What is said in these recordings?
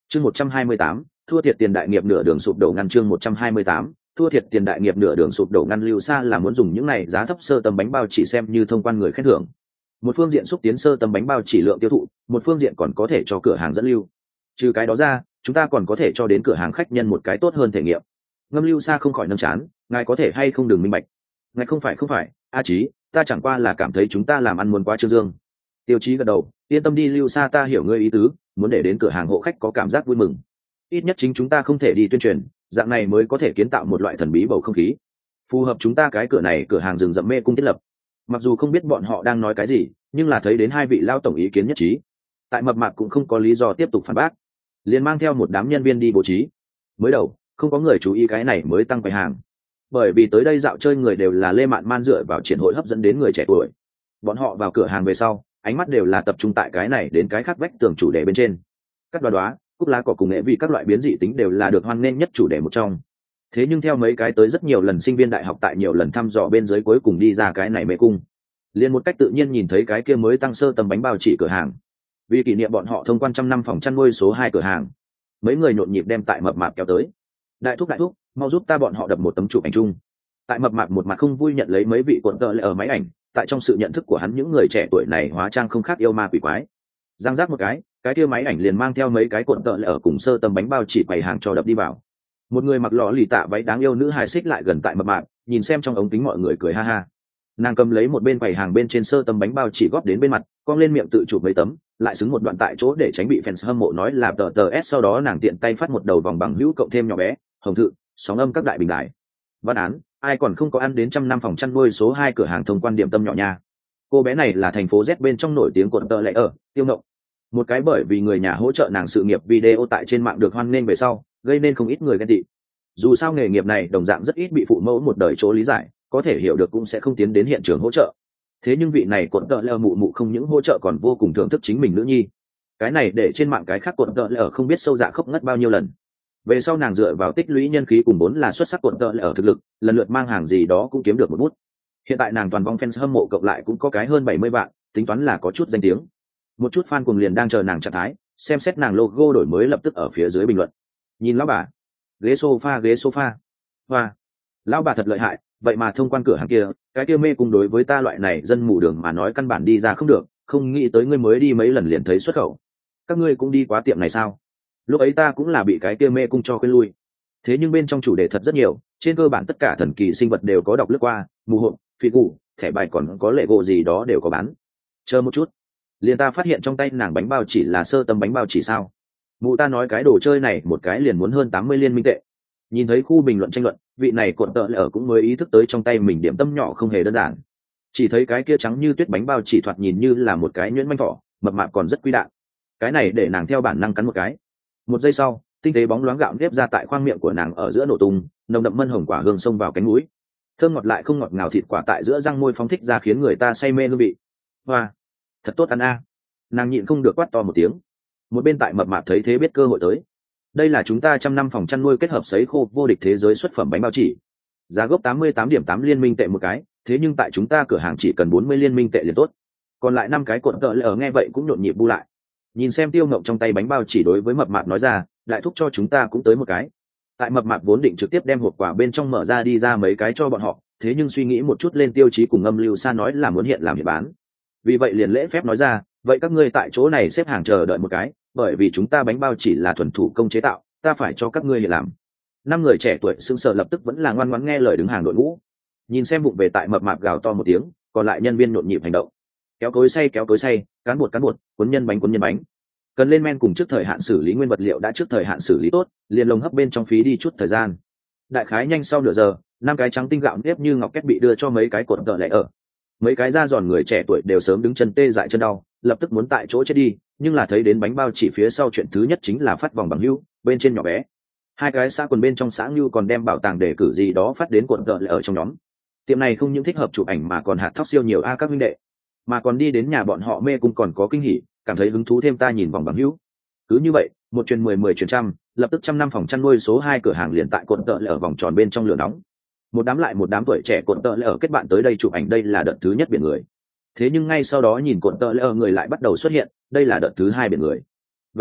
Chương 128, thua thiệt tiền đại nghiệp nửa đường sụp đổ ngăn. Chương 128, thua thiệt tiền đại nghiệp nửa đường sụp đổ ngăn. Lưu Sa là muốn dùng những này giá thấp sơ tầm bánh bao chỉ xem như thông quan người khen thưởng. Một phương diện xúc tiến sơ tầm bánh bao chỉ lượng tiêu thụ, một phương diện còn có thể cho cửa hàng dẫn lưu. Trừ cái đó ra, chúng ta còn có thể cho đến cửa hàng khách nhân một cái tốt hơn thể nghiệm. Ngâm Lưu Sa không khỏi nâng chán, ngài có thể hay không đừng minh bạch. Ngài không phải, A Chí, ta chẳng qua là cảm thấy chúng ta làm ăn muốn quá trương dương. Tiêu Chí gật đầu, yên tâm đi Lưu Sa, ta hiểu ngươi ý tứ, muốn để đến cửa hàng hộ khách có cảm giác vui mừng. Ít nhất chính chúng ta không thể đi tuyên truyền, dạng này mới có thể kiến tạo một loại thần bí bầu không khí, phù hợp chúng ta cái cửa này cửa hàng rừng rậm mê cung thiết lập. Mặc dù không biết bọn họ đang nói cái gì, nhưng là thấy đến hai vị lao tổng ý kiến nhất trí, tại Mập Mạp cũng không có lý do tiếp tục phản bác, liền mang theo một đám nhân viên đi bố trí. Mới đầu không có người chú ý cái này mới tăng quầy hàng, bởi vì tới đây dạo chơi người đều là Lê Mạn Man dựa vào triển hội hấp dẫn đến người trẻ tuổi. Bọn họ vào cửa hàng về sau, ánh mắt đều là tập trung tại cái này đến cái khác vách tường chủ đề bên trên. Các đoá cúc lá cỏ cùng nghệ vị các loại biến dị tính đều là được hoan nghênh nhất chủ đề một trong. Thế nhưng theo mấy cái tới rất nhiều lần sinh viên đại học tại nhiều lần thăm dò bên dưới cuối cùng đi ra cái này mê cung, liền một cách tự nhiên nhìn thấy cái kia mới tăng sơ tầm bánh bao chỉ cửa hàng. Vì kỷ niệm bọn họ thông quan 100 năm phòng chăn nuôi số 2 cửa hàng, mấy người nhộn nhịp đem tại Mập Mạp kéo tới. Đại thúc, mau giúp ta, bọn họ đập một tấm chụp ảnh chung. Tại Mập Mạp một mặt không vui nhận lấy mấy vị cuộn tợ lệ ở máy ảnh. Tại trong sự nhận thức của hắn, những người trẻ tuổi này hóa trang không khác yêu ma quỷ quái. Giang giác một cái kia máy ảnh liền mang theo mấy cái cuộn tợ lệ ở cùng sơ tầm bánh bao chỉ quầy hàng cho đập đi vào. Một người mặc lọ lì tạ váy đáng yêu nữ hài xích lại gần tại Mập Mạp, nhìn xem trong ống kính mọi người cười ha ha. Nàng cầm lấy một bên quầy hàng bên trên sơ tầm bánh bao chỉ góp đến bên mặt, cong lên miệng tự chụp mấy tấm, lại xứng một đoạn tại chỗ để tránh bị fans hâm mộ nói là tờ s. Sau đó nàng tiện tay phát một đầu vòng bằng hữu cộng thêm nhỏ bé hồng thự sóng âm các đại bình đại. Văn án, ai còn không có ăn đến 100 năm phòng chăn nuôi số 2 cửa hàng thông quan điểm tâm nhỏ nha. Cô bé này là thành phố Z bên trong nổi tiếng cuộn tợ lệ ở Tiêu Ngộng, một cái bởi vì người nhà hỗ trợ nàng sự nghiệp video tại trên mạng được hoan nghênh về sau, gây nên không ít người ghen tị. Dù sao nghề nghiệp này đồng dạng rất ít bị phụ mẫu một đời chỗ lý giải, có thể hiểu được cũng sẽ không tiến đến hiện trường hỗ trợ. Thế nhưng vị này cuộn tợ lệ mụ mụ không những hỗ trợ còn vô cùng thưởng thức chính mình nữ nhi. Cái này để trên mạng cái khác cuộn tợ lệ không biết sâu dạ khốc ngất bao nhiêu lần. Về sau nàng dựa vào tích lũy nhân khí cùng 4 là xuất sắc cuộn tợ lệ thực lực, lần lượt mang hàng gì đó cũng kiếm được một bút. Hiện tại nàng toàn vong fans hâm mộ cộng lại cũng có cái hơn 70 vạn, tính toán là có chút danh tiếng. Một chút fan cùng liền đang chờ nàng trạng thái, xem xét nàng logo đổi mới lập tức ở phía dưới bình luận. Nhìn lão bà, ghế sofa, hoa, lão bà thật lợi hại, vậy mà thông quan cửa hàng kia, cái kia mê cung đối với ta loại này dân mù đường mà nói căn bản đi ra không được, không nghĩ tới ngươi mới đi mấy lần liền thấy xuất khẩu. Các ngươi cũng đi quá tiệm này sao? Lúc ấy ta cũng là bị cái kia mê cung cho quên lui. Thế nhưng bên trong chủ đề thật rất nhiều, trên cơ bản tất cả thần kỳ sinh vật đều có đọc lướt qua, mù hộp, phi cụ, thẻ bài còn có lệ gỗ gì đó đều có bán. Chờ một chút, liền ta phát hiện trong tay nàng bánh bao chỉ là sơ tầm bánh bao chỉ sao? Mụ ta nói cái đồ chơi này một cái liền muốn hơn 80 liên minh tệ. Nhìn thấy khu bình luận tranh luận, vị này cuộn tợ lệ ở cũng mới ý thức tới trong tay mình điểm tâm nhỏ không hề đơn giản. Chỉ thấy cái kia trắng như tuyết bánh bao chỉ thoạt nhìn như là một cái nhuyễn manh thỏ, mập mạp còn rất quý đạn. Cái này để nàng theo bản năng cắn một cái. Một giây sau, tinh tế bóng loáng gạo nếp ra tại khoang miệng của nàng ở giữa nổ tung, nồng đậm mân hồng quả hương xông vào cánh mũi. Thơm ngọt lại không ngọt ngào thịt quả tại giữa răng môi phóng thích ra khiến người ta say mê hương vị. Hoa, thật tốt ăn a. Nàng nhịn không được quát to một tiếng. Một bên tại Mập Mạp thấy thế biết cơ hội tới. Đây là chúng ta 100 năm phòng chăn nuôi kết hợp sấy khô vô địch thế giới xuất phẩm bánh bao chỉ. Giá gốc 88.8 liên minh tệ một cái, thế nhưng tại chúng ta cửa hàng chỉ cần 40 liên minh tệ liền tốt. Còn lại 5 cái cuộn tợ lệ ở nghe vậy cũng nhộn nhịp bu lại. Nhìn xem Tiêu Ngộng trong tay bánh bao chỉ đối với Mập Mạp nói ra, đại thúc cho chúng ta cũng tới một cái. Tại Mập Mạp vốn định trực tiếp đem hộp quà bên trong mở ra đi ra mấy cái cho bọn họ, thế nhưng suy nghĩ một chút lên Tiêu Chí cùng Ngâm Lưu Sa nói là muốn hiện làm hiện bán. Vì vậy liền lễ phép nói ra, vậy các ngươi tại chỗ này xếp hàng chờ đợi một cái, bởi vì chúng ta bánh bao chỉ là thuần thủ công chế tạo, ta phải cho các ngươi hiện làm. 5 người trẻ tuổi sững sờ lập tức vẫn là ngoan ngoãn nghe lời đứng hàng đội ngũ. Nhìn xem bụng về tại Mập Mạp gào to một tiếng, còn lại nhân viên nhộn nhịp hành động. Kéo cối xay, cán bột, cuốn nhân bánh. Cần lên men cùng trước thời hạn xử lý nguyên vật liệu đã trước thời hạn xử lý tốt, liền lồng hấp bên trong phí đi chút thời gian. Đại khái nhanh sau nửa giờ, 5 cái trắng tinh gạo nếp như ngọc kết bị đưa cho mấy cái cuộn tợ lệ ở. Mấy cái da giòn người trẻ tuổi đều sớm đứng chân tê dại chân đau, lập tức muốn tại chỗ chết đi, nhưng là thấy đến bánh bao chỉ phía sau chuyện thứ nhất chính là phát vòng bằng hưu, bên trên nhỏ bé. 2 cái xã quần bên trong xã Nhu còn đem bảo tàng đề cử gì đó phát đến cuộn tợ lệ ở trong nhóm. Tiệm này không những thích hợp chụp ảnh mà còn hạt thóc siêu nhiều các huynh đệ, mà còn đi đến nhà bọn họ mê cung còn có kinh hỉ, cảm thấy hứng thú thêm ta nhìn vòng bằng hữu. Cứ như vậy, một truyền 10 truyền trăm, lập tức 100 năm phòng chăn nuôi số 2 cửa hàng liền tại cuộn tợ lệ ở vòng tròn bên trong lửa nóng. Một đám lại một đám tuổi trẻ cuộn tợ lệ ở kết bạn tới đây chụp ảnh, đây là đợt thứ nhất biển người. Thế nhưng ngay sau đó nhìn cuộn tợ lệ ở người lại bắt đầu xuất hiện, đây là đợt thứ 2 biển người. Về sau,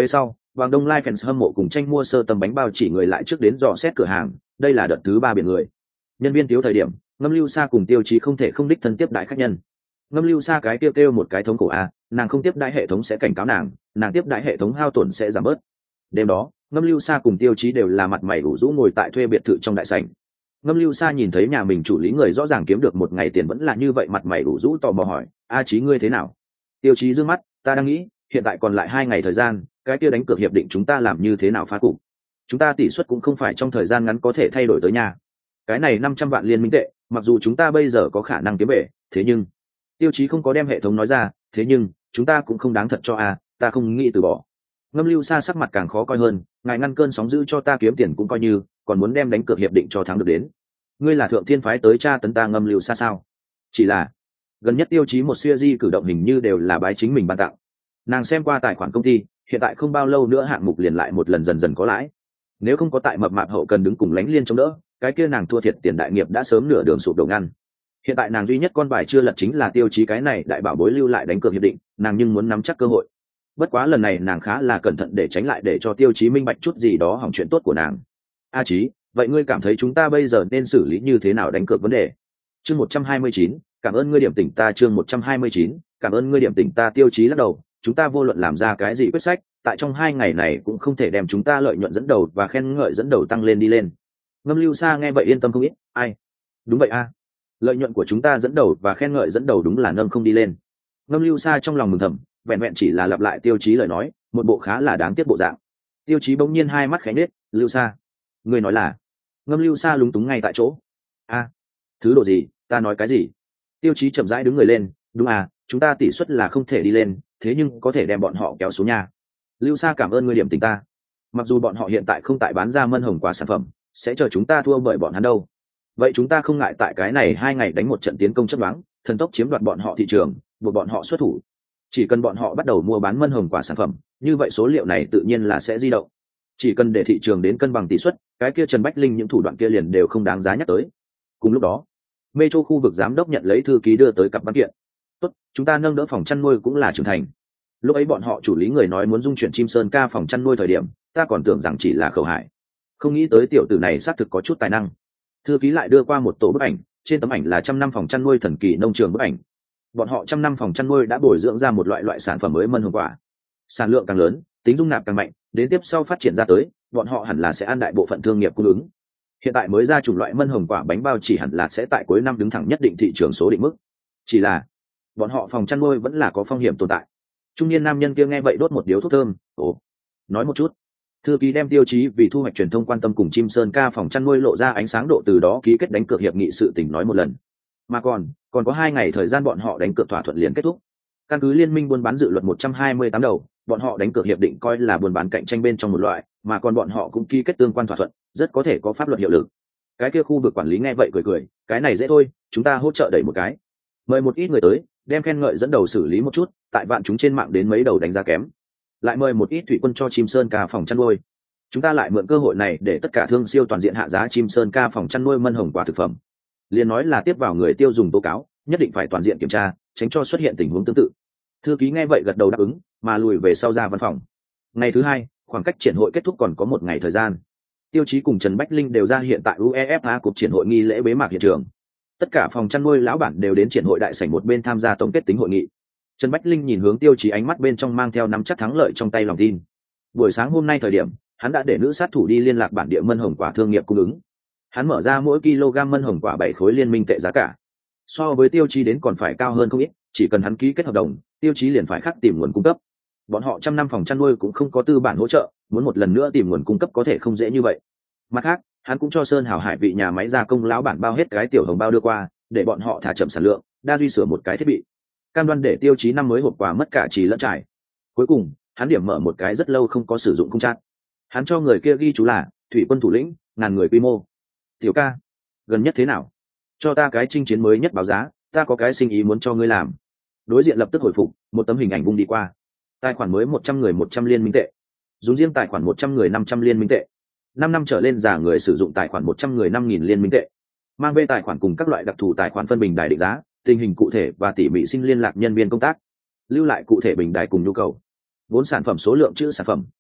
Bằng Đông Lai fans hâm mộ cùng tranh mua sơ tầm bánh bao chỉ người lại trước đến dò xét cửa hàng, đây là đợt thứ 3 biển người. Nhân viên thiếu thời điểm, Ngâm Lưu Sa cùng Tiêu Chí không thể không đích thân tiếp đãi khách nhân. Ngâm Lưu Sa cái kêu một cái thống cổ a, nàng không tiếp đãi hệ thống sẽ cảnh cáo nàng tiếp đãi hệ thống hao tổn sẽ giảm bớt. Đêm đó, Ngâm Lưu Sa cùng Tiêu Chí đều là mặt mày ủ rũ ngồi tại thuê biệt thự trong đại sảnh. Ngâm Lưu Sa nhìn thấy nhà mình chủ lý người rõ ràng kiếm được một ngày tiền vẫn là như vậy, mặt mày ủ rũ tò mò hỏi: "A Chí ngươi thế nào?" Tiêu Chí dương mắt: "Ta đang nghĩ, hiện tại còn lại 2 ngày thời gian, cái kia đánh cược hiệp định chúng ta làm như thế nào phá cục? Chúng ta tỷ suất cũng không phải trong thời gian ngắn có thể thay đổi tới nhà. Cái này 500 vạn liên minh tệ, mặc dù chúng ta bây giờ có khả năng kiếm về, thế nhưng..." Tiêu Chí không có đem hệ thống nói ra, "Thế nhưng, chúng ta cũng không đáng thật cho a, ta không nghĩ từ bỏ." Ngâm Lưu Sa sắc mặt càng khó coi hơn: "Ngài ngăn cơn sóng dữ cho ta kiếm tiền cũng coi như, còn muốn đem đánh cược hiệp định cho thắng được đến. Ngươi là thượng thiên phái tới tra tấn ta Ngâm Lưu Sa sao?" Chỉ là gần nhất Tiêu Chí một series cử động hình như đều là bái chính mình ban tặng. Nàng xem qua tài khoản công ty, hiện tại không bao lâu nữa hạng mục liền lại một lần dần dần có lãi. Nếu không có tại mập mạp hậu cần đứng cùng lánh liên chống đỡ, cái kia nàng thua thiệt tiền đại nghiệp đã sớm nửa đường sụp đổ ngăn. Hiện tại nàng duy nhất con bài chưa lật chính là Tiêu Chí cái này đại bảo bối lưu lại đánh cược hiệp định, nàng nhưng muốn nắm chắc cơ hội. Bất quá lần này nàng khá là cẩn thận để tránh lại để cho Tiêu Chí minh bạch chút gì đó hỏng chuyện tốt của nàng. "A Chí, vậy ngươi cảm thấy chúng ta bây giờ nên xử lý như thế nào đánh cược vấn đề?" Chương 129, cảm ơn ngươi điểm tỉnh ta. Chương 129, cảm ơn ngươi điểm tỉnh ta. Tiêu Chí lắc đầu: "Chúng ta vô luận làm ra cái gì quyết sách, tại trong 2 ngày này cũng không thể đem chúng ta lợi nhuận dẫn đầu và khen ngợi dẫn đầu tăng lên đi lên." Ngâm Lưu Sa nghe vậy yên tâm không ít: "Ai? Đúng vậy a, lợi nhuận của chúng ta dẫn đầu và khen ngợi dẫn đầu đúng là nâng không đi lên." Ngâm Lưu Sa trong lòng mừng thầm, vẹn vẹn chỉ là lặp lại Tiêu Chí lời nói, một bộ khá là đáng tiếc bộ dạng. Tiêu Chí bỗng nhiên hai mắt khẽ nhếch: "Lưu Sa, ngươi nói là..." Ngâm Lưu Sa lúng túng ngay tại chỗ: "A, thứ độ gì? Ta nói cái gì?" Tiêu Chí chậm rãi đứng người lên: "Đúng à, chúng ta tỷ suất là không thể đi lên, thế nhưng có thể đem bọn họ kéo xuống nhà. Lưu Sa cảm ơn ngươi điểm tình ta. Mặc dù bọn họ hiện tại không tại bán ra mân hồng quả sản phẩm, sẽ chờ chúng ta thua bởi bọn hắn đâu. Vậy chúng ta không ngại tại cái này 2 ngày đánh một trận tiến công chấp đoán, thần tốc chiếm đoạt bọn họ thị trường, buộc bọn họ xuất thủ. Chỉ cần bọn họ bắt đầu mua bán mân hồng quả sản phẩm, như vậy số liệu này tự nhiên là sẽ di động. Chỉ cần để thị trường đến cân bằng tỷ suất, cái kia Trần Bách Linh những thủ đoạn kia liền đều không đáng giá nhắc tới." Cùng lúc đó, Metro khu vực giám đốc nhận lấy thư ký đưa tới cặp văn kiện. "Tốt, chúng ta nâng đỡ phòng chăn nuôi cũng là trưởng thành." Lúc ấy bọn họ chủ lý người nói muốn dung chuyển Chim Sơn Ca phòng chăn nuôi thời điểm, ta còn tưởng rằng chỉ là khẩu hại, không nghĩ tới tiểu tử này xác thực có chút tài năng. Thư ký lại đưa qua một tổ bức ảnh, trên tấm ảnh là 100 năm phòng chăn nuôi thần kỳ nông trường bức ảnh. Bọn họ 100 năm phòng chăn nuôi đã bồi dưỡng ra một loại sản phẩm mới mân hồng quả, sản lượng càng lớn, tính dung nạp càng mạnh, đến tiếp sau phát triển ra tới, bọn họ hẳn là sẽ ăn đại bộ phận thương nghiệp cung ứng. Hiện tại mới ra chủng loại mân hồng quả bánh bao chỉ hẳn là sẽ tại cuối năm đứng thẳng nhất định thị trường số định mức. Chỉ là bọn họ phòng chăn nuôi vẫn là có phong hiểm tồn tại. Trung niên nam nhân kia nghe vậy đốt một điếu thuốc thơm: "Ồ, nói một chút." Thư ký đem Tiêu Chí vì thu hoạch truyền thông quan tâm cùng Chim Sơn Ca phòng chăn nuôi lộ ra ánh sáng độ, từ đó ký kết đánh cược hiệp nghị sự tình nói một lần. Mà còn có 2 ngày thời gian bọn họ đánh cược thỏa thuận liền kết thúc. Căn cứ liên minh buôn bán dự luật 128 đầu, bọn họ đánh cược hiệp định coi là buôn bán cạnh tranh bên trong một loại, mà còn bọn họ cũng ký kết tương quan thỏa thuận, rất có thể có pháp luật hiệu lực. Cái kia khu vực quản lý nghe vậy cười: "Cái này dễ thôi, chúng ta hỗ trợ đẩy một cái. Mời một ít người tới, đem khen ngợi dẫn đầu xử lý một chút, tại vạn chúng trên mạng đến mấy đầu đánh giá kém. Lại mời một ít thủy quân cho Chim Sơn Ca phòng chăn nuôi. Chúng ta lại mượn cơ hội này để tất cả thương siêu toàn diện hạ giá Chim Sơn Ca phòng chăn nuôi mân hồng quả thực phẩm." Liên nói là tiếp vào người tiêu dùng tố cáo, nhất định phải toàn diện kiểm tra, tránh cho xuất hiện tình huống tương tự. Thư ký nghe vậy gật đầu đáp ứng, mà lùi về sau ra văn phòng. Ngày thứ 2, khoảng cách triển hội kết thúc còn có 1 ngày thời gian. Tiêu Chí cùng Trần Bách Linh đều ra hiện tại UEFA cuộc triển hội nghi lễ bế mạc hiện trường. Tất cả phòng chăn nuôi lão bản đều đến triển hội đại sảnh một bên tham gia tổng kết tính hội nghị. Trần Bách Linh nhìn hướng Tiêu Chí, ánh mắt bên trong mang theo nắm chắc thắng lợi trong tay lòng tin. Buổi sáng hôm nay thời điểm, hắn đã để nữ sát thủ đi liên lạc bản địa mân hồng quả thương nghiệp cung ứng. Hắn mở ra mỗi kg mân hồng quả 7 khối liên minh tệ giá cả. So với Tiêu Chí đến còn phải cao hơn không ít, chỉ cần hắn ký kết hợp đồng, Tiêu Chí liền phải khắc tìm nguồn cung cấp. Bọn họ 100 năm phòng chăn nuôi cũng không có tư bản hỗ trợ, muốn một lần nữa tìm nguồn cung cấp có thể không dễ như vậy. Mặt khác, hắn cũng cho Sơn Hào Hải vị nhà máy gia công lão bản bao hết cái tiểu hồng bao đưa qua, để bọn họ thả chậm sản lượng, đa duy sửa một cái thiết bị, cam đoan để Tiêu Chí năm mới hộp quà mất cả trì lẫn trải. Cuối cùng, hắn điểm mở một cái rất lâu không có sử dụng cung trạng. Hắn cho người kia ghi chú là thủy quân thủ lĩnh, 1000 người quy mô. "Tiểu ca, gần nhất thế nào? Cho ta cái chinh chiến mới nhất báo giá, ta có cái sinh ý muốn cho ngươi làm." Đối diện lập tức hồi phục, một tấm hình ảnh vung đi qua. Tài khoản mới 100 người 100 liên minh tệ. Dùng riêng tài khoản 100 người 500 liên minh tệ. 5 năm trở lên giả người sử dụng tài khoản 100 người 5000 liên minh tệ. Mang về tài khoản cùng các loại đặc thù tài khoản phân bình đài định giá, tình hình cụ thể và tỉ mỉ xin liên lạc nhân viên công tác. Lưu lại cụ thể bình đài cùng nhu cầu. Vốn sản phẩm số lượng chữ sản phẩm,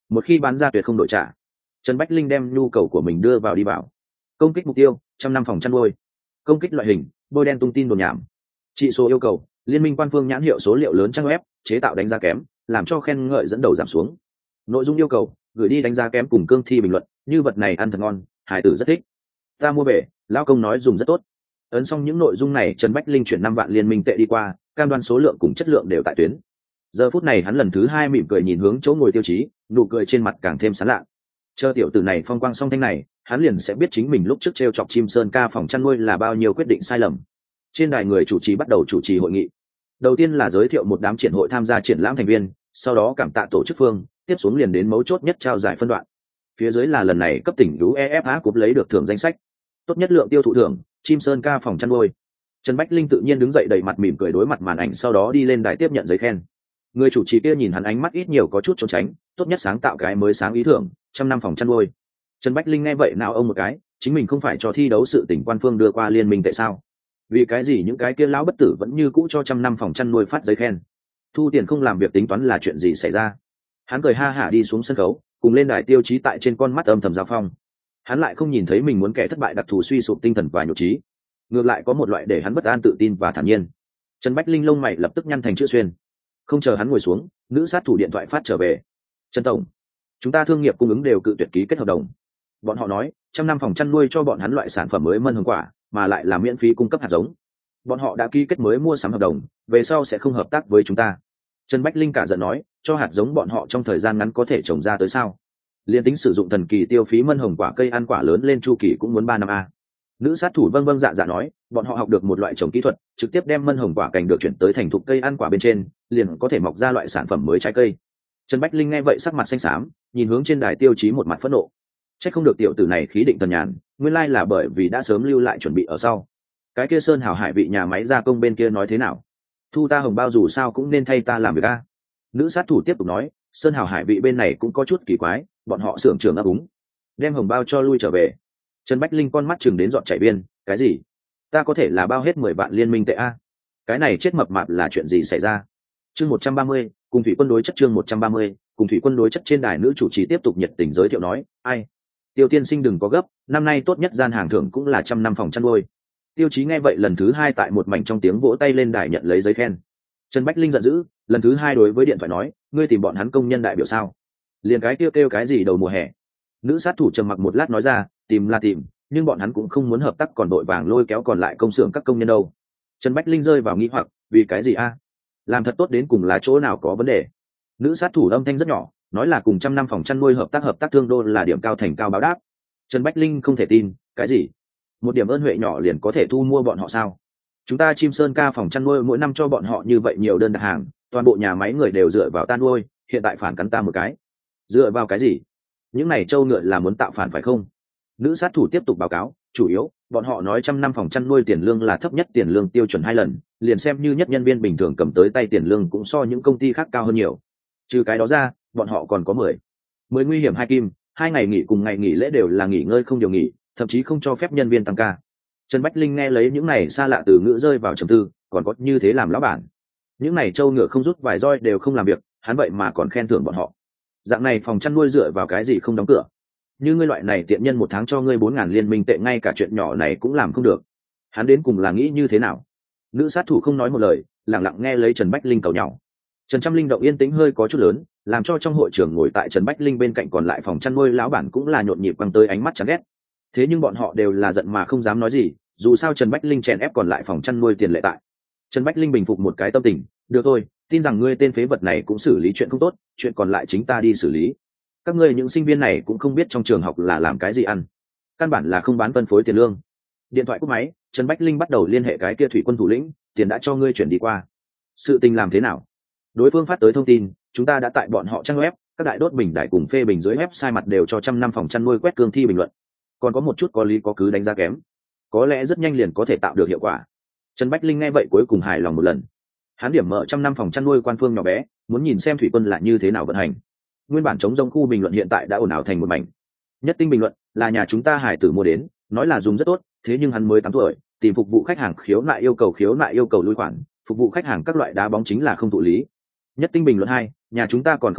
một khi bán ra tuyệt không đổi trả. Trần Bách Linh đem nhu cầu của mình đưa vào đi vào. Công kích mục tiêu, 100 năm phòng chăn nuôi. Công kích loại hình, bôi đen tung tin đồn nhảm. Trị số yêu cầu, liên minh quan phương nhãn hiệu số liệu lớn trang web, chế tạo đánh giá kém, làm cho khen ngợi dẫn đầu giảm xuống. Nội dung yêu cầu, gửi đi đánh giá kém cùng cương thi bình luận, như vật này ăn thật ngon, hải tử rất thích. Ta mua về, lão công nói dùng rất tốt. Ấn xong những nội dung này, Trần Bách Linh chuyển 5 vạn liên minh tệ đi qua, cam đoan số lượng cùng chất lượng đều tại tuyến. Giờ phút này hắn lần thứ 2 mỉm cười nhìn hướng chỗ ngồi Tiêu Chí, nụ cười trên mặt càng thêm sán lạ. Chờ tiểu tử này phong quang song thanh này, hắn liền sẽ biết chính mình lúc trước treo chọc chim sơn ca phòng chăn nuôi là bao nhiêu quyết định sai lầm. Trên đài người chủ trì bắt đầu chủ trì hội nghị. Đầu tiên là giới thiệu một đám triển hội tham gia triển lãm thành viên, sau đó cảm tạ tổ chức phương, tiếp xuống liền đến mấu chốt nhất trao giải phân đoạn. Phía dưới là lần này cấp tỉnh UEFA Cup lấy được thưởng danh sách. Tốt nhất lượng tiêu thụ thưởng, chim sơn ca phòng chăn nuôi. Trần Bách Linh tự nhiên đứng dậy đầy mặt mỉm cười đối mặt màn ảnh, sau đó đi lên đài tiếp nhận giấy khen. Người chủ trì kia nhìn hắn ánh mắt ít nhiều có chút trốn tránh, tốt nhất sáng tạo cái mới sáng ý tưởng, 100 năm phòng chăn nuôi. Trần Bách Linh nghe vậy nào ông một cái, chính mình không phải cho thi đấu sự tỉnh quan phương đưa qua liên minh tại sao? Vì cái gì những cái kia lão bất tử vẫn như cũ cho 100 năm phòng chăn nuôi phát giấy khen? Thu tiền không làm việc tính toán là chuyện gì xảy ra? Hắn cười ha hả đi xuống sân khấu, cùng lên đài Tiêu Chí tại trên con mắt âm thầm giao phong. Hắn lại không nhìn thấy mình muốn kẻ thất bại đặc thù suy sụp tinh thần và nhục trí, ngược lại có một loại để hắn bất an tự tin và thản nhiên. Trần Bách Linh lông mày lập tức nhăn thành chữ xuyên. Không chờ hắn ngồi xuống, nữ sát thủ điện thoại phát trở về. Trần tổng, chúng ta thương nghiệp cung ứng đều cự tuyệt ký kết hợp đồng. Bọn họ nói 100 năm phòng chăn nuôi cho bọn hắn loại sản phẩm mới mân hồng quả, mà lại là miễn phí cung cấp hạt giống. Bọn họ đã ký kết mới mua sắm hợp đồng, về sau sẽ không hợp tác với chúng ta. Trần Bách Linh cả giận nói, cho hạt giống bọn họ trong thời gian ngắn có thể trồng ra tới sao? Liên tính sử dụng thần kỳ tiêu phí mân hồng quả cây ăn quả lớn lên chu kỳ cũng muốn 3 năm a. Nữ sát thủ vâng vâng dạ dạ nói, bọn họ học được một loại trồng kỹ thuật, trực tiếp đem mân hồng quả cành được chuyển tới thành thục cây ăn quả bên trên, liền có thể mọc ra loại sản phẩm mới trái cây. Trần Bách Linh nghe vậy sắc mặt xanh xám, nhìn hướng trên đài Tiêu Chí một mặt phẫn nộ. Chắc không được tiểu tử này khí định tần nhàn, nguyên lai là bởi vì đã sớm lưu lại chuẩn bị ở sau. Cái kia Sơn Hào Hải vị nhà máy gia công bên kia nói thế nào? Thu ta hồng bao dù sao cũng nên thay ta làm việc a. Nữ sát thủ tiếp tục nói, Sơn Hào Hải vị bên này cũng có chút kỳ quái, bọn họ xưởng trưởng ấp úng, đem hồng bao cho lui trở về. Trần Bách Linh con mắt chừng đến dọn chảy biên, cái gì? Ta có thể là bao hết 10 vạn liên minh tệ a? Cái này chết mập mạp là chuyện gì xảy ra? Chương 130, cùng thủy quân đối chất. Chương 130, cùng thủy quân đối chất. Trên đài nữ chủ trì tiếp tục nhiệt tình giới thiệu nói, ai? Tiêu tiên sinh đừng có gấp, năm nay tốt nhất gian hàng thưởng cũng là 100 năm phòng chăn nuôi. Tiêu Chí nghe vậy lần thứ 2 tại một mảnh trong tiếng vỗ tay lên đài nhận lấy giấy khen. Trần Bách Linh giận dữ, lần thứ 2 đối với điện thoại nói, ngươi tìm bọn hắn công nhân đại biểu sao? Liền cái kêu cái gì đầu mùa hè? Nữ sát thủ trầm mặc một lát nói ra, tìm là tìm, nhưng bọn hắn cũng không muốn hợp tác, còn đội vàng lôi kéo còn lại công xưởng các công nhân đâu. Trần Bách Linh rơi vào nghi hoặc, vì cái gì a? Làm thật tốt đến cùng là chỗ nào có vấn đề? Nữ sát thủ âm thanh rất nhỏ, nói là cùng 100 năm phòng chăn nuôi hợp tác thương đô là điểm cao thành cao báo đáp. Trần Bách Linh không thể tin, cái gì? Một điểm ơn huệ nhỏ liền có thể thu mua bọn họ sao? Chúng ta Chim Sơn ca phòng chăn nuôi mỗi năm cho bọn họ như vậy nhiều đơn đặt hàng, toàn bộ nhà máy người đều dựa vào ta nuôi, hiện tại phản cắn ta một cái. Dựa vào cái gì? Những này trâu ngựa là muốn tạo phản phải không? Nữ sát thủ tiếp tục báo cáo, chủ yếu bọn họ nói 100 năm phòng chăn nuôi tiền lương là thấp nhất tiền lương tiêu chuẩn 2 lần, liền xem như nhất nhân viên bình thường cầm tới tay tiền lương cũng so những công ty khác cao hơn nhiều. Trừ cái đó ra, bọn họ còn có 10 nguy hiểm 2 kim, 2 ngày nghỉ cùng ngày nghỉ lễ đều là nghỉ ngơi không điều nghỉ, thậm chí không cho phép nhân viên tăng ca. Trần Bách Linh nghe lấy những này xa lạ từ ngữ rơi vào trầm tư, còn có như thế làm lão bản? Những này trâu ngựa không rút vài roi đều không làm việc, hắn vậy mà còn khen thưởng bọn họ. Dạng này phòng chăn nuôi dựa vào cái gì không đóng cửa? Như ngươi loại này tiện nhân một tháng cho ngươi 4.000 liên minh tệ, ngay cả chuyện nhỏ này cũng làm không được. Hắn đến cùng là nghĩ như thế nào? Nữ sát thủ không nói một lời, lặng lặng nghe lấy Trần Bách Linh cầu nhau. Trần Trăm Linh động yên tĩnh hơi có chút lớn, làm cho trong hội trường ngồi tại Trần Bách Linh bên cạnh còn lại phòng chăn nuôi lão bản cũng là nhộn nhịp quăng tới ánh mắt chán ghét. Thế nhưng bọn họ đều là giận mà không dám nói gì, dù sao Trần Bách Linh chèn ép còn lại phòng chăn nuôi tiền lệ tại. Trần Bách Linh bình phục một cái tâm tình, được thôi, tin rằng ngươi tên phế vật này cũng xử lý chuyện không tốt, chuyện còn lại chính ta đi xử lý. Các ngươi những sinh viên này cũng không biết trong trường học là làm cái gì ăn, căn bản là không bán phân phối tiền lương. Điện thoại cúp máy, Trần Bách Linh bắt đầu liên hệ cái kia thủy quân thủ lĩnh, tiền đã cho ngươi chuyển đi qua. Sự tình làm thế nào? Đối phương phát tới thông tin, chúng ta đã tại bọn họ trang web, các đại đốt bình đại cùng phê bình dưới website mặt đều cho 100 năm phòng chăn nuôi quét cương thi bình luận. Còn có một chút có lý có cứ đánh giá kém, có lẽ rất nhanh liền có thể tạo được hiệu quả. Trần Bách Linh nghe vậy cuối cùng hài lòng một lần. Hắn điểm mở 100 năm phòng chăn nuôi quan phương nhỏ bé, muốn nhìn xem thủy quân là như thế nào vận hành. Nguyên bản chống rông khu bình luận hiện tại đã ồn ào thành một mảnh. Nhất tinh bình luận là nhà chúng ta hải tử mua đến, nói là dùng rất tốt, thế nhưng hắn mới 8 tuổi, tìm phục vụ khách hàng khiếu nại yêu cầu lui khoản, phục vụ khách hàng các loại đá bóng chính là không thụ lý. Nhất tinh bình luận 2, nhà chúng ta còn không phải,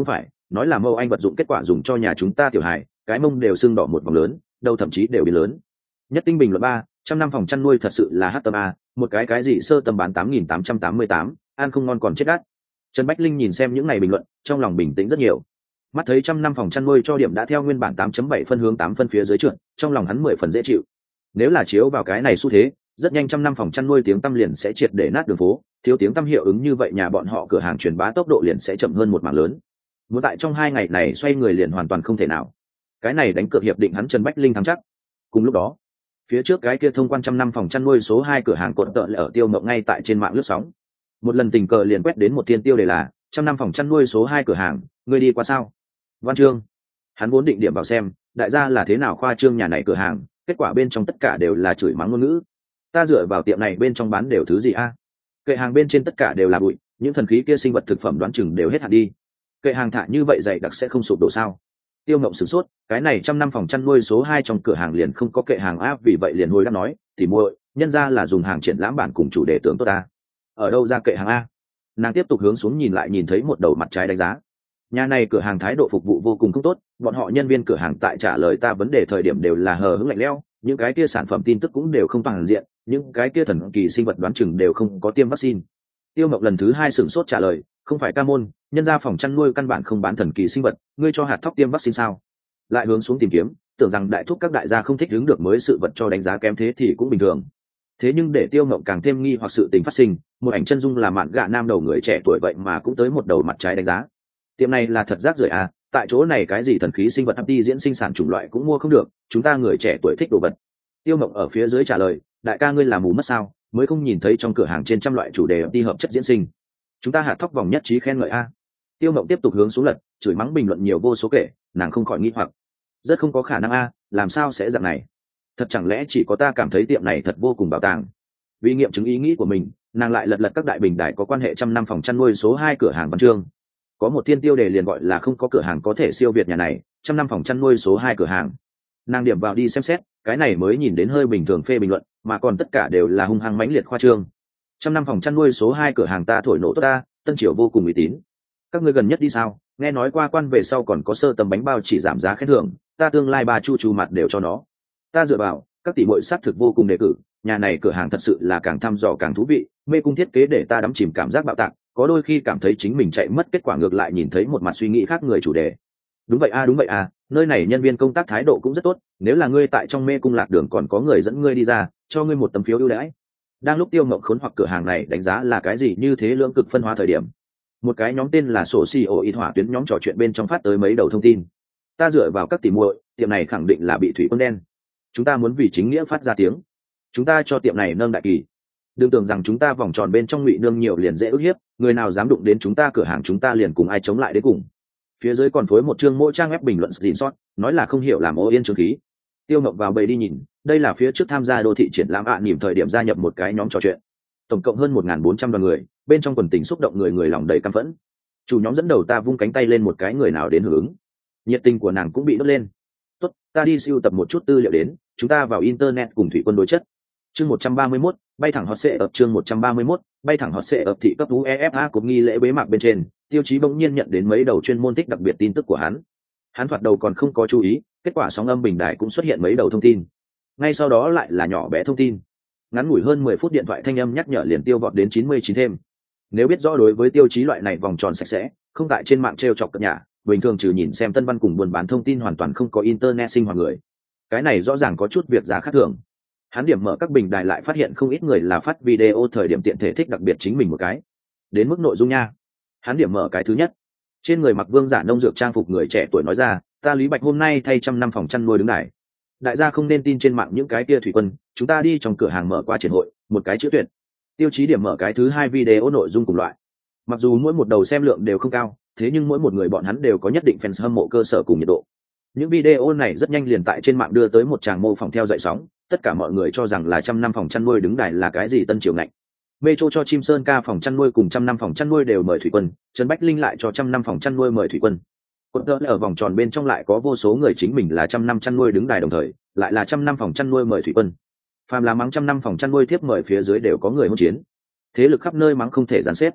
nói là mẫu anh vật dụng, kết quả dùng cho nhà chúng ta tiểu hài, cái mông đều sưng đỏ một vòng lớn, đầu thậm chí đều bị lớn. Nhất tinh bình luận 300 năm phòng chăn nuôi thật sự là hát tâm a, một cái gì sơ tầm bán 8.888, ăn không ngon còn chết đắt. Trần Bách Linh nhìn xem những ngày bình luận, trong lòng bình tĩnh rất nhiều. Mắt thấy 100 năm phòng chăn nuôi cho điểm đã theo nguyên bản 8.7 phân hướng 8 phân phía dưới trượt, trong lòng hắn 10 phần dễ chịu. Nếu là chiếu vào cái này xu thế, rất nhanh 100 năm phòng chăn nuôi tiếng tăm liền sẽ triệt để nát đường phố, thiếu tiếng tăm hiệu ứng như vậy nhà bọn họ cửa hàng truyền bá tốc độ liền sẽ chậm hơn một mảng lớn. Muốn tại trong 2 ngày này xoay người liền hoàn toàn không thể nào. Cái này đánh cược hiệp định hắn Trần Bách Linh thắng chắc. Cùng lúc đó, phía trước cái kia thông quan 100 năm phòng chăn nuôi số 2 cửa hàng cột tợ lệ ở Tiêu Mộng ngay tại trên mạng lướt sóng. Một lần tình cờ liền quét đến một thiên tiêu đề là 100 năm phòng chăn nuôi số 2 cửa hàng, ngươi đi qua sao? Văn chương. Hắn vốn định điểm vào xem, đại gia là thế nào khoa trương nhà này cửa hàng, kết quả bên trong tất cả đều là chửi mắng ngôn ngữ. Ta dựa vào tiệm này bên trong bán đều thứ gì a? Kệ hàng bên trên tất cả đều là bụi, những thần khí kia sinh vật thực phẩm đoán chừng đều hết hạn đi. Kệ hàng thả như vậy dày đặc sẽ không sụp đổ sao? Tiêu Ngộng sửng sốt, cái này 100 năm phòng chăn nuôi số 2 trong cửa hàng liền không có kệ hàng áp, vì vậy liền hồi đáp nói, thì muội, nhân ra là dùng hàng triển lãm bản cùng chủ đề tưởng tốt ta. Ở đâu ra kệ hàng a? Nàng tiếp tục hướng xuống nhìn lại, nhìn thấy một đầu mặt trái đánh giá. Nhà này cửa hàng thái độ phục vụ vô cùng không tốt, bọn họ nhân viên cửa hàng tại trả lời ta vấn đề thời điểm đều là hờ hững lạnh lẽo, những cái kia sản phẩm tin tức cũng đều không toàn diện, những cái kia thần kỳ sinh vật đoán chừng đều không có tiêm vaccine. Tiêu Mộng lần thứ 2 sửng sốt trả lời, không phải ca môn, nhân ra phòng chăn nuôi căn bản không bán thần kỳ sinh vật, ngươi cho hạt thóc tiêm vaccine sao? Lại hướng xuống tìm kiếm, tưởng rằng đại thúc các đại gia không thích hứng được mới sự vật cho đánh giá kém thế thì cũng bình thường. Thế nhưng để Tiêu Mộng càng thêm nghi hoặc sự tình phát sinh, một ảnh chân dung là mạn gạ nam đầu người trẻ tuổi vậy mà cũng tới một đầu mặt trái đánh giá. Tiệm này là thật rác rưởi à, tại chỗ này cái gì thần khí sinh vật hấp đi diễn sinh sản chủng loại cũng mua không được, chúng ta người trẻ tuổi thích đồ vật. Tiêu Mộng ở phía dưới trả lời, đại ca ngươi là mù mất sao, mới không nhìn thấy trong cửa hàng trên trăm loại chủ đề đi hợp chất diễn sinh. Chúng ta hạt thóc vòng nhất trí khen ngợi a. Tiêu Mộng tiếp tục hướng xuống lật, chửi mắng bình luận nhiều vô số kể, nàng không khỏi nghi hoặc, rất không có khả năng a, làm sao sẽ dạng này? Thật chẳng lẽ chỉ có ta cảm thấy tiệm này thật vô cùng bảo tàng? Vì nghiệm chứng ý nghĩ của mình, nàng lại lật các đại bình đài có quan hệ 100 năm phòng chăn nuôi số 2 cửa hàng văn chương. Có một thiên tiêu đề liền gọi là không có cửa hàng có thể siêu việt nhà này, 100 năm phòng chăn nuôi số 2 cửa hàng. Nàng điểm vào đi xem xét, cái này mới nhìn đến hơi bình thường phê bình luận, mà còn tất cả đều là hung hăng mãnh liệt khoa trương. 100 năm phòng chăn nuôi số 2 cửa hàng ta thổi nổ tốt ta, Tân Triều vô cùng uy tín. Các ngươi gần nhất đi sao? Nghe nói qua quan về sau còn có sơ tầm bánh bao chỉ giảm giá khen thưởng, ta tương lai ba chu mặt đều cho nó. Ta dựa vào, các tỷ muội sát thực vô cùng đề cử, nhà này cửa hàng thật sự là càng thăm dò càng thú vị, mê cung thiết kế để ta đắm chìm cảm giác bạo tạc, có đôi khi cảm thấy chính mình chạy mất, kết quả ngược lại nhìn thấy một mặt suy nghĩ khác người chủ đề. Đúng vậy a, nơi này nhân viên công tác thái độ cũng rất tốt, nếu là ngươi tại trong mê cung lạc đường còn có người dẫn ngươi đi ra, cho ngươi một tấm phiếu ưu đãi. Đang lúc Tiêu Mộng khốn hoặc cửa hàng này đánh giá là cái gì như thế lưỡng cực phân hóa thời điểm, một cái nhóm tên là sổ xì ổ ít hỏa tuyến nhóm trò chuyện bên trong phát tới mấy đầu thông tin. Ta dựa vào các tỷ muội, tiệm này khẳng định là bị thủy quân đen. Chúng ta muốn vì chính nghĩa phát ra tiếng, chúng ta cho tiệm này nâng đại kỳ. Đừng tưởng rằng chúng ta vòng tròn bên trong ngụy nương nhiều liền dễ ức hiếp, người nào dám đụng đến chúng ta cửa hàng chúng ta liền cùng ai chống lại đến cùng. Phía dưới còn phối một chương mỗi trang web bình luận xin sót, nói là không hiểu làm ô yên trường khí. Tiêu Mộng vào bầy đi nhìn, đây là phía trước tham gia đô thị triển lãm niềm thời điểm gia nhập một cái nhóm trò chuyện, tổng cộng hơn 1.400 đoàn người, bên trong quần tình xúc động, người lòng đầy căm phẫn. Chủ nhóm dẫn đầu ta vung cánh tay lên một cái người nào đến hưởng ứng, nhiệt tình của nàng cũng bị đốt lên. Tốt, ta đi siêu tập một chút tư liệu đến, chúng ta vào internet cùng thủy quân đối chất. Chương 131, bay thẳng hot sẽ ập. Chương 131, bay thẳng hot sẽ ập. Thị cấp UEFA cột nghi lễ bế mạc bên trên, Tiêu Chí bỗng nhiên nhận đến mấy đầu chuyên môn thích đặc biệt tin tức của hắn. Hắn thoạt đầu còn không có chú ý, kết quả sóng âm bình đài cũng xuất hiện mấy đầu thông tin. Ngay sau đó lại là nhỏ bé thông tin. Ngắn ngủi hơn 10 phút điện thoại thanh âm nhắc nhở liền tiêu vọt đến 99 thêm. Nếu biết rõ đối với Tiêu Chí loại này vòng tròn sạch sẽ, không tại trên mạng trêu chọc cất nhà, bình thường trừ nhìn xem tân văn cùng buôn bán thông tin hoàn toàn không có internet sinh hoạt người. Cái này rõ ràng có chút việc giá khác thường. Hắn điểm mở các bình đài lại phát hiện không ít người là phát video thời điểm tiện thể thích đặc biệt chính mình một cái. Đến mức nội dung nha. Hắn điểm mở cái thứ nhất. Trên người mặc vương giả nông dược trang phục người trẻ tuổi nói ra, ta Lý Bạch hôm nay thay 100 năm phòng chăn nuôi đứng đài. Đại gia không nên tin trên mạng những cái kia thủy quân, chúng ta đi trong cửa hàng mở qua triển hội, một cái chữ tuyệt. Tiêu Chí điểm mở cái thứ hai video nội dung cùng loại. Mặc dù mỗi một đầu xem lượng đều không cao, thế nhưng mỗi một người bọn hắn đều có nhất định fans hâm mộ cơ sở cùng nhiệt độ. Những video này rất nhanh liền tại trên mạng đưa tới một tràng mô phỏng theo dậy sóng, tất cả mọi người cho rằng là 100 năm phòng chăn nuôi đứng đài là cái gì tân triều ngạnh. Metro cho Chim Sơn ca phòng chăn nuôi cùng 100 năm phòng chăn nuôi đều mời thủy quân, Trần Bách Linh lại cho 100 năm phòng chăn nuôi mời thủy quân. Cột tơ ở vòng tròn bên trong lại có vô số người chính mình là 100 năm chăn nuôi đứng đài đồng thời, lại là 100 năm phòng chăn nuôi mời thủy quân. Phàm là mắng 100 năm phòng chăn nuôi tiếp mời phía dưới đều có người hỗn chiến. Thế lực khắp nơi mắng không thể dàn xếp.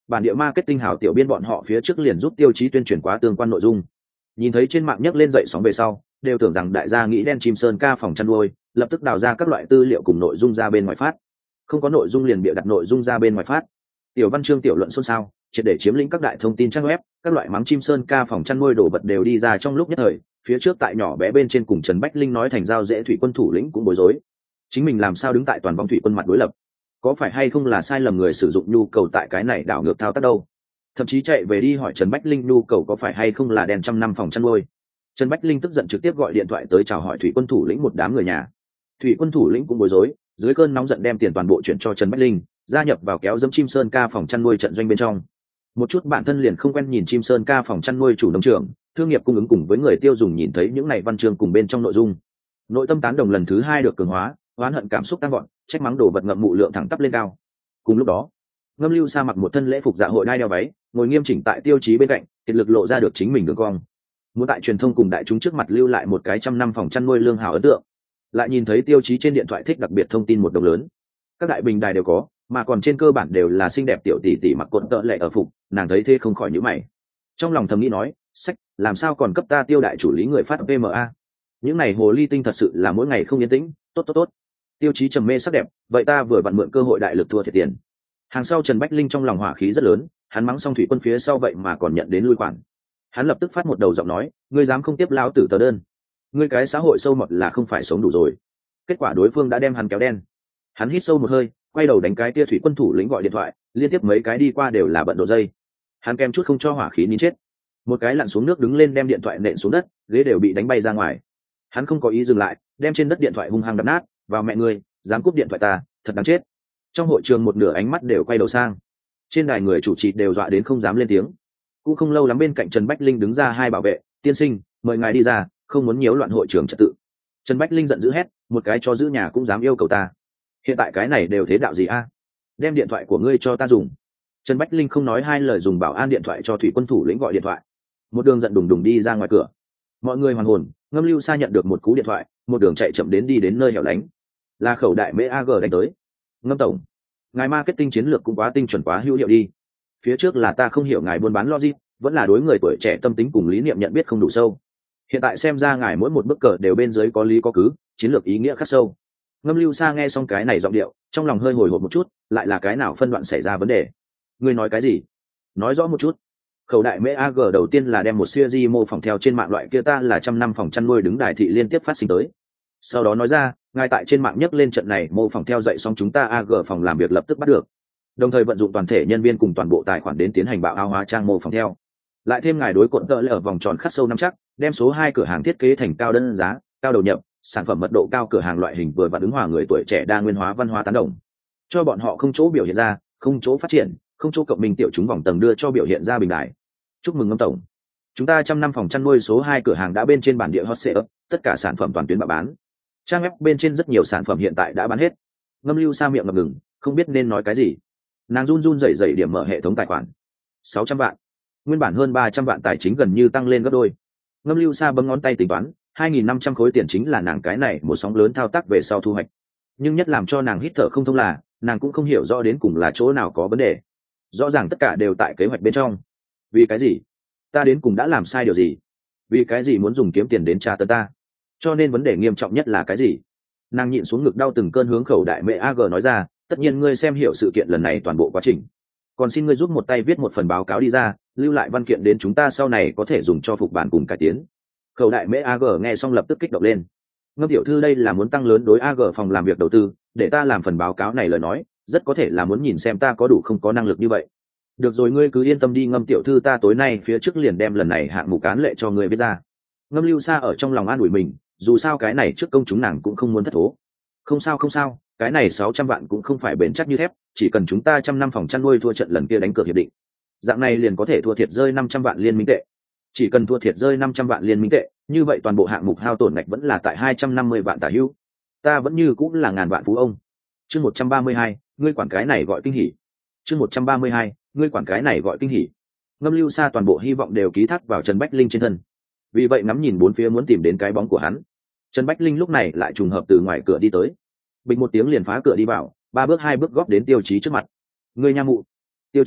Bản địa marketing hảo tiểu biên bọn họ phía trước liền giúp Tiêu Chí tuyên truyền quá tương quan nội dung. Nhìn thấy trên mạng nhấc lên dậy sóng về sau, đều tưởng rằng đại gia nghĩ đen chim sơn ca phòng chăn nuôi, lập tức đào ra các loại tư liệu cùng nội dung ra bên ngoài phát. Không có nội dung liền bịa đặt nội dung ra bên ngoài phát. Tiểu văn chương tiểu luận xôn xao, triệt để chiếm lĩnh các đại thông tin trang web, các loại mắng chim sơn ca phòng chăn nuôi đổ vật đều đi ra trong lúc nhất thời. Phía trước tại nhỏ bé bên trên cùng Trần Bách Linh nói thành giao dễ thủy quân thủ lĩnh cũng bối rối. Chính mình làm sao đứng tại toàn vong thủy quân mặt đối lập? Có phải hay không là sai lầm người sử dụng nhu cầu tại cái này đảo ngược thao tác đâu? Thậm chí chạy về đi hỏi Trần Bách Linh nhu cầu có phải hay không là đèn trăm năm phòng chăn nuôi. Trần Bách Linh tức giận trực tiếp gọi điện thoại tới chào hỏi thủy quân thủ lĩnh một đám người nhà. Thủy quân thủ lĩnh cũng bối rối, dưới cơn nóng giận đem tiền toàn bộ chuyển cho Trần Bách Linh, gia nhập vào kéo dẫm chim sơn ca phòng chăn nuôi trận doanh bên trong. Một chút bản thân liền không quen nhìn chim sơn ca phòng chăn nuôi chủ nông trường, thương nghiệp cung ứng cùng với người tiêu dùng nhìn thấy những này văn chương cùng bên trong nội dung, nội tâm tán đồng lần thứ hai được cường hóa, oán hận cảm xúc tăng gọn, trách mắng đồ vật ngậm mụ lượng thẳng tắp lên cao. Cùng lúc đó, Ngâm Lưu Sa mặc một thân lễ phục dạ hội đai đeo váy, ngồi nghiêm chỉnh tại Tiêu Chí bên cạnh, kiệt lực lộ ra được chính mình đường cong. Muốn tại truyền thông cùng đại chúng trước mặt lưu lại một cái trăm năm phòng chăn nuôi lương hào ấn tượng. Lại nhìn thấy Tiêu Chí trên điện thoại thích đặc biệt thông tin một đồng lớn, các đại bình đài đều có, mà còn trên cơ bản đều là xinh đẹp tiểu tỷ tỷ mặc cột tợ lệ ở phục, nàng thấy thế không khỏi nhíu mày. Trong lòng thầm nghĩ nói, sách, làm sao còn cấp ta Tiêu đại chủ lý người phát PMA? Những này hồ ly tinh thật sự là mỗi ngày không yên tĩnh, tốt. Tiêu Chí trầm mê sắc đẹp, vậy ta vừa vặn mượn cơ hội đại lực thua thiệt tiền. Hàng sau Trần Bách Linh trong lòng hỏa khí rất lớn, hắn mắng xong thủy quân phía sau vậy mà còn nhận đến lui khoản. Hắn lập tức phát một đầu giọng nói, ngươi dám không tiếp lao tử tờ đơn, ngươi cái xã hội sâu mọt là không phải sống đủ rồi. Kết quả đối phương đã đem hắn kéo đen. Hắn hít sâu một hơi, quay đầu đánh cái tia thủy quân thủ lĩnh gọi điện thoại, liên tiếp mấy cái đi qua đều là bận rộn dây. Hắn kèm chút không cho hỏa khí nín chết, một cái lặn xuống nước đứng lên đem điện thoại nện xuống đất, ghế đều bị đánh bay ra ngoài. Hắn không có ý dừng lại, đem trên đất điện thoại hung hăng đập nát, vào mẹ ngươi, dám cúp điện thoại ta, thật đáng chết. Trong hội trường một nửa ánh mắt đều quay đầu sang, trên đài người chủ trì đều dọa đến không dám lên tiếng. Cũng không lâu lắm bên cạnh Trần Bách Linh đứng ra hai bảo vệ, tiên sinh, mời ngài đi ra, không muốn nhiễu loạn hội trường trật tự. Trần Bách Linh giận dữ hét, một cái chó giữ nhà cũng dám yêu cầu ta, hiện tại cái này đều thế đạo gì a? Đem điện thoại của ngươi cho ta dùng. Trần Bách Linh không nói hai lời dùng bảo an điện thoại cho thủy quân thủ lĩnh gọi điện thoại, một đường giận đùng đùng đi ra ngoài cửa. Mọi người hoàn hồn, Ngâm Lưu Sa nhận được một cú điện thoại, một đường chạy chậm đến đi đến nơi hẻo lánh, là Khẩu Đại Mễ AG đánh tới. Ngâm tổng, ngài marketing chiến lược cũng quá tinh chuẩn quá hữu hiệu đi. Phía trước là ta không hiểu ngài buôn bán logic, vẫn là đối người tuổi trẻ tâm tính cùng lý niệm nhận biết không đủ sâu. Hiện tại xem ra ngài mỗi một bức cờ đều bên dưới có lý có cứ, chiến lược ý nghĩa khắc sâu. Ngâm Lưu Sa nghe xong cái này giọng điệu, trong lòng hơi hồi hộp một chút, lại là cái nào phân đoạn xảy ra vấn đề? Ngươi nói cái gì? Nói rõ một chút. Khẩu Đại Mễ AG đầu tiên là đem một series mô phỏng theo trên mạng loại kia ta là trăm năm phòng chăn nuôi đứng đài thị liên tiếp phát sinh tới. Sau đó nói ra, ngài tại trên mạng nhắc lên trận này mô phỏng theo dậy xong chúng ta AG phòng làm việc lập tức bắt được. Đồng thời vận dụng toàn thể nhân viên cùng toàn bộ tài khoản đến tiến hành bạo ao hóa trang mô phỏng theo. Lại thêm ngài đối cuộn tợ lệ ở vòng tròn khắc sâu nắm chắc, đem số 2 cửa hàng thiết kế thành cao đơn giá, cao đầu nhập, sản phẩm mật độ cao cửa hàng loại hình vừa và ứng hòa người tuổi trẻ đa nguyên hóa văn hóa tán đồng. Cho bọn họ không chỗ biểu hiện ra, không chỗ phát triển, không chỗ cộng minh tiểu chúng vòng tầng đưa cho biểu hiện ra bình đại. Chúc mừng Ngâm tổng. Chúng ta trăm năm phòng chăn nuôi số 2 cửa hàng đã bên trên bản địa hot sale, tất cả sản phẩm toàn tuyến bạo bán. Trang web bên trên rất nhiều sản phẩm hiện tại đã bán hết. Ngâm Lưu Sa miệng ngập ngừng, không biết nên nói cái gì. Nàng run rẩy rẩy điểm mở hệ thống tài khoản. 600 vạn. Nguyên bản hơn 300 vạn tài chính gần như tăng lên gấp đôi. Ngâm Lưu Sa bấm ngón tay tính toán, 2.500 khối tiền chính là nàng cái này một sóng lớn thao tác về sau thu hoạch. Nhưng nhất làm cho nàng hít thở không thông là, nàng cũng không hiểu rõ đến cùng là chỗ nào có vấn đề. Rõ ràng tất cả đều tại kế hoạch bên trong. Vì cái gì? Ta đến cùng đã làm sai điều gì? Vì cái gì muốn dùng kiếm tiền đến tra tấn ta? Cho nên vấn đề nghiêm trọng nhất là cái gì? Nàng nhịn xuống ngực đau từng cơn hướng Khẩu Đại Mễ AG nói ra, tất nhiên ngươi xem hiểu sự kiện lần này toàn bộ quá trình. Còn xin ngươi giúp một tay viết một phần báo cáo đi ra, lưu lại văn kiện đến chúng ta sau này có thể dùng cho phục bản cùng cải tiến. Khẩu Đại Mễ AG nghe xong lập tức kích động lên. Ngâm tiểu thư đây là muốn tăng lớn đối AG phòng làm việc đầu tư, để ta làm phần báo cáo này lời nói, rất có thể là muốn nhìn xem ta có đủ không có năng lực như vậy. Được rồi, ngươi cứ yên tâm đi Ngâm tiểu thư, ta tối nay phía trước liền đem lần này hạng mục án lệ cho ngươi viết ra. Ngâm Lưu Sa ở trong lòng an ủi mình, dù sao cái này trước công chúng nàng cũng không muốn thất thố. Không sao, cái này 600 vạn cũng không phải bền chắc như thép, chỉ cần chúng ta trăm năm phòng chăn nuôi thua trận lần kia đánh cược hiệp định, dạng này liền có thể thua thiệt rơi 500 vạn liên minh tệ. Chỉ cần thua thiệt rơi 500 vạn liên minh tệ, như vậy toàn bộ hạng mục hao tổn ngạch vẫn là tại 250 vạn tả hữu. Ta vẫn như cũng là ngàn vạn phú ông. Chương 132, ngươi quản cái này gọi kinh hỉ. Chương 132, ngươi quản cái này gọi kinh hỉ. Ngâm Lưu Sa toàn bộ hy vọng đều ký thác vào Trần Bách Linh trên thân. Vì vậy ngắm nhìn bốn phía muốn tìm đến cái bóng của hắn. Trần Bách Linh lúc này lại trùng hợp từ ngoài cửa đi tới. Bình một tiếng liền phá cửa đi vào, 3 bước 2 bước góp đến Tiêu Chí trước mặt. Ngươi nha mụ. Tiêu Chí,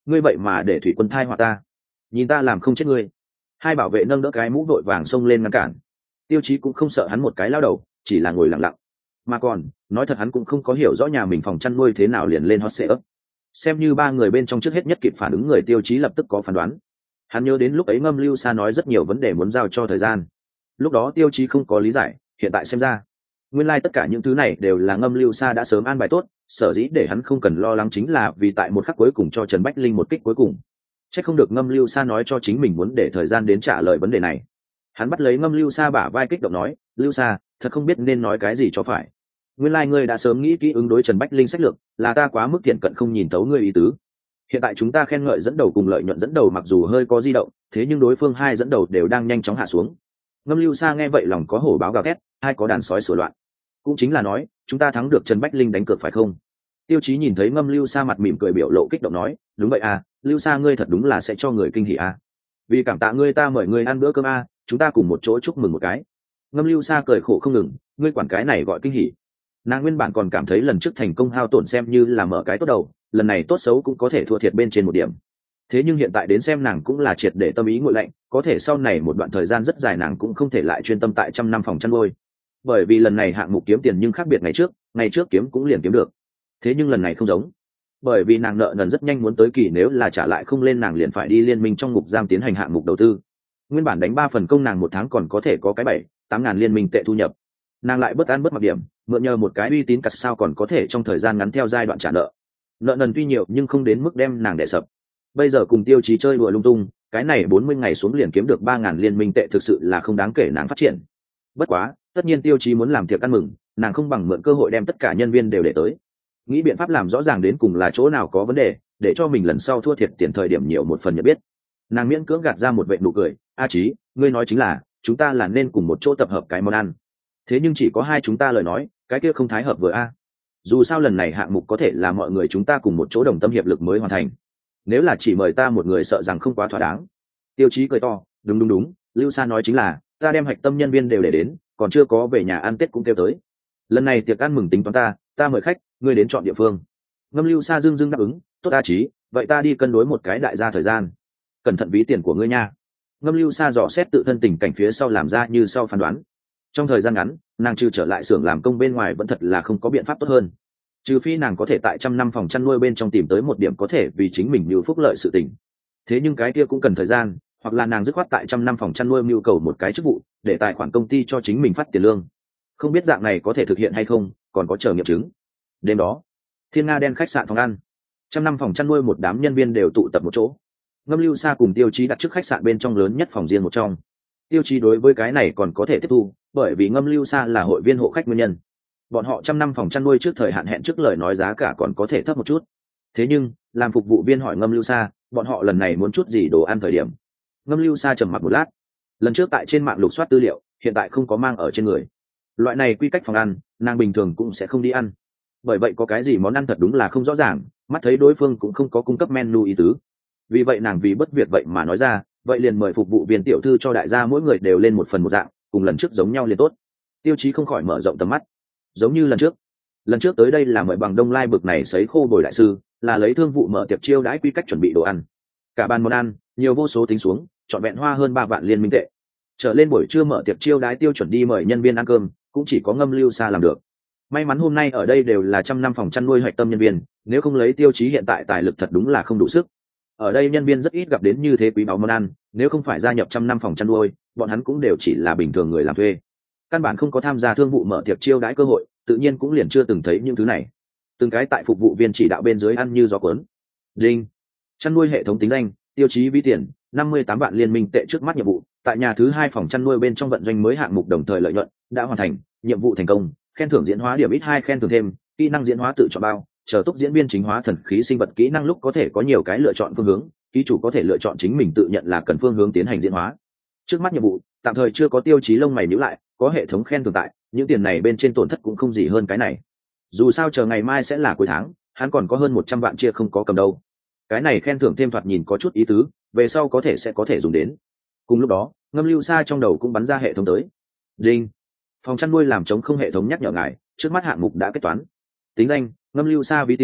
ngươi vậy mà để thủy quân thai họa ta, nhìn ta làm không chết ngươi. Hai bảo vệ nâng đỡ cái mũ vội vàng xông lên ngăn cản. Tiêu Chí cũng không sợ hắn một cái lao đầu, chỉ là ngồi lặng lặng. Mà còn nói thật hắn cũng không có hiểu rõ nhà mình phòng chăn nuôi thế nào liền lên hot sale. Xem như ba người bên trong trước hết nhất kịp phản ứng người Tiêu Chí lập tức có phán đoán. Hắn nhớ đến lúc ấy Ngâm Lưu Sa nói rất nhiều vấn đề muốn giao cho thời gian, lúc đó Tiêu Chí không có lý giải, hiện tại xem ra nguyên lai tất cả những thứ này đều là Ngâm Lưu Sa đã sớm an bài tốt, sở dĩ để hắn không cần lo lắng chính là vì tại một khắc cuối cùng cho Trần Bách Linh một kích cuối cùng. Chắc không được Ngâm Lưu Sa nói cho chính mình muốn để thời gian đến trả lời vấn đề này. Hắn bắt lấy Ngâm Lưu Sa bả vai kích động nói, Lưu Sa, thật không biết nên nói cái gì cho phải. Nguyên lai ngươi đã sớm nghĩ kỹ ứng đối Trần Bách Linh sách lược, là ta quá mức thiện cận không nhìn thấu ngươi ý tứ. Hiện tại chúng ta khen ngợi dẫn đầu cùng lợi nhuận dẫn đầu mặc dù hơi có di động, thế nhưng đối phương hai dẫn đầu đều đang nhanh chóng hạ xuống. Ngâm Lưu Sa nghe vậy lòng có hổ báo gào thét, hai có đàn sói sửa loạn. Cũng chính là nói, chúng ta thắng được Trần Bách Linh đánh cược phải không? Tiêu Chí nhìn thấy Ngâm Lưu Sa mặt mỉm cười biểu lộ kích động nói, đúng vậy à, Lưu Sa ngươi thật đúng là sẽ cho người kinh hỉ à. Vì cảm tạ ngươi ta mời ngươi ăn bữa cơm à, chúng ta cùng một chỗ chúc mừng một cái. Ngâm Lưu Sa cười khổ không ngừng, ngươi quản cái này gọi kinh hỉ. Nàng nguyên bản còn cảm thấy lần trước thành công hao tổn xem như là mở cái tốt đầu, lần này tốt xấu cũng có thể thua thiệt bên trên một điểm. Thế nhưng hiện tại đến xem nàng cũng là triệt để tâm ý nguội lạnh, có thể sau này một đoạn thời gian rất dài nàng cũng không thể lại chuyên tâm tại trăm năm phòng chăn nuôi. Bởi vì lần này hạng mục kiếm tiền nhưng khác biệt ngày trước kiếm cũng liền kiếm được. Thế nhưng lần này không giống, bởi vì nàng nợ nần rất nhanh muốn tới kỳ, nếu là trả lại không lên nàng liền phải đi liên minh trong ngục giam tiến hành hạng mục đầu tư. Nguyên bản đánh 3 phần công nàng một tháng còn có thể có cái 7-8 ngàn liên minh tệ thu nhập, nàng lại bớt ăn bớt mặc điểm, mượn nhờ một cái uy tín cắt sao còn có thể trong thời gian ngắn theo giai đoạn trả nợ. Nợ nần tuy nhiều nhưng không đến mức đem nàng đè sập. Bây giờ cùng Tiêu Chí chơi đùa lung tung, cái này 40 ngày xuống liền kiếm được 3 ngàn liên minh tệ thực sự là không đáng kể nàng phát triển. Bất quá tất nhiên Tiêu Chí muốn làm tiệc ăn mừng, nàng không bằng mượn cơ hội đem tất cả nhân viên đều để tới, nghĩ biện pháp làm rõ ràng đến cùng là chỗ nào có vấn đề, để cho mình lần sau thua thiệt tiền thời điểm nhiều một phần nhận biết. Nàng miễn cưỡng gạt ra một vệt nụ cười, A Chí, ngươi nói chính là chúng ta là nên cùng một chỗ tập hợp cái món ăn, thế nhưng chỉ có hai chúng ta lời nói, cái kia không thái hợp vừa a. Dù sao lần này hạng mục có thể là mọi người chúng ta cùng một chỗ đồng tâm hiệp lực mới hoàn thành, nếu là chỉ mời ta một người sợ rằng không quá thỏa đáng. Tiêu Chí cười to, đúng, Lưu Sa nói chính là ta đem hạch tâm nhân viên đều để đến, còn chưa có về nhà ăn Tết cũng kêu tới. Lần này tiệc ăn mừng tính toán ta mời khách, ngươi đến chọn địa phương. Ngâm Lưu Sa dưng đáp ứng, tốt A Chí, vậy ta đi cân đối một cái đại gia thời gian, cẩn thận ví tiền của ngươi nha. Ngâm Lưu Sa dò xét tự thân tình cảnh phía sau làm ra như sau phán đoán. Trong thời gian ngắn, nàng trừ trở lại xưởng làm công bên ngoài vẫn thật là không có biện pháp tốt hơn, trừ phi nàng có thể tại trăm năm phòng chăn nuôi bên trong tìm tới một điểm có thể vì chính mình mưu phúc lợi sự tình. Thế nhưng cái kia cũng cần thời gian, hoặc là nàng dứt khoát tại trăm năm phòng chăn nuôi mưu cầu một cái chức vụ để tài khoản công ty cho chính mình phát tiền lương. Không biết dạng này có thể thực hiện hay không, còn có chờ nghiệm chứng. Đêm đó, Thiên Nga đen khách sạn phòng ăn, trăm năm phòng chăn nuôi một đám nhân viên đều tụ tập một chỗ. Ngâm Lưu Sa cùng Tiêu Chí đặt trước khách sạn bên trong lớn nhất phòng riêng một trong. Tiêu Chí đối với cái này còn có thể tiếp thu, bởi vì Ngâm Lưu Sa là hội viên hộ khách nguyên nhân, bọn họ trăm năm phòng chăn nuôi trước thời hạn hẹn trước lời nói giá cả còn có thể thấp một chút. Thế nhưng làm phục vụ viên hỏi Ngâm Lưu Sa bọn họ lần này muốn chút gì đồ ăn thời điểm, Ngâm Lưu Sa trầm mặc một lát. Lần trước tại trên mạng lục soát tư liệu, hiện tại không có mang ở trên người. Loại này quy cách phòng ăn, nàng bình thường cũng sẽ không đi ăn. Bởi vậy có cái gì món ăn thật đúng là không rõ ràng, mắt thấy đối phương cũng không có cung cấp menu ý tứ. Vì vậy nàng vì bất việc vậy mà nói ra, vậy liền mời phục vụ viên tiểu thư cho đại gia mỗi người đều lên một phần một dạng, cùng lần trước giống nhau liền tốt. Tiêu Chí không khỏi mở rộng tầm mắt. Giống như lần trước tới đây là mời bằng Đông Lai bực này sấy khô bồi đại sư, là lấy thương vụ mở tiệc chiêu đãi quy cách chuẩn bị đồ ăn. Cả bàn món ăn, nhiều vô số tính xuống, trọn vẹn hoa hơn 3 vạn liên minh tệ. Trở lên buổi trưa mở tiệc chiêu đãi tiêu chuẩn đi mời nhân viên ăn cơm, cũng chỉ có Ngâm Lưu Sa làm được. May mắn hôm nay ở đây đều là trăm năm phòng chăn nuôi hoạch tâm nhân viên, nếu không lấy Tiêu Chí hiện tại tài lực thật đúng là không đủ sức. Ở đây nhân viên rất ít gặp đến như thế quý báu món ăn, nếu không phải gia nhập trăm năm phòng chăn nuôi, bọn hắn cũng đều chỉ là bình thường người làm thuê, căn bản không có tham gia thương vụ mở tiệc chiêu đãi cơ hội, tự nhiên cũng liền chưa từng thấy những thứ này. Từng cái tại phục vụ viên chỉ đạo bên dưới ăn như gió cuốn. Đinh, chăn nuôi hệ thống tính danh, Tiêu Chí ví tiền 58 vạn liên minh tệ trước mắt nhiệm vụ, tại nhà thứ 2 phòng chăn nuôi bên trong vận doanh mới hạng mục đồng thời lợi nhuận đã hoàn thành, nhiệm vụ thành công, khen thưởng diễn hóa điểm ít 2 khen thưởng thêm, kỹ năng diễn hóa tự chọn bao, chờ túc diễn viên chính hóa thần khí sinh vật kỹ năng lúc có thể có nhiều cái lựa chọn phương hướng, ký chủ có thể lựa chọn chính mình tự nhận là cần phương hướng tiến hành diễn hóa. Trước mắt nhiệm vụ tạm thời chưa có Tiêu Chí lông mày nhíu lại, có hệ thống khen thưởng tại, những tiền này bên trên tổn thất cũng không gì hơn cái này. Dù sao chờ ngày mai sẽ là cuối tháng, hắn còn có hơn 100 vạn chia không có cầm đâu. Cái này khen thưởng thêm thoạt nhìn có chút ý tứ, về sau có thể sẽ có thể dùng đến. Cùng lúc đó, Ngâm Lưu Sa trong đầu cũng bắn ra hệ thống tới. Đinh, phòng chăn nuôi làm chống không hệ thống nhắc nhở ngài, trước mắt hạng mục đã kết toán. Tính danh, Ngâm Lưu Sa ví tiền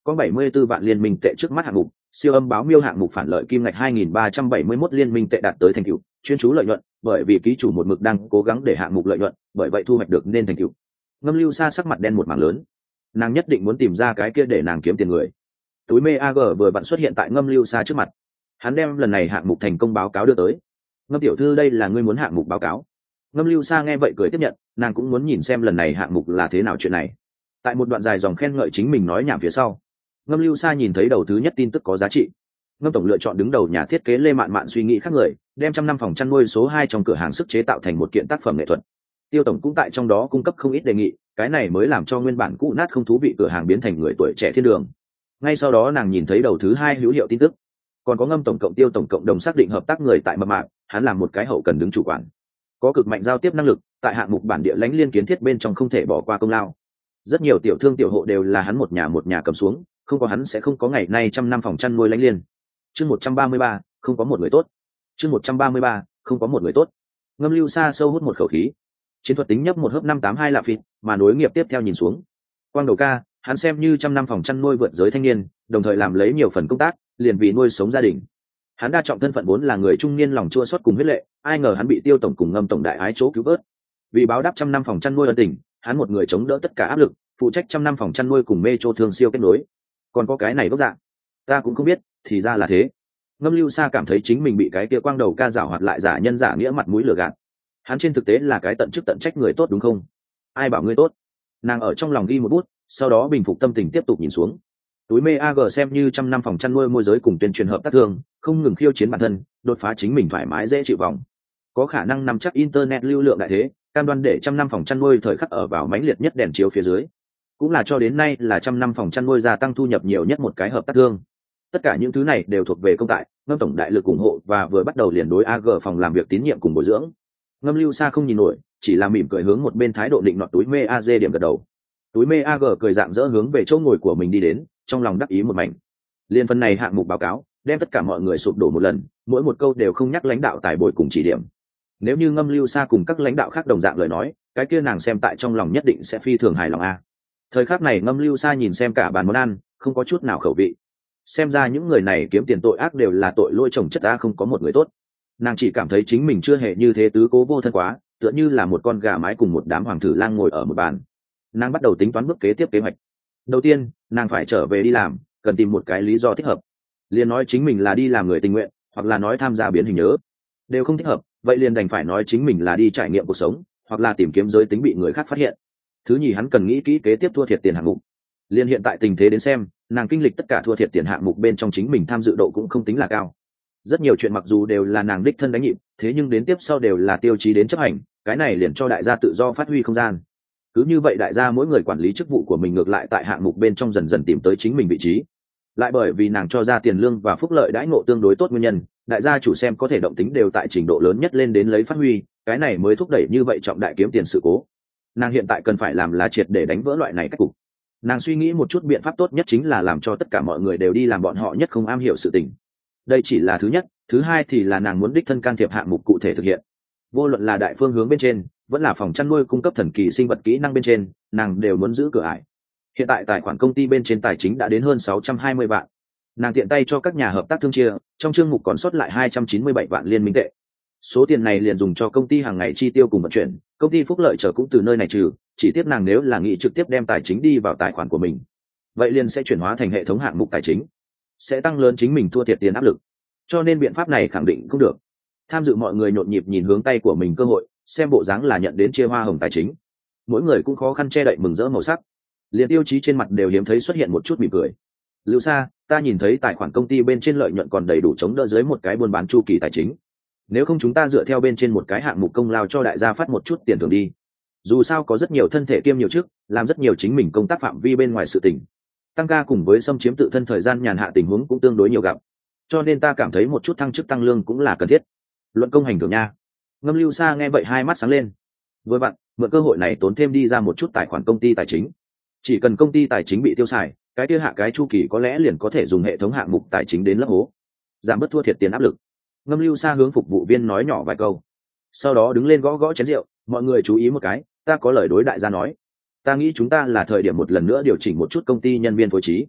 có 74 vạn liên minh tệ trước mắt hạng mục, siêu âm báo miêu hạng mục phản lợi kim ngạch 2.371 liên minh tệ đạt tới thành tựu, chuyên chú lợi nhuận, bởi vì ký chủ một mực đang cố gắng để hạng mục lợi nhuận, bởi vậy thu hoạch được nên thành tựu. Ngâm Lưu Sa sắc mặt đen một mảng lớn, nàng nhất định muốn tìm ra cái kia để nàng kiếm tiền người. Túi mê ag vừa vặn xuất hiện tại Ngâm Lưu Sa trước mặt, hắn đem lần này hạng mục thành công báo cáo đưa tới. Ngâm tiểu thư, đây là ngươi muốn hạng mục báo cáo. Ngâm Lưu Sa nghe vậy cười tiếp nhận, nàng cũng muốn nhìn xem lần này hạng mục là thế nào chuyện này. Tại một đoạn dài dòng khen ngợi chính mình nói nhảm phía sau, Ngâm Lưu Sa nhìn thấy đầu thứ nhất tin tức có giá trị. Ngâm tổng lựa chọn đứng đầu nhà thiết kế Lê Mạn Mạn suy nghĩ khác người, đem 100 năm phòng chăn nuôi số 2 trong cửa hàng sức chế tạo thành một kiện tác phẩm nghệ thuật. Tiêu tổng cũng tại trong đó cung cấp không ít đề nghị, cái này mới làm cho nguyên bản cũ nát không thú vị cửa hàng biến thành người tuổi trẻ thiên đường. Ngay sau đó nàng nhìn thấy đầu thứ hai hữu hiệu tin tức, còn có Ngâm tổng cộng Tiêu tổng cộng đồng xác định hợp tác người tại mập mạp, hắn làm một cái hậu cần đứng chủ quản, có cực mạnh giao tiếp năng lực, tại hạng mục bản địa lãnh liên kiến thiết bên trong không thể bỏ qua công lao. Rất nhiều tiểu thương tiểu hộ đều là hắn một nhà cầm xuống, không có hắn sẽ không có ngày nay 100 năm phòng chăn nuôi lãnh liên. Chương 133, không có một người tốt. Chương 133, không có một người tốt. Ngâm Lưu Sa sâu hút một khẩu khí. Chiến thuật tính nhấp một hớp 582 lạ phịt, mà nối nghiệp tiếp theo nhìn xuống. Quang đầu ca, hắn xem như 100 năm phòng chăn nuôi vượt giới thanh niên, đồng thời làm lấy nhiều phần công tác, liền vì nuôi sống gia đình. Hắn đa trọng thân phận vốn là người trung niên lòng chua xót cùng huyết lệ, ai ngờ hắn bị Tiêu tổng cùng Ngâm tổng đại ái chỗ cứu vớt. Vì báo đáp 100 năm phòng chăn nuôi ân tình, hắn một người chống đỡ tất cả áp lực, phụ trách 100 năm phòng chăn nuôi cùng Metro thường siêu kết nối. Còn có cái này gốc dạng, ta cũng không biết, thì ra là thế. Ngâm Lưu Sa cảm thấy chính mình bị cái kia quang đầu ca giảo hoạt lại giả nhân giả nghĩa mặt mũi lừa gạt. Hắn trên thực tế là cái tận chức tận trách người tốt đúng không? Ai bảo ngươi tốt? Nàng ở trong lòng ghi một bút, sau đó bình phục tâm tình tiếp tục nhìn xuống. Túi mê ag xem như 100 năm phòng chăn nuôi môi giới cùng tuyên truyền hợp tác thương, không ngừng khiêu chiến bản thân, đột phá chính mình thoải mái dễ chịu vòng, có khả năng nắm chắc internet lưu lượng đại thế, cam đoan để 100 năm phòng chăn nuôi thời khắc ở vào mãnh liệt nhất đèn chiếu phía dưới, cũng là cho đến nay là 100 năm phòng chăn nuôi gia tăng thu nhập nhiều nhất một cái hợp tác thương. Tất cả những thứ này đều thuộc về công tại Ngâm tổng đại lực ủng hộ và vừa bắt đầu liền đối ag phòng làm việc tín nhiệm cùng bồi dưỡng. Ngâm Lưu Sa không nhìn nổi, chỉ là mỉm cười hướng một bên thái độ định nọt túi mê ag điểm gật đầu. Túi mê ag cười dạng dỡ hướng về chỗ ngồi của mình đi đến, trong lòng đắc ý một mảnh. Liên phần này hạng mục báo cáo đem tất cả mọi người sụp đổ một lần, mỗi một câu đều không nhắc lãnh đạo tài bồi cùng chỉ điểm. Nếu như Ngâm Lưu Sa cùng các lãnh đạo khác đồng dạng lời nói, cái kia nàng xem tại trong lòng nhất định sẽ phi thường hài lòng a. Thời khắc này Ngâm Lưu Sa nhìn xem cả bàn món ăn, không có chút nào khẩu vị. Xem ra những người này kiếm tiền tội ác đều là tội lỗi chồng chất, ta không có một người tốt. Nàng chỉ cảm thấy chính mình chưa hề như thế tứ cố vô thân quá, tựa như là một con gà mái cùng một đám hoàng thử lang ngồi ở một bàn. Nàng bắt đầu tính toán bước kế tiếp kế hoạch. Đầu tiên, nàng phải trở về đi làm, cần tìm một cái lý do thích hợp. Liền nói chính mình là đi làm người tình nguyện, hoặc là nói tham gia biến hình nhớ, đều không thích hợp, vậy liền đành phải nói chính mình là đi trải nghiệm cuộc sống, hoặc là tìm kiếm giới tính bị người khác phát hiện. Thứ nhì, hắn cần nghĩ kỹ kế tiếp thua thiệt tiền hạng mục. Liên hiện tại tình thế đến xem, nàng kinh lịch tất cả thua thiệt tiền hạng mục bên trong chính mình tham dự độ cũng không tính là cao. Rất nhiều chuyện mặc dù đều là nàng đích thân đánh nhịp, thế nhưng đến tiếp sau đều là tiêu chí đến chấp hành, cái này liền cho đại gia tự do phát huy không gian. Cứ như vậy đại gia mỗi người quản lý chức vụ của mình ngược lại tại hạng mục bên trong dần dần tìm tới chính mình vị trí. Lại bởi vì nàng cho ra tiền lương và phúc lợi đãi ngộ tương đối tốt nguyên nhân, đại gia chủ xem có thể động tính đều tại trình độ lớn nhất lên đến lấy phát huy, cái này mới thúc đẩy như vậy trọng đại kiếm tiền sự cố. Nàng hiện tại cần phải làm là triệt để đánh vỡ loại này cách cục. Nàng suy nghĩ một chút biện pháp tốt nhất chính là làm cho tất cả mọi người đều đi làm bọn họ nhất không am hiểu sự tình. Đây chỉ là thứ nhất, thứ hai thì là nàng muốn đích thân can thiệp hạng mục cụ thể thực hiện. Vô luận là đại phương hướng bên trên, vẫn là phòng chăn nuôi cung cấp thần kỳ sinh vật kỹ năng bên trên, nàng đều muốn giữ cửa ải. Hiện tại tài khoản công ty bên trên tài chính đã đến hơn 620 vạn. Nàng tiện tay cho các nhà hợp tác thương chia, trong chương mục còn sót lại 297 vạn liên minh tệ. Số tiền này liền dùng cho công ty hàng ngày chi tiêu cùng vận chuyển, công ty phúc lợi trở cũng từ nơi này trừ, chỉ tiếp nàng nếu là nghĩ trực tiếp đem tài chính đi vào tài khoản của mình, vậy liền sẽ chuyển hóa thành hệ thống hạng mục tài chính, sẽ tăng lớn chính mình thua thiệt tiền áp lực. Cho nên biện pháp này khẳng định cũng được. Tham dự mọi người nhộn nhịp nhìn hướng tay của mình cơ hội, xem bộ dáng là nhận đến chia hoa hồng tài chính. Mỗi người cũng khó khăn che đậy mừng rỡ màu sắc, liền Tiêu Chí trên mặt đều hiếm thấy xuất hiện một chút mỉm cười. Lưu Sa, ta nhìn thấy tài khoản công ty bên trên lợi nhuận còn đầy đủ chống đỡ dưới một cái buôn bán chu kỳ tài chính. Nếu không chúng ta dựa theo bên trên một cái hạng mục công lao cho đại gia phát một chút tiền thưởng đi. Dù sao có rất nhiều thân thể kiêm nhiều chức, làm rất nhiều chính mình công tác phạm vi bên ngoài sự tình. Tăng ca cùng với xâm chiếm tự thân thời gian nhàn hạ tình huống cũng tương đối nhiều gặp. Cho nên ta cảm thấy một chút thăng chức tăng lương cũng là cần thiết. Luận công hành thưởng nha. Ngâm Lưu Sa nghe vậy hai mắt sáng lên. Vừa vặn, mượn cơ hội này tốn thêm đi ra một chút tài khoản công ty tài chính. Chỉ cần công ty tài chính bị tiêu xài, cái kia hạ cái chu kỳ có lẽ liền có thể dùng hệ thống hạng mục tài chính đến lấp hố, giảm bớt thua thiệt tiền áp lực. Ngâm Lưu Sa hướng phục vụ viên nói nhỏ vài câu, sau đó đứng lên gõ gõ chén rượu. Mọi người chú ý một cái, ta có lời đối đại gia nói. Ta nghĩ chúng ta là thời điểm một lần nữa điều chỉnh một chút công ty nhân viên phối trí.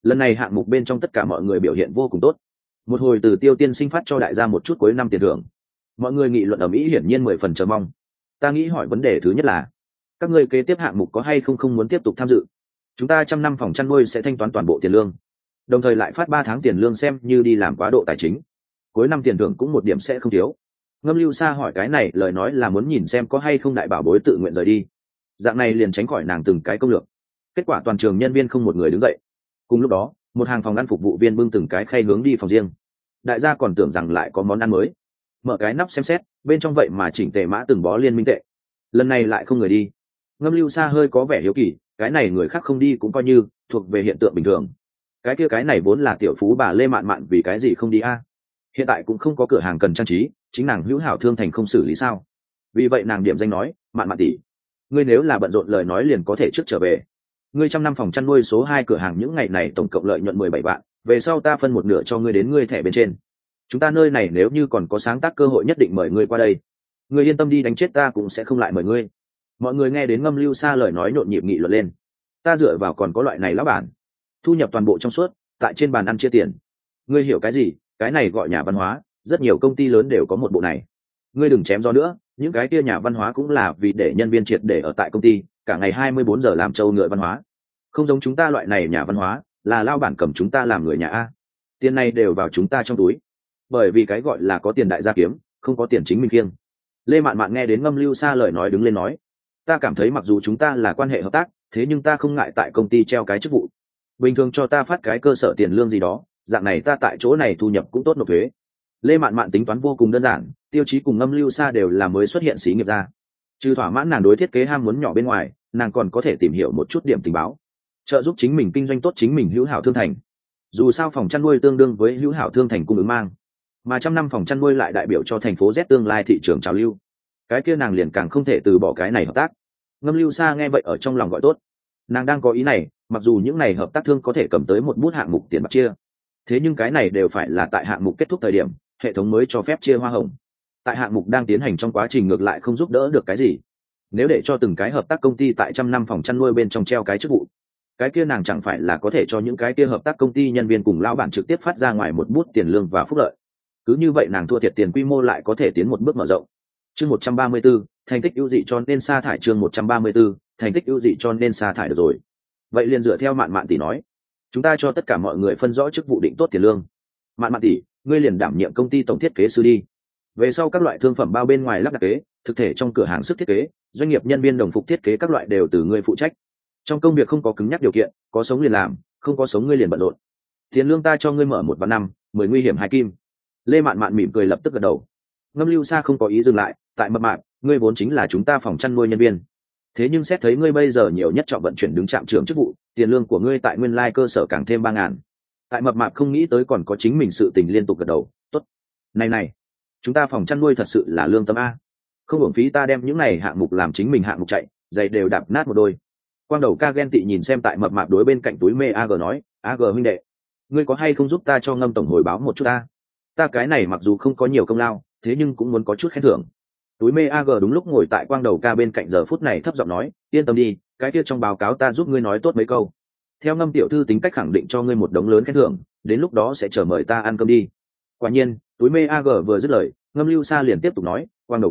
Lần này hạng mục bên trong tất cả mọi người biểu hiện vô cùng tốt. Một hồi từ Tiêu tiên sinh phát cho đại gia một chút cuối năm tiền thưởng, mọi người nghị luận ở Mỹ hiển nhiên 10 phần chờ mong. Ta nghĩ hỏi vấn đề thứ nhất là các ngươi kế tiếp hạng mục có hay không muốn tiếp tục tham dự. Chúng ta 100 năm phòng chăn nuôi sẽ thanh toán toàn bộ tiền lương, đồng thời lại phát 3 tháng tiền lương xem như đi làm quá độ tài chính, cuối năm tiền thưởng cũng một điểm sẽ không thiếu. Ngâm Lưu Sa hỏi cái này lời nói là muốn nhìn xem có hay không đại bảo bối tự nguyện rời đi, dạng này liền tránh khỏi nàng từng cái công lược. Kết quả toàn trường nhân viên không một người đứng dậy. Cùng lúc đó một hàng phòng ăn phục vụ viên bưng từng cái khay hướng đi phòng riêng. Đại gia còn tưởng rằng lại có món ăn mới, mở cái nắp xem xét, bên trong vậy mà chỉnh tề mã từng bó liên minh tệ. Lần này lại không người đi. Ngâm Lưu Sa hơi có vẻ hiếu kỳ, cái này người khác không đi cũng coi như thuộc về hiện tượng bình thường. Cái này vốn là tiểu phú bà Lê Mạn Mạn vì cái gì không đi a? Hiện tại cũng không có cửa hàng cần trang trí, chính nàng hữu hảo thương thành không xử lý sao? Vì vậy nàng điểm danh nói, Mạn Mạn tỷ, ngươi nếu là bận rộn lời nói liền có thể trước trở về. Ngươi 100 năm phòng chăn nuôi số 2 cửa hàng những ngày này tổng cộng lợi nhuận 17 vạn, về sau ta phân một nửa cho ngươi đến ngươi thẻ bên trên. Chúng ta nơi này nếu như còn có sáng tác cơ hội nhất định mời ngươi qua đây. Ngươi yên tâm đi, đánh chết ta cũng sẽ không lại mời ngươi. Mọi người nghe đến Ngâm Lưu Sa lời nói nhộn nhịp nghị luận lên. Ta dựa vào còn có loại này lão bản, thu nhập toàn bộ trong suốt, tại trên bàn ăn chia tiền. Ngươi hiểu cái gì? Cái này gọi nhà văn hóa, rất nhiều công ty lớn đều có một bộ này. Ngươi đừng chém gió nữa, những cái kia nhà văn hóa cũng là vì để nhân viên triệt để ở tại công ty, cả ngày 24 giờ làm trâu ngựa văn hóa. Không giống chúng ta loại này nhà văn hóa, là lao bản cầm chúng ta làm người nhà a. Tiền này đều vào chúng ta trong túi. Bởi vì cái gọi là có tiền đại gia kiếm, không có tiền chính mình kiêng. Lê Mạn Mạn nghe đến Ngâm Lưu Sa lời nói đứng lên nói, ta cảm thấy mặc dù chúng ta là quan hệ hợp tác, thế nhưng ta không ngại tại công ty treo cái chức vụ, bình thường cho ta phát cái cơ sở tiền lương gì đó, dạng này ta tại chỗ này thu nhập cũng tốt nộp thuế. Lê Mạn Mạn tính toán vô cùng đơn giản, Tiêu Chí cùng Ngâm Lưu Sa đều là mới xuất hiện xí nghiệp ra, trừ thỏa mãn nàng đối thiết kế ham muốn nhỏ bên ngoài, nàng còn có thể tìm hiểu một chút điểm tình báo, trợ giúp chính mình kinh doanh tốt chính mình hữu hảo thương thành. Dù sao phòng chăn nuôi tương đương với hữu hảo thương thành cung ứng mang, mà 100 năm phòng chăn nuôi lại đại biểu cho thành phố Z tương lai thị trường trào lưu, cái kia nàng liền càng không thể từ bỏ cái này hợp tác. Ngâm Lưu Sa nghe vậy ở trong lòng gọi tốt, nàng đang có ý này, mặc dù những này hợp tác thương có thể cầm tới một bút hạng mục tiền bạc chia, thế nhưng cái này đều phải là tại hạng mục kết thúc thời điểm hệ thống mới cho phép chia hoa hồng, tại hạng mục đang tiến hành trong quá trình ngược lại không giúp đỡ được cái gì. Nếu để cho từng cái hợp tác công ty tại 100 năm phòng chăn nuôi bên trong treo cái chức vụ, cái kia nàng chẳng phải là có thể cho những cái kia hợp tác công ty nhân viên cùng lão bản trực tiếp phát ra ngoài một bút tiền lương và phúc lợi. Cứ như vậy nàng thua thiệt tiền quy mô lại có thể tiến một bước mở rộng. Chương 134, thành tích ưu dị cho nên sa thải. Chương 134, thành tích ưu dị cho nên sa thải được rồi. Vậy liền dựa theo Mạn Mạn tỷ nói, chúng ta cho tất cả mọi người phân rõ chức vụ định tốt tiền lương. Mạn Mạn tỷ, ngươi liền đảm nhiệm công ty tổng thiết kế sư đi. Về sau các loại thương phẩm bao bên ngoài lắp đặt kế, thực thể trong cửa hàng sức thiết kế, doanh nghiệp nhân viên đồng phục thiết kế các loại đều từ ngươi phụ trách. Trong công việc không có cứng nhắc điều kiện, có sống liền làm, không có sống ngươi liền bận rộn. Tiền lương ta cho ngươi mở 1 và 5, 10 nguy hiểm 2 kim. Lê Mạn Mạn mỉm cười lập tức gật đầu. Ngâm Lưu Sa không có ý dừng lại, tại Mập Mạp, ngươi vốn chính là chúng ta phòng chăn nuôi nhân viên. Thế nhưng xét thấy ngươi bây giờ nhiều nhất trọng vận chuyển đứng trạm trưởng chức vụ, tiền lương của ngươi tại nguyên lai cơ sở càng thêm 3.000. Tại Mập Mạp không nghĩ tới còn có chính mình sự tình liên tục gật đầu, tốt. Này, chúng ta phòng chăn nuôi thật sự là lương tâm a. Không uổng phí ta đem những này hạng mục làm chính mình hạng mục chạy, giày đều đạp nát một đôi. Quang Đầu ca ghen tị nhìn xem tại Mập Mạp đối bên cạnh túi mê AG nói, AG huynh đệ, ngươi có hay không giúp ta cho Ngâm tổng hồi báo một chút ta? Ta cái này mặc dù không có nhiều công lao, thế nhưng cũng muốn có chút khen thưởng. Túi mê AG đúng lúc ngồi tại Quang Đầu ca bên cạnh giờ phút này thấp giọng nói, yên tâm đi, cái kia trong báo cáo ta giúp ngươi nói tốt mấy câu. Theo Ngâm tiểu thư tính cách khẳng định cho ngươi một đống lớn khen thưởng, đến lúc đó sẽ chờ mời ta ăn cơm đi. Quả nhiên, túi mê AG vừa dứt lời, Ngâm Lưu Sa liền tiếp tục nói, Quang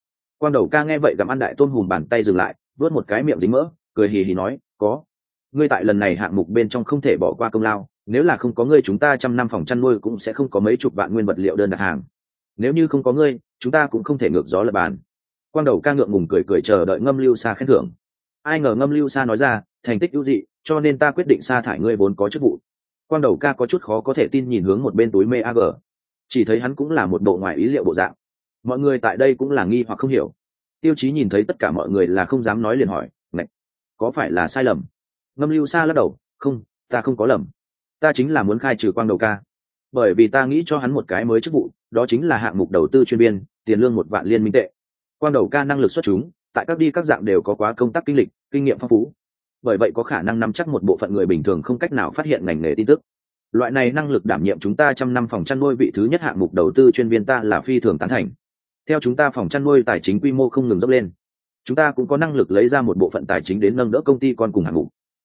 Đầu ca nghe vậy gặm ăn đại tôm hùm bàn tay dừng lại, vớt một cái miệng dính mỡ, cười hì hì nói, có. Ngươi tại lần này hạng mục bên trong không thể bỏ qua công lao, nếu là không có ngươi chúng ta 100 năm phòng chăn nuôi cũng sẽ không có mấy chục vạn nguyên vật liệu đơn đặt hàng. Nếu như không có ngươi, chúng ta cũng không thể ngược gió lập bàn. Quang Đầu ca ngượng ngùng cười chờ đợi Ngâm Lưu Sa khen thưởng. Ai ngờ Ngâm Lưu Sa nói ra, thành tích ưu dị, cho nên ta quyết định sa thải ngươi vốn có chức vụ. Quang Đầu ca có chút khó có thể tin nhìn hướng một bên túi mê AG, chỉ thấy hắn cũng là một bộ ngoài ý liệu bộ dạng. Mọi người tại đây cũng là nghi hoặc không hiểu. Tiêu Chí nhìn thấy tất cả mọi người là không dám nói liền hỏi, này, có phải là sai lầm? Ngâm Lưu Sa lắc đầu, không, ta không có lầm, ta chính là muốn khai trừ Quang Đầu ca, bởi vì ta nghĩ cho hắn một cái mới chức vụ, đó chính là hạng mục đầu tư chuyên viên, tiền lương 1 vạn liên minh tệ. Quang Đầu ca năng lực xuất chúng, tại các dạng đều có quá công tác kinh lịch, kinh nghiệm phong phú, bởi vậy có khả năng nắm chắc một bộ phận người bình thường không cách nào phát hiện ngành nghề tin tức. Loại này năng lực đảm nhiệm chúng ta 100 năm phòng chăn nuôi vị thứ nhất hạng mục đầu tư chuyên viên ta là phi thường tán thành. Theo chúng ta phòng chăn nuôi tài chính quy mô không ngừng dốc lên, chúng ta cũng có năng lực lấy ra một bộ phận tài chính đến nâng đỡ công ty con cùng hạng mục.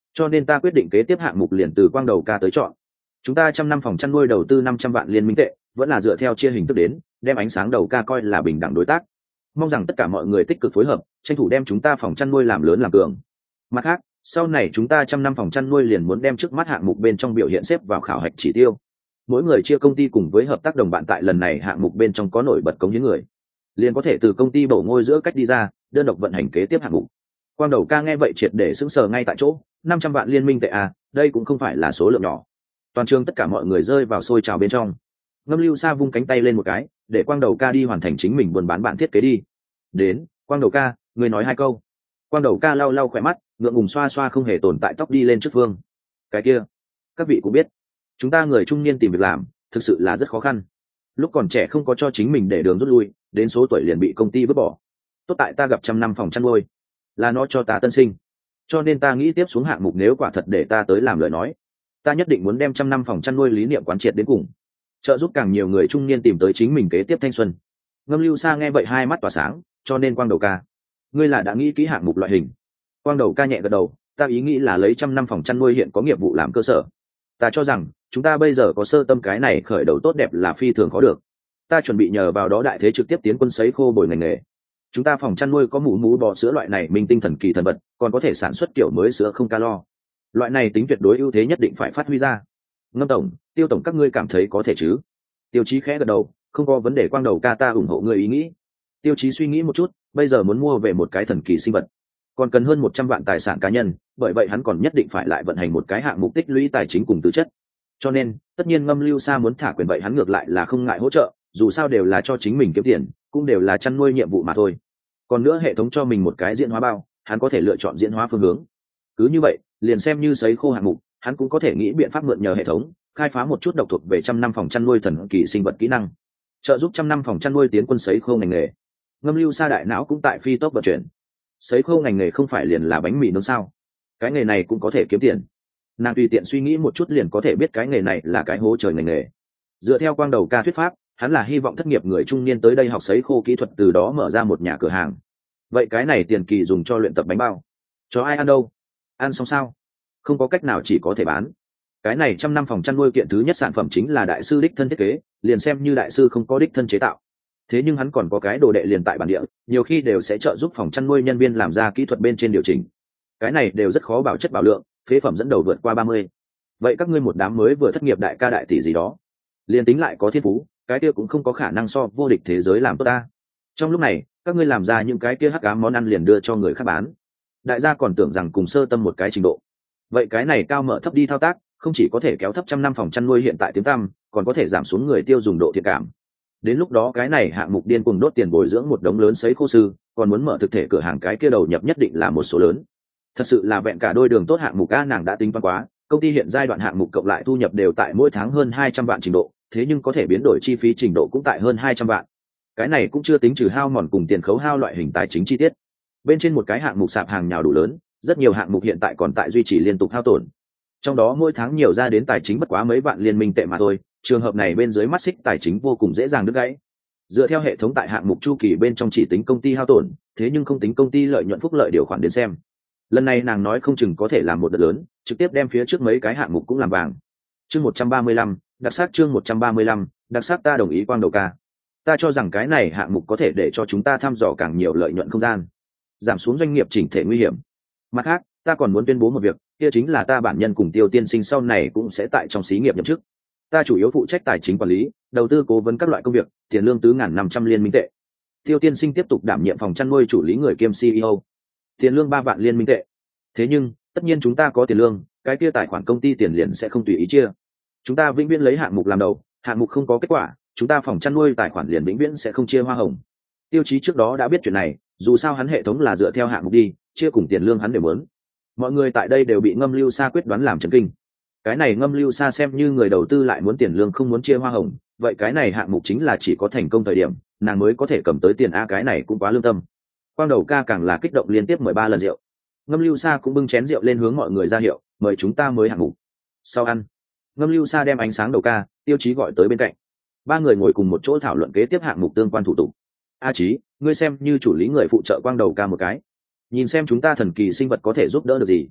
cho nên ta quyết định kế tiếp hạng mục liền từ quang đầu ca tới chọn. Chúng ta 100 năm phòng chăn nuôi đầu tư 500 vạn liên minh tệ, vẫn là dựa theo chia hình thức đến, đem ánh sáng đầu ca coi là bình đẳng đối tác. Mong rằng tất cả mọi người tích cực phối hợp, tranh thủ đem chúng ta phòng chăn nuôi làm lớn làm cường. Mặt khác, sau này chúng ta 100 năm phòng chăn nuôi liền muốn đem trước mắt hạng mục bên trong biểu hiện xếp vào khảo hạch chỉ tiêu. Mỗi người chia công ty cùng với hợp tác đồng bạn tại lần này hạng mục bên trong có nổi bật cống hiến người, liền có thể từ công ty bổ ngôi giữa cách đi ra, đơn độc vận hành kế tiếp hạng mục. Quang đầu ca nghe vậy triệt để sững sờ ngay tại chỗ, 500 vạn liên minh tệ à, đây cũng không phải là số lượng nhỏ. Toàn trường tất cả mọi người rơi vào sôi trào bên trong. Ngâm Lưu Sa vung cánh tay lên một cái, để Quang đầu ca đi hoàn thành chính mình buôn bán bạn thiết kế đi. Đến, Quang đầu ca, người nói 2 câu. Quang đầu ca lau lau khỏe mắt, ngượng ngùng xoa xoa không hề tồn tại tóc đi lên trước phương. Cái kia, các vị cũng biết, chúng ta người trung niên tìm việc làm, thực sự là rất khó khăn. Lúc còn trẻ không có cho chính mình để đường rút lui, đến số tuổi liền bị công ty vứt bỏ. Tốt tại ta gặp 100 năm phòng chăn nuôi, là nó cho ta tân sinh, cho nên ta nghĩ tiếp xuống hạng mục nếu quả thật để ta tới làm lời nói, ta nhất định muốn đem 100 năm phòng chăn nuôi lý niệm quán triệt đến cùng, trợ giúp càng nhiều người trung niên tìm tới chính mình kế tiếp thanh xuân. Ngâm Lưu Sa nghe vậy hai mắt tỏa sáng, cho nên Quang đầu ca, ngươi là đã nghĩ kỹ hạng mục loại hình? Quang đầu ca nhẹ gật đầu, ta ý nghĩ là lấy 100 năm phòng chăn nuôi hiện có nghiệp vụ làm cơ sở. Ta cho rằng chúng ta bây giờ có sơ tâm cái này khởi đầu tốt đẹp là phi thường có được. Ta chuẩn bị nhờ vào đó đại thế trực tiếp tiến quân sấy khô bồi ngành nghề. Chúng ta phòng chăn nuôi có mũ bò sữa loại này minh tinh thần kỳ thần vật, còn có thể sản xuất kiểu mới sữa không calo. Loại này tính tuyệt đối ưu thế nhất định phải phát huy ra. Ngâm tổng, Tiêu tổng các ngươi cảm thấy có thể chứ? Tiêu Chí khẽ gật đầu, không có vấn đề. Quang đầu ca, ta ủng hộ ngươi ý nghĩ. Tiêu Chí suy nghĩ một chút, bây giờ muốn mua về một cái thần kỳ sinh vật, còn cần hơn 100 vạn tài sản cá nhân, bởi vậy hắn còn nhất định phải lại vận hành một cái hạng mục tích lũy tài chính cùng tư chất. Cho nên, tất nhiên Ngâm Lưu Sa muốn thả quyền, vậy hắn ngược lại là không ngại hỗ trợ, dù sao đều là cho chính mình kiếm tiền, cũng đều là chăn nuôi nhiệm vụ mà thôi. Còn nữa hệ thống cho mình một cái diễn hóa bao, hắn có thể lựa chọn diễn hóa phương hướng. Cứ như vậy, liền xem như sấy khô hạng mục, hắn cũng có thể nghĩ biện pháp mượn nhờ hệ thống, khai phá một chút độc thuộc về 100 năm phòng chăn nuôi thần kỳ sinh vật kỹ năng, trợ giúp 100 năm phòng chăn nuôi tiến quân sấy khô ngành nghề. Ngâm Lưu Sa đại não cũng tại phi tốc vận chuyển. Sấy khô ngành nghề không phải liền là bánh mì nướng sao? Cái nghề này cũng có thể kiếm tiền. Nàng tùy tiện suy nghĩ một chút liền có thể biết cái nghề này là cái hố trời ngành nghề. Dựa theo Quang đầu ca thuyết pháp, hắn là hy vọng thất nghiệp người trung niên tới đây học sấy khô kỹ thuật, từ đó mở ra một nhà cửa hàng. Vậy cái này tiền kỳ dùng cho luyện tập bánh bao, cho ai ăn đâu? Ăn xong sao? Không có cách nào, chỉ có thể bán. Cái này 100 năm phòng chăn nuôi kiện thứ nhất sản phẩm chính là đại sư đích thân thiết kế, liền xem như đại sư không có đích thân chế tạo, thế nhưng hắn còn có cái đồ đệ liền tại bản địa, nhiều khi đều sẽ trợ giúp phòng chăn nuôi nhân viên làm ra kỹ thuật bên trên điều chỉnh. Cái này đều rất khó bảo chất bảo lượng, phế phẩm dẫn đầu vượt qua 30. Vậy các ngươi một đám mới vừa thất nghiệp đại ca đại tỷ gì đó, liền tính lại có thiên phú, cái kia cũng không có khả năng so vô địch thế giới làm tốt ta. Trong lúc này, các ngươi làm ra những cái kia hắc ám món ăn liền đưa cho người khác bán, đại gia còn tưởng rằng cùng sơ tâm một cái trình độ. Vậy cái này cao mở thấp đi thao tác, không chỉ có thể kéo thấp 100 năm phòng chăn nuôi hiện tại tiếng tăm, còn có thể giảm xuống người tiêu dùng độ thiện cảm. Đến lúc đó cái này hạng mục điên cuồng đốt tiền bồi dưỡng một đống lớn sấy khô sư, còn muốn mở thực thể cửa hàng, cái kia đầu nhập nhất định là một số lớn. Thật sự là vẹn cả đôi đường tốt hạng mục a. Nàng đã tính toán quá, công ty hiện giai đoạn hạng mục cộng lại thu nhập đều tại mỗi tháng hơn 200 vạn trình độ, thế nhưng có thể biến đổi chi phí trình độ cũng tại hơn 200 vạn. Cái này cũng chưa tính trừ hao mòn cùng tiền khấu hao loại hình tài chính chi tiết. Bên trên một cái hạng mục sạp hàng nhào đủ lớn, rất nhiều hạng mục hiện tại còn tại duy trì liên tục hao tổn. Trong đó mỗi tháng nhiều ra đến tài chính bất quá mấy vạn liên minh tệ mà thôi, trường hợp này bên dưới mắt xích tài chính vô cùng dễ dàng đứt gãy. Dựa theo hệ thống tại hạng mục chu kỳ bên trong chỉ tính công ty hao tổn, thế nhưng không tính công ty lợi nhuận phúc lợi điều khoản đến xem. Lần này nàng nói không chừng có thể làm một đợt lớn, trực tiếp đem phía trước mấy cái hạng mục cũng làm vàng. Chương 135, đặc sắc. Chương 135, đặc sắc. Ta đồng ý Quang đầu ca. Ta cho rằng cái này hạng mục có thể để cho chúng ta thăm dò càng nhiều lợi nhuận không gian, giảm xuống doanh nghiệp chỉnh thể nguy hiểm. Mặt khác, ta còn muốn tuyên bố một việc, kia chính là ta bản nhân cùng Tiêu tiên sinh sau này cũng sẽ tại trong xí nghiệp nhậm chức. Ta chủ yếu phụ trách tài chính quản lý, đầu tư cố vấn các loại công việc, tiền lương 4.500 liên minh tệ. Tiêu tiên sinh tiếp tục đảm nhiệm phòng chăn nuôi chủ lý người kiêm CEO, tiền lương 3 vạn liên minh tệ. Thế nhưng, tất nhiên chúng ta có tiền lương, cái kia tài khoản công ty tiền liền sẽ không tùy ý chia. Chúng ta vĩnh viễn lấy hạng mục làm đầu, hạng mục không có kết quả, chúng ta phòng chăn nuôi tài khoản liền vĩnh viễn sẽ không chia hoa hồng. Tiêu Chí trước đó đã biết chuyện này, dù sao hắn hệ thống là dựa theo hạng mục đi, chia cùng tiền lương hắn đều muốn. Mọi người tại đây đều bị Ngâm Lưu Sa quyết đoán làm chấn kinh. Cái này Ngâm Lưu Sa xem như người đầu tư lại muốn tiền lương không muốn chia hoa hồng, vậy cái này hạng mục chính là chỉ có thành công thời điểm nàng mới có thể cầm tới tiền a. Cái này cũng quá lương tâm. Quang đầu ca càng là kích động liên tiếp 13 lần rượu. Ngâm Lưu Sa cũng bưng chén rượu lên hướng mọi người ra hiệu, mời chúng ta mới hạng mục. Sau ăn, Ngâm Lưu Sa đem ánh sáng đầu ca, Tiêu Chí gọi tới bên cạnh. Ba người ngồi cùng một chỗ thảo luận kế tiếp hạng mục tương quan thủ tục. A Chí, ngươi xem như chủ lý người phụ trợ Quang đầu ca một cái, nhìn xem chúng ta thần kỳ sinh vật có thể giúp đỡ được gì.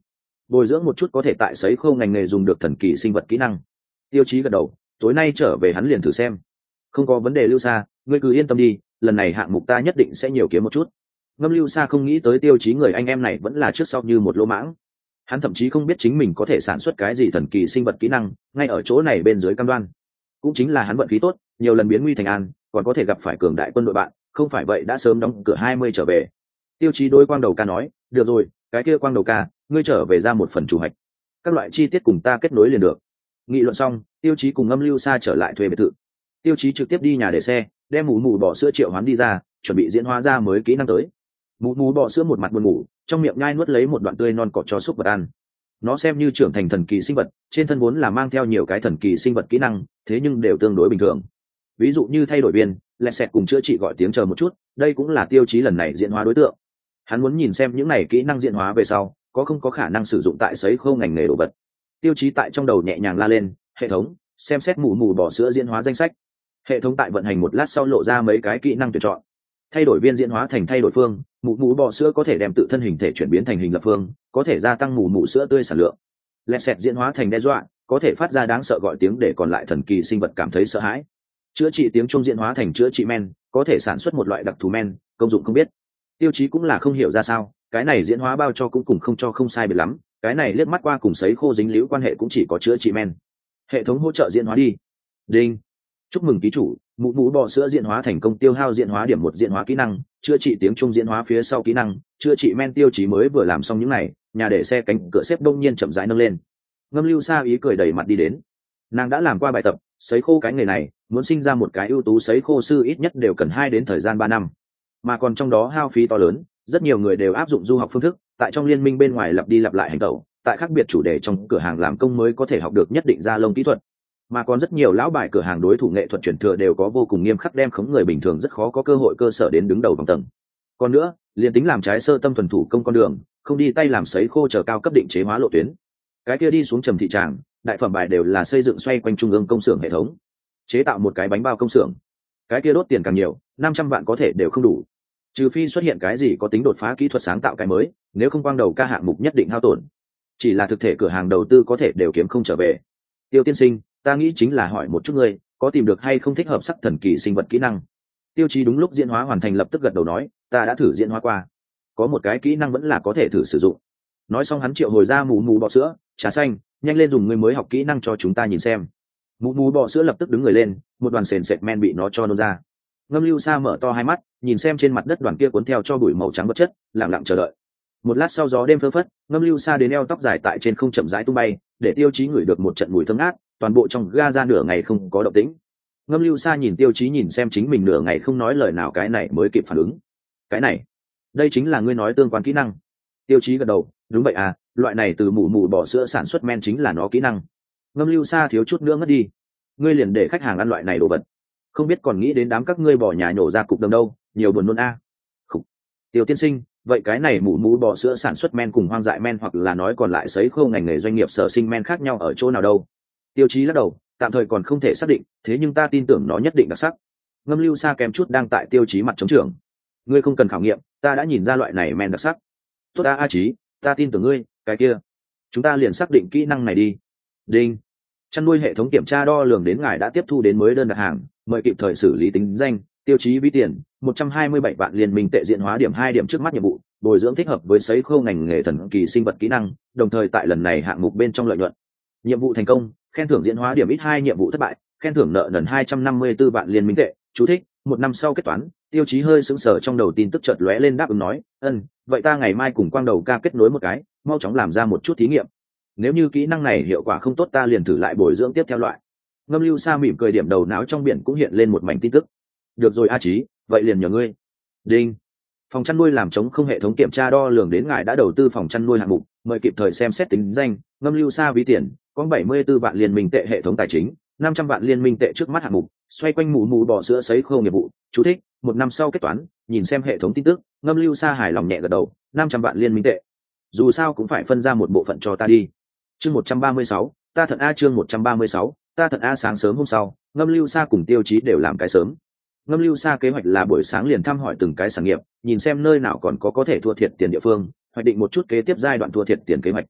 bồi dưỡng một chút có thể tại sấy khô ngành nghề dùng được thần kỳ sinh vật kỹ năng. Tiêu Chí gật đầu, tối nay trở về hắn liền thử xem. Không có vấn đề Lưu Sa, ngươi cứ yên tâm đi, lần này hạng mục ta nhất định sẽ nhiều kiếm một chút. Ngâm Lưu Sa không nghĩ tới Tiêu Chí người anh em này vẫn là trước sau như một lỗ mãng. Hắn thậm chí không biết chính mình có thể sản xuất cái gì thần kỳ sinh vật kỹ năng, ngay ở chỗ này bên dưới cam đoan. Cũng chính là hắn vận khí tốt, nhiều lần biến nguy thành an, còn có thể gặp phải cường đại quân đội bạn, không phải vậy đã sớm đóng cửa 20 trở về. Tiêu Chí đối Quang Đầu Ca nói, được rồi, cái kia Quang Đầu Ca, ngươi trở về ra một phần chủ hạch, các loại chi tiết cùng ta kết nối liền được. Nghị luận xong, Tiêu Chí cùng Ngâm Lưu Sa trở lại thuê biệt thự. Tiêu Chí trực tiếp đi nhà để xe, đem mù mù bò sữa triệu hoán đi ra, chuẩn bị diễn hóa ra mới kỹ năng tới. Mù mù bò sữa một mặt buồn ngủ, trong miệng nhai nuốt lấy một đoạn tươi non cọt cho súc vật ăn. Nó xem như trưởng thành thần kỳ sinh vật, trên thân vốn là mang theo nhiều cái thần kỳ sinh vật kỹ năng, thế nhưng đều tương đối bình thường. Ví dụ như thay đổi biên, lẹt xẹt cùng chữa trị gọi tiếng chờ một chút, đây cũng là Tiêu Chí lần này diễn hóa đối tượng. Hắn muốn nhìn xem những này kỹ năng diễn hóa về sau có không có khả năng sử dụng tại sấy khô ngành nghề đồ vật. Tiêu Chí tại trong đầu nhẹ nhàng la lên, hệ thống xem xét mù mù bò sữa diễn hóa danh sách. Hệ thống tại vận hành một lát sau lộ ra mấy cái kỹ năng tuyển chọn. Thay đổi viên diễn hóa thành thay đổi phương, mù mù bò sữa có thể đem tự thân hình thể chuyển biến thành hình lập phương, có thể gia tăng mù mù sữa tươi sản lượng. Lẹt xẹt diễn hóa thành đe dọa, có thể phát ra đáng sợ gọi tiếng để còn lại thần kỳ sinh vật cảm thấy sợ hãi. Chữa trị tiếng trung diễn hóa thành chữa trị men, có thể sản xuất một loại đặc thù men, công dụng không biết. Tiêu Chí cũng là không hiểu ra sao, cái này diễn hóa bao cho cũng cùng không cho không sai biệt lắm, cái này liếc mắt qua cùng sấy khô dính líu quan hệ cũng chỉ có chữa trị men. Hệ thống hỗ trợ diễn hóa đi. Đinh. Chúc mừng ký chủ, mụ mụ bò sữa diễn hóa thành công, tiêu hao diễn hóa điểm 1 diễn hóa kỹ năng, chữa trị tiếng trung diễn hóa phía sau kỹ năng, chữa trị men. Tiêu Chí mới vừa làm xong những này, nhà để xe cánh cửa xếp đông nhiên chậm rãi nâng lên. Ngâm Lưu Sa ý cười đầy mặt đi đến. Nàng đã làm qua bài tập, sấy khô cái nghề này, muốn sinh ra một cái ưu tú sấy khô sư ít nhất đều cần 2 đến thời gian 3 năm. Mà còn trong đó hao phí to lớn, rất nhiều người đều áp dụng du học phương thức, tại trong liên minh bên ngoài lặp đi lặp lại hành tẩu, tại khác biệt chủ đề trong cửa hàng làm công mới có thể học được nhất định gia lông kỹ thuật. Mà còn rất nhiều lão bài cửa hàng đối thủ nghệ thuật truyền thừa đều có vô cùng nghiêm khắc, đem khống người bình thường rất khó có cơ hội cơ sở đến đứng đầu vòng tầng. Còn nữa, liền tính làm trái sơ tâm thuần thủ công con đường, không đi tay làm sấy khô chờ cao cấp định chế hóa lộ tuyến, cái kia đi xuống trầm thị tràng, đại phẩm bài đều là xây dựng xoay quanh trung ương công xưởng hệ thống, chế tạo một cái bánh bao công xưởng, cái kia đốt tiền càng nhiều, 500 vạn có thể đều không đủ. Trừ phi xuất hiện cái gì có tính đột phá kỹ thuật sáng tạo cái mới, nếu không Quang Đầu Ca hạng mục nhất định hao tổn. Chỉ là thực thể cửa hàng đầu tư có thể đều kiếm không trở về. Tiêu tiên sinh, ta nghĩ chính là hỏi một chút ngươi, có tìm được hay không thích hợp sắc thần kỳ sinh vật kỹ năng? Tiêu Chí đúng lúc diễn hóa hoàn thành lập tức gật đầu nói, ta đã thử diễn hóa qua, có một cái kỹ năng vẫn là có thể thử sử dụng. Nói xong hắn triệu hồi ra mù mù bò sữa, trà xanh, nhanh lên dùng ngươi mới học kỹ năng cho chúng ta nhìn xem. Mù mù bò sữa lập tức đứng người lên, một đoàn sền sệt men bị nó cho nôn ra. Ngâm Lưu Sa mở to hai mắt, nhìn xem trên mặt đất đoàn kia cuốn theo cho bụi màu trắng vật chất, lặng lặng chờ đợi. Một lát sau gió đêm phơ phất, Ngâm Lưu Sa đến eo tóc dài tại trên không chậm rãi tung bay, để Tiêu Chí ngửi được một trận mùi thơm ngát, toàn bộ trong ga ra nửa ngày không có động tĩnh. Ngâm Lưu Sa nhìn Tiêu Chí nhìn xem chính mình nửa ngày không nói lời nào, cái này mới kịp phản ứng. Cái này, đây chính là ngươi nói tương quan kỹ năng. Tiêu Chí gật đầu, đúng vậy à, loại này từ mù mù bò sữa sản xuất men chính là nó kỹ năng. Ngâm Lưu Sa thiếu chút nữa ngất đi. Ngươi liền để khách hàng ăn loại này đồ vật, không biết còn nghĩ đến đám các ngươi bỏ nhà nhổ ra cục đầm đâu, nhiều buồn nôn a. Khục. Tiêu tiên sinh, vậy cái này mụ mú bò sữa sản xuất men cùng hoang dại men hoặc là nói còn lại sấy khô ngành nghề doanh nghiệp sở sinh men khác nhau ở chỗ nào đâu? Tiêu Chí lắc đầu, tạm thời còn không thể xác định, thế nhưng ta tin tưởng nó nhất định đặc sắc. Ngâm Lưu Sa kèm chút đang tại Tiêu Chí mặt chống trưởng. Ngươi không cần khảo nghiệm, ta đã nhìn ra loại này men đặc sắc. Tốt a Chí, ta tin tưởng ngươi, cái kia, chúng ta liền xác định kỹ năng này đi. Đinh. Chăn nuôi hệ thống kiểm tra đo lường đến ngài đã tiếp thu đến mới đơn đặt hàng, mời kịp thời xử lý tính danh, Tiêu Chí ví tiền 127 vạn liên minh tệ, diện hóa điểm 2 điểm trước mắt nhiệm vụ, bồi dưỡng thích hợp với sấy khô ngành nghề thần kỳ sinh vật kỹ năng, đồng thời tại lần này hạng mục bên trong lợi nhuận. Nhiệm vụ thành công, khen thưởng diễn hóa điểm ít 2, nhiệm vụ thất bại, khen thưởng nợ nần 254 vạn liên minh tệ. Chú thích: 1 năm sau kết toán. Tiêu Chí hơi sững sờ, trong đầu tin tức chợt lóe lên, đáp ứng nói, vậy ta ngày mai cùng Quang Đầu Ca kết nối một cái, mau chóng làm ra một chút thí nghiệm. Nếu như kỹ năng này hiệu quả không tốt, ta liền thử lại bồi dưỡng tiếp theo loại. Ngâm Lưu Sa mỉm cười, điểm đầu não trong biển cũng hiện lên một mảnh tin tức. Được rồi A Chí, vậy liền nhờ ngươi. Đinh. Phòng chăn nuôi làm chống không hệ thống kiểm tra đo lường đến ngài đã đầu tư phòng chăn nuôi hạng mục, mời kịp thời xem xét tính danh. Ngâm Lưu Sa ví tiền có 74 vạn liên minh tệ hệ thống tài chính, 500 vạn liên minh tệ trước mắt hạng mục, xoay quanh mù mù bò sữa sấy khô nghiệp vụ. Chú thích: 1 năm sau kết toán. Nhìn xem hệ thống tin tức, Ngâm Lưu Sa hài lòng nhẹ gật đầu, 500 vạn liên minh tệ. Dù sao cũng phải phân ra một bộ phận cho ta đi. Chương 136, ta thận A. Chương 136, ta thận A. Sáng sớm hôm sau, Ngâm Lưu Sa cùng Tiêu Chí đều làm cái sớm. Ngâm Lưu Sa kế hoạch là buổi sáng liền thăm hỏi từng cái sản nghiệp, nhìn xem nơi nào còn có thể thua thiệt tiền địa phương, hoạch định một chút kế tiếp giai đoạn thua thiệt tiền kế hoạch.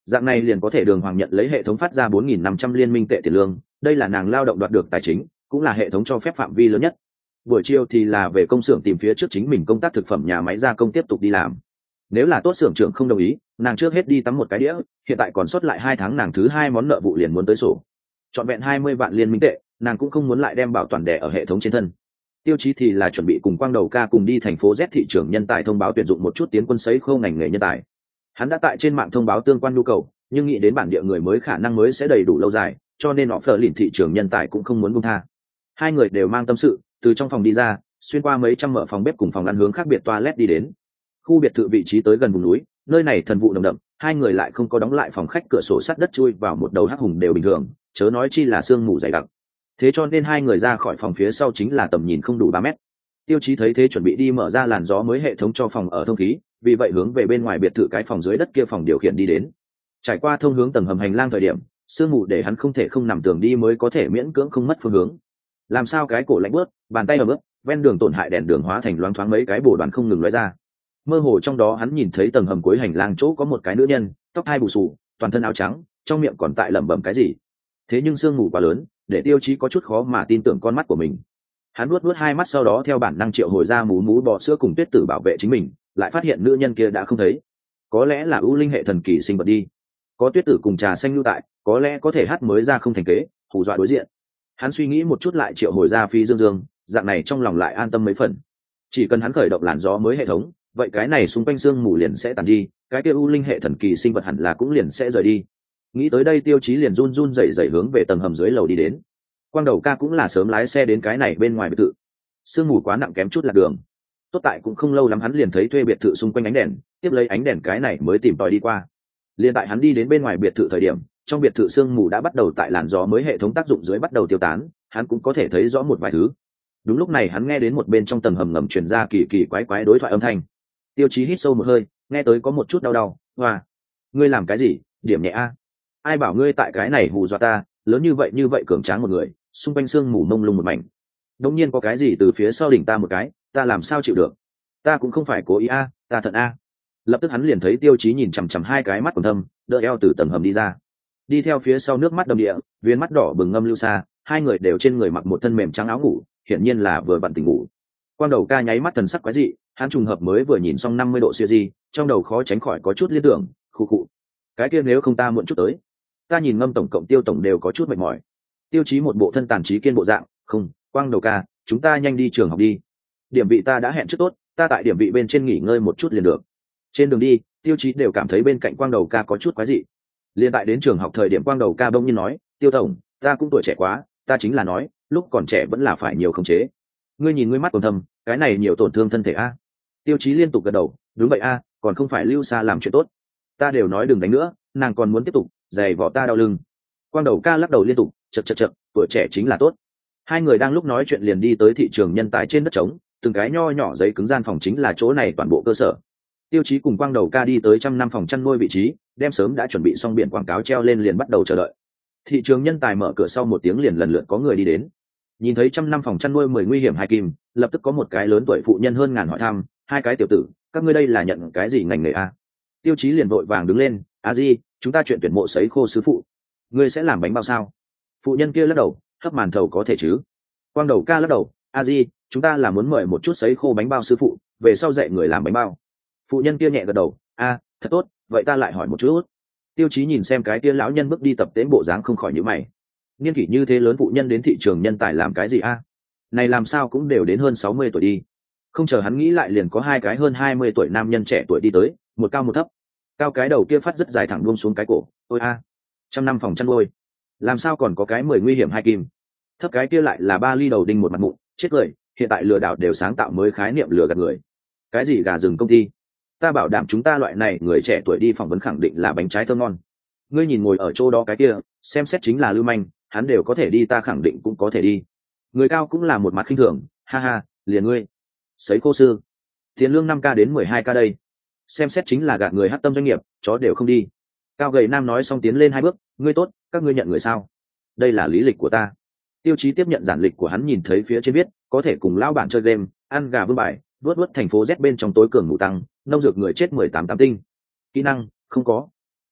Dạng này liền có thể đường hoàng nhận lấy hệ thống phát ra 4.500 liên minh tệ tiền lương, đây là nàng lao động đoạt được tài chính, cũng là hệ thống cho phép phạm vi lớn nhất. Buổi chiều thì là về công xưởng tìm phía trước chính mình công tác thực phẩm nhà máy gia công tiếp tục đi làm. Nếu là tốt xưởng trưởng không đồng ý, nàng trước hết đi tắm một cái đĩa, hiện tại còn sót lại 2 tháng nàng thứ 2 món nợ vụ liền muốn tới sổ. Trọn vẹn 20 vạn liên minh tệ, nàng cũng không muốn lại đem bảo toàn đẻ ở hệ thống trên thân. Tiêu Chí thì là chuẩn bị cùng Quang Đầu ca cùng đi thành phố Z thị trường nhân tài thông báo tuyển dụng một chút tiến quân sấy khô ngành nghề nhân tài. Hắn đã tại trên mạng thông báo tương quan nhu cầu, nhưng nghĩ đến bản địa người mới khả năng mới sẽ đầy đủ lâu dài, cho nên họ phở lìn thị trường nhân tài cũng không muốn buông tha. Hai người đều mang tâm sự, từ trong phòng đi ra, xuyên qua mấy trăm mở phòng bếp cùng phòng ăn hướng khác biệt toilet đi đến. Khu biệt thự vị trí tới gần vùng núi, nơi này thần vụ nồng đậm, hai người lại không có đóng lại phòng khách, cửa sổ sắt đất chui vào một đầu hắc hùng đều bình thường, chớ nói chi là sương mù dày đặc. Thế cho nên hai người ra khỏi phòng phía sau chính là tầm nhìn không đủ 3 mét. Tiêu Chí thấy thế chuẩn bị đi mở ra làn gió mới hệ thống cho phòng ở thông khí, vì vậy hướng về bên ngoài biệt thự cái phòng dưới đất kia phòng điều khiển đi đến. Trải qua thông hướng tầng hầm hành lang thời điểm, sương mù để hắn không thể không nằm tường đi mới có thể miễn cưỡng không mất phương hướng. Làm sao cái cổ lạnh bớt, bàn tay ẩm ướt, ven đường tổn hại đèn đường hóa thành loáng thoáng mấy cái bồ đoàn không ngừng lóe ra. Mơ hồ trong đó hắn nhìn thấy tầng hầm cuối hành lang chỗ có một cái nữ nhân, tóc hai bù xù, toàn thân áo trắng, trong miệng còn tại lẩm bẩm cái gì. Thế nhưng sương mù quá lớn, để Tiêu Chí có chút khó mà tin tưởng con mắt của mình. Hắn nuốt hai mắt, sau đó theo bản năng triệu hồi ra mú mú bò sữa cùng Tuyết Tử bảo vệ chính mình, lại phát hiện nữ nhân kia đã không thấy. Có lẽ là ưu linh hệ thần kỳ sinh vật đi. Có Tuyết Tử cùng trà xanh lưu tại, có lẽ có thể hát mới ra không thành kế, hù dọa đối diện. Hắn suy nghĩ một chút lại triệu hồi ra Phi Dương Dương, dạng này trong lòng lại an tâm mấy phần. Chỉ cần hắn khởi động làn gió mới hệ thống, vậy cái này xung quanh sương mù liền sẽ tàn đi, cái kia ưu linh hệ thần kỳ sinh vật hẳn là cũng liền sẽ rời đi. Nghĩ tới đây Tiêu Chí liền run run rẩy rẩy hướng về tầng hầm dưới lầu đi đến. Quang Đầu ca cũng là sớm lái xe đến cái này bên ngoài biệt thự. Sương mù quá nặng kém chút lạc đường. Tốt tại cũng không lâu lắm hắn liền thấy thuê biệt thự xung quanh ánh đèn, tiếp lấy ánh đèn cái này mới tìm tòi đi qua. Liên tại hắn đi đến bên ngoài biệt thự thời điểm, trong biệt thự sương mù đã bắt đầu tại làn gió mới hệ thống tác dụng dưới bắt đầu tiêu tán, hắn cũng có thể thấy rõ một vài thứ. Đúng lúc này hắn nghe đến một bên trong tầng hầm ngầm truyền ra kỳ kỳ quái quái đối thoại âm thanh. Tiêu Chí hít sâu một hơi, nghe tới có một chút đau đau. Hoa, ngươi làm cái gì? Điểm nhẹ a. Ai bảo ngươi tại cái này hù dọa ta, lớn như vậy cường tráng một người, xung quanh sương mù mông lung một mảnh. Đột nhiên có cái gì từ phía sau đỉnh ta một cái, ta làm sao chịu được? Ta cũng không phải cố ý a, ta thật a. Lập tức hắn liền thấy Tiêu Chí nhìn chằm chằm hai cái mắt còn thâm, đỡ eo từ tầng hầm đi ra. Đi theo phía sau nước mắt đầm địa, viên mắt đỏ bừng ngâm lưu xa, hai người đều trên người mặc một thân mềm trắng áo ngủ, hiển nhiên là vừa vặn tỉnh ngủ. Quang Đầu ca nháy mắt thần sắc quái dị, hắn trùng hợp mới vừa nhìn xong 50 độ siêu di, trong đầu khó tránh khỏi có chút liên tưởng, khụ khụ. Cái kia nếu không ta muộn chút tới. Ta nhìn Ngâm tổng cộng Tiêu tổng đều có chút mệt mỏi. Tiêu Chí một bộ thân tàn trí kiên bộ dạng, không, Quang Đầu ca, chúng ta nhanh đi trường học đi. Điểm vị ta đã hẹn trước tốt, ta tại điểm vị bên trên nghỉ ngơi một chút liền được. Trên đường đi, Tiêu Chí đều cảm thấy bên cạnh Quang Đầu ca có chút quái dị. Liên tại đến trường học thời điểm Quang Đầu ca bỗng nhiên nói, Tiêu tổng, ta cũng tuổi trẻ quá, ta chính là nói, lúc còn trẻ vẫn là phải nhiều khống chế. Ngươi nhìn ngươi mắt còn thâm, cái này nhiều tổn thương thân thể a. Tiêu Chí liên tục gật đầu, đúng vậy a, còn không phải lưu xa làm chuyện tốt. Ta đều nói đừng đánh nữa, nàng còn muốn tiếp tục, giày vỏ ta đau lưng. Quang Đầu ca lắc đầu liên tục, chật, tuổi trẻ chính là tốt. Hai người đang lúc nói chuyện liền đi tới thị trường nhân tài trên đất trống, từng cái nho nhỏ giấy cứng gian phòng chính là chỗ này toàn bộ cơ sở. Tiêu Chí cùng Quang Đầu ca đi tới 100 phòng chăn nuôi vị trí, đem sớm đã chuẩn bị xong biển quảng cáo treo lên liền bắt đầu chờ đợi. Thị trường nhân tài mở cửa sau một tiếng liền lần lượt có người đi đến. Nhìn thấy 100 phòng chăn nuôi 10 nguy hiểm hai kim, lập tức có một cái lớn tuổi phụ nhân hơn ngàn hỏi thăm, hai cái tiểu tử, các ngươi đây là nhận cái gì ngành nghề a? Tiêu Chí liền vội vàng đứng lên, a di, chúng ta chuyện tuyển mộ sấy khô sư phụ. Ngươi sẽ làm bánh bao sao? Phụ nhân kia lắc đầu, hấp màn thầu có thể chứ? Quang Đầu ca lắc đầu, a di, chúng ta là muốn mời một chút sấy khô bánh bao sư phụ, về sau dạy người làm bánh bao. Phụ nhân kia nhẹ gật đầu, a, thật tốt, vậy ta lại hỏi một chút. Tiêu Chí nhìn xem cái kia lão nhân bước đi tập tễnh bộ dáng không khỏi nhíu mày. Niên kỷ như thế lớn phụ nhân đến thị trường nhân tài làm cái gì a? Này làm sao cũng đều đến hơn 60 tuổi đi. Không chờ hắn nghĩ lại liền có hai cái hơn 20 tuổi nam nhân trẻ tuổi đi tới, một cao một thấp. Cao cái đầu kia phát rất dài thẳng buông xuống cái cổ, ôi a, 100 phòng chăn nuôi, làm sao còn có cái 10 nguy hiểm hai kim. Thấp cái kia lại là 3 ly đầu đinh một mặt mụn, chết cười, hiện tại lừa đảo đều sáng tạo mới khái niệm lừa gạt người. Cái gì gà rừng công ty? Ta bảo đảm chúng ta loại này người trẻ tuổi đi phỏng vấn khẳng định là bánh trái thơm ngon. Ngươi nhìn ngồi ở chỗ đó cái kia, xem xét chính là lưu manh, hắn đều có thể đi ta khẳng định cũng có thể đi. Người cao cũng là một mặt khinh thường, ha ha, liền ngươi. Sấy khô sư, tiền lương 5k đến 12k đây. Xem xét chính là gạt người hắc tâm doanh nghiệp, chó đều không đi. Cao gầy nam nói xong tiến lên 2 bước, ngươi tốt, các ngươi nhận người sao? Đây là lý lịch của ta. Tiêu Chí tiếp nhận giản lịch của hắn nhìn thấy phía trên viết, có thể cùng lão bản chơi game, ăn gà vương bài, vớt thành phố Z bên trong tối cường ngủ tăng, nông dược người chết 18 tinh. Kỹ năng, không có.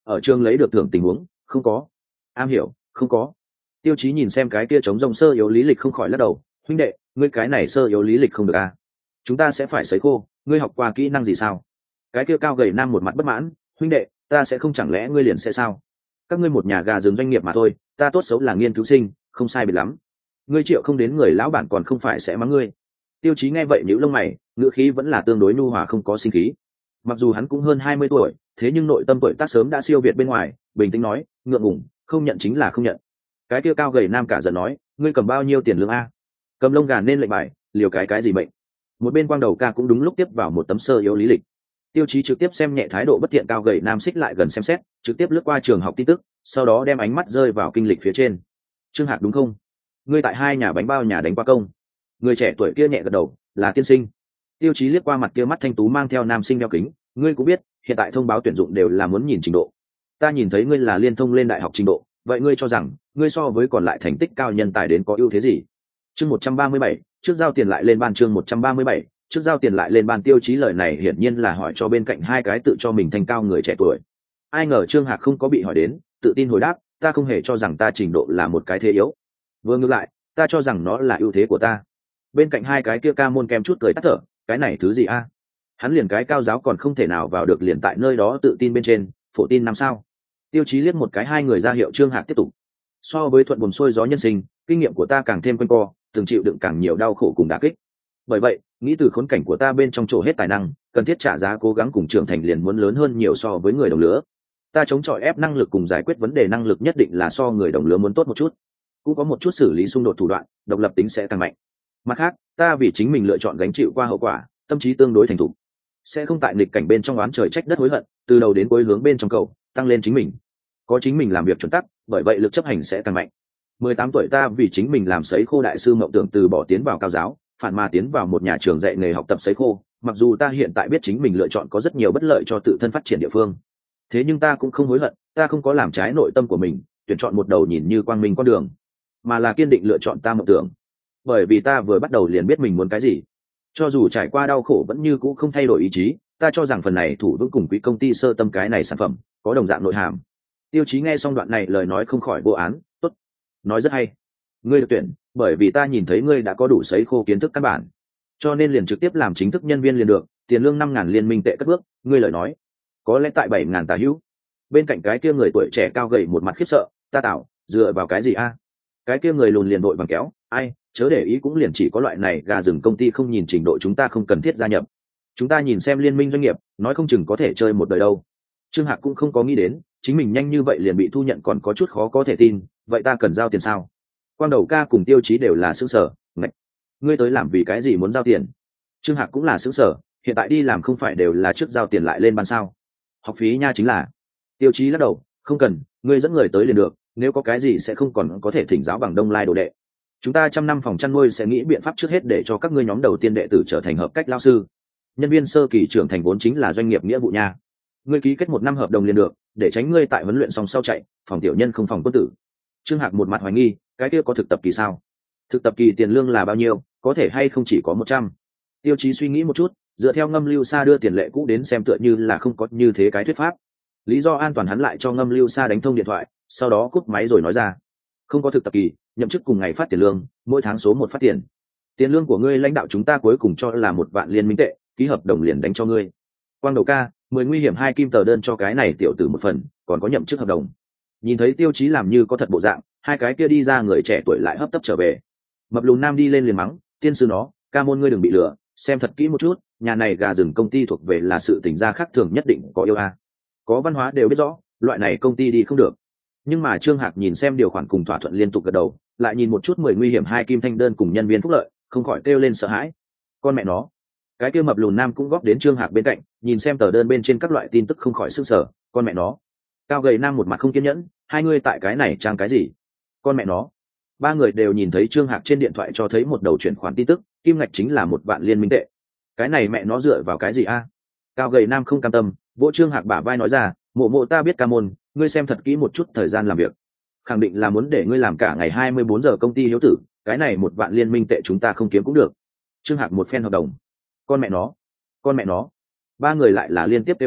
Ở trường lấy được thưởng tình huống không có. Am hiểu không có. Tiêu Chí nhìn xem cái kia trống rông sơ yếu lý lịch không khỏi lắc đầu. Huynh đệ, ngươi cái này sơ yếu lý lịch không được à? Chúng ta sẽ phải sấy khô, ngươi học qua kỹ năng gì sao? Cái kia cao gầy nam một mặt bất mãn. Huynh đệ, ta sẽ không, chẳng lẽ ngươi liền sẽ sao? Các ngươi một nhà gà rừng doanh nghiệp mà thôi, ta tốt xấu là nghiên cứu sinh, không sai biệt lắm. Ngươi triệu không đến người lão bản còn không phải sẽ mắng ngươi. Tiêu Chí nghe vậy nhíu lông mày, ngữ khí vẫn là tương đối nhu hòa không có sinh khí. Mặc dù hắn cũng hơn 20 tuổi, thế nhưng nội tâm tuổi tác sớm đã siêu việt bên ngoài, bình tĩnh nói, ngượng ngùng, không nhận chính là không nhận. Cái kia cao gầy nam cả giận nói, ngươi cầm bao nhiêu tiền lương a? Cầm lông gà nên lệnh bài, liều cái gì bệnh? Một bên quang đầu ca cũng đúng lúc tiếp vào một tấm sơ yếu lý lịch. Tiêu Chí trực tiếp xem nhẹ thái độ bất thiện cao gầy nam xích lại gần xem xét, trực tiếp lướt qua trường học tin tức, sau đó đem ánh mắt rơi vào kinh lịch phía trên. Trương Hạc đúng không? Ngươi tại 2 nhà bánh bao nhà đánh qua công. Người trẻ tuổi kia nhẹ gật đầu, là tiên sinh. Tiêu Chí liếc qua mặt kia mắt thanh tú mang theo nam sinh đeo kính, ngươi cũng biết, hiện tại thông báo tuyển dụng đều là muốn nhìn trình độ. Ta nhìn thấy ngươi là liên thông lên đại học trình độ, vậy ngươi cho rằng, ngươi so với còn lại thành tích cao nhân tài đến có ưu thế gì? Chương 137, trước giao tiền lại lên ban. Chương 137, trước giao tiền lại lên ban. Tiêu Chí lời này hiển nhiên là hỏi cho bên cạnh hai cái tự cho mình thành cao người trẻ tuổi. Ai ngờ Trương Hạc không có bị hỏi đến, tự tin hồi đáp, ta không hề cho rằng ta trình độ là một cái thế yếu. Vừa ngược lại, ta cho rằng nó là ưu thế của ta. Bên cạnh hai cái kia ca môn kem chút cười tắt thở, cái này thứ gì a? Hắn liền cái cao giáo còn không thể nào vào được, liền tại nơi đó tự tin bên trên, phổ tin năm sao? Tiêu Chí liếc một cái hai người ra hiệu Trương Hạc tiếp tục. So với thuận buồm xuôi gió nhân sinh, kinh nghiệm của ta càng thêm quanh co, từng chịu đựng càng nhiều đau khổ cùng đả kích. Bởi vậy, nghĩ từ khốn cảnh của ta bên trong chỗ hết tài năng, cần thiết trả giá cố gắng cùng trưởng thành liền muốn lớn hơn nhiều so với người đồng lứa. Ta chống chọi ép năng lực cùng giải quyết vấn đề năng lực nhất định là so người đồng lứa muốn tốt một chút. Cũng có một chút xử lý xung đột thủ đoạn, độc lập tính sẽ càng mạnh. Mặt khác, ta vì chính mình lựa chọn gánh chịu qua hậu quả, tâm trí tương đối thành thục, sẽ không tại nghịch cảnh bên trong oán trời trách đất hối hận, từ đầu đến cuối hướng bên trong cầu tăng lên chính mình, có chính mình làm việc chuẩn tắc, bởi vậy lực chấp hành sẽ càng mạnh. 18 tuổi ta vì chính mình làm sấy khô đại sư mộng tưởng từ bỏ tiến vào cao giáo, phản mà tiến vào một nhà trường dạy nghề học tập sấy khô. Mặc dù ta hiện tại biết chính mình lựa chọn có rất nhiều bất lợi cho tự thân phát triển địa phương, thế nhưng ta cũng không hối hận, ta không có làm trái nội tâm của mình, tuyển chọn một đầu nhìn như quang minh con đường, mà là kiên định lựa chọn ta mộng tưởng. Bởi vì ta vừa bắt đầu liền biết mình muốn cái gì, cho dù trải qua đau khổ vẫn như cũ không thay đổi ý chí. Ta cho rằng phần này thủ vững cùng quỹ công ty Sơ Tâm cái này sản phẩm có đồng dạng nội hàm. Tiêu Chí nghe xong đoạn này lời nói không khỏi vô án, tốt, nói rất hay. Ngươi được tuyển, bởi vì ta nhìn thấy ngươi đã có đủ sấy khô kiến thức căn bản, cho nên liền trực tiếp làm chính thức nhân viên liền được, tiền lương 5.000 liên minh tệ cất bước. Ngươi lời nói, có lẽ tại 7.000 tà hữu. Bên cạnh cái kia người tuổi trẻ cao gầy một mặt khiếp sợ, ta tạo, dựa vào cái gì a? Cái kia người lùn liền đội bằng kéo, ai, chớ để ý, cũng liền chỉ có loại này gà rừng công ty không nhìn trình độ chúng ta không cần thiết gia nhập. Chúng ta nhìn xem liên minh doanh nghiệp, nói không chừng có thể chơi một đời đâu. Trương Hạc cũng không có nghĩ đến, chính mình nhanh như vậy liền bị thu nhận còn có chút khó có thể tin, vậy ta cần giao tiền sao? Quang đầu ca cùng Tiêu Chí đều là sững sờ, ngạch, ngươi tới làm vì cái gì muốn giao tiền? Trương Hạc cũng là sững sờ, hiện tại đi làm không phải đều là trước giao tiền lại lên ban sao? Học phí nha chính là. Tiêu Chí lắc đầu, không cần, ngươi dẫn người tới liền được, nếu có cái gì sẽ không còn có thể thỉnh giáo bằng Đông Lai đồ đệ. Chúng ta 100 năm phòng chăn nuôi sẽ nghĩ biện pháp trước hết để cho các ngươi nhóm đầu tiên đệ tử trở thành hợp cách lao sư. Nhân viên sơ kỳ trưởng thành vốn chính là doanh nghiệp nghĩa vụ nha. Ngươi ký kết 1 năm hợp đồng liền được, để tránh ngươi tại huấn luyện xong sau chạy, phòng tiểu nhân không phòng quân tử. Trương Hạc một mặt hoài nghi, cái kia có thực tập kỳ sao? Thực tập kỳ tiền lương là bao nhiêu, có thể hay không chỉ có 100? Tiêu Chí suy nghĩ một chút, dựa theo Ngâm Lưu Sa đưa tiền lệ cũ đến xem tựa như là không có như thế cái thuyết pháp. Lý do an toàn hắn lại cho Ngâm Lưu Sa đánh thông điện thoại, sau đó cúp máy rồi nói ra, không có thực tập kỳ, nhậm chức cùng ngày phát tiền lương, mỗi tháng số 1 phát tiền. Tiền lương của ngươi lãnh đạo chúng ta cuối cùng cho là 1 vạn liên minh tệ, ký hợp đồng liền đánh cho ngươi. Quang đầu ca, 10 nguy hiểm 2 kim tờ đơn cho cái này tiểu tử một phần, còn có nhậm chức hợp đồng. Nhìn thấy Tiêu Chí làm như có thật bộ dạng, hai cái kia đi ra người trẻ tuổi lại hấp tấp trở về. Mập lùn nam đi lên liền mắng, tiên sư nó, ca môn ngươi đừng bị lừa, xem thật kỹ một chút, nhà này gà rừng công ty thuộc về là sự tỉnh gia khác thường nhất định có yêu a. Có văn hóa đều biết rõ, loại này công ty đi không được. Nhưng mà Trương Hạc nhìn xem điều khoản cùng thỏa thuận liên tục gật đầu, lại nhìn một chút 10 nguy hiểm 2 kim thanh đơn cùng nhân viên phúc lợi, không khỏi kêu lên sợ hãi. Con mẹ nó. Cái kia mập lùn nam cũng góp đến Trương Hạc bên cạnh, nhìn xem tờ đơn bên trên các loại tin tức không khỏi sửng sở, con mẹ nó. Cao gầy nam một mặt không kiên nhẫn, hai ngươi tại cái này trang cái gì? Con mẹ nó. Ba người đều nhìn thấy Trương Hạc trên điện thoại cho thấy một đầu chuyển khoản tin tức, kim ngạch chính là 1 vạn liên minh tệ. Cái này mẹ nó dựa vào cái gì a? Cao gầy nam không cam tâm, vỗ Trương Hạc bả vai nói ra, mộ ta biết ca môn, ngươi xem thật kỹ một chút thời gian làm việc, khẳng định là muốn để ngươi làm cả ngày 24 giờ công ty hiếu tử, cái này 1 vạn liên minh tệ chúng ta không kiếm cũng được. Trương Hạc một phen hợp đồng. Con mẹ nó. Ba người lại là liên tiếp kêu to,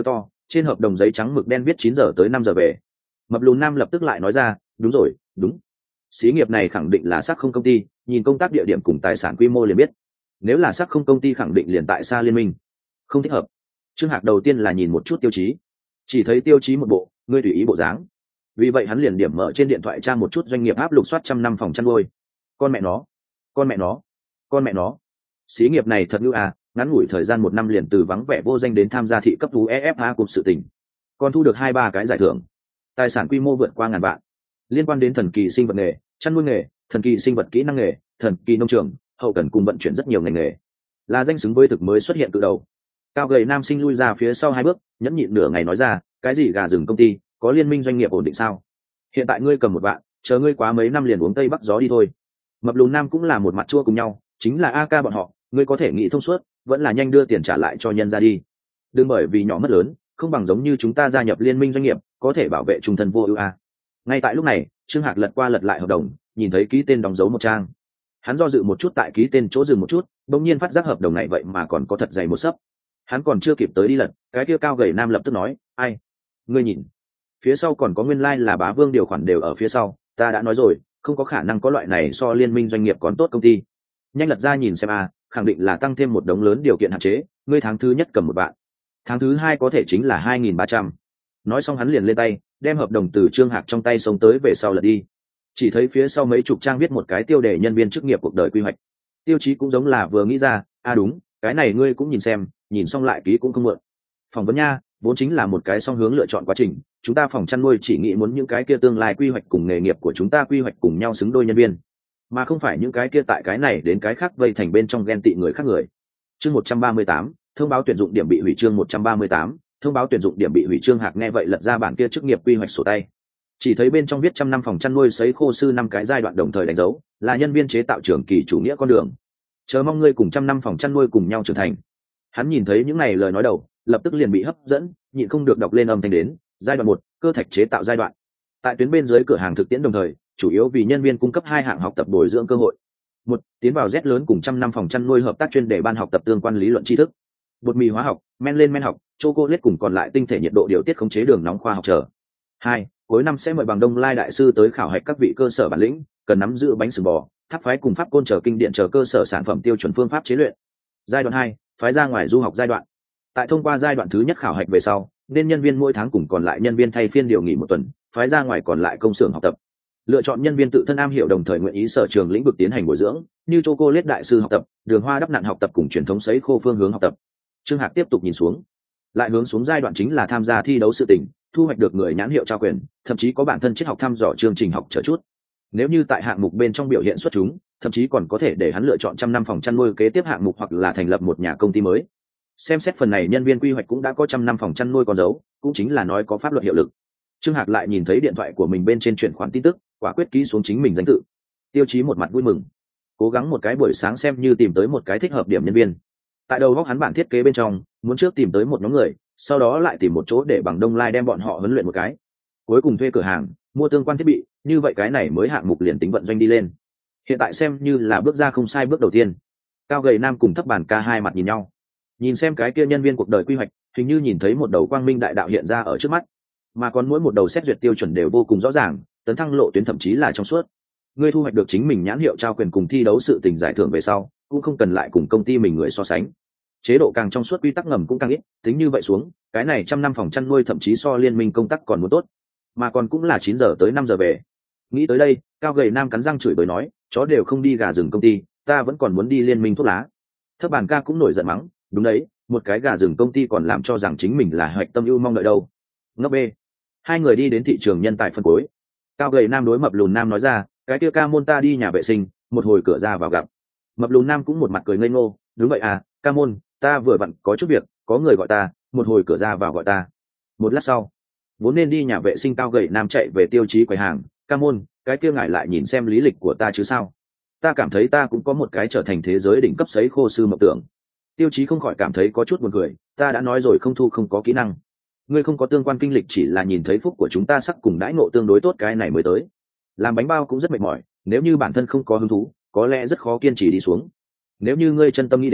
Trên hợp đồng giấy trắng mực đen viết 9 giờ tới 5 giờ về. Mập lùn nam lập tức lại nói ra, đúng rồi, đúng. Xí nghiệp này khẳng định là sắc không công ty, nhìn công tác địa điểm cùng tài sản quy mô liền biết. Nếu là sắc không công ty khẳng định liền tại xa liên minh. Không thích hợp. Trương Hạc đầu tiên là nhìn một chút tiêu chí, chỉ thấy tiêu chí một bộ, ngươi tùy ý bộ dáng. Vì vậy hắn liền điểm mở trên điện thoại tra một chút doanh nghiệp áp lục soát 100 năm phòng chăn nuôi. Con mẹ nó, con mẹ nó, con mẹ nó. Xí nghiệp này thật ngưu à, ngắn ngủi thời gian 1 năm liền từ vắng vẻ vô danh đến tham gia thị cấp UEFA cùng sự tình. Còn thu được 2-3 cái giải thưởng. Tài sản quy mô vượt qua ngàn vạn. Liên quan đến thần kỳ sinh vật nghề, chăn nuôi nghề, thần kỳ sinh vật kỹ năng nghề, thần kỳ nông trường, hậu cần cùng vận chuyển rất nhiều ngành nghề. Là danh xứng với thực mới xuất hiện từ đầu. Cao gầy nam sinh lui ra phía sau 2 bước, nhẫn nhịn nửa ngày nói ra, cái gì gà rừng công ty, có liên minh doanh nghiệp ổn định sao? Hiện tại ngươi cầm 1 vạn, chờ ngươi quá mấy năm liền uống tây bắc gió đi thôi. Mập lùn nam cũng là một mặt chua cùng nhau, chính là AK bọn họ, ngươi có thể nghĩ thông suốt, vẫn là nhanh đưa tiền trả lại cho nhân ra đi. Đừng bởi vì nhỏ mất lớn, không bằng giống như chúng ta gia nhập liên minh doanh nghiệp, có thể bảo vệ trung thân vô ưu a. Ngay tại lúc này, Trương Hạc lật qua lật lại hợp đồng, nhìn thấy ký tên đóng dấu một trang. Hắn do dự một chút tại ký tên chỗ dừng một chút, bỗng nhiên phát giác hợp đồng này vậy mà còn có thật dày một sấp. Hắn còn chưa kịp tới đi lật, cái kia cao gầy nam lập tức nói, ai? Ngươi nhìn, phía sau còn có nguyên lai là Bá Vương điều khoản đều ở phía sau, ta đã nói rồi, không có khả năng có loại này so liên minh doanh nghiệp còn tốt công ty. Nhanh lật ra nhìn xem a, khẳng định là tăng thêm một đống lớn điều kiện hạn chế, ngươi tháng thứ nhất cầm 1 vạn, tháng thứ 2 có thể chính là 2.300. Nói xong hắn liền lên tay, đem hợp đồng từ Trương Hạc trong tay sống tới về sau lật đi. Chỉ thấy phía sau mấy chục trang viết một cái tiêu đề nhân viên chức nghiệp cuộc đời quy hoạch. Tiêu chí cũng giống là vừa nghĩ ra, đúng, cái này ngươi cũng nhìn xem, nhìn xong lại ký cũng không muộn. Phỏng vấn nha, vốn chính là một cái song hướng lựa chọn quá trình, chúng ta phòng chăn nuôi chỉ nghĩ muốn những cái kia tương lai quy hoạch cùng nghề nghiệp của chúng ta quy hoạch cùng nhau xứng đôi nhân viên, mà không phải những cái kia tại cái này đến cái khác vây thành bên trong ghen tị người khác người. Chương 138, thông báo tuyển dụng điểm bị hủy. Chương 138, thông báo tuyển dụng điểm bị hủy. Trương Hạc nghe vậy lật ra bản kia chức nghiệp quy hoạch sổ tay, chỉ thấy bên trong viết 100 năm phòng chăn nuôi sấy khô sư 5 cái giai đoạn đồng thời đánh dấu, là nhân viên chế tạo trường kỳ chủ nghĩa con đường, chờ mong ngươi cùng 100 năm phòng chăn nuôi cùng nhau trưởng thành. Hắn nhìn thấy những này lời nói đầu, lập tức liền bị hấp dẫn, nhịn không được đọc lên âm thanh đến. Giai đoạn 1, cơ thạch chế tạo giai đoạn. Tại tuyến bên dưới cửa hàng thực tiễn đồng thời, chủ yếu vì nhân viên cung cấp 2 hạng học tập bồi dưỡng cơ hội. 1, tiến vào Z lớn cùng 100 năm phòng chăn nuôi hợp tác chuyên đề ban học tập tương quan lý luận tri thức, bột mì hóa học, men lên men học, chocolate cùng còn lại tinh thể nhiệt độ điều tiết khống chế đường nóng khoa học chờ. 2, cuối năm sẽ mời bằng Đông Lai đại sư tới khảo hạch các vị cơ sở bản lĩnh, cần nắm giữ bánh sừng bò, tháp phái cùng pháp côn chờ kinh điển chờ cơ sở sản phẩm tiêu chuẩn phương pháp chế luyện. Giai đoạn 2, phái ra ngoài du học giai đoạn. Tại thông qua giai đoạn thứ nhất khảo hạch về sau, nên nhân viên mỗi tháng cùng còn lại nhân viên thay phiên điều nghỉ 1 tuần, phái ra ngoài còn lại công xưởng học tập. Lựa chọn nhân viên tự thân am hiểu đồng thời nguyện ý sở trường lĩnh vực tiến hành bồi dưỡng, như chocolate đại sư học tập, đường hoa đắp nặn học tập cùng truyền thống sấy khô phương hướng học tập. Trương Hạc tiếp tục nhìn xuống, lại hướng xuống giai đoạn chính là tham gia thi đấu sự tình, thu hoạch được người nhãn hiệu trao quyền, thậm chí có bản thân triết học thăm dò chương trình học chờ chút. Nếu như tại hạng mục bên trong biểu hiện xuất chúng, thậm chí còn có thể để hắn lựa chọn 100 năm phòng chăn nuôi kế tiếp hạng mục hoặc là thành lập một nhà công ty mới. Xem xét phần này nhân viên quy hoạch cũng đã có 100 năm phòng chăn nuôi con dấu, cũng chính là nói có pháp luật hiệu lực. Trương Hạc lại nhìn thấy điện thoại của mình bên trên chuyển khoản tin tức, quả quyết ký xuống chính mình danh tự. Tiêu chí một mặt vui mừng, cố gắng một cái buổi sáng xem như tìm tới một cái thích hợp điểm nhân viên. Tại đầu góc hắn bản thiết kế bên trong, muốn trước tìm tới một nhóm người, sau đó lại tìm một chỗ để bằng Đông Lai đem bọn họ huấn luyện một cái, cuối cùng thuê cửa hàng, mua tương quan thiết bị, như vậy cái này mới hạng mục liền tính vận doanh đi lên. Hiện tại xem như là bước ra không sai bước đầu tiên. Cao gầy nam cùng thấp bàn ca hai mặt nhìn nhau, nhìn xem cái kia nhân viên cuộc đời quy hoạch, hình như nhìn thấy một đầu quang minh đại đạo hiện ra ở trước mắt, mà còn mỗi một đầu xét duyệt tiêu chuẩn đều vô cùng rõ ràng, tấn thăng lộ tuyến thậm chí là trong suốt. Ngươi thu hoạch được chính mình nhãn hiệu trao quyền cùng thi đấu sự tình giải thưởng về sau, cũng không cần lại cùng công ty mình người so sánh. Chế độ càng trong suốt, quy tắc ngầm cũng càng ít, tính như vậy xuống, cái này 100 năm phòng chăn nuôi thậm chí so liên minh công tác còn muốn tốt, mà còn cũng là 9 giờ tới 5 giờ về. Nghĩ tới đây, cao gầy nam cắn răng chửi bới nói, chó đều không đi gà rừng công ty, ta vẫn còn muốn đi liên minh thuốc lá. Thấp bàn ca cũng nổi giận mắng, đúng đấy, một cái gà rừng công ty còn làm cho rằng chính mình là hoạch tâm ưu mong đợi đâu. Ngốc bê. Hai người đi đến thị trường nhân tài phân phối. Cao gầy nam đối mập lùn nam nói ra, cái kia ca môn ta đi nhà vệ sinh, một hồi cửa ra vào gặp. Mập lùn nam cũng một mặt cười ngây ngô, đúng vậy à, ca môn, ta vừa vặn có chút việc, có người gọi ta, một hồi cửa ra vào gọi ta. Một lát sau, vốn nên đi nhà vệ sinh cao gầy nam chạy về tiêu chí quầy hàng, ca môn, cái kia ngài lại nhìn xem lý lịch của ta chứ sao? Ta cảm thấy ta cũng có một cái trở thành thế giới đỉnh cấp sấy khô sư mộng tưởng. Tiêu chí không khỏi cảm thấy có chút buồn cười, ta đã nói rồi không thu không có kỹ năng. Ngươi không có tương quan kinh lịch chỉ là nhìn thấy phúc của chúng ta sắc cùng đãi ngộ tương đối tốt cái này mới tới. Làm bánh bao cũng rất mệt mỏi, nếu như bản thân không có hứng thú, có lẽ rất khó kiên trì đi xuống. Nếu như ngươi chân tâm nghĩ đến,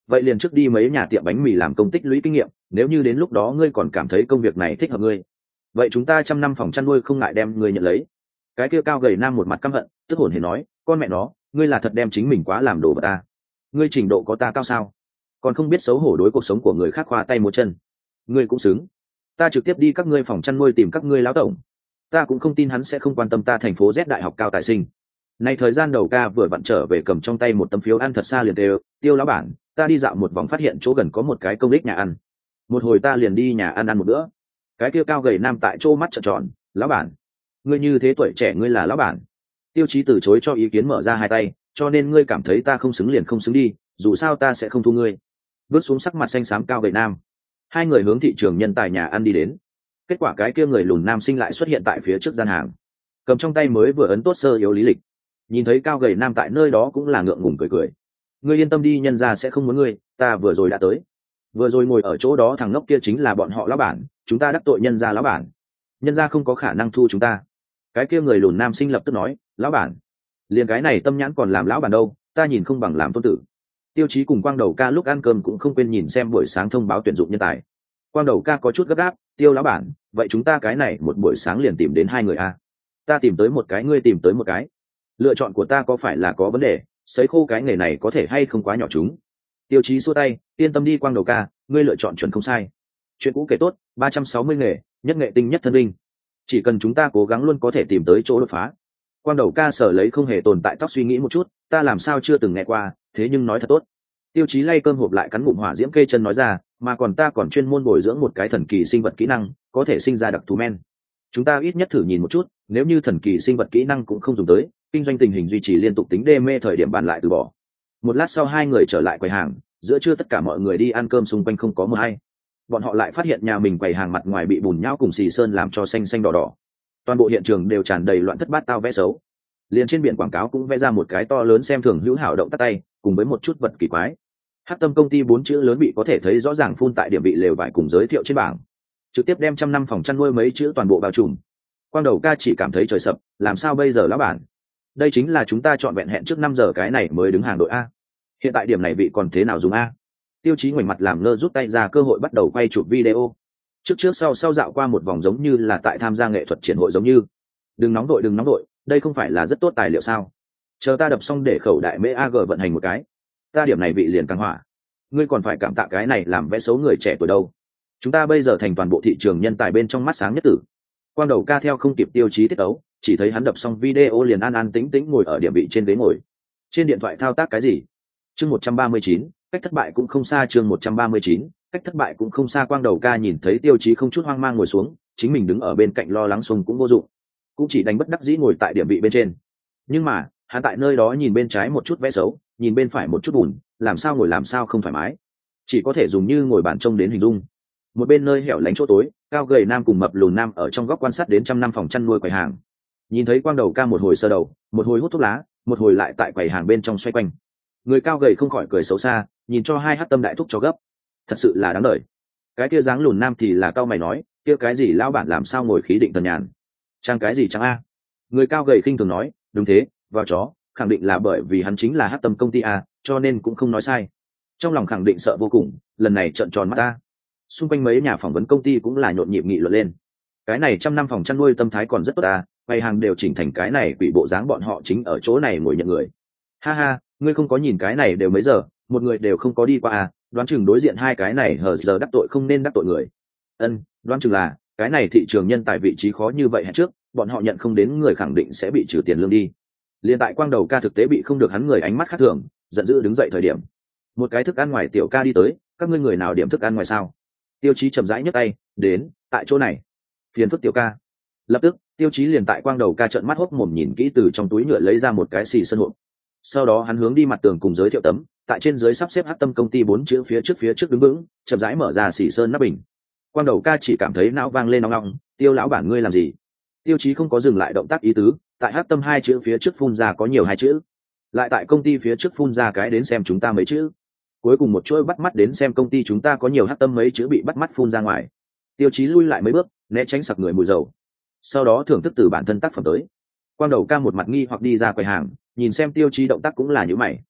vậy liền trước đi mấy nhà tiệm bánh mì làm công tích lũy kinh nghiệm, nếu như đến lúc đó ngươi còn cảm thấy công việc này thích hợp ngươi, vậy chúng ta 100 năm phòng chăn nuôi không ngại đem ngươi nhận lấy. Cái kia cao gầy nam một mặt căm hận, tức hồn hề nói, con mẹ nó, ngươi là thật đem chính mình quá làm đồ vật ta. Ngươi trình độ có ta cao sao? Còn không biết xấu hổ đối cuộc sống của người khác khoa tay múa chân. Ngươi cũng xứng. Ta trực tiếp đi các ngươi phòng chăn nuôi tìm các ngươi lão tổng. Ta cũng không tin hắn sẽ không quan tâm ta thành phố Z đại học cao tài sinh. Này thời gian đầu ca vừa vặn trở về cầm trong tay một tấm phiếu ăn thật xa liền đều, Tiêu lão bản, ta đi dạo một vòng phát hiện chỗ gần có một cái công đích nhà ăn. Một hồi ta liền đi nhà ăn một bữa. Cái kia cao gầy nam tại chỗ mắt trợn tròn, lão bản, ngươi như thế tuổi trẻ ngươi là lão bản. Tiêu Chí từ chối cho ý kiến mở ra hai tay, cho nên ngươi cảm thấy ta không xứng liền không xứng đi, dù sao ta sẽ không thu ngươi. Bước xuống sắc mặt xanh xám cao gầy nam, hai người hướng thị trường nhân tài nhà ăn đi đến. Kết quả cái kia người lùn nam sinh lại xuất hiện tại phía trước gian hàng, cầm trong tay mới vừa ấn tốt sơ yếu lý lịch. Nhìn thấy cao gầy nam tại nơi đó cũng là ngượng ngùng cười cười. Ngươi yên tâm đi, nhân gia sẽ không muốn ngươi, ta vừa rồi đã tới. Vừa rồi ngồi ở chỗ đó thằng ngốc kia chính là bọn họ lão bản, chúng ta đắc tội nhân gia lão bản, nhân gia không có khả năng thu chúng ta. Cái kia người lùn nam sinh lập tức nói, lão bản, liền cái này tâm nhãn còn làm lão bản đâu, ta nhìn không bằng làm tôn tử. Tiêu Chí cùng Quang Đầu ca lúc ăn cơm cũng không quên nhìn xem buổi sáng thông báo tuyển dụng nhân tài. Quang Đầu ca có chút gấp gáp, Tiêu lão bản, vậy chúng ta cái này một buổi sáng liền tìm đến hai người a? Ta tìm tới một cái, ngươi tìm tới một cái. Lựa chọn của ta có phải là có vấn đề, sấy khô cái nghề này có thể hay không quá nhỏ chúng? Tiêu Chí xua tay, yên tâm đi Quang Đầu ca, ngươi lựa chọn chuẩn không sai. Chuyện cũ kể tốt, 360 nghề, nhất nghệ tinh nhất thân linh. Chỉ cần chúng ta cố gắng luôn có thể tìm tới chỗ đột phá. Quang Đầu ca sở lấy không hề tồn tại tóc suy nghĩ một chút, ta làm sao chưa từng nghe qua, thế nhưng nói thật tốt. Tiêu Chí lay cơm hộp lại cắn ngụm hỏa diễm cây chân nói ra, mà còn ta còn chuyên môn bồi dưỡng một cái thần kỳ sinh vật kỹ năng, có thể sinh ra đặc thù men. Chúng ta ít nhất thử nhìn một chút, nếu như thần kỳ sinh vật kỹ năng cũng không dùng tới, kinh doanh tình hình duy trì liên tục tính đê mê thời điểm bàn lại từ bỏ. Một lát sau hai người trở lại quầy hàng, giữa trưa tất cả mọi người đi ăn cơm xung quanh không có mưa hay. Bọn họ lại phát hiện nhà mình quầy hàng mặt ngoài bị bùn nhão cùng xì sơn làm cho xanh xanh đỏ đỏ. Toàn bộ hiện trường đều tràn đầy loạn thất bát tao vẽ xấu. Liền trên biển quảng cáo cũng vẽ ra một cái to lớn xem thường hữu hảo động tắt tay, cùng với một chút vật kỳ quái. Hắc Tâm công ty 4 chữ lớn bị có thể thấy rõ ràng phun tại điểm bị lều vải cùng giới thiệu trên bảng, trực tiếp đem 100 năm phòng chăn nuôi mấy chữ toàn bộ bao trùm. Quang Đầu ca chỉ cảm thấy trời sập, làm sao bây giờ lão bản? Đây chính là chúng ta chọn vẹn hẹn trước 5 giờ cái này mới đứng hàng đội a. Hiện tại điểm này vị còn thế nào dùng a? Tiêu Chí ngoảnh mặt làm ngơ rút tay ra cơ hội bắt đầu quay chụp video. Trước sau dạo qua một vòng giống như là tại tham gia nghệ thuật triển hội giống như. Đừng nóng đội, đây không phải là rất tốt tài liệu sao? Chờ ta đập xong để khẩu đại mễ AG vận hành một cái. Ta điểm này vị liền căng hỏa. Ngươi còn phải cảm tạ cái này làm vẽ xấu người trẻ tuổi đâu. Chúng ta bây giờ thành toàn bộ thị trường nhân tài bên trong mắt sáng nhất tử. Quang Đầu ca theo không kịp Tiêu Chí tiết ấu, chỉ thấy hắn đập xong video liền an an tĩnh tĩnh ngồi ở điểm vị trên ghế ngồi. Trên điện thoại thao tác cái gì? Chương 139, cách thất bại cũng không xa. Chương 139, cách thất bại cũng không xa. Quang Đầu ca nhìn thấy Tiêu Chí không chút hoang mang ngồi xuống, chính mình đứng ở bên cạnh lo lắng xung cũng vô dụng, cũng chỉ đánh bất đắc dĩ ngồi tại điểm vị bên trên. Nhưng mà hắn tại nơi đó nhìn bên trái một chút vẽ xấu, nhìn bên phải một chút bùn, làm sao ngồi làm sao không thoải mái, chỉ có thể dùng như ngồi bàn trông đến hình dung. Một bên nơi hẻo lánh chỗ tối, cao gầy nam cùng mập lùn nam ở trong góc quan sát đến 100 năm phòng chăn nuôi quầy hàng. Nhìn thấy Quang Đầu ca một hồi sơ đầu, một hồi hút thuốc lá, một hồi lại tại quầy hàng bên trong xoay quanh, người cao gầy không khỏi cười xấu xa, nhìn cho hai Hắc Tâm đại thúc cho gấp, thật sự là đáng đời. Cái kia dáng lùn nam thì là cao mày nói, kia cái gì lão bản làm sao ngồi khí định thần nhàn, trang cái gì trang a? Người cao gầy khinh thường nói, đúng thế, vào chó, khẳng định là bởi vì hắn chính là Hắc Tâm công ty a, cho nên cũng không nói sai. Trong lòng khẳng định sợ vô cùng, lần này trợn tròn mắt ta. Xung quanh mấy nhà phỏng vấn công ty cũng là nhộn nhịp nghị luận lên. Cái này 100 năm phòng chăn nuôi tâm thái còn rất tốt à, quầy hàng đều chỉnh thành cái này, quỷ bộ dáng bọn họ chính ở chỗ này ngồi nhận người. Ha ha, ngươi không có nhìn cái này đều mấy giờ, một người đều không có đi qua à, đoán chừng đối diện hai cái này hờ giờ đắc tội không nên đắc tội người. Đoán chừng là cái này thị trường nhân tài vị trí khó như vậy hẹn trước, bọn họ nhận không đến người khẳng định sẽ bị trừ tiền lương đi. Liên tại Quang Đầu ca thực tế bị không được hắn người ánh mắt khác thường, giận dữ đứng dậy thời điểm, một cái thức ăn ngoài tiểu ca đi tới, các ngươi người nào điểm thức ăn ngoài sao? Tiêu Chí chậm rãi nhấc tay, đến, tại chỗ này. Phiền phức tiểu ca. Lập tức, Tiêu Chí liền tại Quang Đầu ca trợn mắt hốc mồm nhìn kỹ từ trong túi nhựa lấy ra một cái xì sơn hộp. Sau đó hắn hướng đi mặt tường cùng giới thiệu tấm, tại trên dưới sắp xếp Hắc Tâm công ty 4 chữ phía trước đứng vững, chậm rãi mở ra xì sơn nắp bình. Quang Đầu ca chỉ cảm thấy não vang lên nong nong, Tiêu lão bản ngươi làm gì? Tiêu Chí không có dừng lại động tác ý tứ, tại Hắc Tâm 2 chữ phía trước phun ra có nhiều 2 chữ. Lại tại công ty phía trước phun ra cái đến xem chúng ta mấy chữ. Cuối cùng một chuỗi bắt mắt đến xem công ty chúng ta có nhiều Hắc Tâm mấy chữ bị bắt mắt phun ra ngoài. Tiêu Chí lui lại mấy bước, né tránh sặc người mùi dầu. Sau đó thưởng thức từ bản thân tác phẩm tới. Quang Đầu ca một mặt nghi hoặc đi ra quầy hàng, nhìn xem Tiêu Chí động tác cũng là như mày.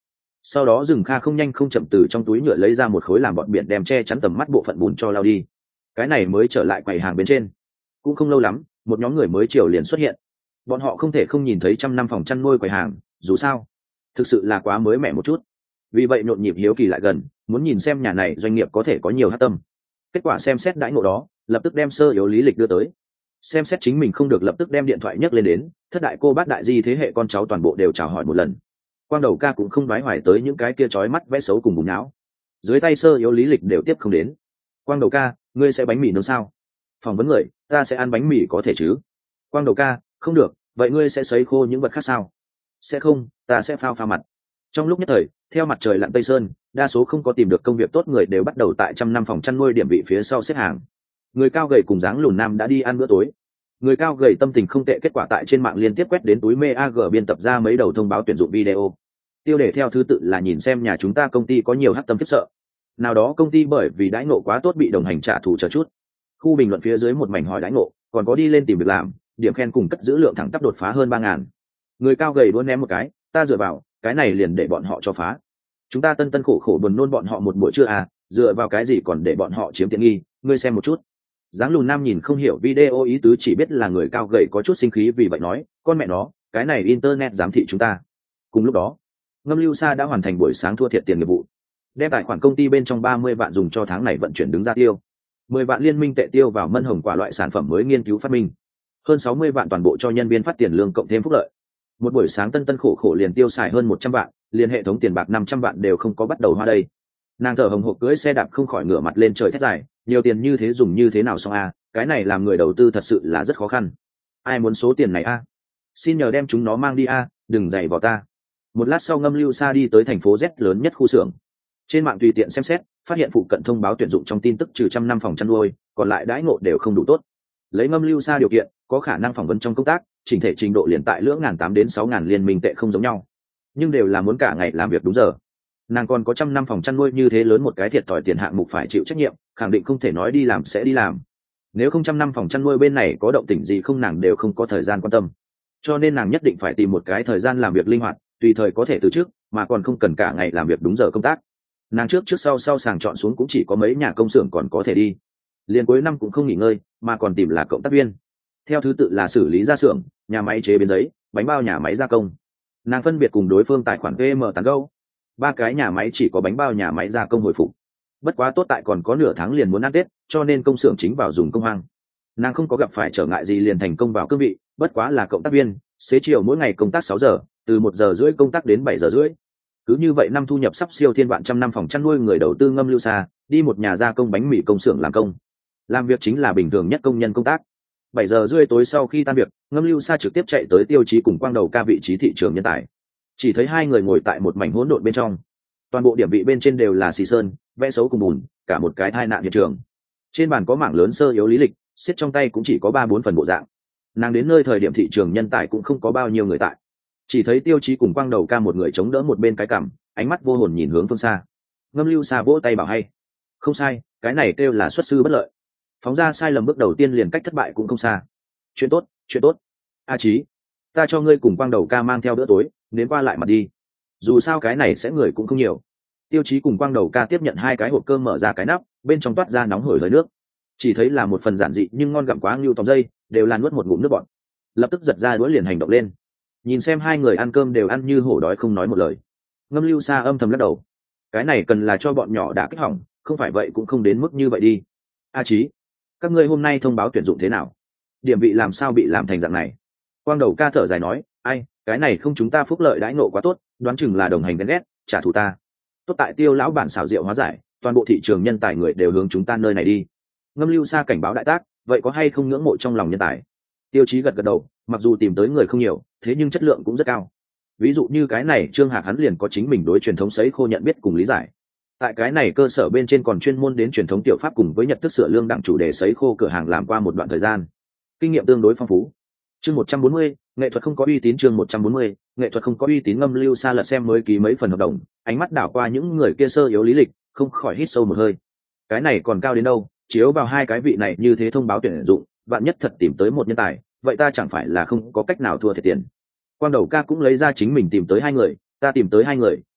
Sau đó rừng kha không nhanh không chậm từ trong túi nhựa lấy ra một khối làm bọn biển đem che chắn tầm mắt bộ phận bùn cho lao đi. Cái này mới trở lại quầy hàng bên trên. Cũng không lâu lắm, một nhóm người mới chiều liền xuất hiện. Bọn họ không thể không nhìn thấy trăm năm phòng chăn nuôi quầy hàng, dù sao thực sự là quá mới mẻ một chút. Vì vậy nhộn nhịp hiếu kỳ lại gần, muốn nhìn xem nhà này doanh nghiệp có thể có nhiều hát tâm. Kết quả xem xét đãi ngộ đó, lập tức đem sơ yếu lý lịch đưa tới. Xem xét chính mình không được, lập tức đem điện thoại nhấc lên đến, thất đại cô bát đại di thế hệ con cháu toàn bộ đều chào hỏi một lần. Quang đầu ca cũng không đoái hoài tới những cái kia chói mắt vẽ xấu cùng bùn não, dưới tay sơ yếu lý lịch đều tiếp không đến. Quang đầu ca, ngươi sẽ bánh mì nướng sao? Phỏng vấn người, ta sẽ ăn bánh mì có thể chứ? Quang đầu ca, không được, vậy ngươi sẽ sấy khô những vật khác sao? Sẽ không, ta sẽ phao pha mặt. Trong lúc nhất thời, theo mặt trời lặn tây sơn, đa số không có tìm được công việc tốt người đều bắt đầu tại trăm năm phòng chăn nuôi điểm vị phía sau xếp hàng. Người cao gầy cùng dáng lùn nam đã đi ăn bữa tối. Người cao gầy tâm tình không tệ, kết quả tại trên mạng liên tiếp quét đến túi mag biên tập ra mấy đầu thông báo tuyển dụng video. Tiêu đề theo thứ tự là nhìn xem nhà chúng ta công ty có nhiều hắc tâm khiếp sợ. Nào đó công ty bởi vì đãi ngộ quá tốt bị đồng hành trả thù chờ chút. Khu bình luận phía dưới một mảnh hỏi đãi ngộ, còn có đi lên tìm việc làm, điểm khen cùng cất giữ lượng thẳng tắp đột phá hơn 3.000. Người cao gầy đuôn ném một cái, ta dựa vào, cái này liền để bọn họ cho phá. Chúng ta tân tân khổ khổ buồn nôn bọn họ một buổi trưa à, dựa vào cái gì còn để bọn họ chiếm tiện nghi, ngươi xem một chút. Dáng lùn nam nhìn không hiểu video ý tứ, chỉ biết là người cao gầy có chút sinh khí, vì vậy nói, con mẹ nó, cái này internet giám thị chúng ta. Cùng lúc đó, Ngâm Lưu Sa đã hoàn thành buổi sáng thua thiệt tiền nghiệp vụ, đem tài khoản công ty bên trong 30 vạn dùng cho tháng này vận chuyển đứng ra tiêu, 10 vạn liên minh tệ tiêu vào mân hồng quả loại sản phẩm mới nghiên cứu phát minh, hơn 60 vạn toàn bộ cho nhân viên phát tiền lương cộng thêm phúc lợi. Một buổi sáng tân tân khổ khổ liền tiêu xài hơn 100 vạn, liền hệ thống tiền bạc 500 vạn đều không có bắt đầu hoa đây. Nàng thở hồng hộc cưỡi xe đạp không khỏi ngửa mặt lên trời thét dài, nhiều tiền như thế dùng như thế nào xong a, cái này làm người đầu tư thật sự là rất khó khăn. Ai muốn số tiền này a? Xin nhờ đem chúng nó mang đi a, đừng giày vào ta. Một lát sau Ngâm Lưu Sa đi tới thành phố Z lớn nhất khu xưởng. Trên mạng tùy tiện xem xét, phát hiện phụ cận thông báo tuyển dụng trong tin tức trừ trăm năm phòng chăn nuôi, còn lại đãi ngộ đều không đủ tốt. Lấy Ngâm Lưu Sa điều kiện, có khả năng phỏng vấn trong công tác, chỉnh thể trình độ liền tại lưỡng 1.800 đến 6.000 liên minh tệ không giống nhau, nhưng đều là muốn cả ngày làm việc đúng giờ. Nàng còn có trăm năm phòng chăn nuôi như thế lớn một cái thiệt thòi tiền hạng mục phải chịu trách nhiệm, khẳng định không thể nói đi làm sẽ đi làm. Nếu không trăm năm phòng chăn nuôi bên này có động tĩnh gì không, nàng đều không có thời gian quan tâm. Cho nên nàng nhất định phải tìm một cái thời gian làm việc linh hoạt, tùy thời có thể từ chức, mà còn không cần cả ngày làm việc đúng giờ công tác. Nàng trước sau sàng chọn xuống cũng chỉ có mấy nhà công xưởng còn có thể đi. Liền cuối năm cũng không nghỉ ngơi, mà còn tìm là cộng tác viên. Theo thứ tự là xử lý gia xưởng, nhà máy chế biến giấy, bánh bao, nhà máy gia công. Nàng phân biệt cùng đối phương tài khoản VM tán gẫu. 3 cái nhà máy chỉ có bánh bao nhà máy gia công hồi phục. Bất quá tốt tại còn có nửa tháng liền muốn ăn Tết, cho nên công xưởng chính vào dùng công hoang. Nàng không có gặp phải trở ngại gì liền thành công vào cương vị, bất quá là cộng tác viên, xế chiều mỗi ngày công tác 6 giờ, từ 1 giờ rưỡi công tác đến 7 giờ rưỡi. Cứ như vậy năm thu nhập sắp siêu thiên vạn, trăm năm phòng chăn nuôi người đầu tư Ngâm Lưu Sa, đi một nhà gia công bánh mì công xưởng làm công. Làm việc chính là bình thường nhất công nhân công tác. 7 giờ rưỡi tối sau khi tan việc, Ngâm Lưu Sa trực tiếp chạy tới Tiêu Chí cùng Quang đầu ca vị trí thị trường nhân tài. Chỉ thấy hai người ngồi tại một mảnh hỗn độn bên trong, toàn bộ điểm vị bên trên đều là xì sơn, vẽ xấu cùng bùn, cả một cái tai nạn hiện trường. Trên bàn có mảng lớn sơ yếu lý lịch, xiết trong tay cũng chỉ có 3-4 phần bộ dạng. Nàng đến nơi thời điểm thị trường nhân tài cũng không có bao nhiêu người tại, chỉ thấy Tiêu Chí cùng Quang đầu ca một người chống đỡ một bên cái cằm, ánh mắt vô hồn nhìn hướng phương xa. Ngâm Lưu Sa vỗ tay bảo hay, không sai, cái này kêu là xuất sư bất lợi. Phóng ra sai lầm bước đầu tiên liền cách thất bại cũng không xa. Chuyện tốt, chuyện tốt. A Chí, ta cho ngươi cùng Quang đầu ca mang theo bữa tối, đến qua lại mặt đi, dù sao cái này sẽ người cũng không nhiều. Tiêu Chí cùng Quang đầu ca tiếp nhận 2 cái hộp cơm, mở ra cái nắp, bên trong toát ra nóng hổi hơi nước. Chỉ thấy là một phần giản dị nhưng ngon gặm quá ngưu tòng dây, đều là nuốt một ngụm nước bọt, lập tức giật ra đũa liền hành động lên. Nhìn xem hai người ăn cơm đều ăn như hổ đói không nói một lời, Ngâm Lưu Sa âm thầm lắc đầu, cái này cần là cho bọn nhỏ đã kích hỏng, không phải vậy cũng không đến mức như vậy đi. A Chí, các ngươi hôm nay thông báo tuyển dụng thế nào? Điểm vị làm sao bị làm thành dạng này? Quang đầu ca thở dài nói, ai, cái này không chúng ta phúc lợi đãi ngộ quá tốt, đoán chừng là đồng hành ghen ghét trả thù ta. Tốt tại Tiêu lão bản xảo diệu hóa giải, toàn bộ thị trường nhân tài người đều hướng chúng ta nơi này đi. Ngâm Lưu Sa cảnh báo đại tác, vậy có hay không ngưỡng mộ trong lòng nhân tài? Tiêu Chí gật gật đầu, mặc dù tìm tới người không nhiều, thế nhưng chất lượng cũng rất cao. Ví dụ như cái này Trương Hạc, hắn liền có chính mình đối truyền thống sấy khô nhận biết cùng lý giải. Tại cái này cơ sở bên trên còn chuyên môn đến truyền thống tiểu pháp cùng với nhật thức sửa lương đặng chủ đề sấy khô cửa hàng làm qua một đoạn thời gian, kinh nghiệm tương đối phong phú. Chương 140, nghệ thuật không có uy tín. Chương 140, nghệ thuật không có uy tín. Ngâm Lưu Sa lật xem mới ký mấy phần hợp đồng, ánh mắt đảo qua những người kia sơ yếu lý lịch, không khỏi hít sâu một hơi. Cái này còn cao đến đâu, chiếu vào 2 cái vị này như thế thông báo tuyển dụng, bạn nhất thật tìm tới một nhân tài, vậy ta chẳng phải là không có cách nào thua thiệt tiền. Quang đầu ca cũng lấy ra chính mình tìm tới 2 người, ta tìm tới 2 người,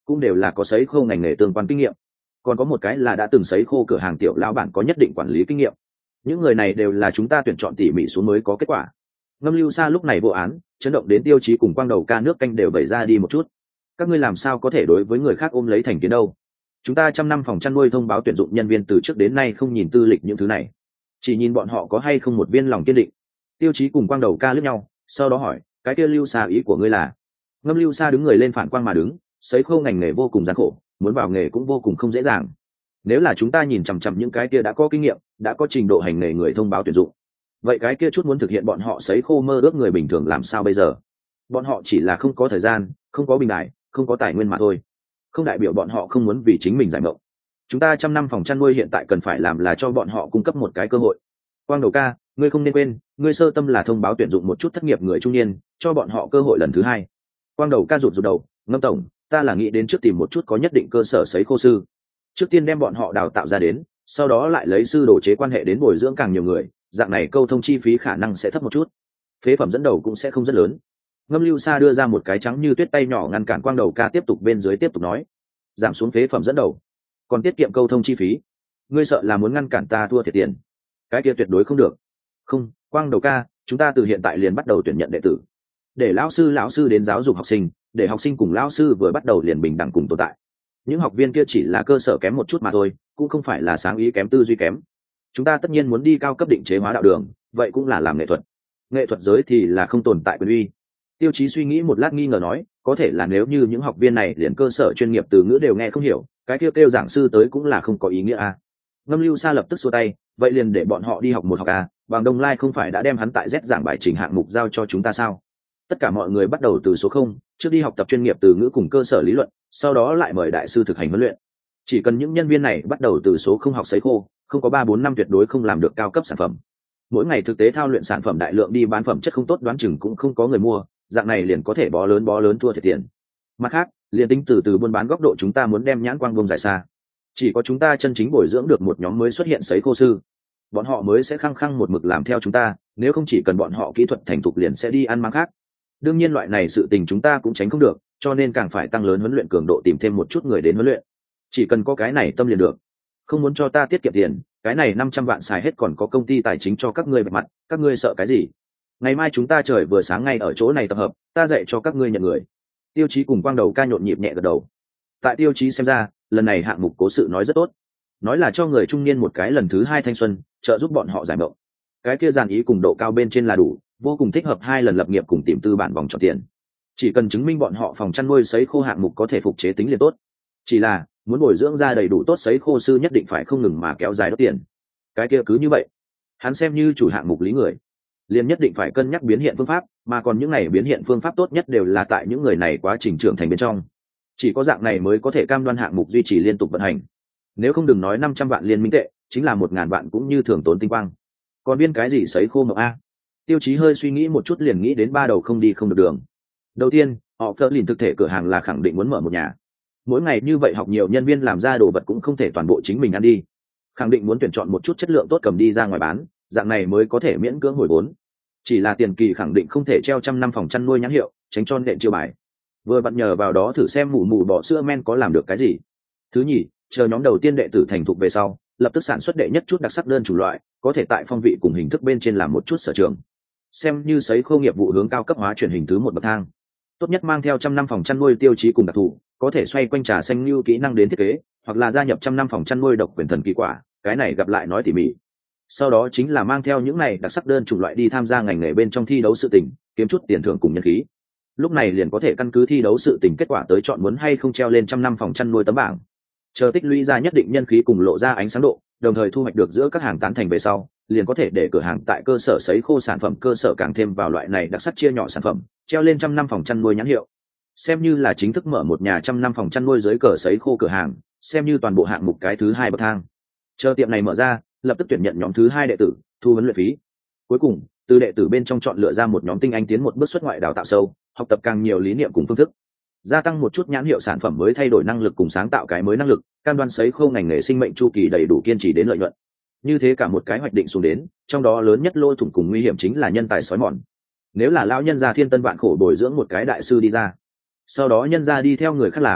cũng đều là có sấy khô ngành nghề tương quan kinh nghiệm, còn có một cái là đã từng sấy khô cửa hàng tiểu lão bản có nhất định quản lý kinh nghiệm. Những người này đều là chúng ta tuyển chọn tỉ mỉ xuống mới có kết quả. Ngâm Lưu Sa lúc này vô án chấn động đến Tiêu Chí cùng Quang Đầu Ca nước canh đều vẩy ra đi một chút. Các ngươi làm sao có thể đối với người khác ôm lấy thành kiến đâu? Chúng ta 100 năm phòng chăn nuôi thông báo tuyển dụng nhân viên từ trước đến nay không nhìn tư lịch những thứ này, chỉ nhìn bọn họ có hay không một viên lòng kiên định. Tiêu Chí cùng Quang Đầu Ca liếc nhau, sau đó hỏi, cái kia Lưu Sa ý của ngươi là? Ngâm Lưu Sa đứng người lên phản quang mà đứng, sấy khô ngành nghề vô cùng gian khổ, muốn vào nghề cũng vô cùng không dễ dàng. Nếu là chúng ta nhìn chằm chằm những cái kia đã có kinh nghiệm, đã có trình độ hành nghề người thông báo tuyển dụng, vậy cái kia chút muốn thực hiện bọn họ sấy khô mơ ước người bình thường làm sao bây giờ? Bọn họ chỉ là không có thời gian, không có bình đại, không có tài nguyên mà thôi, không đại biểu bọn họ không muốn vì chính mình giải mộng. Chúng ta 100 năm phòng chăn nuôi hiện tại cần phải làm là cho bọn họ cung cấp một cái cơ hội. Quang Đầu Ca, ngươi không nên quên, ngươi sơ tâm là thông báo tuyển dụng một chút thất nghiệp người trung niên, cho bọn họ cơ hội lần thứ hai. Quang Đầu Ca rụt đầu, Ngâm tổng, ta là nghĩ đến trước tìm một chút có nhất định cơ sở sấy khô sư, trước tiên đem bọn họ đào tạo ra đến, sau đó lại lấy sư đồ chế quan hệ đến bồi dưỡng càng nhiều người, dạng này câu thông chi phí khả năng sẽ thấp một chút, phế phẩm dẫn đầu cũng sẽ không rất lớn. Ngâm Lưu Sa đưa ra một cái trắng như tuyết tay nhỏ ngăn cản Quang Đầu Ca tiếp tục bên dưới tiếp tục nói, giảm xuống phế phẩm dẫn đầu, còn tiết kiệm câu thông chi phí, ngươi sợ là muốn ngăn cản ta thua thiệt tiền? Cái kia tuyệt đối không được. Không, Quang Đầu Ca, chúng ta từ hiện tại liền bắt đầu tuyển nhận đệ tử, để lão sư đến giáo dục học sinh, để học sinh cùng lão sư vừa bắt đầu liền bình đẳng cùng tồn tại. Những học viên kia chỉ là cơ sở kém một chút mà thôi, cũng không phải là sáng ý kém, tư duy kém. Chúng ta tất nhiên muốn đi cao cấp định chế hóa đạo đường, vậy cũng là làm nghệ thuật. Nghệ thuật giới thì là không tồn tại quyền uy. Tiêu Chí suy nghĩ một lát nghi ngờ nói, có thể là nếu như những học viên này liền cơ sở chuyên nghiệp từ ngữ đều nghe không hiểu, cái kêu giảng sư tới cũng là không có ý nghĩa à. Ngâm Lưu Sa lập tức xua tay, vậy liền để bọn họ đi học một học à, bằng Đông Lai không phải đã đem hắn tại Z giảng bài trình hạng mục giao cho chúng ta sao? Tất cả mọi người bắt đầu từ số 0, trước đi học tập chuyên nghiệp từ ngữ cùng cơ sở lý luận, sau đó lại mời đại sư thực hành huấn luyện. Chỉ cần những nhân viên này bắt đầu từ số 0 học sấy khô, không có 3-4 năm tuyệt đối không làm được cao cấp sản phẩm. Mỗi ngày thực tế thao luyện sản phẩm đại lượng đi bán, phẩm chất không tốt đoán chừng cũng không có người mua, dạng này liền có thể bó lớn thua thiệt tiền. Mặt khác, liền tính từ buôn bán góc độ chúng ta muốn đem nhãn quang vông dài xa. Chỉ có chúng ta chân chính bồi dưỡng được một nhóm mới xuất hiện sấy khô sư, bọn họ mới sẽ khăng khăng một mực làm theo chúng ta, nếu không chỉ cần bọn họ kỹ thuật thành thục liền sẽ đi ăn máng khác. Đương nhiên loại này sự tình chúng ta cũng tránh không được, cho nên càng phải tăng lớn huấn luyện cường độ, tìm thêm một chút người đến huấn luyện. Chỉ cần có cái này tâm liền được. Không muốn cho ta tiết kiệm tiền, cái này 500 vạn xài hết còn có công ty tài chính cho các ngươi bạch mặt, các ngươi sợ cái gì? Ngày mai chúng ta trời vừa sáng ngay ở chỗ này tập hợp, ta dạy cho các ngươi nhận người. Tiêu Chí cùng Quang Đầu Ca nhộn nhịp nhẹ gật đầu. Tại Tiêu Chí xem ra, lần này hạng mục cố sự nói rất tốt, nói là cho người trung niên một cái lần thứ hai thanh xuân, trợ giúp bọn họ giải mộng. Cái kia dàn ý cùng độ cao bên trên là đủ, vô cùng thích hợp 2 lần lập nghiệp cùng tìm tư bản vòng tròn tiền. Chỉ cần chứng minh bọn họ phòng chăn nuôi sấy khô hạng mục có thể phục chế tính liền tốt. Chỉ là muốn bồi dưỡng ra đầy đủ tốt sấy khô sư nhất định phải không ngừng mà kéo dài đốt tiền. Cái kia cứ như vậy, hắn xem như chủ hạng mục lý người, liền nhất định phải cân nhắc biến hiện phương pháp, mà còn những này biến hiện phương pháp tốt nhất đều là tại những người này quá trình trưởng thành bên trong. Chỉ có dạng này mới có thể cam đoan hạng mục duy trì liên tục vận hành. Nếu không đừng nói 500 vạn liên minh tệ, chính là 1000 vạn cũng như thường tốn tinh quang. Còn biên cái gì sấy khô ngọc a? Tiêu Chí hơi suy nghĩ một chút liền nghĩ đến 3 đầu không đi không được đường. Đầu tiên, họ phơ lìn thực thể cửa hàng là khẳng định muốn mở một nhà. Mỗi ngày như vậy học nhiều nhân viên làm ra đồ vật cũng không thể toàn bộ chính mình ăn đi. Khẳng định muốn tuyển chọn một chút chất lượng tốt cầm đi ra ngoài bán, dạng này mới có thể miễn cưỡng hồi vốn. Chỉ là tiền kỳ khẳng định không thể treo 100 năm phòng chăn nuôi nhãn hiệu, tránh cho nện chiêu bài. Vừa vặn nhờ vào đó thử xem mù mù bò sữa men có làm được cái gì. Thứ nhì, chờ nhóm đầu tiên đệ tử thành thục về sau, lập tức sản xuất đệ nhất chút đặc sắc đơn chủng loại, có thể tại phong vị cùng hình thức bên trên làm một chút sở trường. Xem như sấy khô nghiệp vụ hướng cao cấp hóa chuyển hình thứ một bậc thang. Tốt nhất mang theo 100 năm phòng chăn nuôi tiêu chí cùng đặc thù, có thể xoay quanh trà xanh như kỹ năng đến thiết kế, hoặc là gia nhập 100 năm phòng chăn nuôi độc quyền thần kỳ quả, cái này gặp lại nói tỉ mỉ. Sau đó chính là mang theo những này đặc sắc đơn chủng loại đi tham gia ngành nghề bên trong thi đấu sự tình, kiếm chút tiền thưởng cùng nhân khí. Lúc này liền có thể căn cứ thi đấu sự tình kết quả tới chọn muốn hay không treo lên 100 năm phòng chăn nuôi tấm bảng. Chờ tích lũy ra nhất định nhân khí cùng lộ ra ánh sáng độ, đồng thời thu hoạch được giữa các hàng tán thành về sau, liền có thể để cửa hàng tại cơ sở sấy khô sản phẩm cơ sở càng thêm vào loại này đặc sắc chia nhỏ sản phẩm, treo lên 100 năm phòng chăn nuôi nhãn hiệu. Xem như là chính thức mở một nhà 100 năm phòng chăn nuôi dưới cờ sấy khô cửa hàng, xem như toàn bộ hạng mục cái thứ 2 bậc thang. Chờ tiệm này mở ra, lập tức tuyển nhận nhóm thứ 2 đệ tử, thu huấn luyện phí. Cuối cùng, từ đệ tử bên trong chọn lựa ra một nhóm tinh anh tiến một bước xuất ngoại đào tạo sâu, học tập càng nhiều lý niệm cùng phương thức, gia tăng một chút nhãn hiệu sản phẩm mới, thay đổi năng lực cùng sáng tạo cái mới năng lực, cam đoan sấy khô ngành nghề sinh mệnh chu kỳ đầy đủ kiên trì đến lợi nhuận. Như thế cả một cái hoạch định xuống đến, trong đó lớn nhất lỗ thủng cùng nguy hiểm chính là nhân tài sói mòn. Nếu là lão nhân gia thiên tân vạn khổ bồi dưỡng một cái đại sư đi ra, sau đó nhân gia đi theo người khác làm,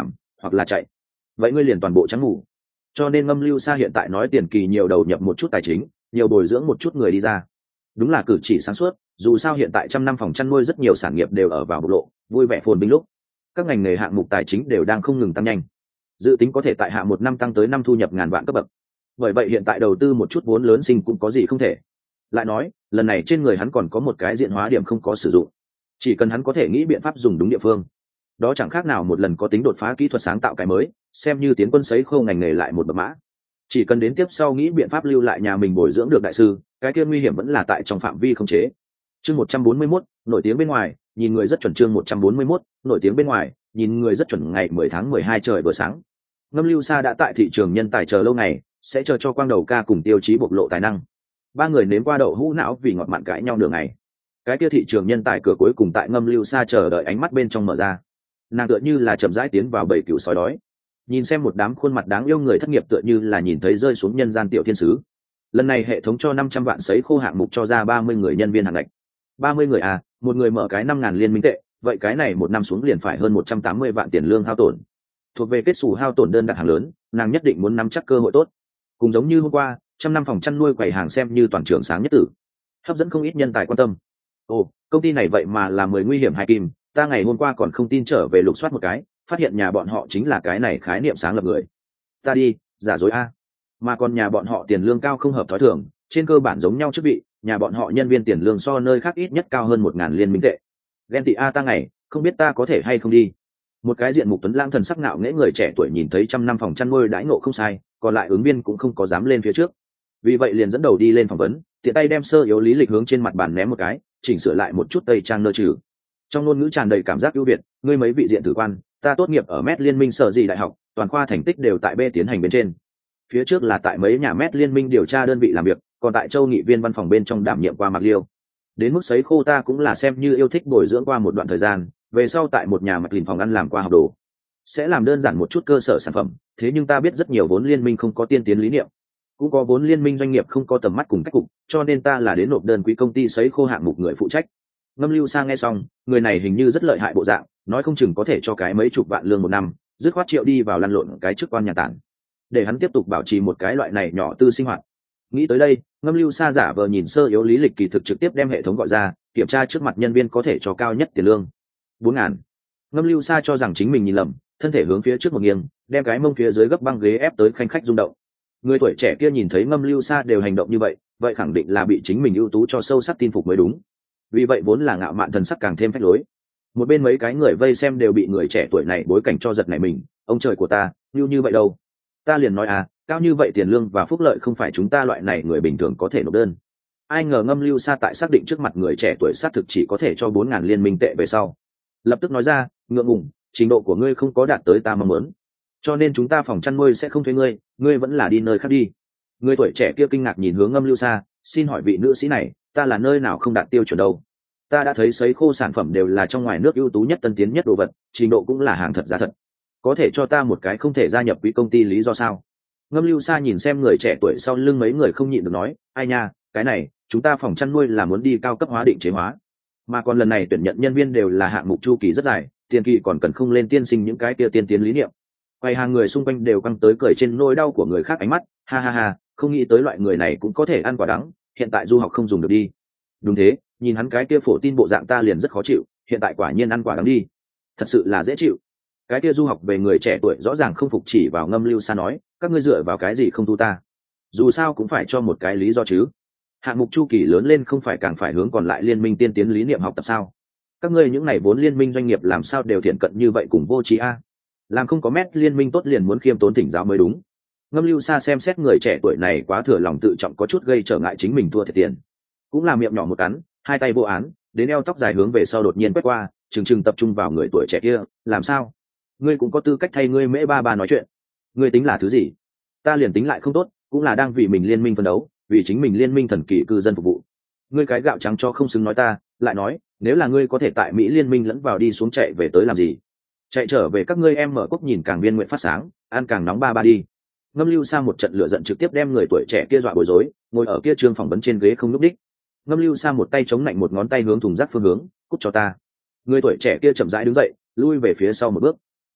hoặc là chạy, vậy ngươi liền toàn bộ trắng ngủ. Cho nên Ngâm Lưu Sa hiện tại nói tiền kỳ nhiều đầu nhập một chút tài chính, nhiều bồi dưỡng một chút người đi ra, đúng là cử chỉ sáng suốt. Dù sao hiện tại trăm năm phòng chăn nuôi rất nhiều sản nghiệp đều ở vào bộc lộ vui vẻ phồn vinh lúc, các ngành nghề hạng mục tài chính đều đang không ngừng tăng nhanh, dự tính có thể tại hạ một năm tăng tới năm thu nhập ngàn vạn cấp bậc. Bởi vậy hiện tại đầu tư một chút vốn lớn sinh cũng có gì không thể. Lại nói lần này trên người hắn còn có một cái diện hóa điểm không có sử dụng, chỉ cần hắn có thể nghĩ biện pháp dùng đúng địa phương, đó chẳng khác nào một lần có tính đột phá kỹ thuật sáng tạo cái mới, xem như tiến quân sấy khô ngành nghề lại một bậc mã. Chỉ cần đến tiếp sau nghĩ biện pháp lưu lại nhà mình bồi dưỡng được đại sư, cái kia nguy hiểm vẫn là tại trong phạm vi không chế. Chương 141, nổi tiếng bên ngoài, nhìn người rất chuẩn. Chương 141, nổi tiếng bên ngoài, nhìn người rất chuẩn. Ngày 10 tháng 12 trời vừa sáng, Ngâm Lưu Sa đã tại thị trường nhân tài chờ lâu ngày, sẽ chờ cho Quang Đầu ca cùng Tiêu Chí bộc lộ tài năng. Ba người nếm qua đậu hũ não vì ngọt mặn cãi nhau nửa ngày. Cái kia thị trường nhân tài cửa cuối cùng tại Ngâm Lưu Sa chờ đợi ánh mắt bên trong mở ra. Nàng tựa như là chậm rãi tiến vào bầy cừu sói đói, nhìn xem một đám khuôn mặt đáng yêu người thất nghiệp, tựa như là nhìn thấy rơi xuống nhân gian tiểu thiên sứ. Lần này hệ thống cho 500 vạn sấy khô hạng mục cho ra 30 người nhân viên hàng ngạch. 30 người à, một người mở cái 5.000 liên minh tệ, vậy cái này một năm xuống liền phải hơn 180 vạn tiền lương hao tổn. Thuộc về kết xù hao tổn đơn đặt hàng lớn, nàng nhất định muốn nắm chắc cơ hội tốt. Cùng giống như hôm qua, trăm năm phòng chăn nuôi quầy hàng xem như toàn trường sáng nhất tử, hấp dẫn không ít nhân tài quan tâm. Ồ, công ty này vậy mà là 10 nguy hiểm hai kim, ta ngày hôm qua còn không tin, trở về lục soát một cái, phát hiện nhà bọn họ chính là cái này khái niệm sáng lập người. Ta đi, giả dối a. Mà còn nhà bọn họ tiền lương cao không hợp thói thường, trên cơ bản giống nhau chức vị, nhà bọn họ nhân viên tiền lương so nơi khác ít nhất cao hơn 1.000 liên minh tệ. Ghen tị a ta ngày, không biết ta có thể hay không đi. Một cái diện mục tuấn lãng thần sắc ngạo nghễ người trẻ tuổi nhìn thấy trăm năm phòng chăn nuôi đãi ngộ không sai, còn lại ứng viên cũng không có dám lên phía trước. Vì vậy liền dẫn đầu đi lên phỏng vấn, tiện tay đem sơ yếu lý lịch hướng trên mặt bàn ném một cái, chỉnh sửa lại một chút tây trang nơ trừ. Trong ngôn ngữ tràn đầy cảm giác ưu việt, ngươi mấy vị diện thử quan, ta tốt nghiệp ở Met Liên minh Sở Gì đại học, toàn khoa thành tích đều tại B tiến hành bên trên. Phía trước là tại mấy nhà Met Liên minh điều tra đơn vị làm việc, còn tại Châu nghị viên văn phòng bên trong đảm nhiệm qua Mạc Liêu. Đến mức sấy khô ta cũng là xem như yêu thích bồi dưỡng qua một đoạn thời gian, về sau tại một nhà mặt lìn phòng ăn làm qua học đồ, sẽ làm đơn giản một chút cơ sở sản phẩm. Thế nhưng ta biết rất nhiều vốn liên minh không có tiên tiến lý niệm, cũng có vốn liên minh doanh nghiệp không có tầm mắt cùng cách cục, cho nên ta là đến nộp đơn quý công ty sấy khô hạng mục người phụ trách. Ngâm Lưu Sa nghe xong, người này hình như rất lợi hại bộ dạng, nói không chừng có thể cho cái mấy chục vạn lương một năm, dứt khoát triệu đi vào lăn lộn cái chức quan nhà tản, để hắn tiếp tục bảo trì một cái loại này nhỏ tư sinh hoạt. Nghĩ tới đây, Ngâm Lưu Sa giả vờ nhìn sơ yếu lý lịch, kỳ thực trực tiếp đem hệ thống gọi ra, kiểm tra trước mặt nhân viên có thể cho cao nhất tiền lương 4.000. Ngâm Lưu Sa cho rằng chính mình nhìn lầm, thân thể hướng phía trước một nghiêng, đem cái mông phía dưới gấp băng ghế ép tới khanh khách rung động. Người tuổi trẻ kia nhìn thấy Ngâm Lưu Sa đều hành động như vậy, vậy khẳng định là bị chính mình ưu tú cho sâu sắc tin phục mới đúng. Vì vậy vốn là ngạo mạn thần sắc càng thêm phách lối. Một bên mấy cái người vây xem đều bị người trẻ tuổi này bối cảnh cho giật nảy mình, ông trời của ta, như vậy đâu. Ta liền nói à, cao như vậy tiền lương và phúc lợi không phải chúng ta loại này người bình thường có thể nộp đơn. Ai ngờ Ngâm Lưu Sa tại xác định trước mặt người trẻ tuổi xác thực chỉ có thể cho 4.000 liên minh tệ về sau, lập tức nói ra, ngượng ngùng, trình độ của ngươi không có đạt tới ta mong muốn, cho nên chúng ta phòng chăn nuôi sẽ không thuê ngươi, ngươi vẫn là đi nơi khác đi. Người tuổi trẻ kia kinh ngạc nhìn hướng Ngâm Lưu Sa, xin hỏi vị nữ sĩ này, ta là nơi nào không đạt tiêu chuẩn đâu? Ta đã thấy sấy khô sản phẩm đều là trong ngoài nước ưu tú nhất tân tiến nhất đồ vật, trình độ cũng là hàng thật giá thật, có thể cho ta một cái không thể gia nhập quỹ công ty lý do sao? Ngâm Lưu Sa nhìn xem người trẻ tuổi sau lưng mấy người không nhịn được nói, ai nha, cái này chúng ta phòng chăn nuôi là muốn đi cao cấp hóa định chế hóa, mà còn lần này tuyển nhận nhân viên đều là hạng mục chu kỳ rất dài, tiền kỳ còn cần không lên tiên sinh những cái kia tiên tiến lý niệm. Quay hàng người xung quanh đều căng tới cười trên nỗi đau của người khác ánh mắt, ha ha ha, không nghĩ tới loại người này cũng có thể ăn quả đắng, hiện tại du học không dùng được đi. Đúng thế, nhìn hắn cái kia phổ tin bộ dạng ta liền rất khó chịu, hiện tại quả nhiên ăn quả đắng đi, thật sự là dễ chịu. Cái kia du học về người trẻ tuổi rõ ràng không phục, chỉ vào Ngâm Lưu Sa nói, các ngươi dựa vào cái gì không thu ta? Dù sao cũng phải cho một cái lý do chứ. Hạng mục chu kỳ lớn lên không phải càng phải hướng còn lại liên minh tiên tiến lý niệm học tập sao? Các ngươi những này vốn liên minh doanh nghiệp làm sao đều thiện cận như vậy cùng vô trí a? Làm không có Met liên minh tốt liền muốn khiêm tốn thỉnh giáo mới đúng. Ngâm Lưu Sa xem xét người trẻ tuổi này quá thừa lòng tự trọng, có chút gây trở ngại chính mình thua thiệt tiền, cũng là miệng nhỏ một cắn, hai tay vô án, đến eo tóc dài hướng về sau đột nhiên quét qua, chừng tập trung vào người tuổi trẻ kia, làm sao? Ngươi cũng có tư cách thay ngươi mễ ba ba nói chuyện. Ngươi tính là thứ gì? Ta liền tính lại không tốt, cũng là đang vì mình liên minh phấn đấu, vì chính mình liên minh thần kỳ cư dân phục vụ. Ngươi cái gạo trắng cho không xứng nói ta, lại nói, nếu là ngươi có thể tại Mỹ liên minh lẫn vào đi xuống chạy về tới làm gì? Chạy trở về các ngươi em mở quốc nhìn càng viên nguyện phát sáng, ăn càng nóng ba ba đi. Ngâm Lưu Sa một trận lửa giận trực tiếp đem người tuổi trẻ kia dọa bối rối, ngồi ở kia trương phỏng vấn trên ghế không nhúc đích. Ngâm Lưu Sa một tay chống lạnh, một ngón tay hướng thùng rác phương hướng, cút cho ta. Người tuổi trẻ kia chậm rãi đứng dậy, lui về phía sau một bước.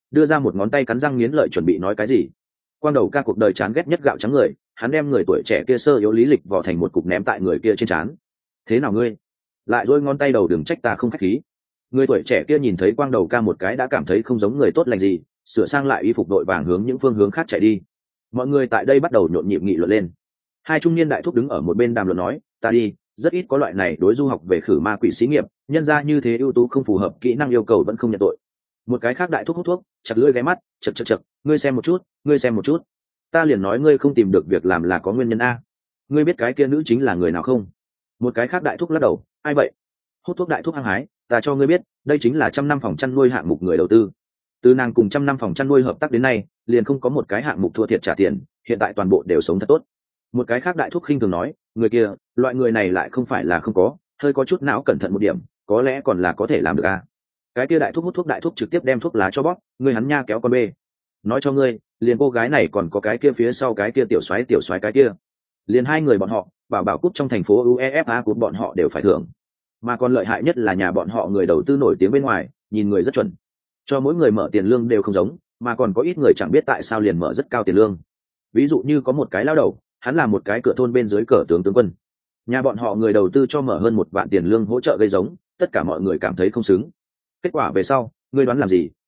đưa ra một ngón tay cắn răng nghiến lợi chuẩn bị nói cái gì. Quang đầu ca cuộc đời chán ghét nhất gạo trắng người, hắn đem người tuổi trẻ kia sơ yếu lý lịch vò thành một cục ném tại người kia trên trán. Thế nào ngươi lại dôi ngón tay đầu, đừng trách ta không khách khí. Người tuổi trẻ kia nhìn thấy Quang đầu ca một cái đã cảm thấy không giống người tốt lành gì, sửa sang lại y phục đội vàng hướng những phương hướng khác chạy đi. Mọi người tại đây bắt đầu nhộn nhịp nghị luận lên. Hai trung niên đại thúc đứng ở một bên đàm luận nói, ta đi, rất ít có loại này đối du học về khử ma quỷ xí nghiệp, nhân ra như thế ưu tú không phù hợp kỹ năng yêu cầu vẫn không nhận tội. Một cái khác đại thúc hút thuốc, chặt lưỡi ghé mắt, chật, ngươi xem một chút, ngươi xem một chút, ta liền nói ngươi không tìm được việc làm là có nguyên nhân a. Ngươi biết cái kia nữ chính là người nào không? Một cái khác đại thúc lắc đầu, ai vậy? Hút thuốc đại thúc hăng hái, ta cho ngươi biết, đây chính là 100 năm phòng chăn nuôi hạng mục người đầu tư. Từ nàng cùng 100 năm phòng chăn nuôi hợp tác đến nay, liền không có một cái hạng mục thua thiệt trả tiền, hiện tại toàn bộ đều sống thật tốt. Một cái khác đại thúc khinh thường nói, người kia, loại người này lại không phải là không có, hơi có chút não cẩn thận một điểm, có lẽ còn là có thể làm được a. Cái kia đại thúc hút thuốc đại thúc trực tiếp đem thuốc lá cho bóp, ngươi hắn nha kéo con bê. Nói cho ngươi, liền cô gái này còn có cái kia phía sau cái kia tiểu soái cái kia, liền hai người bọn họ, bảo cúp trong thành phố UEFA của bọn họ đều phải thưởng. Mà còn lợi hại nhất là nhà bọn họ người đầu tư nổi tiếng bên ngoài, nhìn người rất chuẩn, cho mỗi người mở tiền lương đều không giống, mà còn có ít người chẳng biết tại sao liền mở rất cao tiền lương. Ví dụ như có một cái lao đầu, hắn là một cái cửa thôn bên dưới cờ tướng quân, nhà bọn họ người đầu tư cho mở hơn 1 vạn tiền lương hỗ trợ gây giống, tất cả mọi người cảm thấy không xứng. Kết quả về sau, ngươi đoán làm gì?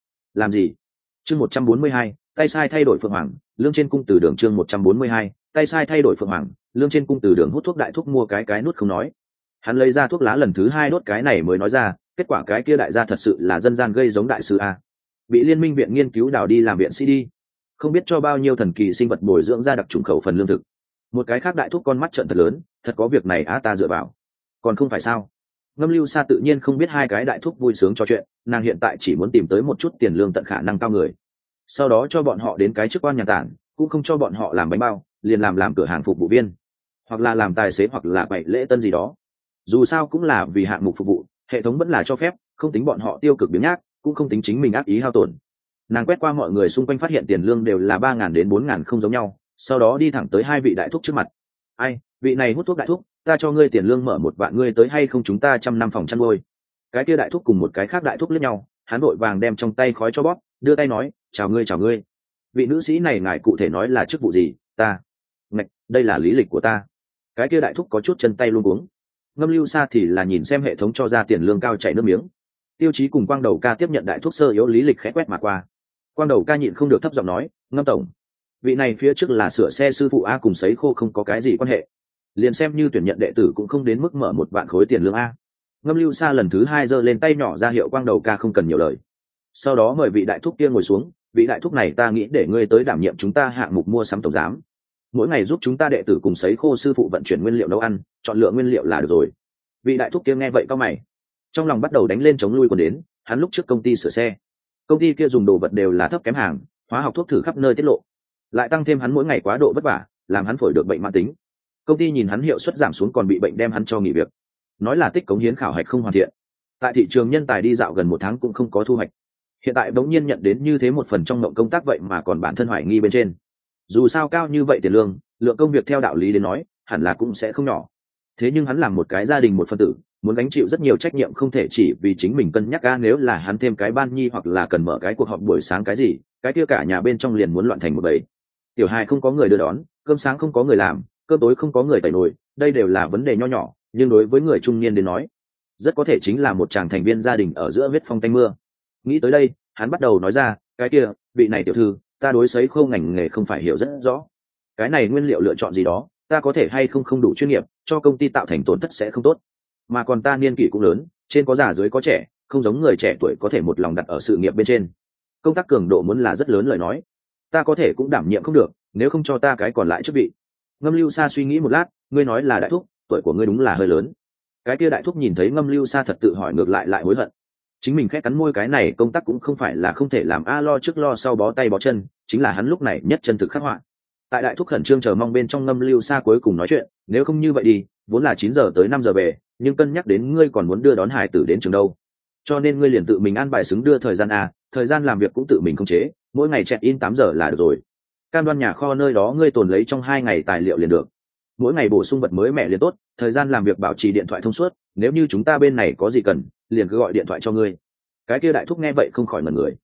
Chương 142, tay sai thay đổi phượng hoàng, lương trên cung từ đường. Chương 142, tay sai thay đổi phượng hoàng, lương trên cung từ đường. Hút thuốc đại thúc mua cái nút không nói, hắn lấy ra thuốc lá lần thứ 2 đốt cái này mới nói ra, kết quả cái kia đại gia thật sự là dân gian gây giống đại sư a, bị liên minh viện nghiên cứu đào đi làm viện sĩ đi, không biết cho bao nhiêu thần kỳ sinh vật bồi dưỡng ra đặc trùng khẩu phần lương thực. Một cái khác đại thúc con mắt trợn thật lớn, thật có việc này á, ta dựa vào, còn không phải sao. Ngâm Lưu Sa tự nhiên không biết hai cái đại thúc vui sướng trò chuyện, nàng hiện tại chỉ muốn tìm tới một chút tiền lương tận khả năng cao người, sau đó cho bọn họ đến cái chức quan nhà tản, cũng không cho bọn họ làm bánh bao, liền làm cửa hàng phục vụ viên, hoặc là làm tài xế, hoặc là bày lễ tân gì đó. Dù sao cũng là vì hạng mục phục vụ, hệ thống vẫn là cho phép, không tính bọn họ tiêu cực biếng nhác, cũng không tính chính mình ác ý hao tổn. Nàng quét qua mọi người xung quanh phát hiện tiền lương đều là 3.000 đến 4.000 không giống nhau, sau đó đi thẳng tới hai vị đại thúc trước mặt. Ai, vị này hút thuốc đại thúc, ta cho ngươi tiền lương mở 1 vạn, ngươi tới hay không, chúng ta 100 năm phòng chăn nuôi. Cái kia đại thúc cùng một cái khác đại thúc liếc nhau, hắn vội vàng đem trong tay khói cho bóp, đưa tay nói, chào ngươi. Vị nữ sĩ này ngài cụ thể nói là chức vụ gì? Ta, ngạch, đây là lý lịch của ta. Cái kia đại thúc có chút chân tay luống cuống. Ngâm Lưu Sa thì là nhìn xem hệ thống cho ra tiền lương cao chảy nước miếng. Tiêu Chí cùng Quang đầu ca tiếp nhận đại thúc sơ yếu lý lịch khẽ quét mà qua. Quang đầu ca nhịn không được thấp giọng nói, Ngâm tổng, vị này phía trước là sửa xe sư phụ a, cùng sấy khô không có cái gì quan hệ, liền xem như tuyển nhận đệ tử cũng không đến mức mở 1 vạn khối tiền lương a. Ngâm Lưu Sa lần thứ 2 giơ lên tay nhỏ ra hiệu Quang đầu ca không cần nhiều lời, sau đó mời vị đại thúc kia ngồi xuống. Vị đại thúc này, ta nghĩ để ngươi tới đảm nhiệm chúng ta hạng mục mua sắm tổng giám, mỗi ngày giúp chúng ta đệ tử cùng sấy khô sư phụ vận chuyển nguyên liệu nấu ăn, chọn lựa nguyên liệu là được rồi. Vị đại thúc kia nghe vậy cau mày, trong lòng bắt đầu đánh lên chống lui còn đến. Hắn lúc trước công ty sửa xe, công ty kia dùng đồ vật đều là thấp kém hàng, hóa học thuốc thử khắp nơi tiết lộ, lại tăng thêm hắn mỗi ngày quá độ vất vả, làm hắn phổi được bệnh mãn tính. Công ty nhìn hắn hiệu suất giảm xuống còn bị bệnh, đem hắn cho nghỉ việc, nói là tích cống hiến khảo hạch không hoàn thiện. Tại thị trường nhân tài đi dạo gần 1 tháng cũng không có thu hoạch, hiện tại bỗng nhiên nhận đến như thế một phần trong mộng công tác, vậy mà còn bản thân hoài nghi bên trên. Dù sao cao như vậy tiền lương, lượng công việc theo đạo lý đến nói hẳn là cũng sẽ không nhỏ, thế nhưng hắn làm một cái gia đình một phân tử, muốn gánh chịu rất nhiều trách nhiệm, không thể chỉ vì chính mình cân nhắc. Nếu là hắn thêm cái ban nhi, hoặc là cần mở cái cuộc họp buổi sáng cái gì, cái kia cả nhà bên trong liền muốn loạn thành một bầy. Tiểu hài không có người đưa đón, cơm sáng không có người làm, cơm tối không có người tẩy nồi, đây đều là vấn đề nho nhỏ, nhưng đối với người trung niên đến nói, rất có thể chính là một chàng thành viên gia đình ở giữa huyết phong tanh mưa. Nghĩ tới đây, hắn bắt đầu nói ra, cái kia, vị này tiểu thư, ta đối sấy khô ngành nghề không phải hiểu rất rõ, cái này nguyên liệu lựa chọn gì đó, ta có thể hay không đủ chuyên nghiệp, cho công ty tạo thành tổn thất sẽ không tốt. Mà còn ta niên kỷ cũng lớn, trên có già dưới có trẻ, không giống người trẻ tuổi có thể một lòng đặt ở sự nghiệp bên trên. Công tác cường độ muốn là rất lớn lời nói, ta có thể cũng đảm nhiệm không được, nếu không cho ta cái còn lại chức vị. Ngâm Lưu Sa suy nghĩ một lát, ngươi nói là đại thúc, tuổi của ngươi đúng là hơi lớn. Cái kia đại thúc nhìn thấy Ngâm Lưu Sa thật tự hỏi ngược lại hối hận. Chính mình khẽ cắn môi, cái này công tác cũng không phải là không thể làm a, lo trước lo sau, bó tay bó chân, chính là hắn lúc này nhất chân thực khắc họa. Tại đại thúc khẩn trương chờ mong bên trong, Ngâm Lưu Sa cuối cùng nói chuyện, nếu không như vậy đi, vốn là 9 giờ tới 5 giờ về, nhưng cân nhắc đến ngươi còn muốn đưa đón hải tử đến trường đâu, cho nên ngươi liền tự mình an bài xứng đưa thời gian a, thời gian làm việc cũng tự mình khống chế, mỗi ngày check in 8 giờ là được rồi. Cam đoan nhà kho nơi đó ngươi tồn lấy trong 2 ngày tài liệu liền được, mỗi ngày bổ sung vật mới mẻ liền tốt, thời gian làm việc bảo trì điện thoại thông suốt, nếu như chúng ta bên này có gì cần, liền cứ gọi điện thoại cho ngươi. Cái kia đại thúc nghe vậy không khỏi ngẩn người,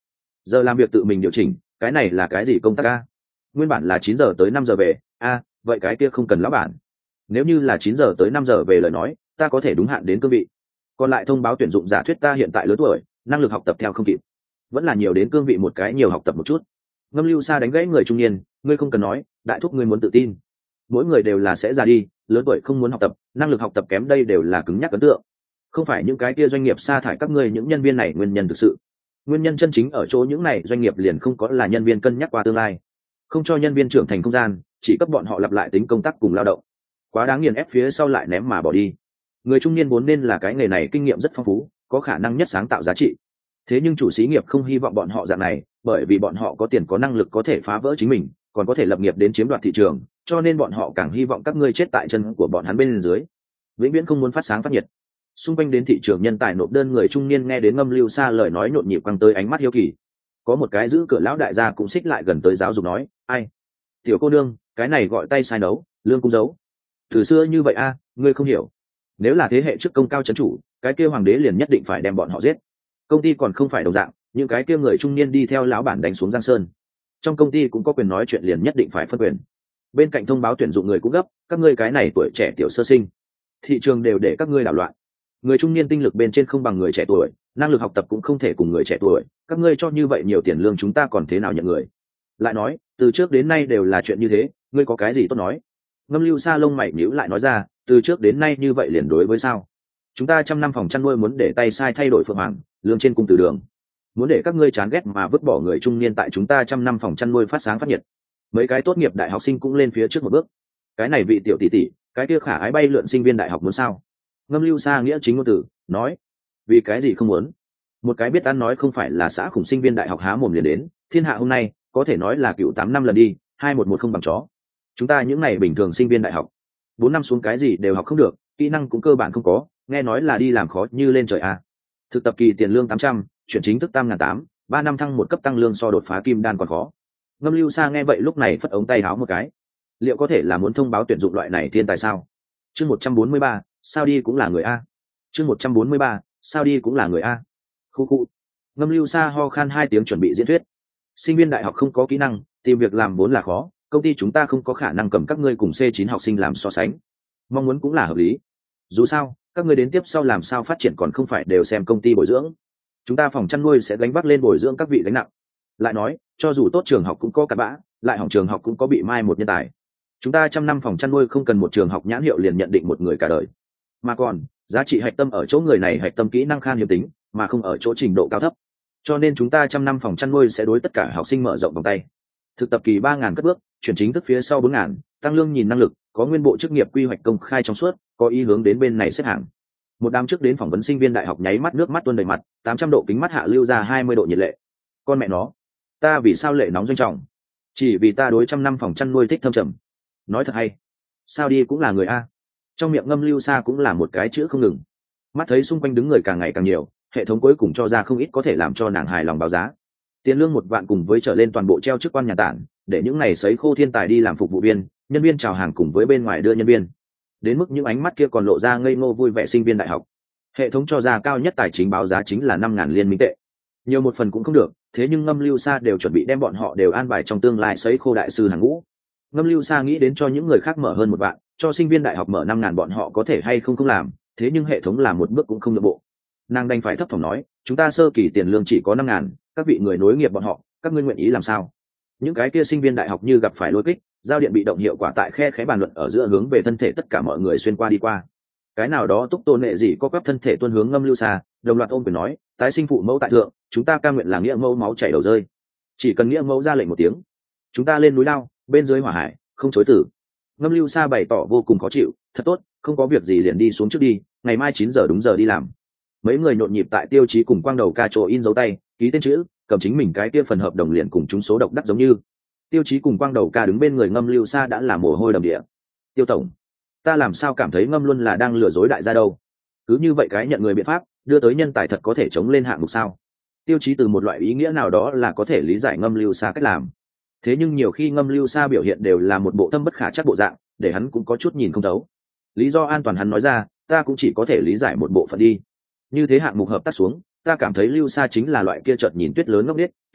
giờ làm việc tự mình điều chỉnh, cái này là cái gì công tác a? Nguyên bản là 9 giờ tới 5 giờ về, vậy cái kia không cần lão bản. Nếu như là 9 giờ tới 5 giờ về lời nói, ta có thể đúng hạn đến cương vị. Còn lại thông báo tuyển dụng giả thuyết ta hiện tại lớn tuổi, năng lực học tập theo không kịp, vẫn là nhiều đến cương vị một cái nhiều học tập một chút. Ngâm Lưu Sa đánh gãy người trung niên, ngươi không cần nói, đại thúc ngươi muốn tự tin. Mỗi người đều là sẽ già đi, lớn tuổi không muốn học tập, năng lực học tập kém đây đều là cứng nhắc ấn tượng. Không phải những cái kia doanh nghiệp sa thải các ngươi những nhân viên này nguyên nhân thực sự. Nguyên nhân chân chính ở chỗ những này doanh nghiệp liền không có là nhân viên cân nhắc qua tương lai, không cho nhân viên trưởng thành không gian, chỉ cấp bọn họ lặp lại tính công tác cùng lao động, quá đáng nghiền ép phía sau lại ném mà bỏ đi. Người trung niên vốn nên là cái nghề này kinh nghiệm rất phong phú, có khả năng nhất sáng tạo giá trị. Thế nhưng chủ xí nghiệp không hy vọng bọn họ dạng này, bởi vì bọn họ có tiền có năng lực có thể phá vỡ chính mình, còn có thể lập nghiệp đến chiếm đoạt thị trường, cho nên bọn họ càng hy vọng các ngươi chết tại chân của bọn hắn bên dưới, vĩnh viễn không muốn phát sáng phát nhiệt. Xung quanh đến thị trường nhân tài nộp đơn người trung niên nghe đến Ngâm Lưu Sa lời nói nhộn nhịp quăng tới ánh mắt hiếu kỳ. Có một cái giữ cửa lão đại gia cũng xích lại gần tới giáo dục nói, ai, tiểu cô nương, cái này gọi tay sai nấu, lương cung giấu. Từ xưa như vậy ngươi không hiểu. Nếu là thế hệ trước công cao chấn chủ, cái kia hoàng đế liền nhất định phải đem bọn họ giết. Công ty còn không phải đồng dạng, những cái kia người trung niên đi theo lão bản đánh xuống Giang Sơn. Trong công ty cũng có quyền nói chuyện, liền nhất định phải phân quyền. Bên cạnh thông báo tuyển dụng người cũng gấp, các ngươi cái này tuổi trẻ tiểu sơ sinh, thị trường đều để các ngươi đảo loạn. Người trung niên tinh lực bên trên không bằng người trẻ tuổi, năng lực học tập cũng không thể cùng người trẻ tuổi, các ngươi cho như vậy nhiều tiền lương chúng ta còn thế nào nhận người. Lại nói, từ trước đến nay đều là chuyện như thế, ngươi có cái gì tốt nói. Ngâm Lưu Sa lông mày nhíu lại nói ra, từ trước đến nay như vậy liền đối với sao? Chúng ta 100 năm phòng chăn nuôi muốn để tay sai thay đổi phượng hoàng, lương trên cung từ đường. Muốn để các ngươi chán ghét mà vứt bỏ người trung niên tại chúng ta 100 năm phòng chăn nuôi phát sáng phát nhiệt. Mấy cái tốt nghiệp đại học sinh cũng lên phía trước một bước. Cái này vị tiểu tỷ tỷ, cái kia khả ái bay lượn sinh viên đại học muốn sao? Ngâm Lưu Sa nghĩa chính ngôn từ nói, vì cái gì không muốn? Một cái biết ăn nói không phải là xã khủng sinh viên đại học há mồm liền đến, thiên hạ hôm nay có thể nói là cựu 8 năm lần đi, 211 không bằng chó. Chúng ta những này bình thường sinh viên đại học, 4 năm xuống cái gì đều học không được, kỹ năng cũng cơ bản không có, nghe nói là đi làm khó như lên trời a. Thực tập kỳ tiền lương 800, chuyển chính thức 8.800, 3 năm thăng một cấp tăng lương so đột phá kim đan còn khó. Ngâm Lưu Sa nghe vậy lúc này phất ống tay áo một cái. Liệu có thể là muốn thông báo tuyển dụng loại này thiên tài sao? Chương 143, sao đi cũng là người a. Chương 143, sao đi cũng là người a. Khu khu. Ngâm Lưu Sa ho khan 2 tiếng chuẩn bị diễn thuyết. Sinh viên đại học không có kỹ năng, tìm việc làm vốn là khó, công ty chúng ta không có khả năng cầm các ngươi cùng C9 học sinh làm so sánh. Mong muốn cũng là hợp lý. Dù sao, các ngươi đến tiếp sau làm sao phát triển còn không phải đều xem công ty bồi dưỡng. Chúng ta phòng chăn nuôi sẽ gánh vác lên bồi dưỡng các vị gánh nặng. Lại nói, cho dù tốt trường học cũng có cặn bã, lại hỏng trường học cũng có bị mai một nhân tài. Chúng ta 100 năm phòng chăn nuôi không cần một trường học nhãn hiệu liền nhận định một người cả đời. Mà còn, giá trị hạch tâm ở chỗ người này hạch tâm kỹ năng khan hiếm tính, mà không ở chỗ trình độ cao thấp. Cho nên chúng ta 100 năm phòng chăn nuôi sẽ đối tất cả học sinh mở rộng vòng tay. Thực tập kỳ 3.000 cất bước, chuyển chính thức phía sau 4.000, tăng lương nhìn năng lực, có nguyên bộ chức nghiệp quy hoạch công khai trong suốt, có ý hướng đến bên này xếp hàng. Một đám trước đến phỏng vấn sinh viên đại học nháy mắt nước mắt tuôn đầy mặt, 800 độ kính mắt hạ lưu ra 20 độ nhiệt lệ. Con mẹ nó, ta vì sao lệ nóng doanh trọng? Chỉ vì ta đối 100 năm phòng chăn nuôi thích thâm trầm. Nói thật hay, sao đi cũng là người a. Trong miệng Ngâm Lưu Sa cũng là một cái chữ không ngừng. Mắt thấy xung quanh đứng người càng ngày càng nhiều, hệ thống cuối cùng cho ra không ít có thể làm cho nàng hài lòng báo giá. Tiền lương 1 vạn cùng với trở lên toàn bộ treo chức quan nhà tản, để những này sấy khô thiên tài đi làm phục vụ viên, nhân viên chào hàng cùng với bên ngoài đưa nhân viên. Đến mức những ánh mắt kia còn lộ ra ngây ngô vui vẻ sinh viên đại học. Hệ thống cho ra cao nhất tài chính báo giá chính là 5.000 liên minh tệ. Nhiều một phần cũng không được, thế nhưng Ngâm Lưu Sa đều chuẩn bị đem bọn họ đều an bài trong tương lai sấy khô đại sư hàng ngũ. Ngâm Lưu Sa nghĩ đến cho những người khác mở hơn 1 vạn, cho sinh viên đại học mở 5.000 bọn họ có thể hay không làm, thế nhưng hệ thống làm một bước cũng không nhượng bộ. Nàng đành phải thấp thỏm nói, chúng ta sơ kỳ tiền lương chỉ có 5.000, các vị người nối nghiệp bọn họ, các ngươi nguyện ý làm sao? Những cái kia sinh viên đại học như gặp phải lôi kích, giao điện bị động hiệu quả tại khe khẽ bàn luận ở giữa hướng về thân thể tất cả mọi người xuyên qua đi qua. Cái nào đó túc tôn nệ gì có quắp thân thể tuôn hướng Ngâm Lưu Sa, đồng loạt ôm quyền nói, tái sinh phụ mẫu tại thượng, chúng ta cam nguyện là nghĩa mẫu máu chảy đầu rơi. Chỉ cần nghĩa mẫu ra lệnh một tiếng, chúng ta lên núi lao, bên dưới hỏa hải, không chối từ. Ngâm Lưu Sa bày tỏ vô cùng khó chịu, thật tốt, không có việc gì liền đi xuống trước đi, ngày mai 9 giờ đúng giờ đi làm. Mấy người nhộn nhịp tại Tiêu Chí cùng Quang Đầu Ca chỗ in dấu tay, ký tên chữ, cầm chính mình cái kia phần hợp đồng liền cùng chúng số độc đắc giống như. Tiêu Chí cùng Quang Đầu Ca đứng bên người Ngâm Lưu Sa đã là mồ hôi đầm địa. Tiêu tổng, ta làm sao cảm thấy Ngâm luôn là đang lừa dối đại gia đâu? Cứ như vậy cái nhận người biện pháp, đưa tới nhân tài thật có thể chống lên hạng mục sao? Tiêu Chí từ một loại ý nghĩa nào đó là có thể lý giải Ngâm Lưu Sa cách làm. Thế nhưng nhiều khi Ngâm Lưu Sa biểu hiện đều là một bộ thâm bất khả trắc bộ dạng, để hắn cũng có chút nhìn không thấu. Lý do an toàn hắn nói ra, ta cũng chỉ có thể lý giải một bộ phận đi. Như thế hạng mục hợp tác xuống, ta cảm thấy Lưu Sa chính là loại kia chợt nhìn tuyết lớn ngốc nghếch,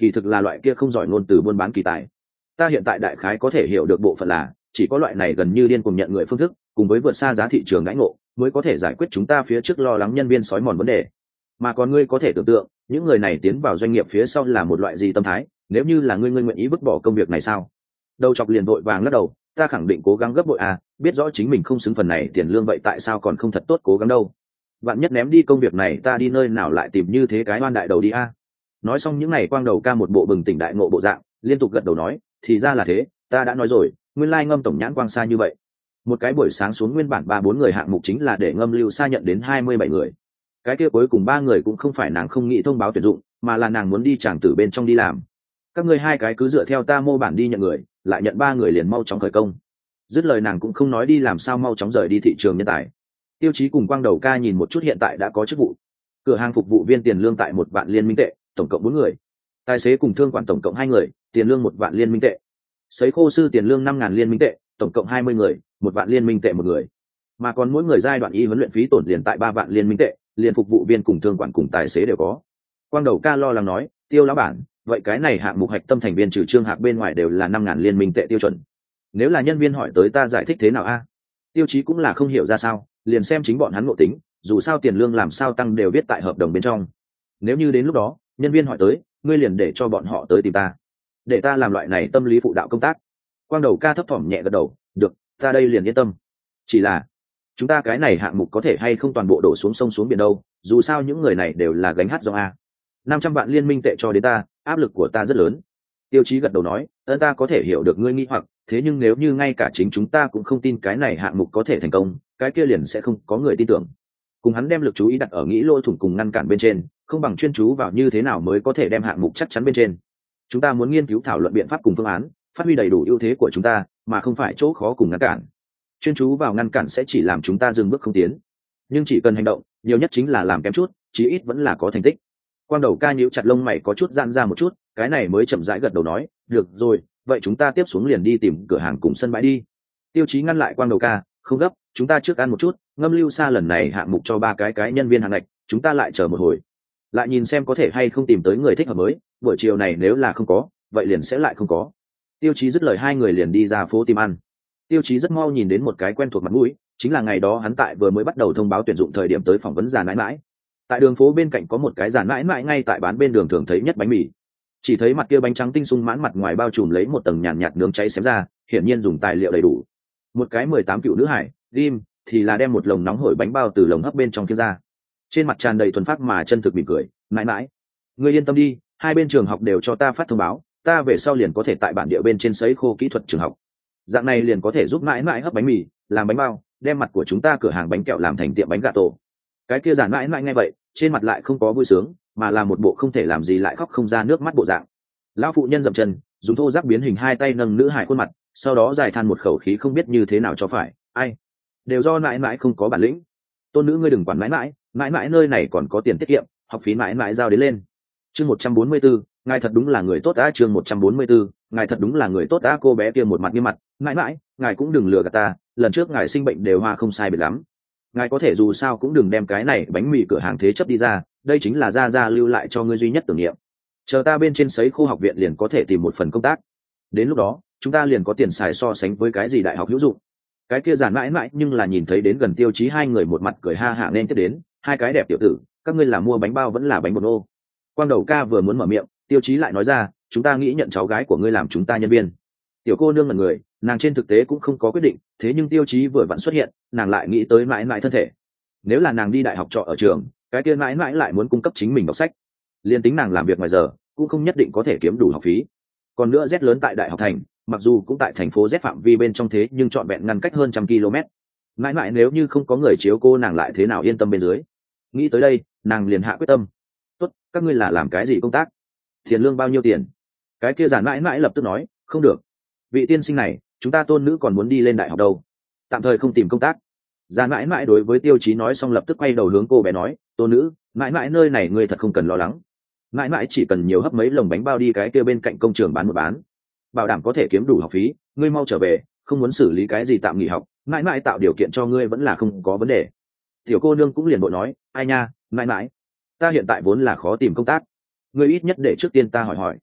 kỳ thực là loại kia không giỏi ngôn từ buôn bán kỳ tài. Ta hiện tại đại khái có thể hiểu được bộ phận là chỉ có loại này gần như điên cuồng nhận người phương thức cùng với vượt xa giá thị trường đãi ngộ mới có thể giải quyết chúng ta phía trước lo lắng nhân viên sói mòn vấn đề. Mà còn ngươi có thể tưởng tượng những người này tiến vào doanh nghiệp phía sau là một loại gì tâm thái, nếu như là ngươi nguyện ý vứt bỏ công việc này sao? Đầu chọc liền vội vàng lắc đầu, ta khẳng định cố gắng gấp bội à, biết rõ chính mình không xứng phần này tiền lương, vậy tại sao còn không thật tốt cố gắng đâu? Vạn nhất ném đi công việc này ta đi nơi nào lại tìm như thế cái oan đại đầu đi a? Nói xong những ngày Quang Đầu ca một bộ bừng tỉnh đại ngộ bộ dạng, liên tục gật đầu nói, thì ra là thế, ta đã nói rồi, nguyên lai ngâm tổng nhãn quang xa như vậy. Một cái buổi sáng xuống nguyên bản 3-4 người hạng mục chính là để ngâm lưu xa nhận đến 27 người. Cái kia cuối cùng 3 người cũng không phải nàng không nghĩ thông báo tuyển dụng, mà là nàng muốn đi tràng tử bên trong đi làm. Các ngươi hai cái cứ dựa theo ta mô bản đi nhận người, lại nhận 3 người liền mau chóng khởi công. Dứt lời nàng cũng không nói đi làm sao mau chóng rời đi thị trường nhân tài. Tiêu Chí cùng Quang Đầu ca nhìn một chút hiện tại đã có chức vụ. Cửa hàng phục vụ viên tiền lương tại 1 vạn liên minh tệ, tổng cộng 4 người. Tài xế cùng thương quản tổng cộng 2 người, tiền lương 1 vạn liên minh tệ. Sấy khô sư tiền lương 5.000 liên minh tệ, tổng cộng 20 người, 1 vạn liên minh tệ một người. Mà còn mỗi người giai đoạn y huấn luyện phí tổn liền tại 3 vạn liên minh tệ, liền phục vụ viên cùng thương quản cùng tài xế đều có. Quang Đầu ca lo lắng nói, Tiêu lão bản, vậy cái này hạng mục hạch tâm thành viên trừ Trương Hạc bên ngoài đều là 5.000 liên minh tệ tiêu chuẩn. Nếu là nhân viên hỏi tới ta giải thích thế nào a? Tiêu Chí cũng là không hiểu ra sao, liền xem chính bọn hắn ngộ tính, dù sao tiền lương làm sao tăng đều viết tại hợp đồng bên trong. Nếu như đến lúc đó nhân viên hỏi tới, ngươi liền để cho bọn họ tới tìm ta, để ta làm loại này tâm lý phụ đạo công tác. Quang Đầu ca thấp thỏm nhẹ gật đầu, được, ta đây liền yên tâm. Chỉ là chúng ta cái này hạng mục có thể hay không toàn bộ đổ xuống sông xuống biển đâu, dù sao những người này đều là gánh hát dòng a. 500 vạn liên minh tệ cho đến ta, áp lực của ta rất lớn. Tiêu Chí gật đầu nói, ta có thể hiểu được ngươi nghi hoặc, thế nhưng nếu như ngay cả chính chúng ta cũng không tin cái này hạng mục có thể thành công, cái kia liền sẽ không có người tin tưởng. Cùng hắn đem lực chú ý đặt ở nghĩ lỗ thủng cùng ngăn cản bên trên, không bằng chuyên chú vào như thế nào mới có thể đem hạng mục chắc chắn bên trên. Chúng ta muốn nghiên cứu thảo luận biện pháp cùng phương án, phát huy đầy đủ ưu thế của chúng ta, mà không phải chỗ khó cùng ngăn cản. Chuyên chú vào ngăn cản sẽ chỉ làm chúng ta dừng bước không tiến, nhưng chỉ cần hành động, nhiều nhất chính là làm kém chút, chí ít vẫn là có thành tích. Quang Đầu ca nhíu chặt lông mày có chút giãn ra một chút, cái này mới chậm rãi gật đầu nói, được rồi, vậy chúng ta tiếp xuống liền đi tìm cửa hàng cùng sân bãi đi. Tiêu Chí ngăn lại Quang Đầu ca, không gấp, chúng ta trước ăn một chút, ngâm lưu xa lần này hạng mục cho 3 cái nhân viên hàng ngạch, chúng ta lại chờ một hồi, lại nhìn xem có thể hay không tìm tới người thích hợp mới, buổi chiều này nếu là không có, vậy liền sẽ lại không có. Tiêu Chí dứt lời 2 người liền đi ra phố tìm ăn. Tiêu Chí rất mau nhìn đến một cái quen thuộc mặt mũi, chính là ngày đó hắn tại vừa mới bắt đầu thông báo tuyển dụng thời điểm tới phỏng vấn già nãi nãi. Tại đường phố bên cạnh có một cái già nãi nãi ngay tại bán bên đường thường thấy nhất bánh mì. Chỉ thấy mặt kia bánh trắng tinh sung mãn, mặt ngoài bao trùm lấy một tầng nhàn nhạt nướng cháy xém ra, hiển nhiên dùng tài liệu đầy đủ. Một cái 18 cựu nữ hải, Lim, thì là đem một lồng nóng hổi bánh bao từ lồng hấp bên trong kia ra. Trên mặt tràn đầy thuần phác mà chân thực mỉm cười, mãi mãi, ngươi yên tâm đi, 2 bên trường học đều cho ta phát thông báo, ta về sau liền có thể tại bản địa bên trên sấy khô kỹ thuật trường học. Dạng này liền có thể giúp mãi mãi hấp bánh mì, làm bánh bao, đem mặt của chúng ta cửa hàng bánh kẹo làm thành tiệm bánh gà tổ. Cái kia giản mãi mãi ngay vậy, trên mặt lại không có vui sướng, mà là một bộ không thể làm gì lại khóc không ra nước mắt bộ dạng. Lão phụ nhân dậm chân, dùng thô giáp biến hình 2 tay nâng nữ hải khuôn mặt, sau đó dài than một khẩu khí không biết như thế nào cho phải, ai, đều do mãi mãi không có bản lĩnh. Tôn nữ ngươi đừng quản mãi mãi, mãi mãi nơi này còn có tiền tiết kiệm, học phí mãi mãi giao đến lên. Chương 144, ngài thật đúng là người tốt á. Chương 144, ngài thật đúng là người tốt á. Cô bé kia một mặt nghiêm mặt, mãi mãi, ngài cũng đừng lừa gạt ta, lần trước ngài sinh bệnh đều hoa không sai biệt lắm, ngài có thể dù sao cũng đừng đem cái này bánh mì cửa hàng thế chấp đi ra, đây chính là gia gia lưu lại cho ngươi duy nhất tưởng niệm. Chờ ta bên trên sấy khô học viện liền có thể tìm một phần công tác, đến lúc đó chúng ta liền có tiền xài so sánh với cái gì đại học hữu dụng. Cái kia giản mãi mãi nhưng là nhìn thấy đến gần Tiêu Chí 2 người một mặt cười ha hả nên tiếp đến, 2 cái đẹp tiểu tử, các ngươi là mua bánh bao vẫn là bánh bột nô? Quang Đầu ca vừa muốn mở miệng, Tiêu Chí lại nói ra, chúng ta nghĩ nhận cháu gái của ngươi làm chúng ta nhân viên. Tiểu cô nương ngẩn người, nàng trên thực tế cũng không có quyết định, thế nhưng Tiêu Chí vừa vặn xuất hiện, nàng lại nghĩ tới mãi mãi thân thể. Nếu là nàng đi đại học trọ ở trường, cái kia mãi mãi lại muốn cung cấp chính mình đọc sách, liên tính nàng làm việc ngoài giờ cũng không nhất định có thể kiếm đủ học phí. Còn nữa Z lớn tại đại học thành, mặc dù cũng tại thành phố Z phạm vi bên trong thế nhưng trọn vẹn ngăn cách hơn 100 km. Mãi mãi nếu như không có người chiếu cô nàng lại thế nào yên tâm bên dưới. Nghĩ tới đây, nàng liền hạ quyết tâm. Tốt, các ngươi là làm cái gì công tác? Tiền lương bao nhiêu tiền? Cái kia giản mãi mãi lập tức nói, không được, vị tiên sinh này, chúng ta tôn nữ còn muốn đi lên đại học đâu, tạm thời không tìm công tác. Giản mãi mãi đối với Tiêu Chí nói xong lập tức quay đầu hướng cô bé nói, tôn nữ, mãi mãi nơi này ngươi thật không cần lo lắng, mãi mãi chỉ cần nhiều hấp mấy lồng bánh bao đi cái kia bên cạnh công trường bán một bán, bảo đảm có thể kiếm đủ học phí, ngươi mau trở về, không muốn xử lý cái gì tạm nghỉ học, mãi mãi tạo điều kiện cho ngươi vẫn là không có vấn đề. Tiểu cô nương cũng liền bội nói, ai nha, mãi mãi, ta hiện tại vốn là khó tìm công tác, ngươi ít nhất để trước tiên ta hỏi hỏi,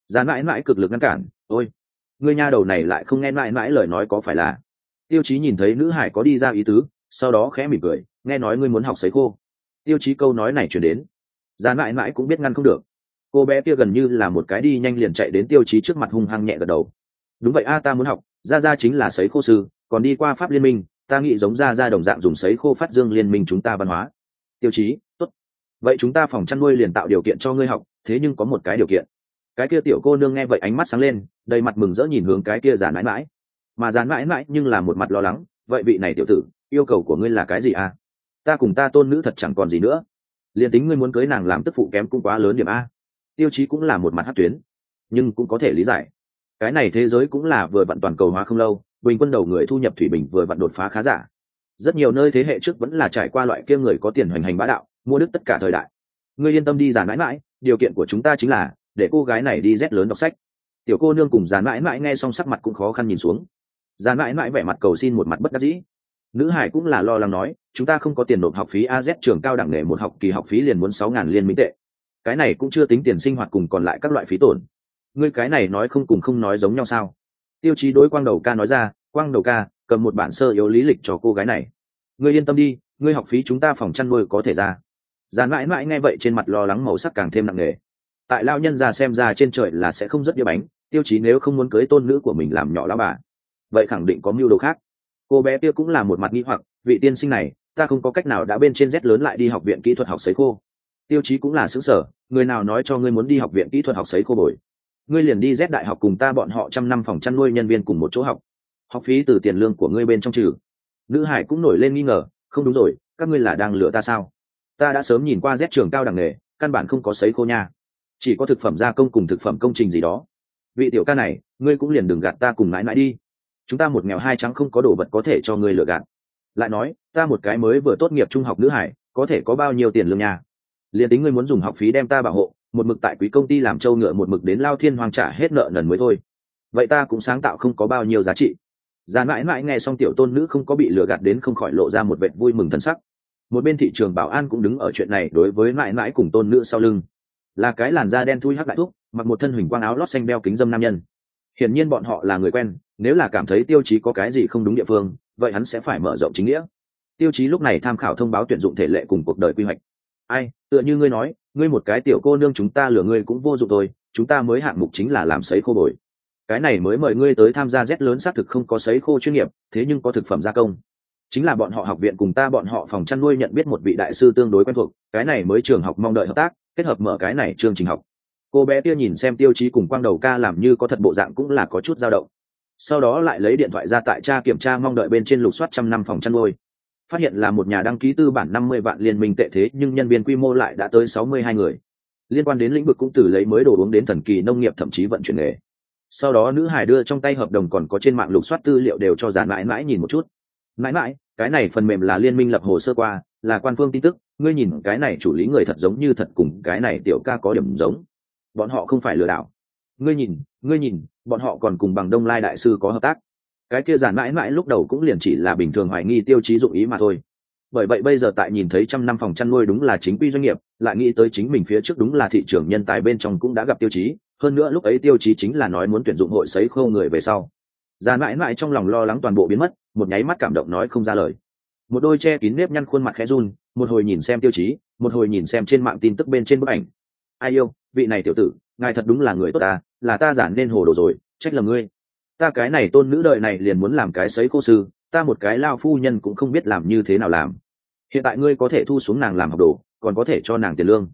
Giàn mãi mãi cực lực ngăn cản. Ôi, ngươi nha đầu này lại không nghe mãi mãi lời nói có phải là? Tiêu chí nhìn thấy nữ hải có đi ra ý tứ, sau đó khẽ mỉm cười, nghe nói ngươi muốn học sấy khô. Tiêu chí câu nói này chuyển đến, Giàn mãi mãi cũng biết ngăn không được. Cô bé kia gần như là một cái đi nhanh liền chạy đến tiêu chí trước mặt hung hăng nhẹ gật đầu. Đúng vậy a, ta muốn học, ra ra chính là sấy khô sư, còn đi qua pháp liên minh, ta nghĩ giống ra ra đồng dạng dùng sấy khô phát dương liên minh chúng ta văn hóa. Tiêu chí, tốt. Vậy chúng ta phòng chăn nuôi liền tạo điều kiện cho ngươi học, thế nhưng có một cái điều kiện. Cái kia tiểu cô nương nghe vậy ánh mắt sáng lên, đầy mặt mừng rỡ nhìn hướng cái kia Giàn mãi mãi. Mà Giàn mãi mãi nhưng là một mặt lo lắng, vậy vị này tiểu tử, yêu cầu của ngươi là cái gì a? Ta cùng ta tôn nữ thật chẳng còn gì nữa, liền tính ngươi muốn cưới nàng làm tức phụ kém cũng quá lớn điểm a. Tiêu chí cũng là một mặt hát tuyến, nhưng cũng có thể lý giải, cái này thế giới cũng là vừa vặn toàn cầu hóa không lâu, bình quân đầu người thu nhập thủy bình vừa vặn đột phá khá giả, rất nhiều nơi thế hệ trước vẫn là trải qua loại kia người có tiền hoành hành bá đạo mua đức tất cả thời đại. Ngươi yên tâm đi Giàn mãi mãi, điều kiện của chúng ta chính là để cô gái này đi rét lớn đọc sách. Tiểu cô nương cùng Giàn mãi mãi nghe xong sắc mặt cũng khó khăn nhìn xuống. Giàn mãi mãi vẻ mặt cầu xin một mặt bất đắc dĩ. Nữ hải cũng là lo lắng nói, chúng ta không có tiền nộp học phí, AZ trường cao đẳng nghề một học kỳ học phí liền muốn 6.000 liên minh tệ, cái này cũng chưa tính tiền sinh hoạt cùng còn lại các loại phí tổn. Ngươi cái này nói không cùng không nói giống nhau sao? Tiêu chí đối Quang Đầu ca nói ra, Quang Đầu ca cầm một bản sơ yếu lý lịch cho cô gái này. Ngươi yên tâm đi, ngươi học phí chúng ta phòng chăn nuôi có thể ra. Giàn mãi mãi nghe vậy trên mặt lo lắng màu sắc càng thêm nặng nề. Tại lao nhân già xem ra trên trời là sẽ không rất đĩa bánh, tiêu chí nếu không muốn cưới tôn nữ của mình làm nhỏ lão bà, vậy khẳng định có mưu đồ khác. Cô bé kia cũng là một mặt nghi hoặc, vị tiên sinh này, ta không có cách nào đã bên trên rét lớn lại đi học viện kỹ thuật học sấy khô. Tiêu chí cũng là xứng sở, người nào nói cho ngươi muốn đi học viện kỹ thuật học sấy khô bồi? Ngươi liền đi rét đại học cùng ta bọn họ 100 năm phòng chăn nuôi nhân viên cùng một chỗ học, học phí từ tiền lương của ngươi bên trong trừ. Nữ hải cũng nổi lên nghi ngờ, không đúng rồi, các ngươi là đang lừa ta sao? Ta đã sớm nhìn qua rét trường cao đẳng nghề, căn bản không có sấy khô nha, chỉ có thực phẩm gia công cùng thực phẩm công trình gì đó. Vị tiểu ca này, ngươi cũng liền đừng gạt ta cùng mãi mãi đi, chúng ta một nghèo hai trắng không có đồ vật có thể cho ngươi lừa gạt. Lại nói, ta một cái mới vừa tốt nghiệp trung học nữ hải, có thể có bao nhiêu tiền lương nhà? Liền tính ngươi muốn dùng học phí đem ta bảo hộ, một mực tại quý công ty làm trâu ngựa, một mực đến lao thiên hoang trả hết nợ nần mới thôi. Vậy ta cũng sáng tạo không có bao nhiêu giá trị. Giàn mãi mãi nghe xong tiểu tôn nữ không có bị lừa gạt đến không khỏi lộ ra một vệt vui mừng thân sắc. Một bên thị trường bảo an cũng đứng ở chuyện này đối với mãi mãi cùng tôn nữ sau lưng, là cái làn da đen thui hắc đại thúc, mặc một thân huỳnh quang áo lót xanh đeo kính dâm nam nhân. Hiển nhiên bọn họ là người quen, nếu là cảm thấy tiêu chí có cái gì không đúng địa phương, vậy hắn sẽ phải mở rộng chính nghĩa. Tiêu chí lúc này tham khảo thông báo tuyển dụng thể lệ cùng cuộc đời quy hoạch. Ai, tựa như ngươi nói, ngươi một cái tiểu cô nương chúng ta lừa ngươi cũng vô dụng thôi, chúng ta mới hạng mục chính là làm sấy khô bồi. Cái này mới mời ngươi tới tham gia rét lớn, xác thực không có sấy khô chuyên nghiệp, thế nhưng có thực phẩm gia công. Chính là bọn họ học viện cùng ta bọn họ phòng chăn nuôi nhận biết một vị đại sư tương đối quen thuộc, cái này mới trường học mong đợi hợp tác, kết hợp mở cái này chương trình học. Cô bé kia nhìn xem tiêu chí cùng Quang Đầu ca làm như có thật bộ dạng cũng là có chút dao động. Sau đó lại lấy điện thoại ra tại tra kiểm tra mong đợi bên trên lục soát 100 năm phòng chăn nuôi, phát hiện là một nhà đăng ký tư bản 50 vạn liên minh tệ, thế nhưng nhân viên quy mô lại đã tới 62 người. Liên quan đến lĩnh vực cũng từ lấy mới đồ uống đến thần kỳ nông nghiệp, thậm chí vận chuyển nghề. Sau đó nữ hải đưa trong tay hợp đồng còn có trên mạng lục soát tư liệu đều cho Giàn mãi mãi nhìn một chút. Mãi mãi, cái này phần mềm là liên minh lập hồ sơ qua, là quan phương tin tức, ngươi nhìn cái này chủ lý người thật giống như thật, cùng cái này tiểu ca có điểm giống, bọn họ không phải lừa đảo. Ngươi nhìn, bọn họ còn cùng bằng Đông Lai đại sư có hợp tác. Cái kia Giàn mãi mãi lúc đầu cũng liền chỉ là bình thường hoài nghi tiêu chí dụng ý mà thôi. Bởi vậy bây giờ tại nhìn thấy 100 năm phòng chăn nuôi đúng là chính quy doanh nghiệp, lại nghĩ tới chính mình phía trước đúng là thị trường nhân tài bên trong cũng đã gặp tiêu chí, hơn nữa lúc ấy tiêu chí chính là nói muốn tuyển dụng hội sấy khô người về sau. Giàn mãi mãi trong lòng lo lắng toàn bộ biến mất, một nháy mắt cảm động nói không ra lời. Một đôi che kín nếp nhăn khuôn mặt khẽ run, một hồi nhìn xem tiêu chí, một hồi nhìn xem trên mạng tin tức bên trên bức ảnh. Ai yêu, vị này tiểu tử, ngài thật đúng là người tốt ta, là ta giản nên hồ đồ rồi, trách lầm ngươi. Ta cái này tôn nữ đời này liền muốn làm cái sấy khô sư, ta một cái lao phu nhân cũng không biết làm như thế nào làm. Hiện tại ngươi có thể thu xuống nàng làm học đồ, còn có thể cho nàng tiền lương.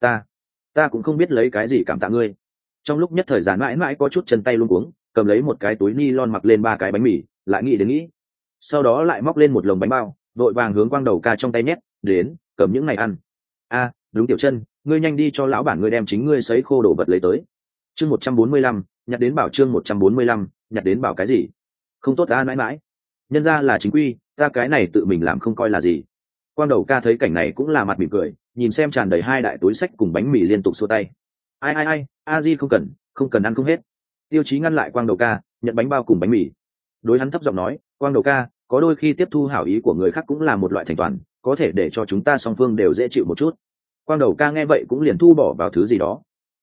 Ta cũng không biết lấy cái gì cảm tạ ngươi. Trong lúc nhất thời gian mãi mãi có chút chân tay luống cuống, cầm lấy một cái túi ni lon mặc lên 3 cái bánh mì, lại nghĩ, sau đó lại móc lên một lồng bánh bao, vội vàng hướng Quang Đầu ca trong tay nhét, đến, cầm những này ăn. A, đúng tiểu chân, ngươi nhanh đi cho lão bản ngươi đem chính ngươi sấy khô đồ vật lấy tới. Chương 145, nhặt đến bảo, chương 145, nhặt đến bảo cái gì? Không tốt ta mãi mãi. Nhân ra là chính quy, ta cái này tự mình làm không coi là gì. Quang Đầu ca thấy cảnh này cũng là mặt mỉm cười, nhìn xem tràn đầy 2 đại túi sách cùng bánh mì liên tục xua tay. Ai, a di không cần ăn không hết. Tiêu chí ngăn lại Quang Đầu ca, nhận bánh bao cùng bánh mì. Đối hắn thấp giọng nói, Quang Đầu ca, có đôi khi tiếp thu hảo ý của người khác cũng là một loại thành toàn, có thể để cho chúng ta song phương đều dễ chịu một chút. Quang Đầu ca nghe vậy cũng liền thu bỏ vào thứ gì đó.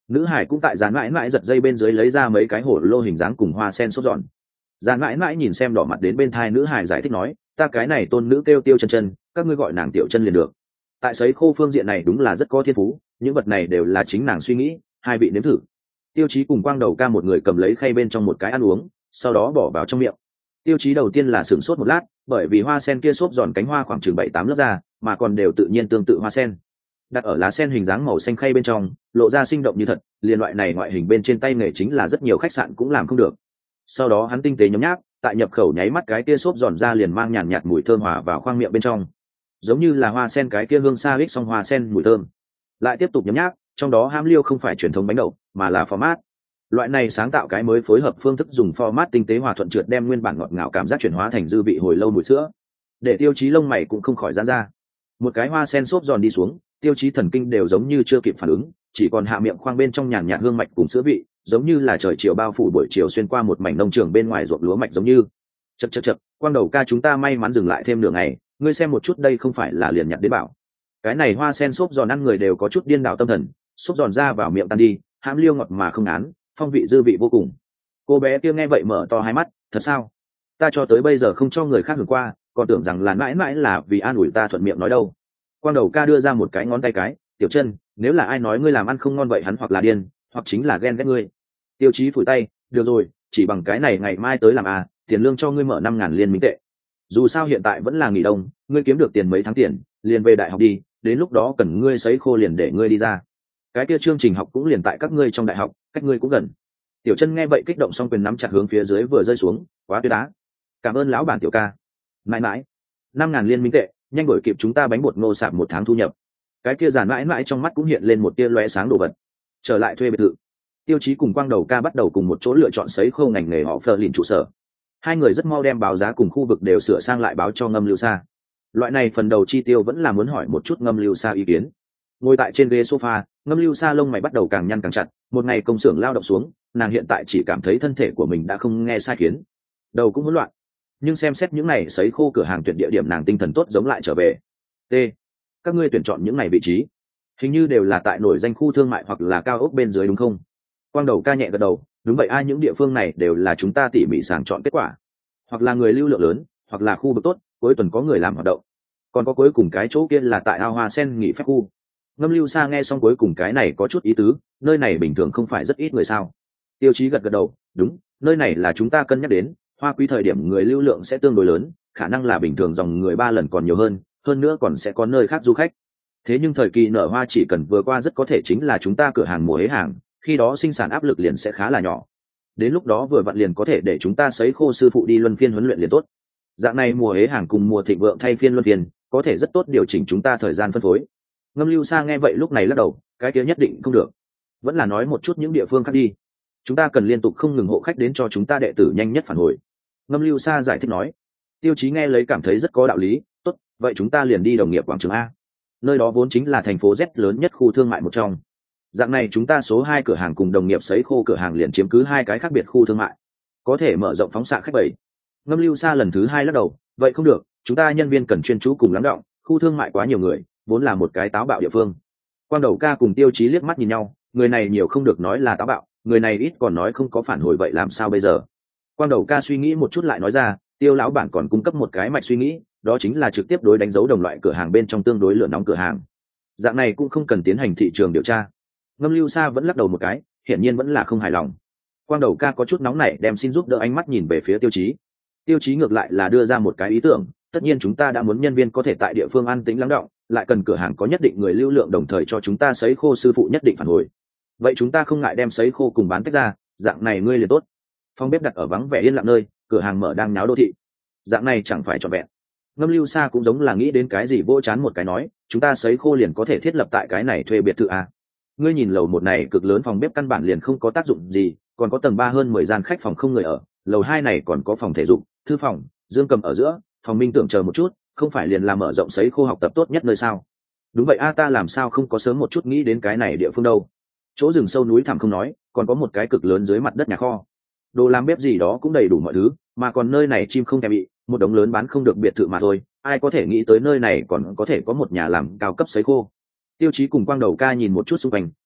Nữ hải cũng tại dàn mãi mãi giật dây bên dưới lấy ra mấy cái hổ lô hình dáng cùng hoa sen sốt giòn. Dàn mãi mãi nhìn xem đỏ mặt đến bên thai nữ hải giải thích nói, ta cái này tôn nữ kêu Tiêu Chân Chân, các ngươi gọi nàng Tiểu Chân liền được. Tại sấy khô phương diện này đúng là rất có thiên phú, những vật này đều là chính nàng suy nghĩ, hai vị nếm thử. Tiêu Chí cùng Quang Đầu Ca một người cầm lấy khay bên trong một cái ăn uống, sau đó bỏ vào trong miệng. Tiêu Chí đầu tiên là sửng sốt một lát, bởi vì hoa sen kia xốp giòn cánh hoa khoảng chừng 7-8 lớp ra, mà còn đều tự nhiên tương tự hoa sen. Đặt ở lá sen hình dáng màu xanh khay bên trong, lộ ra sinh động như thật, liền loại này ngoại hình bên trên tay nghề chính là rất nhiều khách sạn cũng làm không được. Sau đó hắn tinh tế nhấm nháp, tại nhập khẩu nháy mắt cái kia xốp giòn ra liền mang nhàn nhạt mùi thơm hòa vào khoang miệng bên trong, giống như là hoa sen cái kia hương xa hít xong hoa sen mùi thơm. Lại tiếp tục nhấm nháp, trong đó hàm liêu không phải truyền thống bánh đậu, mà là format. Loại này sáng tạo cái mới phối hợp phương thức dùng format tinh tế hòa thuận trượt đem nguyên bản ngọt ngào cảm giác chuyển hóa thành dư vị hồi lâu mùi sữa. Để Tiêu Chí lông mày cũng không khỏi giãn ra. Một cái hoa sen xốp giòn đi xuống, Tiêu Chí thần kinh đều giống như chưa kịp phản ứng, chỉ còn hạ miệng khoang bên trong nhàn nhạt hương mạch cùng sữa vị, giống như là trời chiều bao phủ buổi chiều xuyên qua một mảnh nông trường bên ngoài ruộng lúa mạch giống như. Chậc, Quang Đầu Ca chúng ta may mắn dừng lại thêm nửa ngày, ngươi xem một chút đây không phải là liền nhặt đến bảo. Cái này hoa sen xốp giòn ăn người đều có chút điên đảo tâm thần, xốp giòn ra vào miệng tan đi, hãm liêu ngọt mà không án, phong vị dư vị vô cùng. Cô bé kia nghe vậy mở to hai mắt, thật sao? Ta cho tới bây giờ không cho người khác hưởng qua, còn tưởng rằng là mãi mãi là vì an ủi ta thuận miệng nói đâu. Quang Đầu Ca đưa ra một cái ngón tay cái, Tiểu Chân, nếu là ai nói ngươi làm ăn không ngon vậy hắn hoặc là điên, hoặc chính là ghen ghét ngươi. Tiêu Chí phủi tay, được rồi, chỉ bằng cái này ngày mai tới làm à, tiền lương cho ngươi mở 5.000 liên minh tệ. Dù sao hiện tại vẫn là nghỉ đông, ngươi kiếm được tiền mấy tháng tiền, liền về đại học đi, đến lúc đó cần ngươi sấy khô liền để ngươi đi ra. Cái kia chương trình học cũng liền tại các ngươi trong đại học, cách ngươi cũng gần. Tiểu Chân nghe vậy kích động xong quyền nắm chặt hướng phía dưới vừa rơi xuống, quá tuyệt á. Cảm ơn lão bản Tiểu Ca. Mãi mãi, 5.000 liên minh tệ, nhanh đổi kịp chúng ta bánh bột ngô sạp một tháng thu nhập. Cái kia giàn mãi mãi trong mắt cũng hiện lên một tia lóe sáng đồ vật. Trở lại thuê biệt thự, Tiêu Chí cùng Quang Đầu Ca bắt đầu cùng một chỗ lựa chọn sấy khô ngành nghề họ phờ lìn trụ sở. Hai người rất mau đem báo giá cùng khu vực đều sửa sang lại báo cho Ngâm Lưu Sa. Loại này phần đầu chi tiêu vẫn là muốn hỏi một chút Ngâm Lưu Sa ý kiến. Ngồi tại trên ghế sofa, Ngâm Lưu Sa lông mày bắt đầu càng nhăn càng chặt, một ngày công xưởng lao động xuống, nàng hiện tại chỉ cảm thấy thân thể của mình đã không nghe sai khiến, đầu cũng hỗn loạn. Nhưng xem xét những này sấy khô cửa hàng tuyển địa điểm nàng tinh thần tốt giống lại trở về. T. Các ngươi tuyển chọn những này vị trí, hình như đều là tại nổi danh khu thương mại hoặc là cao ốc bên dưới đúng không? Quang Đầu Ca nhẹ gật đầu, đúng vậy những địa phương này đều là chúng ta tỉ mỉ sàng chọn kết quả, hoặc là người lưu lượng lớn, hoặc là khu vực tốt, cuối tuần có người làm hoạt động. Còn có cuối cùng cái chỗ kia là tại ao hoa sen nghỉ phép khu. Ngâm Lưu Sa nghe xong cuối cùng cái này có chút ý tứ, nơi này bình thường không phải rất ít người sao? Tiêu Chí gật gật đầu, đúng, nơi này là chúng ta cân nhắc đến, hoa quý thời điểm người lưu lượng sẽ tương đối lớn, khả năng là bình thường dòng người 3 lần còn nhiều hơn nữa còn sẽ có nơi khác du khách. Thế nhưng thời kỳ nở hoa chỉ cần vừa qua rất có thể chính là chúng ta cửa hàng mùa hế hàng, khi đó sinh sản áp lực liền sẽ khá là nhỏ. Đến lúc đó vừa vặn liền có thể để chúng ta sấy khô sư phụ đi luân phiên huấn luyện liền tốt. Dạng này mùa hế hàng cùng mùa thịnh vượng thay phiên luân phiên, có thể rất tốt điều chỉnh chúng ta thời gian phân phối. Ngâm Lưu Sa nghe vậy lúc này lắc đầu, cái kia nhất định không được. Vẫn là nói một chút những địa phương khác đi. Chúng ta cần liên tục không ngừng hộ khách đến cho chúng ta đệ tử nhanh nhất phản hồi. Ngâm Lưu Sa giải thích nói. Tiêu Chí nghe lấy cảm thấy rất có đạo lý, tốt, vậy chúng ta liền đi đồng nghiệp quảng trường A. Nơi đó vốn chính là thành phố Z lớn nhất khu thương mại một trong. Dạng này chúng ta số 2 cửa hàng cùng đồng nghiệp sấy khô cửa hàng liền chiếm cứ 2 cái khác biệt khu thương mại, có thể mở rộng phóng xạ khách bầy. Ngâm Lưu Sa lần thứ 2 lắc đầu, vậy không được, chúng ta nhân viên cần chuyên chú cùng lắng đọng, khu thương mại quá nhiều người, vốn là một cái táo bạo địa phương. Quang Đầu Ca cùng Tiêu Chí liếc mắt nhìn nhau, người này nhiều không được nói là táo bạo, người này ít còn nói không có phản hồi, vậy làm sao bây giờ? Quang Đầu Ca suy nghĩ một chút lại nói ra, Tiêu lão bản còn cung cấp một cái mạch suy nghĩ, đó chính là trực tiếp đối đánh dấu đồng loại cửa hàng bên trong tương đối lửa nóng cửa hàng. Dạng này cũng không cần tiến hành thị trường điều tra. Ngâm Lưu Sa vẫn lắc đầu một cái, hiển nhiên vẫn là không hài lòng. Quang Đầu Ca có chút nóng nảy đem xin giúp đỡ ánh mắt nhìn về phía Tiêu Chí. Tiêu Chí ngược lại là đưa ra một cái ý tưởng, tất nhiên chúng ta đã muốn nhân viên có thể tại địa phương an tĩnh lắng đọng, lại cần cửa hàng có nhất định người lưu lượng đồng thời cho chúng ta sấy khô sư phụ nhất định phản hồi. Vậy chúng ta không ngại đem sấy khô cùng bán tách ra, dạng này ngươi liền tốt. Phòng bếp đặt ở vắng vẻ yên lặng nơi, cửa hàng mở đang náo đô thị. Dạng này chẳng phải trọn vẹn. Ngâm Lưu Sa cũng giống là nghĩ đến cái gì vỗ chán một cái nói, chúng ta sấy khô liền có thể thiết lập tại cái này thuê biệt thự à. Ngươi nhìn lầu 1 này cực lớn phòng bếp căn bản liền không có tác dụng gì, còn có tầng 3 hơn 10 gian khách phòng không người ở, lầu 2 này còn có phòng thể dục, thư phòng, dương cầm ở giữa, phòng minh tưởng chờ một chút, không phải liền làm mở rộng sấy khô học tập tốt nhất nơi sao? Đúng vậy ta làm sao không có sớm một chút nghĩ đến cái này địa phương đâu. Chỗ rừng sâu núi thẳm không nói, còn có một cái cực lớn dưới mặt đất nhà kho, đồ làm bếp gì đó cũng đầy đủ mọi thứ, mà còn nơi này chim không thèm bị, một đống lớn bán không được biệt thự mà thôi, ai có thể nghĩ tới nơi này còn có thể có một nhà làm cao cấp sấy khô. Tiêu Chí cùng Quang Đầu Ca nhìn một chút xung quanh,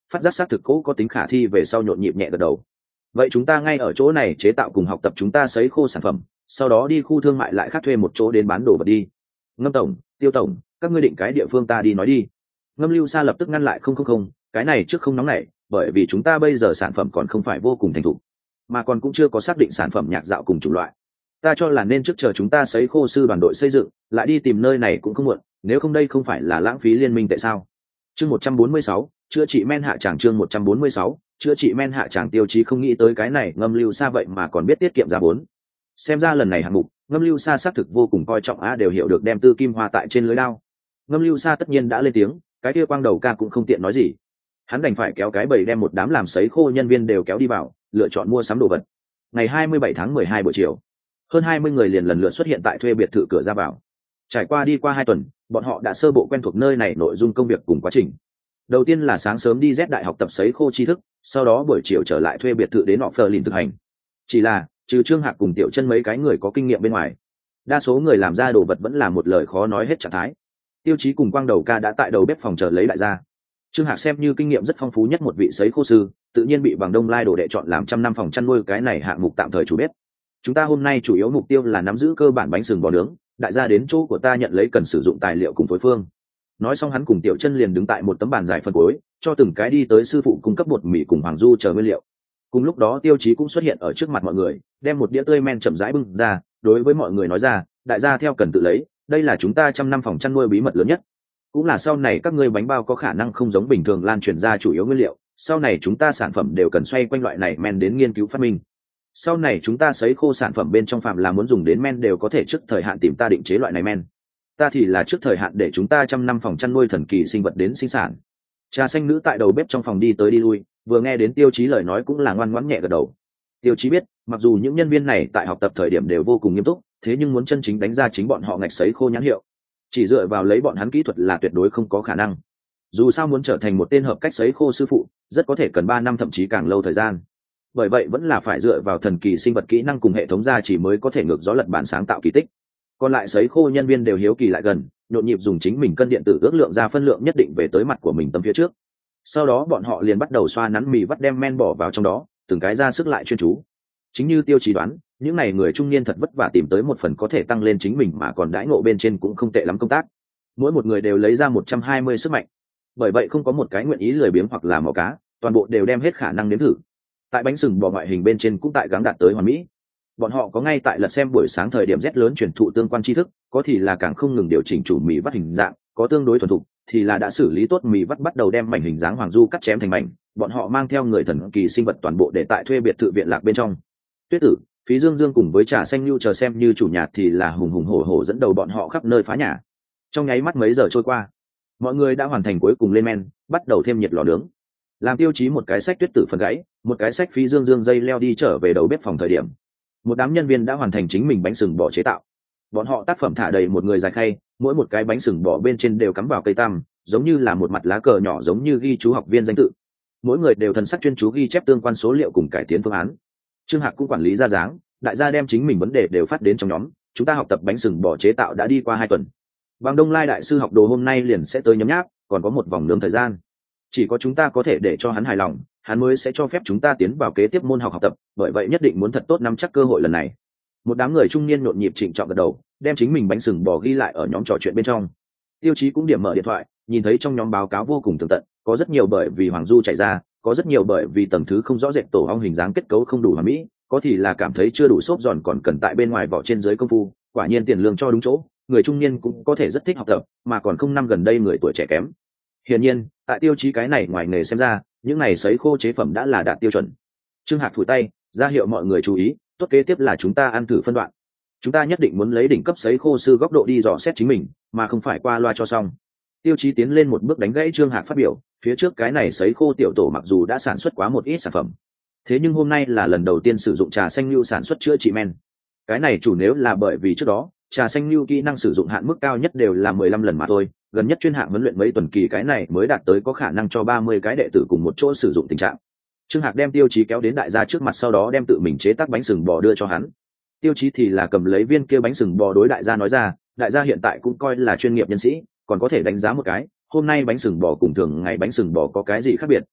phát giác xác thực cũ có tính khả thi về sau nhộn nhịp nhẹ gật đầu. Vậy chúng ta ngay ở chỗ này chế tạo cùng học tập chúng ta sấy khô sản phẩm, sau đó đi khu thương mại lại khác thuê một chỗ đến bán đồ vật đi. Ngâm tổng, Tiêu tổng, các ngươi định cái địa phương ta đi nói đi. Ngâm Lưu Sa lập tức ngăn lại, không, cái này trước không nóng nảy, bởi vì chúng ta bây giờ sản phẩm còn không phải vô cùng thành thục, mà còn cũng chưa có xác định sản phẩm nhạc dạo cùng chủng loại. Ta cho là nên trước chờ chúng ta sấy khô sư đoàn đội xây dựng, lại đi tìm nơi này cũng không muộn, nếu không đây không phải là lãng phí liên minh tại sao? Chương 146, chữa trị men hạ tràng. Chương 146, chữa trị men hạ tràng. Tiêu Chí không nghĩ tới cái này Ngâm Lưu Sa vậy mà còn biết tiết kiệm giá vốn. Xem ra lần này hạng mục, Ngâm Lưu Sa xác thực vô cùng coi trọng đều hiểu được đem tư kim hoa tại trên lưới lao. Ngâm Lưu Sa tất nhiên đã lên tiếng, cái kia Quang Đầu ca cũng không tiện nói gì. Hắn đành phải kéo cái bầy đem một đám làm sấy khô nhân viên đều kéo đi vào, lựa chọn mua sắm đồ vật. Ngày 27 tháng 12 buổi chiều, hơn 20 người liền lần lượt xuất hiện tại thuê biệt thự cửa ra vào. Trải qua đi qua 2 tuần, bọn họ đã sơ bộ quen thuộc nơi này nội dung công việc cùng quá trình. Đầu tiên là sáng sớm đi Z đại học tập sấy khô tri thức, sau đó buổi chiều trở lại thuê biệt thự đến Offerlin thực hành. Chỉ là, trừ Trương Hạc cùng Tiểu Chân mấy cái người có kinh nghiệm bên ngoài, đa số người làm ra đồ vật vẫn là một lời khó nói hết trạng thái. Tiêu Chí cùng Quang Đầu ca đã tại đầu bếp phòng chờ lấy đại gia. Trương Hạc xem như kinh nghiệm rất phong phú nhất một vị sấy khô sư, tự nhiên bị Bằng Đông Lai đồ đệ chọn làm trăm năm phòng chăn nuôi cái này hạng mục tạm thời chủ bếp. Chúng ta hôm nay chủ yếu mục tiêu là nắm giữ cơ bản bánh sừng bò nướng, đại gia đến chỗ của ta nhận lấy cần sử dụng tài liệu cùng phối phương. Nói xong hắn cùng Tiểu Chân liền đứng tại một tấm bàn dài phân cuối, cho từng cái đi tới sư phụ cung cấp bột mì cùng hoàng du chờ nguyên liệu. Cùng lúc đó Tiêu Chí cũng xuất hiện ở trước mặt mọi người, đem một đĩa tươi men chậm rãi bưng ra, đối với mọi người nói ra, đại gia theo cần tự lấy, đây là chúng ta trăm năm phòng chăn nuôi bí mật lớn nhất, cũng là sau này các ngươi bánh bao có khả năng không giống bình thường lan truyền ra chủ yếu nguyên liệu, sau này chúng ta sản phẩm đều cần xoay quanh loại này men đến nghiên cứu phát minh. Sau này chúng ta sấy khô sản phẩm bên trong phạm là muốn dùng đến men đều có thể trước thời hạn tìm ta định chế loại này men, ta thì là trước thời hạn để chúng ta trăm năm phòng chăn nuôi thần kỳ sinh vật đến sinh sản. Trà xanh nữ tại đầu bếp trong phòng đi tới đi lui, vừa nghe đến Tiêu Chí lời nói cũng là ngoan ngoãn nhẹ gật đầu. Tiêu Chí biết, mặc dù những nhân viên này tại học tập thời điểm đều vô cùng nghiêm túc, thế nhưng muốn chân chính đánh ra chính bọn họ ngạch sấy khô nhãn hiệu, chỉ dựa vào lấy bọn hắn kỹ thuật là tuyệt đối không có khả năng. Dù sao muốn trở thành một tên hợp cách sấy khô sư phụ, rất có thể cần 3 năm thậm chí càng lâu thời gian. Bởi vậy vẫn là phải dựa vào thần kỳ sinh vật kỹ năng cùng hệ thống gia chỉ mới có thể ngược gió lật bản sáng tạo kỳ tích. Còn lại sấy khô nhân viên đều hiếu kỳ lại gần, nhộn nhịp dùng chính mình cân điện tử ước lượng ra phân lượng nhất định về tới mặt của mình tấm phía trước. Sau đó bọn họ liền bắt đầu xoa nắn mì vắt đem men bỏ vào trong đó, từng cái ra sức lại chuyên chú. Chính như Tiêu Chí đoán, những n à y người trung niên thật vất vả tìm tới một phần có thể tăng lên chính mình mà còn đãi ngộ bên trên cũng không tệ lắm công tác. Mỗi một người đều lấy ra 120 sức mạnh. Bởi vậy không có một cái nguyện ý lười biếng hoặc là mò cá, toàn bộ đều đem hết khả năng nếm thử. Tại bánh sừng bò ngoại hình bên trên cũng tại gắng đạt tới hoàn mỹ. Bọn họ có ngay tại lật xem buổi sáng thời điểm Z lớn truyền thụ tương quan tri thức, có thì là càng không ngừng điều chỉnh chủ mì vắt hình dạng, có tương đối thuần thục thì là đã xử lý tốt mì vắt bắt đầu đem mảnh hình dáng hoàng du cắt chém thành mảnh. Bọn họ mang theo người thần kỳ sinh vật toàn bộ để tại thuê biệt thự viện lạc bên trong. Tuyết Tử, Phí Dương Dương cùng với Trà Xanh Nhu chờ xem như chủ nhà thì là hùng hùng hổ hổ dẫn đầu bọn họ khắp nơi phá nhà. Trong nháy mắt mấy giờ trôi qua, mọi người đã hoàn thành cuối cùng lên men, bắt đầu thêm nhiệt lò nướng. Làm Tiêu Chí một cái sách Tuyết Tử phần gãy, một cái sách Phí Dương Dương dây leo đi trở về đầu bếp phòng thời điểm, một đám nhân viên đã hoàn thành chính mình bánh sừng bò chế tạo. Bọn họ tác phẩm thả đầy một người dài khay, mỗi một cái bánh sừng bò bên trên đều cắm vào cây tăm, giống như là một mặt lá cờ nhỏ, giống như ghi chú học viên danh tự. Mỗi người đều thần sắc chuyên chú ghi chép tương quan số liệu cùng cải tiến phương án. Trương Hạc cũng quản lý ra dáng, đại gia đem chính mình vấn đề đều phát đến trong nhóm. Chúng ta học tập bánh sừng bò chế tạo đã đi qua 2 tuần. Bằng Đông Lai đại sư học đồ hôm nay liền sẽ tới nhấm nháp, còn có một vòng nướng thời gian. Chỉ có chúng ta có thể để cho hắn hài lòng, hắn mới sẽ cho phép chúng ta tiến vào kế tiếp môn học tập. Bởi vậy nhất định muốn thật tốt nắm chắc cơ hội lần này. Một đám người trung niên nhộn nhịp trịnh trọng gật đầu, đem chính mình bánh sừng bò ghi lại ở nhóm trò chuyện bên trong. Tiêu Chí cũng điểm mở điện thoại, nhìn thấy trong nhóm báo cáo vô cùng tường tận, có rất nhiều bởi vì hoàng du chạy ra, có rất nhiều bởi vì tầng thứ không rõ rệt tổ ong hình dáng kết cấu không đủ hoàn mỹ, có thì là cảm thấy chưa đủ xốp giòn còn cần tại bên ngoài vỏ trên dưới công phu. Quả nhiên tiền lương cho đúng chỗ, người trung niên cũng có thể rất thích học tập, mà còn không năm gần đây người tuổi trẻ kém. Hiển nhiên, tại Tiêu Chí cái này ngoài nghề xem ra, những này sấy khô chế phẩm đã là đạt tiêu chuẩn. Trương Hạc phủi tay, ra hiệu mọi người chú ý, tốt, kế tiếp là chúng ta ăn thử phân đoạn. Chúng ta nhất định muốn lấy đỉnh cấp sấy khô sư góc độ đi dò xét chính mình, mà không phải qua loa cho xong. Tiêu Chí tiến lên một bước đánh gãy Trương Hạc phát biểu, phía trước cái này sấy khô tiểu tổ mặc dù đã sản xuất quá một ít sản phẩm, thế nhưng hôm nay là lần đầu tiên sử dụng trà xanh lưu sản xuất chữa trị men. Cái này chủ nếu là bởi vì trước đó trà xanh lưu kỹ năng sử dụng hạn mức cao nhất đều là 15 lần mà thôi, gần nhất chuyên hạng huấn luyện mấy tuần kỳ cái này mới đạt tới có khả năng cho 30 cái đệ tử cùng một chỗ sử dụng tình trạng. Trương Hạc đem Tiêu Chí kéo đến đại gia trước mặt, sau đó đem tự mình chế tác bánh sừng bò đưa cho hắn. Tiêu Chí thì là cầm lấy viên kia bánh sừng bò đối đại gia nói ra, đại gia hiện tại cũng coi là chuyên nghiệp nhân sĩ, còn có thể đánh giá một cái, hôm nay bánh sừng bò cùng thường ngày bánh sừng bò có cái gì khác biệt.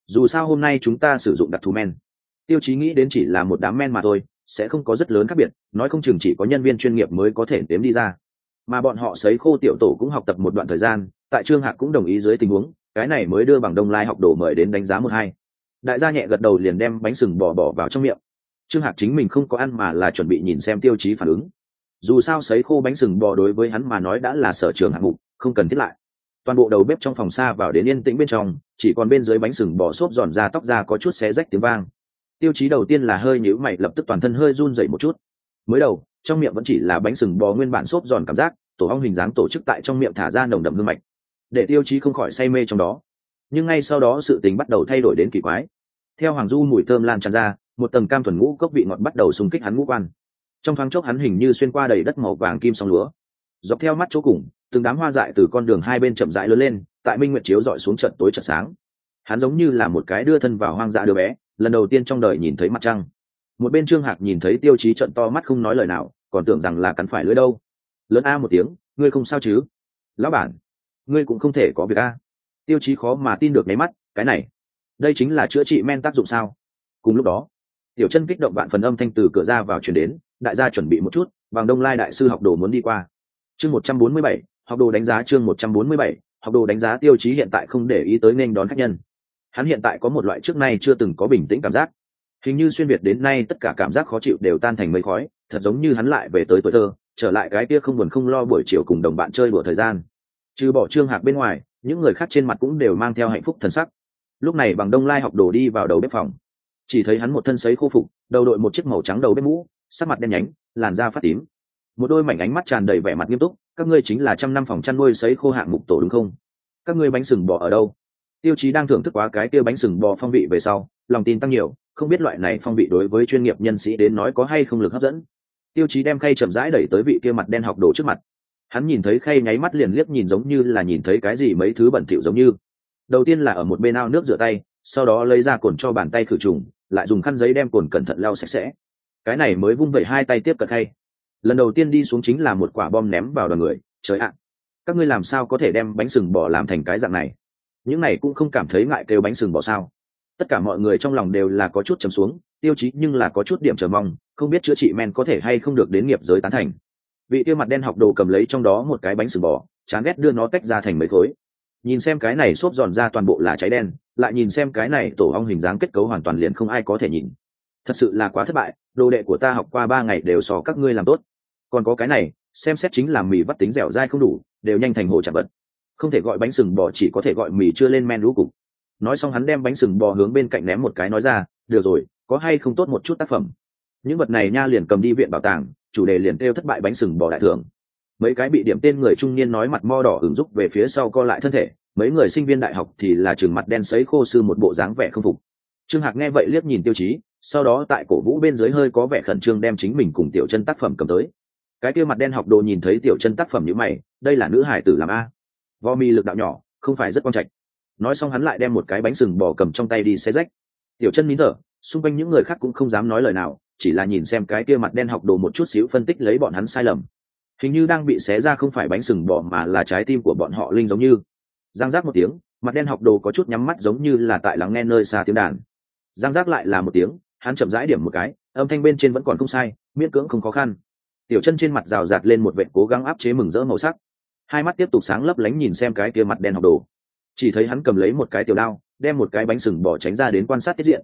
dù sao hôm nay chúng ta sử dụng đặc thù men. Tiêu Chí nghĩ đến chỉ là một đám men mà thôi, sẽ không có rất lớn khác biệt, nói không chừng chỉ có nhân viên chuyên nghiệp mới có thể đếm đi ra. Mà bọn họ sấy khô tiểu tổ cũng học tập một đoạn thời gian, tại Trương Hạc cũng đồng ý dưới tình huống, cái này mới đưa bằng Đông Lai học đồ mời đến đánh giá 1-2. Đại gia nhẹ gật đầu liền đem bánh sừng bò bỏ vào trong miệng. Trương Hạc chính mình không có ăn mà là chuẩn bị nhìn xem Tiêu Chí phản ứng. Dù sao sấy khô bánh sừng bò đối với hắn mà nói đã là sở trường hạng mục, không cần thiết lại. Toàn bộ đầu bếp trong phòng xa vào đến yên tĩnh bên trong, chỉ còn bên dưới bánh sừng bò xốp giòn ra tóc ra có chút xé rách tiếng vang. Tiêu Chí đầu tiên là hơi nhíu mày, lập tức toàn thân hơi run rẩy một chút. Mới đầu, trong miệng vẫn chỉ là bánh sừng bò nguyên bản xốp giòn cảm giác, tổ ong hình dáng tổ chức tại trong miệng thả ra nồng đậm hương mạch, để Tiêu Chí không khỏi say mê trong đó. Nhưng ngay sau đó sự tình bắt đầu thay đổi đến kỳ quái. Theo hoàng du mùi thơm lan tràn ra, một tầng cam thuần ngũ cốc vị ngọt bắt đầu xung kích hắn ngũ quan. Trong thoáng chốc hắn hình như xuyên qua đầy đất màu vàng kim song lúa. Dọc theo mắt chỗ cùng, từng đám hoa dại từ con đường hai bên chậm rãi lớn lên, tại minh nguyệt chiếu dọi xuống trận tối chợt sáng. Hắn giống như là một cái đưa thân vào hoang dã đứa bé, lần đầu tiên trong đời nhìn thấy mặt trăng. Một bên Trương Hạc nhìn thấy Tiêu Chí trợn to mắt không nói lời nào, còn tưởng rằng là cắn phải lưỡi đâu. Lớn a một tiếng, ngươi không sao chứ? Lão bản, ngươi cũng không thể có việc a. Tiêu Chí khó mà tin được nháy mắt, cái này, đây chính là chữa trị men tác dụng sao? Cùng lúc đó, Tiểu Chân kích động vạn phần âm thanh từ cửa ra vào truyền đến, đại gia chuẩn bị một chút, bằng Đông Lai đại sư học đồ muốn đi qua. Chương 147, học đồ đánh giá. Chương 147, học đồ đánh giá. Tiêu Chí hiện tại không để ý tới nên đón khách nhân. Hắn hiện tại có một loại trước nay chưa từng có bình tĩnh cảm giác, hình như xuyên việt đến nay tất cả cảm giác khó chịu đều tan thành mây khói, thật giống như hắn lại về tới tuổi thơ, trở lại cái kia không buồn không lo buổi chiều cùng đồng bạn chơi đùa thời gian. Trừ bỏ Trương Hạc bên ngoài, những người khác trên mặt cũng đều mang theo hạnh phúc thần sắc. Lúc này bằng Đông Lai học đồ đi vào đầu bếp phòng, chỉ thấy hắn một thân sấy khô phục, đầu đội một chiếc màu trắng đầu bếp mũ, sắc mặt đen nhánh, làn da phát tím, một đôi mảnh ánh mắt tràn đầy vẻ mặt nghiêm túc. Các ngươi chính là 100 năm phòng chăn nuôi sấy khô hạng mục tổ đúng không? Các ngươi bánh sừng bò ở đâu? Tiêu Chí đang thưởng thức quá cái kia bánh sừng bò phong vị về sau, lòng tin tăng nhiều, không biết loại này phong vị đối với chuyên nghiệp nhân sĩ đến nói có hay không lực hấp dẫn. Tiêu Chí đem khay chậm rãi đẩy tới vị kia mặt đen học đồ trước mặt. Hắn nhìn thấy khay nháy mắt liền liếc nhìn, giống như là nhìn thấy cái gì mấy thứ bẩn thỉu giống như. Đầu tiên là ở một bên ao nước rửa tay, sau đó lấy ra cồn cho bàn tay khử trùng, lại dùng khăn giấy đem cồn cẩn thận lau sạch sẽ. Cái này mới vung vẩy hai tay tiếp cận khay. Lần đầu tiên đi xuống chính là một quả bom ném vào đoàn người. Trời ạ, các ngươi làm sao có thể đem bánh sừng bò làm thành cái dạng này? Những này cũng không cảm thấy ngại kêu bánh sừng bò sao? Tất cả mọi người trong lòng đều là có chút trầm xuống, Tiêu Chí nhưng là có chút điểm chờ mong, không biết chữa trị men có thể hay không được đến nghiệp giới tán thành. Vị tiêu mặt đen học đồ cầm lấy trong đó một cái bánh sừng bò, chán ghét đưa nó tách ra thành mấy khối. Nhìn xem cái này xốp giòn ra toàn bộ là cháy đen, lại nhìn xem cái này tổ ong hình dáng kết cấu hoàn toàn liền không ai có thể nhìn. Thật sự là quá thất bại, đồ đệ của ta học qua 3 ngày đều so các ngươi làm tốt. Còn có cái này, xem xét chính là mì vắt tính dẻo dai không đủ, đều nhanh thành hồ chả vật. Không thể gọi bánh sừng bò, chỉ có thể gọi mì chưa lên men lũ cục. Nói xong hắn đem bánh sừng bò hướng bên cạnh ném một cái, nói ra, được rồi, có hay không tốt một chút tác phẩm. Những vật này nha liền cầm đi viện bảo tàng, chủ đề liền kêu thất bại bánh sừng bò đại thưởng. Mấy cái bị điểm tên người trung niên nói mặt mo đỏ ửng rúc về phía sau co lại thân thể, mấy người sinh viên đại học thì là trừng mặt đen sấy khô sư một bộ dáng vẻ không phục. Trương Hạc nghe vậy liếc nhìn Tiêu Chí, sau đó tại cổ vũ bên dưới hơi có vẻ khẩn trương đem chính mình cùng Tiểu Chân tác phẩm cầm tới. Cái kia mặt đen học đồ nhìn thấy Tiểu Chân tác phẩm như mày, đây là nữ hải tử làm a, vo mi lực đạo nhỏ, không phải rất quan trọng. Nói xong hắn lại đem một cái bánh sừng bò cầm trong tay đi xé rách. Tiểu Chân nín thở, xung quanh những người khác cũng không dám nói lời nào, chỉ là nhìn xem cái kia mặt đen học đồ một chút xíu phân tích lấy bọn hắn sai lầm. Hình như đang bị xé ra không phải bánh sừng bò mà là trái tim của bọn họ linh giống như. Giang giác một tiếng, mặt đen học đồ có chút nhắm mắt giống như là tại lắng nghe nơi xa tiếng đàn. Giang giác lại là một tiếng, hắn chậm rãi điểm một cái, âm thanh bên trên vẫn còn không sai, miễn cưỡng không khó khăn. Tiểu Chân trên mặt rào rạt lên một vẻ cố gắng áp chế mừng rỡ màu sắc, hai mắt tiếp tục sáng lấp lánh nhìn xem cái kia mặt đen học đồ. Chỉ thấy hắn cầm lấy một cái tiểu đao, đem một cái bánh sừng bò tránh ra đến quan sát tiết diện.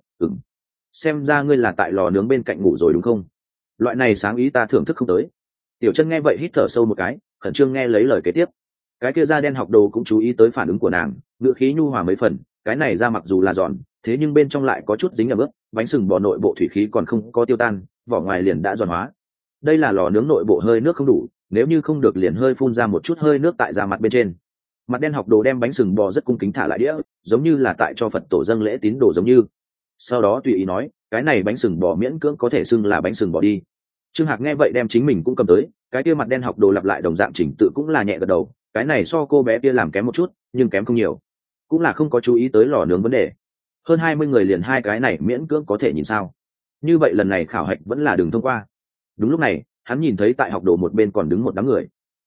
Xem ra ngươi là tại lò nướng bên cạnh ngủ rồi đúng không? Loại này sáng ý ta thưởng thức không tới. Tiểu Chân nghe vậy hít thở sâu một cái, khẩn trương nghe lấy lời kế tiếp. Cái kia da đen học đồ cũng chú ý tới phản ứng của nàng, ngữ khí nhu hòa mấy phần, cái này da mặc dù là giòn, thế nhưng bên trong lại có chút dính ẩm ướt, bánh sừng bò nội bộ thủy khí còn không có tiêu tan, vỏ ngoài liền đã giòn hóa. Đây là lò nướng nội bộ hơi nước không đủ, nếu như không được liền hơi phun ra một chút hơi nước tại da mặt bên trên. Mặt đen học đồ đem bánh sừng bò rất cung kính thả lại đĩa, giống như là tại cho Phật tổ dâng lễ tín đồ giống như. Sau đó tùy ý nói, cái này bánh sừng bò miễn cưỡng có thể xưng là bánh sừng bò đi. Trương Hạc nghe vậy đem chính mình cũng cầm tới, cái kia mặt đen học đồ lặp lại đồng dạng chỉnh tự cũng là nhẹ gật đầu, cái này so cô bé kia làm kém một chút, nhưng kém không nhiều. Cũng là không có chú ý tới lò nướng vấn đề. Hơn 20 người liền hai cái này miễn cưỡng có thể nhìn sao? Như vậy lần này khảo hạch vẫn là đường thông qua. Đúng lúc này, hắn nhìn thấy tại học đồ một bên còn đứng một đám người.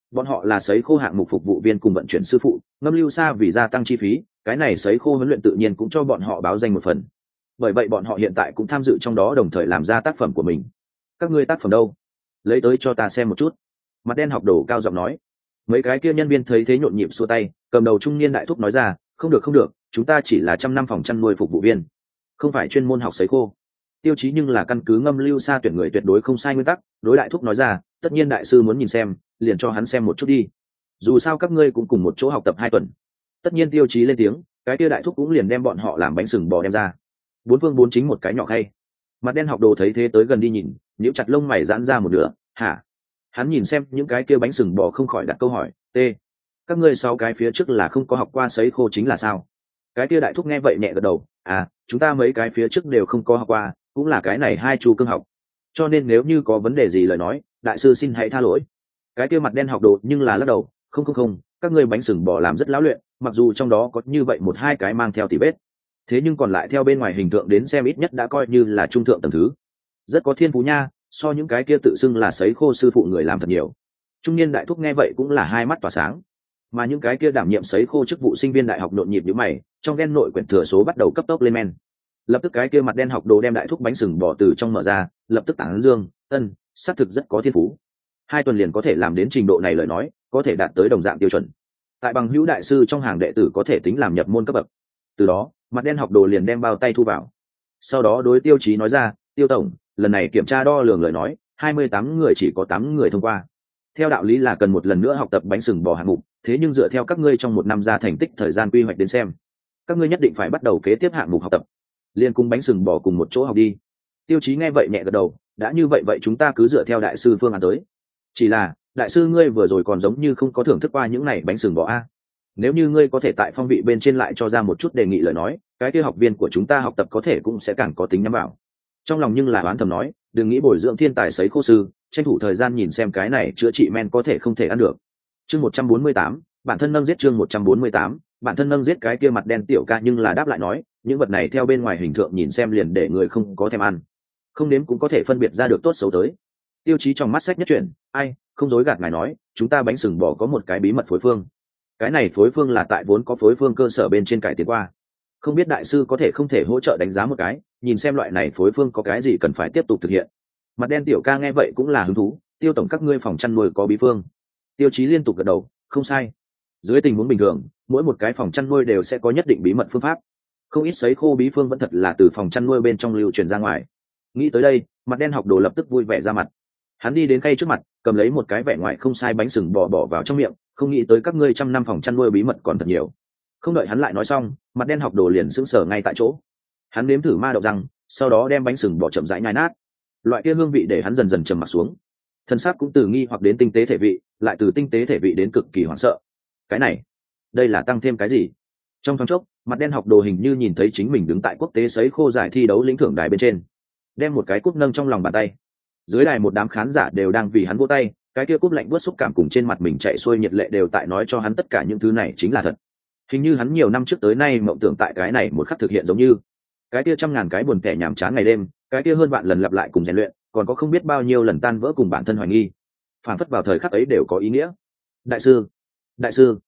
Bọn họ là sấy khô hạng mục phục vụ viên cùng vận chuyển sư phụ, ngâm lưu sa vì gia tăng chi phí, cái này sấy khô huấn luyện tự nhiên cũng cho bọn họ báo danh một phần. Bởi vậy bọn họ hiện tại cũng tham dự trong đó, đồng thời làm ra tác phẩm của mình. Các ngươi tác phẩm đâu? Lấy tới cho ta xem một chút. Mặt đen học đồ cao giọng nói. Mấy cái kia nhân viên thấy thế nhộn nhịp xua tay, cầm đầu trung niên đại thúc nói ra, không được không được, chúng ta chỉ là 100 năm phòng chăn nuôi phục vụ viên, không phải chuyên môn học sấy khô. Tiêu chí nhưng là căn cứ ngâm lưu sa tuyển người tuyệt đối không sai nguyên tắc, đối đại thúc nói ra, tất nhiên đại sư muốn nhìn xem, liền cho hắn xem một chút đi, dù sao các ngươi cũng cùng một chỗ học tập 2 tuần. Tất nhiên tiêu chí lên tiếng, cái kia đại thúc cũng liền đem bọn họ làm bánh sừng bò đem ra, 4 phương 4 chính một cái nhỏ khay. Mặt đen học đồ thấy thế tới gần đi nhìn, nhíu chặt lông mày giãn ra một nửa, hả? Hắn nhìn xem những cái kia bánh sừng bò không khỏi đặt câu hỏi, các ngươi 6 cái phía trước là không có học qua sấy khô chính là sao? Cái kia đại thúc nghe vậy nhẹ gật đầu, chúng ta mấy cái phía trước đều không có học qua, cũng là cái này 2 chu cương học, cho nên nếu như có vấn đề gì lời nói, đại sư xin hãy tha lỗi. Cái kia mặt đen học đồ nhưng là lắc đầu, không, các ngươi bánh sừng bò làm rất lão luyện, mặc dù trong đó có như vậy 1-2 cái mang theo tỉ vết, thế nhưng còn lại theo bên ngoài hình tượng đến xem ít nhất đã coi như là trung thượng tầng thứ, rất có thiên phú nha, so những cái kia tự xưng là sấy khô sư phụ người làm thật nhiều. Trung niên đại thúc nghe vậy cũng là hai mắt tỏa sáng, mà những cái kia đảm nhiệm sấy khô chức vụ sinh viên đại học nhộn nhịp nhíu mày, trong ghen nội quyển thừa số bắt đầu cấp tốc lên men. Lập tức cái kia mặt đen học đồ đem đại thúc bánh sừng bò từ trong mở ra, lập tức tán dương, xác thực rất có thiên phú. 2 tuần liền có thể làm đến trình độ này lời nói, có thể đạt tới đồng dạng tiêu chuẩn, tại bằng hữu đại sư trong hàng đệ tử có thể tính làm nhập môn cấp bậc. Từ đó mặt đen học đồ liền đem bao tay thu vào, sau đó đối tiêu chí nói ra, tiêu tổng, lần này kiểm tra đo lường lời nói 28 người chỉ có 8 người thông qua. Theo đạo lý là cần một lần nữa học tập bánh sừng bò hạng mục, thế nhưng dựa theo các ngươi trong 1 năm ra thành tích thời gian quy hoạch đến xem, các ngươi nhất định phải bắt đầu kế tiếp hạng mục học tập, liên cùng bánh sừng bò cùng một chỗ học đi. Tiêu chí nghe vậy nhẹ gật đầu, đã như vậy chúng ta cứ dựa theo đại sư phương án tới. Chỉ là đại sư ngươi vừa rồi còn giống như không có thưởng thức qua những này bánh sừng bò a. Nếu như ngươi có thể tại phong vị bên trên lại cho ra một chút đề nghị lời nói, cái kia học viên của chúng ta học tập có thể cũng sẽ càng có tính nhắm vào. Trong lòng nhưng là oán thầm nói, đừng nghĩ bồi dưỡng thiên tài sấy khô sư, tranh thủ thời gian nhìn xem cái này chữa trị men có thể không thể ăn được. Chương 148, bản thân nâng giết. Chương 148, bản thân nâng giết. Cái kia mặt đen tiểu ca nhưng là đáp lại nói, những vật này theo bên ngoài hình tượng nhìn xem liền để người không có thèm ăn, không nếm cũng có thể phân biệt ra được tốt xấu tới. Tiêu chí trong mắt sách nhất chuyển, không dối gạt ngài nói, chúng ta bánh sừng bò có một cái bí mật phối phương. Cái này phối phương là tại vốn có phối phương cơ sở bên trên cải tiến qua, không biết đại sư có thể không thể hỗ trợ đánh giá một cái, nhìn xem loại này phối phương có cái gì cần phải tiếp tục thực hiện. Mặt đen tiểu ca nghe vậy cũng là hứng thú, tiêu tổng các ngươi phòng chăn nuôi có bí phương? Tiêu chí liên tục gật đầu, không sai. Dưới tình huống bình thường, mỗi một cái phòng chăn nuôi đều sẽ có nhất định bí mật phương pháp, không ít sấy khô bí phương vẫn thật là từ phòng chăn nuôi bên trong lưu truyền ra ngoài. Nghĩ tới đây, mặt đen học đồ lập tức vui vẻ ra mặt. Hắn đi đến khay trước mặt, cầm lấy một cái vẻ ngoài không sai bánh sừng bò bỏ vào trong miệng, không nghĩ tới các ngươi 100 năm phòng chăn nuôi bí mật còn thật nhiều. Không đợi hắn lại nói xong, mặt đen học đồ liền sững sờ ngay tại chỗ. Hắn nếm thử ma đậu răng, sau đó đem bánh sừng bò chậm rãi nhai nát. Loại kia hương vị để hắn dần dần trầm mặc xuống. Thân xác cũng từ nghi hoặc đến tinh tế thể vị, lại từ tinh tế thể vị đến cực kỳ hoảng sợ. Cái này, đây là tăng thêm cái gì? Trong thoáng chốc, mặt đen học đồ hình như nhìn thấy chính mình đứng tại quốc tế sấy khô giải thi đấu lĩnh thưởng đài bên trên, đem một cái cúp nâng trong lòng bàn tay. Dưới đài một đám khán giả đều đang vì hắn vỗ tay, cái kia cúp lạnh buốt xúc cảm cùng trên mặt mình chạy xuôi nhiệt lệ đều tại nói cho hắn tất cả những thứ này chính là thật. Hình như hắn nhiều năm trước tới nay mộng tưởng tại cái này một khắc thực hiện, giống như cái kia 100.000 cái buồn tẻ nhàm chán ngày đêm, cái kia hơn vạn lần lặp lại cùng rèn luyện, còn có không biết bao nhiêu lần tan vỡ cùng bản thân hoài nghi, phản phất vào thời khắc ấy đều có ý nghĩa. Đại sư, đại sư,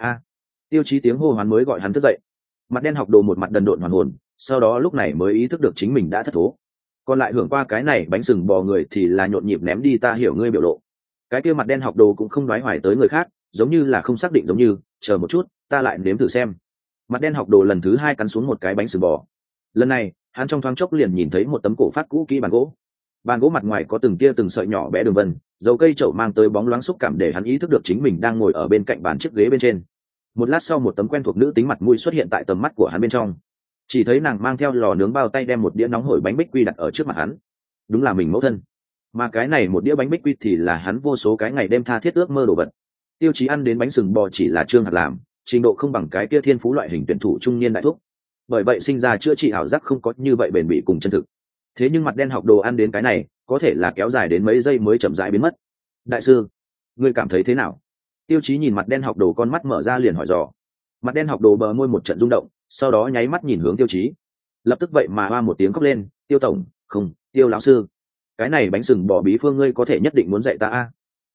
tiêu chí tiếng hô hoán mới gọi hắn thức dậy. Mặt đen học đồ một mặt đần độn hoàn hồn, sau đó lúc này mới ý thức được chính mình đã thất thố. Còn lại hưởng qua cái này bánh sừng bò người thì là nhộn nhịp ném đi ta hiểu ngươi biểu lộ. Cái kia mặt đen học đồ cũng không đoái hoài tới người khác, giống như là không xác định, giống như chờ một chút, ta lại nếm thử xem. Mặt đen học đồ lần thứ 2 cắn xuống một cái bánh sừng bò. Lần này hắn trong thoáng chốc liền nhìn thấy một tấm cổ phát cũ kỹ bàn gỗ. Bàn gỗ mặt ngoài có từng tia từng sợi nhỏ bé đường vân, dầu cây chậu mang tới bóng loáng xúc cảm để hắn ý thức được chính mình đang ngồi ở bên cạnh bàn chiếc ghế bên trên. Một lát sau, một tấm quen thuộc nữ tính mặt mũi xuất hiện tại tầm mắt của hắn bên trong. Chỉ thấy nàng mang theo lò nướng bao tay đem một đĩa nóng hổi bánh bích quy đặt ở trước mặt hắn. Đúng là mình mẫu thân, mà cái này một đĩa bánh bích quy thì là hắn vô số cái ngày đêm tha thiết ước mơ đồ vật. Tiêu chí ăn đến bánh sừng bò chỉ là trương hạt làm, trình độ không bằng cái kia thiên phú loại hình tuyển thủ trung niên đại thúc, bởi vậy sinh ra chữa trị ảo giác không có như vậy bền bỉ cùng chân thực. Thế nhưng mặt đen học đồ ăn đến cái này, có thể là kéo dài đến mấy giây mới chậm rãi biến mất. Đại sư, ngươi cảm thấy thế nào? Tiêu chí nhìn mặt đen học đồ, con mắt mở ra liền hỏi dò. Mặt đen học đồ bờ môi một trận rung động, sau đó nháy mắt nhìn hướng tiêu chí, lập tức vậy mà hoa một tiếng khóc lên, tiêu tổng, không, tiêu lão sư, cái này bánh sừng bò bí phương ngươi có thể nhất định muốn dạy ta a?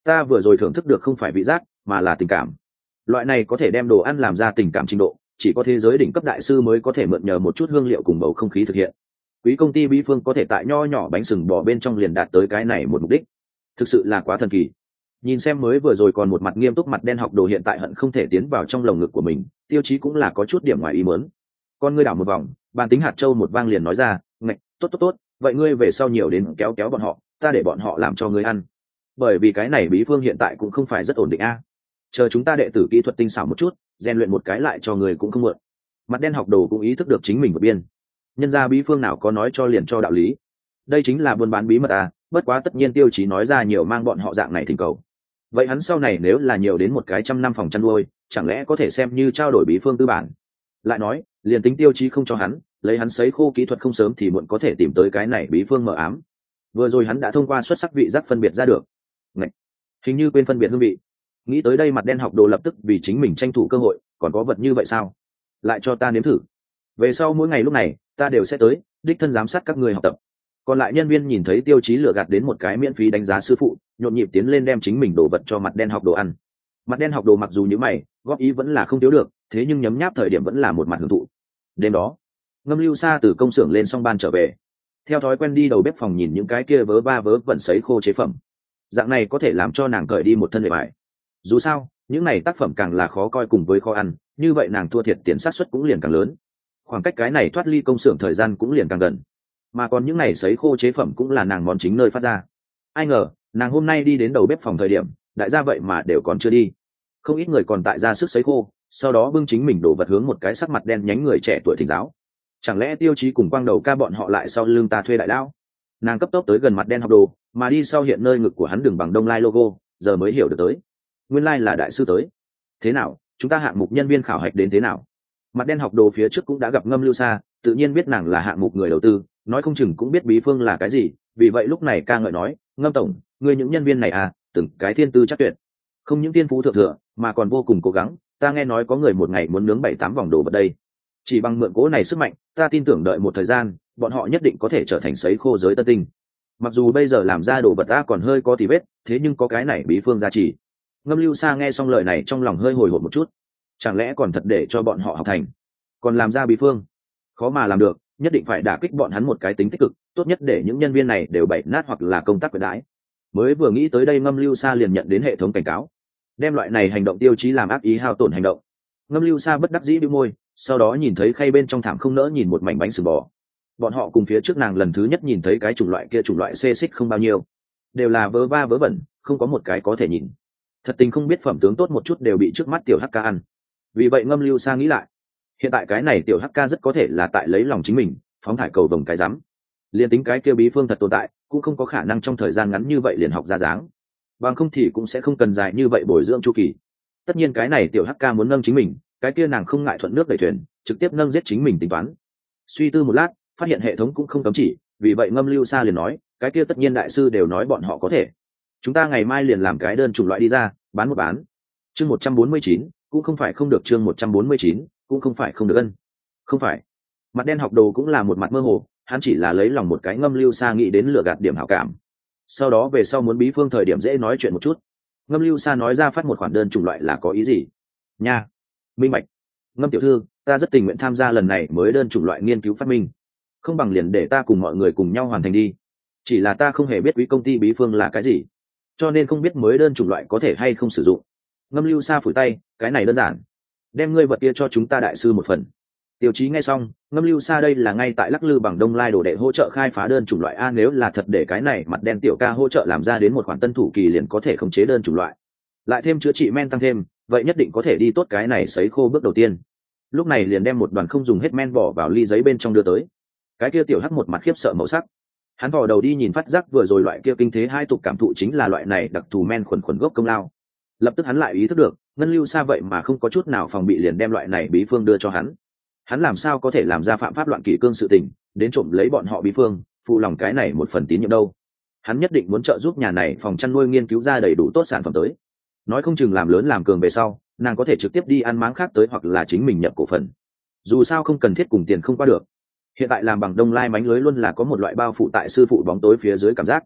Ta vừa rồi thưởng thức được không phải vị giác mà là tình cảm. Loại này có thể đem đồ ăn làm ra tình cảm trình độ, chỉ có thế giới đỉnh cấp đại sư mới có thể mượn nhờ một chút hương liệu cùng bầu không khí thực hiện. Quý công ty bí phương có thể tại nho nhỏ bánh sừng bò bên trong liền đạt tới cái này một mục đích, thực sự là quá thần kỳ. Nhìn xem mới vừa rồi còn một mặt nghiêm túc mặt đen học đồ hiện tại hận không thể tiến vào trong lồng ngực của mình, Tiêu Chí cũng là có chút điểm ngoài ý muốn. Con ngươi đảo một vòng, bàn tính hạt châu một vang liền nói ra, ngạch, tốt, vậy ngươi về sau nhiều đến kéo kéo bọn họ, ta để bọn họ làm cho ngươi ăn. Bởi vì cái này bí phương hiện tại cũng không phải rất ổn định a. Chờ chúng ta đệ tử kỹ thuật tinh xảo một chút, rèn luyện một cái lại cho người cũng không mượn. Mặt đen học đồ cũng ý thức được chính mình vượt biên. Nhân ra bí phương nào có nói cho liền cho đạo lý. Đây chính là buôn bán bí mật à, bất quá tất nhiên Tiêu Chí nói ra nhiều mang bọn họ dạng này thỉnh cầu. Vậy hắn sau này nếu là nhiều đến một cái 100 năm phòng chăn nuôi, chẳng lẽ có thể xem như trao đổi bí phương tư bản. Lại nói, liền tính Tiêu Chí không cho hắn, lấy hắn sấy khô kỹ thuật không sớm thì muộn có thể tìm tới cái này bí phương mờ ám. Vừa rồi hắn đã thông qua xuất sắc vị giác phân biệt ra được. Ngậy! Hình như quên phân biệt hương vị. Nghĩ tới đây mặt đen học đồ lập tức vì chính mình tranh thủ cơ hội, còn có vật như vậy sao? Lại cho ta nếm thử. Về sau mỗi ngày lúc này, ta đều sẽ tới, đích thân giám sát các người học tập. Còn lại nhân viên nhìn thấy Tiêu Chí lừa gạt đến một cái miễn phí đánh giá sư phụ, nhộn nhịp tiến lên đem chính mình đồ vật cho mặt đen học đồ ăn. Mặt đen học đồ mặc dù như mày, góp ý vẫn là không thiếu được, thế nhưng nhấm nháp thời điểm vẫn là một mặt hưởng thụ. Đêm đó, Ngâm Lưu Sa từ công xưởng lên xong ban trở về, theo thói quen đi đầu bếp phòng nhìn những cái kia vớ va vớ vẩn sấy khô chế phẩm. Dạng này có thể làm cho nàng cởi đi một thân bề bài. Dù sao, những này tác phẩm càng là khó coi cùng với khó ăn, như vậy nàng thua thiệt tiền sát suất cũng liền càng lớn. Khoảng cách cái này thoát ly công xưởng thời gian cũng liền càng gần. Mà còn những này sấy khô chế phẩm cũng là nàng món chính nơi phát ra. Ai ngờ, nàng hôm nay đi đến đầu bếp phòng thời điểm, đại gia vậy mà đều còn chưa đi. Không ít người còn tại ra sức sấy khô, sau đó bưng chính mình đổ vật hướng một cái sắc mặt đen nhánh người trẻ tuổi thỉnh giáo. Chẳng lẽ Tiêu Chí cùng Quang Đầu ca bọn họ lại sau lưng ta thuê đại lao? Nàng cấp tốc tới gần mặt đen học đồ, mà đi sau hiện nơi ngực của hắn đường bằng Đông Lai logo, giờ mới hiểu được tới. Nguyên lai là đại sư tới. Thế nào, chúng ta hạng mục nhân viên khảo hạch đến thế nào? Mặt đen học đồ phía trước cũng đã gặp Ngâm Lưu Sa, tự nhiên biết nàng là hạng mục người đầu tư, nói không chừng cũng biết bí phương là cái gì, vì vậy lúc này ca ngợi nói, Ngâm tổng, ngươi những nhân viên này à, từng cái thiên tư chắc tuyệt, không những thiên phú thượng thừa, mà còn vô cùng cố gắng. Ta nghe nói có người một ngày muốn nướng 7-8 vòng đồ vật đây. Chỉ bằng mượn cỗ này sức mạnh, ta tin tưởng đợi một thời gian, bọn họ nhất định có thể trở thành sấy khô giới tân tinh. Mặc dù bây giờ làm ra đồ vật ta còn hơi có tì vết, thế nhưng có cái này bí phương gia trì. Ngâm Lưu Sa nghe xong lời này trong lòng hơi hồi hộp một chút. Chẳng lẽ còn thật để cho bọn họ học thành, còn làm ra bí phương? Khó mà làm được, nhất định phải đả kích bọn hắn một cái tính tích cực, tốt nhất để những nhân viên này đều bậy nát hoặc là công tác quyền đãi. Mới vừa nghĩ tới đây, Ngâm Lưu Sa liền nhận đến hệ thống cảnh cáo, đem loại này hành động Tiêu Chí làm ác ý hao tổn hành động. Ngâm Lưu Sa bất đắc dĩ bĩu môi, sau đó nhìn thấy khay bên trong thảm không nỡ nhìn một mảnh bánh sừng bò. Bọn họ cùng phía trước nàng lần thứ nhất nhìn thấy cái chủng loại kia chủng loại xê xích không bao nhiêu, đều là vớ va vớ vẩn, không có một cái có thể nhìn. Thật tình không biết phẩm tướng tốt một chút đều bị trước mắt tiểu hắc ca ăn. Vì vậy Ngâm Lưu Sa nghĩ lại, hiện tại cái này tiểu hắc ca rất có thể là tại lấy lòng chính mình, phóng thải cầu vồng cái rắm. Liên tính cái kia bí phương thật tồn tại, cũng không có khả năng trong thời gian ngắn như vậy liền học ra dáng, bằng không thì cũng sẽ không cần dài như vậy bồi dưỡng chu kỳ. Tất nhiên cái này tiểu hắc ca muốn nâng chính mình, cái kia nàng không ngại thuận nước đẩy thuyền, trực tiếp nâng giết chính mình tính toán. Suy tư một lát, phát hiện hệ thống cũng không cấm chỉ, vì vậy Ngâm Lưu Sa liền nói, cái kia tất nhiên đại sư đều nói bọn họ có thể, chúng ta ngày mai liền làm cái đơn chủng loại đi ra, bán một bán. Chương 149, cũng không phải không được, chương 149, cũng không phải không được ân. Không phải. Mặt đen học đồ cũng là một mặt mơ hồ, hắn chỉ là lấy lòng một cái Ngâm Lưu Sa nghĩ đến lừa gạt điểm hảo cảm. Sau đó về sau muốn bí phương thời điểm dễ nói chuyện một chút. Ngâm Lưu Sa nói ra phát một khoản đơn chủng loại là có ý gì? Nha. Minh bạch. Ngâm tiểu thư, ta rất tình nguyện tham gia lần này mới đơn chủng loại nghiên cứu phát minh. Không bằng liền để ta cùng mọi người cùng nhau hoàn thành đi. Chỉ là ta không hề biết quý công ty bí phương là cái gì, cho nên không biết mới đơn chủng loại có thể hay không sử dụng. Ngâm Lưu Sa phủi tay, cái này đơn giản, đem ngươi vật kia cho chúng ta đại sư một phần. Tiêu Chí nghe xong, Ngâm Lưu Sa đây là ngay tại lắc lư bằng Đông Lai đồ đệ hỗ trợ khai phá đơn chủng loại a, nếu là thật để cái này mặt đen tiểu ca hỗ trợ làm ra đến một khoản tân thủ kỳ liền có thể khống chế đơn chủng loại, lại thêm chữa trị men tăng thêm, vậy nhất định có thể đi tốt cái này sấy khô bước đầu tiên. Lúc này liền đem một đoàn không dùng hết men bỏ vào ly giấy bên trong đưa tới. Cái kia tiểu hắc một mặt khiếp sợ màu sắc, hắn vò đầu đi nhìn phát giác vừa rồi loại kia kinh thế hai tục cảm thụ chính là loại này đặc thù men khuẩn khuẩn gốc công lao. Lập tức hắn lại ý thức được, Ngân Lưu Sa vậy mà không có chút nào phòng bị liền đem loại này bí phương đưa cho hắn. Hắn làm sao có thể làm ra phạm pháp loạn kỷ cương sự tình, đến trộm lấy bọn họ bí phương, phụ lòng cái này một phần tín nhiệm đâu. Hắn nhất định muốn trợ giúp nhà này phòng chăn nuôi nghiên cứu ra đầy đủ tốt sản phẩm tới. Nói không chừng làm lớn làm cường về sau, nàng có thể trực tiếp đi ăn máng khác tới, hoặc là chính mình nhập cổ phần. Dù sao không cần thiết cùng tiền không qua được. Hiện tại làm bằng Đông Lai mánh lưới luôn là có một loại bao phụ tại sư phụ bóng tối phía dưới cảm giác.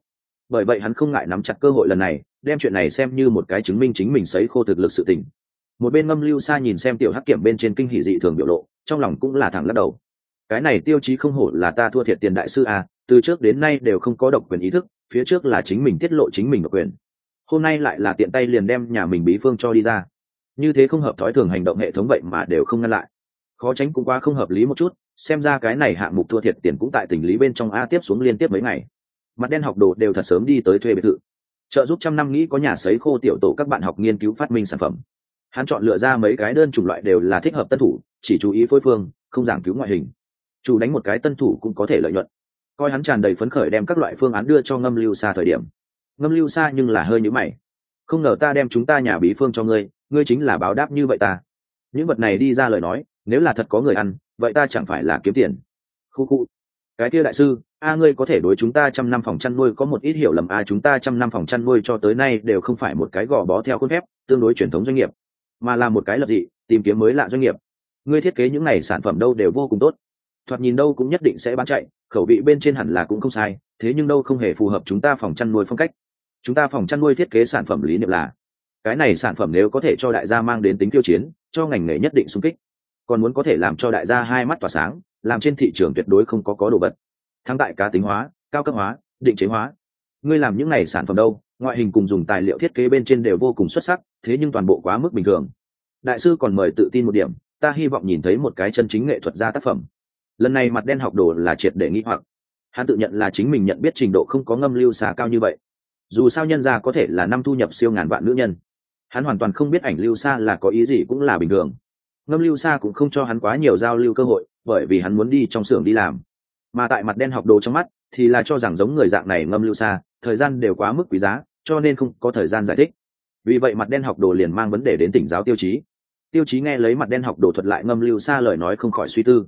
bởi vậy hắn không ngại nắm chặt cơ hội lần này đem chuyện này xem như một cái chứng minh chính mình sấy khô thực lực sự tình. Một bên Ngâm Lưu Sa nhìn xem tiểu hắc kiểm bên trên kinh hỉ dị thường biểu lộ, trong lòng cũng là thẳng lắc đầu. Cái này Tiêu Chí không hổ là ta thua thiệt tiền đại sư à, từ trước đến nay đều không có độc quyền ý thức, phía trước là chính mình tiết lộ chính mình độc quyền, hôm nay lại là tiện tay liền đem nhà mình bí phương cho đi ra, như thế không hợp thói thường hành động hệ thống vậy mà đều không ngăn lại, khó tránh cũng quá không hợp lý một chút. Xem ra cái này hạng mục thua thiệt tiền cũng tại tình lý bên trong a. Tiếp xuống liên tiếp mấy ngày, Mặt Đen học đồ đều thật sớm đi tới thuê biệt thự trợ giúp trăm năm nghĩ có nhà sấy khô tiểu tổ các bạn học nghiên cứu phát minh sản phẩm. Hắn chọn lựa ra mấy cái đơn chủng loại đều là thích hợp tân thủ, chỉ chú ý phối phương, không giảng cứu ngoại hình, chủ đánh một cái tân thủ cũng có thể lợi nhuận. Coi hắn tràn đầy phấn khởi đem các loại phương án đưa cho Ngâm Lưu Sa thời điểm, Ngâm Lưu Sa nhưng là hơi nhíu mày. Không ngờ ta đem chúng ta nhà bí phương cho ngươi, ngươi chính là báo đáp như vậy ta. Những vật này đi ra lời nói, nếu là thật có người ăn, vậy ta chẳng phải là kiếm tiền. Khu khu. Cái kia đại sư, ngươi có thể đối chúng ta 100 năm phòng chăn nuôi có một ít hiểu lầm chúng ta 100 năm phòng chăn nuôi cho tới nay đều không phải một cái gò bó theo khuôn phép, tương đối truyền thống doanh nghiệp, mà là một cái lập dị, tìm kiếm mới lạ doanh nghiệp. Ngươi thiết kế những này sản phẩm đâu đều vô cùng tốt, thoạt nhìn đâu cũng nhất định sẽ bán chạy, khẩu vị bên trên hẳn là cũng không sai, thế nhưng đâu không hề phù hợp chúng ta phòng chăn nuôi phong cách. Chúng ta phòng chăn nuôi thiết kế sản phẩm lý niệm là, cái này sản phẩm nếu có thể cho đại gia mang đến tính tiêu chiến, cho ngành nghề nhất định xung kích, còn muốn có thể làm cho đại gia hai mắt tỏa sáng, làm trên thị trường tuyệt đối không có đồ vật. Thắng tại cá tính hóa, cao cấp hóa, định chế hóa. Ngươi làm những này sản phẩm đâu, ngoại hình cùng dùng tài liệu thiết kế bên trên đều vô cùng xuất sắc, thế nhưng toàn bộ quá mức bình thường. Đại sư còn mời tự tin một điểm, ta hy vọng nhìn thấy một cái chân chính nghệ thuật gia tác phẩm. Lần này Mặt Đen học đồ là triệt để nghi hoặc, hắn tự nhận là chính mình nhận biết trình độ không có Ngâm Lưu Sa cao như vậy. Dù sao nhân gia có thể là năm thu nhập siêu ngàn vạn nữ nhân, hắn hoàn toàn không biết ảnh Lưu Sa là có ý gì cũng là bình thường. Ngâm Lưu Sa cũng không cho hắn quá nhiều giao lưu cơ hội, bởi vì hắn muốn đi trong xưởng đi làm. Mà tại Mặt Đen học đồ trong mắt thì là cho rằng giống người dạng này Ngâm Lưu Sa, thời gian đều quá mức quý giá, cho nên không có thời gian giải thích. Vì vậy Mặt Đen học đồ liền mang vấn đề đến tỉnh giáo Tiêu Chí. Tiêu Chí nghe lấy Mặt Đen học đồ thuật lại Ngâm Lưu Sa lời nói không khỏi suy tư.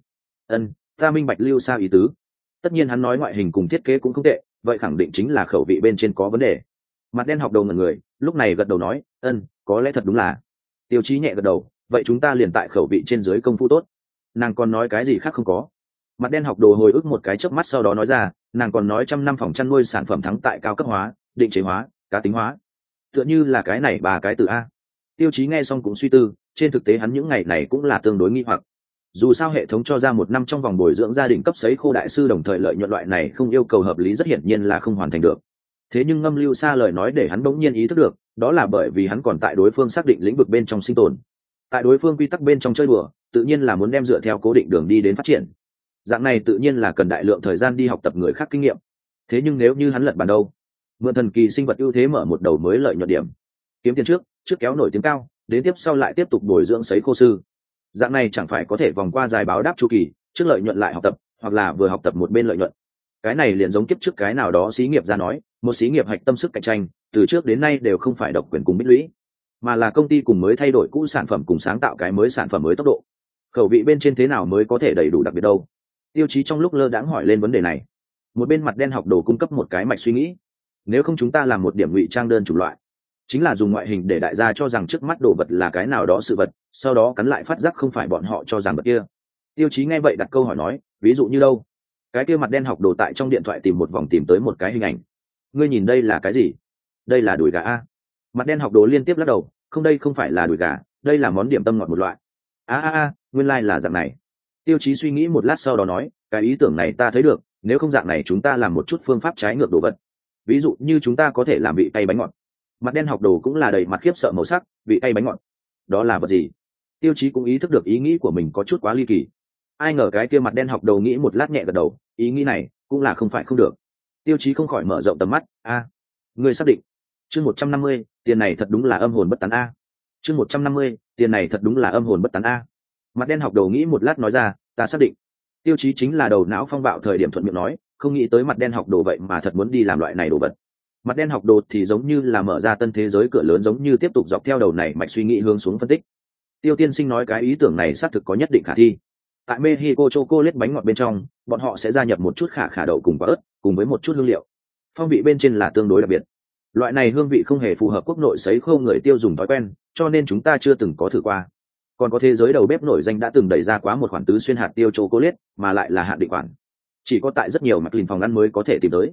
Ta minh bạch Lưu Sa ý tứ. Tất nhiên hắn nói ngoại hình cùng thiết kế cũng không tệ, vậy khẳng định chính là khẩu vị bên trên có vấn đề. Mặt Đen học đồ ngẩn người, lúc này gật đầu nói, có lẽ thật đúng là. Tiêu Chí nhẹ gật đầu, vậy chúng ta liền tại khẩu vị trên dưới công phu tốt. Nàng còn nói cái gì khác không có? Mặt Đen học đồ hồi ức một cái chớp mắt sau đó nói ra, nàng còn nói 100 năm phòng chăn nuôi sản phẩm thắng tại cao cấp hóa, định chế hóa, cá tính hóa. Tựa như là cái này ba cái từ a. Tiêu Chí nghe xong cũng suy tư, trên thực tế hắn những ngày này cũng là tương đối nghi hoặc. Dù sao hệ thống cho ra 1 năm trong vòng bồi dưỡng gia đình cấp sấy khô đại sư đồng thời lợi nhuận loại này không yêu cầu hợp lý rất hiển nhiên là không hoàn thành được. Thế nhưng Ngâm Lưu Sa lời nói để hắn bỗng nhiên ý thức được, đó là bởi vì hắn còn tại đối phương xác định lĩnh vực bên trong sinh tồn, tại đối phương quy tắc bên trong chơi đùa, tự nhiên là muốn đem dựa theo cố định đường đi đến phát triển. Dạng này tự nhiên là cần đại lượng thời gian đi học tập người khác kinh nghiệm. Thế nhưng nếu như hắn lật bàn đâu, mượn thần kỳ sinh vật ưu thế mở một đầu mới lợi nhuận điểm, kiếm tiền trước kéo nổi tiếng cao, đến tiếp sau lại tiếp tục bồi dưỡng sấy khô sư. Dạng này chẳng phải có thể vòng qua dài báo đáp chu kỳ, trước lợi nhuận lại học tập, hoặc là vừa học tập một bên lợi nhuận. Cái này liền giống kiếp trước cái nào đó xí nghiệp ra nói, một xí nghiệp hạch tâm sức cạnh tranh, từ trước đến nay đều không phải độc quyền cùng bích lũy, mà là công ty cùng mới thay đổi cũ sản phẩm cùng sáng tạo cái mới sản phẩm mới tốc độ. Khẩu vị bên trên thế nào mới có thể đầy đủ đặc biệt đâu? Tiêu Chí trong lúc lơ đãng hỏi lên vấn đề này. Một bên Mặt Đen học đồ cung cấp một cái mạch suy nghĩ. Nếu không chúng ta làm một điểm ngụy trang đơn chủng loại, chính là dùng ngoại hình để đại gia cho rằng trước mắt đồ vật là cái nào đó sự vật, sau đó cắn lại phát giác không phải bọn họ cho rằng vật kia. Tiêu Chí nghe vậy đặt câu hỏi nói, ví dụ như đâu? Cái kia Mặt Đen học đồ tại trong điện thoại tìm một vòng tìm tới một cái hình ảnh. Ngươi nhìn đây là cái gì? Đây là đùi gà a. Mặt Đen học đồ liên tiếp lắc đầu, không, đây không phải là đùi gà, đây là món điểm tâm ngọt một loại. Nguyên lai là dạng này. Tiêu Chí suy nghĩ một lát sau đó nói, cái ý tưởng này ta thấy được, nếu không dạng này chúng ta làm một chút phương pháp trái ngược đồ vật. Ví dụ như chúng ta có thể làm vị cay bánh ngọt. Mặt Đen học đồ cũng là đầy mặt khiếp sợ màu sắc, vị cay bánh ngọt, đó là vật gì? Tiêu Chí cũng ý thức được ý nghĩ của mình có chút quá ly kỳ. Ai ngờ cái kia Mặt Đen học đồ nghĩ một lát nhẹ gật đầu, ý nghĩ này cũng là không phải không được. Tiêu Chí không khỏi mở rộng tầm mắt, ngươi xác định? Chương 150, tiền này thật đúng là âm hồn bất tán a. Chương 150, tiền này thật đúng là âm hồn bất tán a. Mặt Đen học đồ nghĩ một lát nói ra, ta xác định. Tiêu Chí chính là đầu não phong bạo thời điểm thuận miệng nói, không nghĩ tới Mặt Đen học đồ vậy mà thật muốn đi làm loại này đồ vật. Mặt Đen học đồ thì giống như là mở ra tân thế giới cửa lớn, giống như tiếp tục dọc theo đầu này mạch suy nghĩ hướng xuống phân tích. Tiêu tiên sinh nói cái ý tưởng này xác thực có nhất định khả thi. Tại Mexico chocolate bánh ngọt bên trong, bọn họ sẽ gia nhập một chút khả đậu cùng quả ớt, cùng với một chút hương liệu. Phong vị bên trên là tương đối đặc biệt. Loại này hương vị không hề phù hợp quốc nội sấy khô người tiêu dùng thói quen, cho nên chúng ta chưa từng có thử qua. Còn có thế giới đầu bếp nổi danh đã từng đẩy ra quá một khoản tứ xuyên hạt tiêu chocolate, mà lại là hạn định khoản, chỉ có tại rất nhiều McLean phòng ăn mới có thể tìm tới.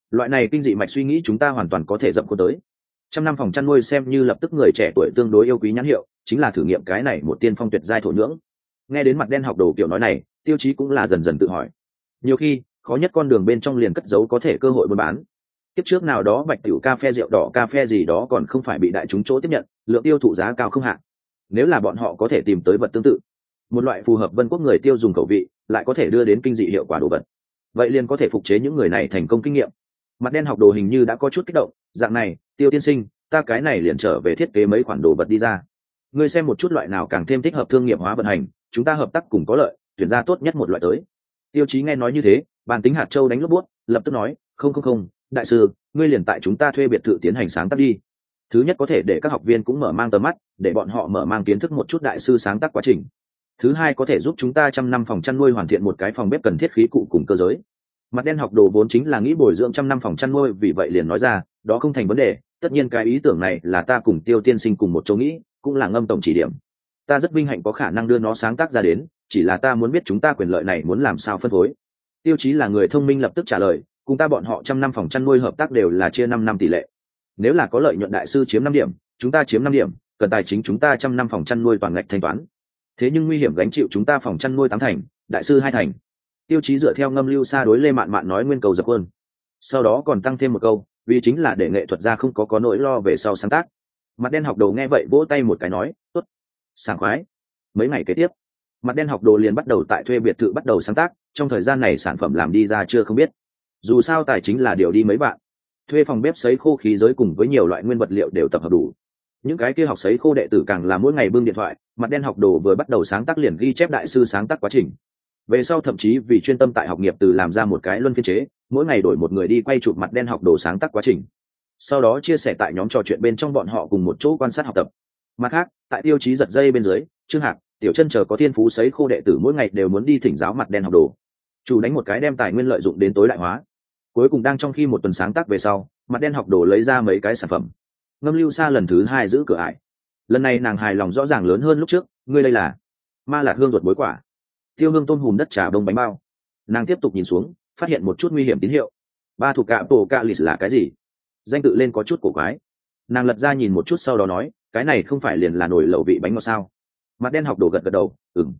Loại này kinh dị mạch suy nghĩ chúng ta hoàn toàn có thể dập khuôn tới. 100 năm phòng chăn nuôi xem như lập tức người trẻ tuổi tương đối yêu quý nhãn hiệu, chính là thử nghiệm cái này một tiên phong tuyệt giai thổ nhưỡng. Nghe đến mặt đen học đồ kiểu nói này, Tiêu Chí cũng là dần dần tự hỏi. Nhiều khi, khó nhất con đường bên trong liền cất giấu có thể cơ hội buôn bán. Kiếp trước nào đó bạch tiểu cà phê rượu đỏ cà phê gì đó còn không phải bị đại chúng chỗ tiếp nhận, lượng tiêu thụ giá cao không hạn. Nếu là bọn họ có thể tìm tới vật tương tự, một loại phù hợp vân quốc người tiêu dùng khẩu vị, lại có thể đưa đến kinh dị hiệu quả đồ vật, vậy liền có thể phục chế những người này thành công kinh nghiệm. Mặt đen học đồ hình như đã có chút kích động, dạng này, Tiêu tiên sinh, ta cái này liền trở về thiết kế mấy khoản đồ vật đi ra. Ngươi xem một chút loại nào càng thêm thích hợp thương nghiệp hóa vận hành, chúng ta hợp tác cùng có lợi, tuyển ra tốt nhất một loại tới. Tiêu Chí nghe nói như thế, bàn tính hạt châu đánh lốp bút, lập tức nói, không, đại sư, ngươi liền tại chúng ta thuê biệt thự tiến hành sáng tác đi. Thứ nhất có thể để các học viên cũng mở mang tầm mắt, để bọn họ mở mang kiến thức một chút đại sư sáng tác quá trình. Thứ hai có thể giúp chúng ta 100 năm phòng chăn nuôi hoàn thiện một cái phòng bếp cần thiết khí cụ cùng cơ giới. Mặt đen học đồ vốn chính là nghĩ bồi dưỡng 100 năm phòng chăn nuôi, vì vậy liền nói ra, đó không thành vấn đề, tất nhiên cái ý tưởng này là ta cùng Tiêu tiên sinh cùng một chỗ nghĩ, cũng là Ngâm tổng chỉ điểm. Ta rất vinh hạnh có khả năng đưa nó sáng tác ra đến, chỉ là ta muốn biết chúng ta quyền lợi này muốn làm sao phân phối. Tiêu Chí là người thông minh lập tức trả lời, cùng ta bọn họ 100 năm phòng chăn nuôi hợp tác đều là chia 5 năm tỷ lệ. Nếu là có lợi nhuận đại sư chiếm 5 điểm, chúng ta chiếm 5 điểm, cần tài chính chúng ta 100 năm phòng chăn nuôi toàn ngạch thanh toán. Thế nhưng nguy hiểm gánh chịu chúng ta phòng chăn nuôi 8 thành, đại sư 2 thành. Tiêu Chí dựa theo Ngâm Lưu Sa đối Lê Mạn Mạn nói nguyên cầu dập hơn. Sau đó còn tăng thêm một câu, vì chính là để nghệ thuật gia không có nỗi lo về sau sáng tác. Mặt đen học đồ nghe vậy vỗ tay một cái nói, tốt, sảng khoái. Mấy ngày kế tiếp, Mặt đen học đồ liền bắt đầu tại thuê biệt thự bắt đầu sáng tác, trong thời gian này sản phẩm làm đi ra chưa không biết. Dù sao tài chính là điều đi mấy bạn. Thuê phòng bếp sấy khô khí giới cùng với nhiều loại nguyên vật liệu đều tập hợp đủ. Những cái kia học sấy khô đệ tử càng là mỗi ngày bưng điện thoại, Mặt đen học đồ vừa bắt đầu sáng tác liền ghi chép đại sư sáng tác quá trình. Về sau thậm chí vì chuyên tâm tại học nghiệp từ làm ra một cái luân phiên chế, mỗi ngày đổi một người đi quay chụp Mặt đen học đồ sáng tác quá trình. Sau đó chia sẻ tại nhóm trò chuyện bên trong bọn họ cùng một chỗ quan sát học tập. Mặt khác, tại Tiêu Chí giật dây bên dưới, Trương Hạc, Tiểu Chân chờ có thiên phú sấy khô đệ tử mỗi ngày đều muốn đi thỉnh giáo Mặt đen học đồ. Chủ đánh một cái đem tài nguyên lợi dụng đến tối đại hóa. Cuối cùng đang trong khi một tuần sáng tác về sau, Mặt đen học đồ lấy ra mấy cái sản phẩm. Ngâm Lưu Sa lần thứ 2 giữ cửa ải. Lần này nàng hài lòng rõ ràng lớn hơn lúc trước, ngươi đây là ma lạc hương ruột bối quả, tiêu hương tôm hùm đất trà bông bánh bao. Nàng tiếp tục nhìn xuống, phát hiện một chút nguy hiểm tín hiệu. Ba thuộc cạ tổ cạ lịt là cái gì? Danh tự lên có chút cổ quái. Nàng lật ra nhìn một chút sau đó nói, cái này không phải liền là nồi lẩu vị bánh ngọt sao? Mặt đen học đồ gật gật đầu,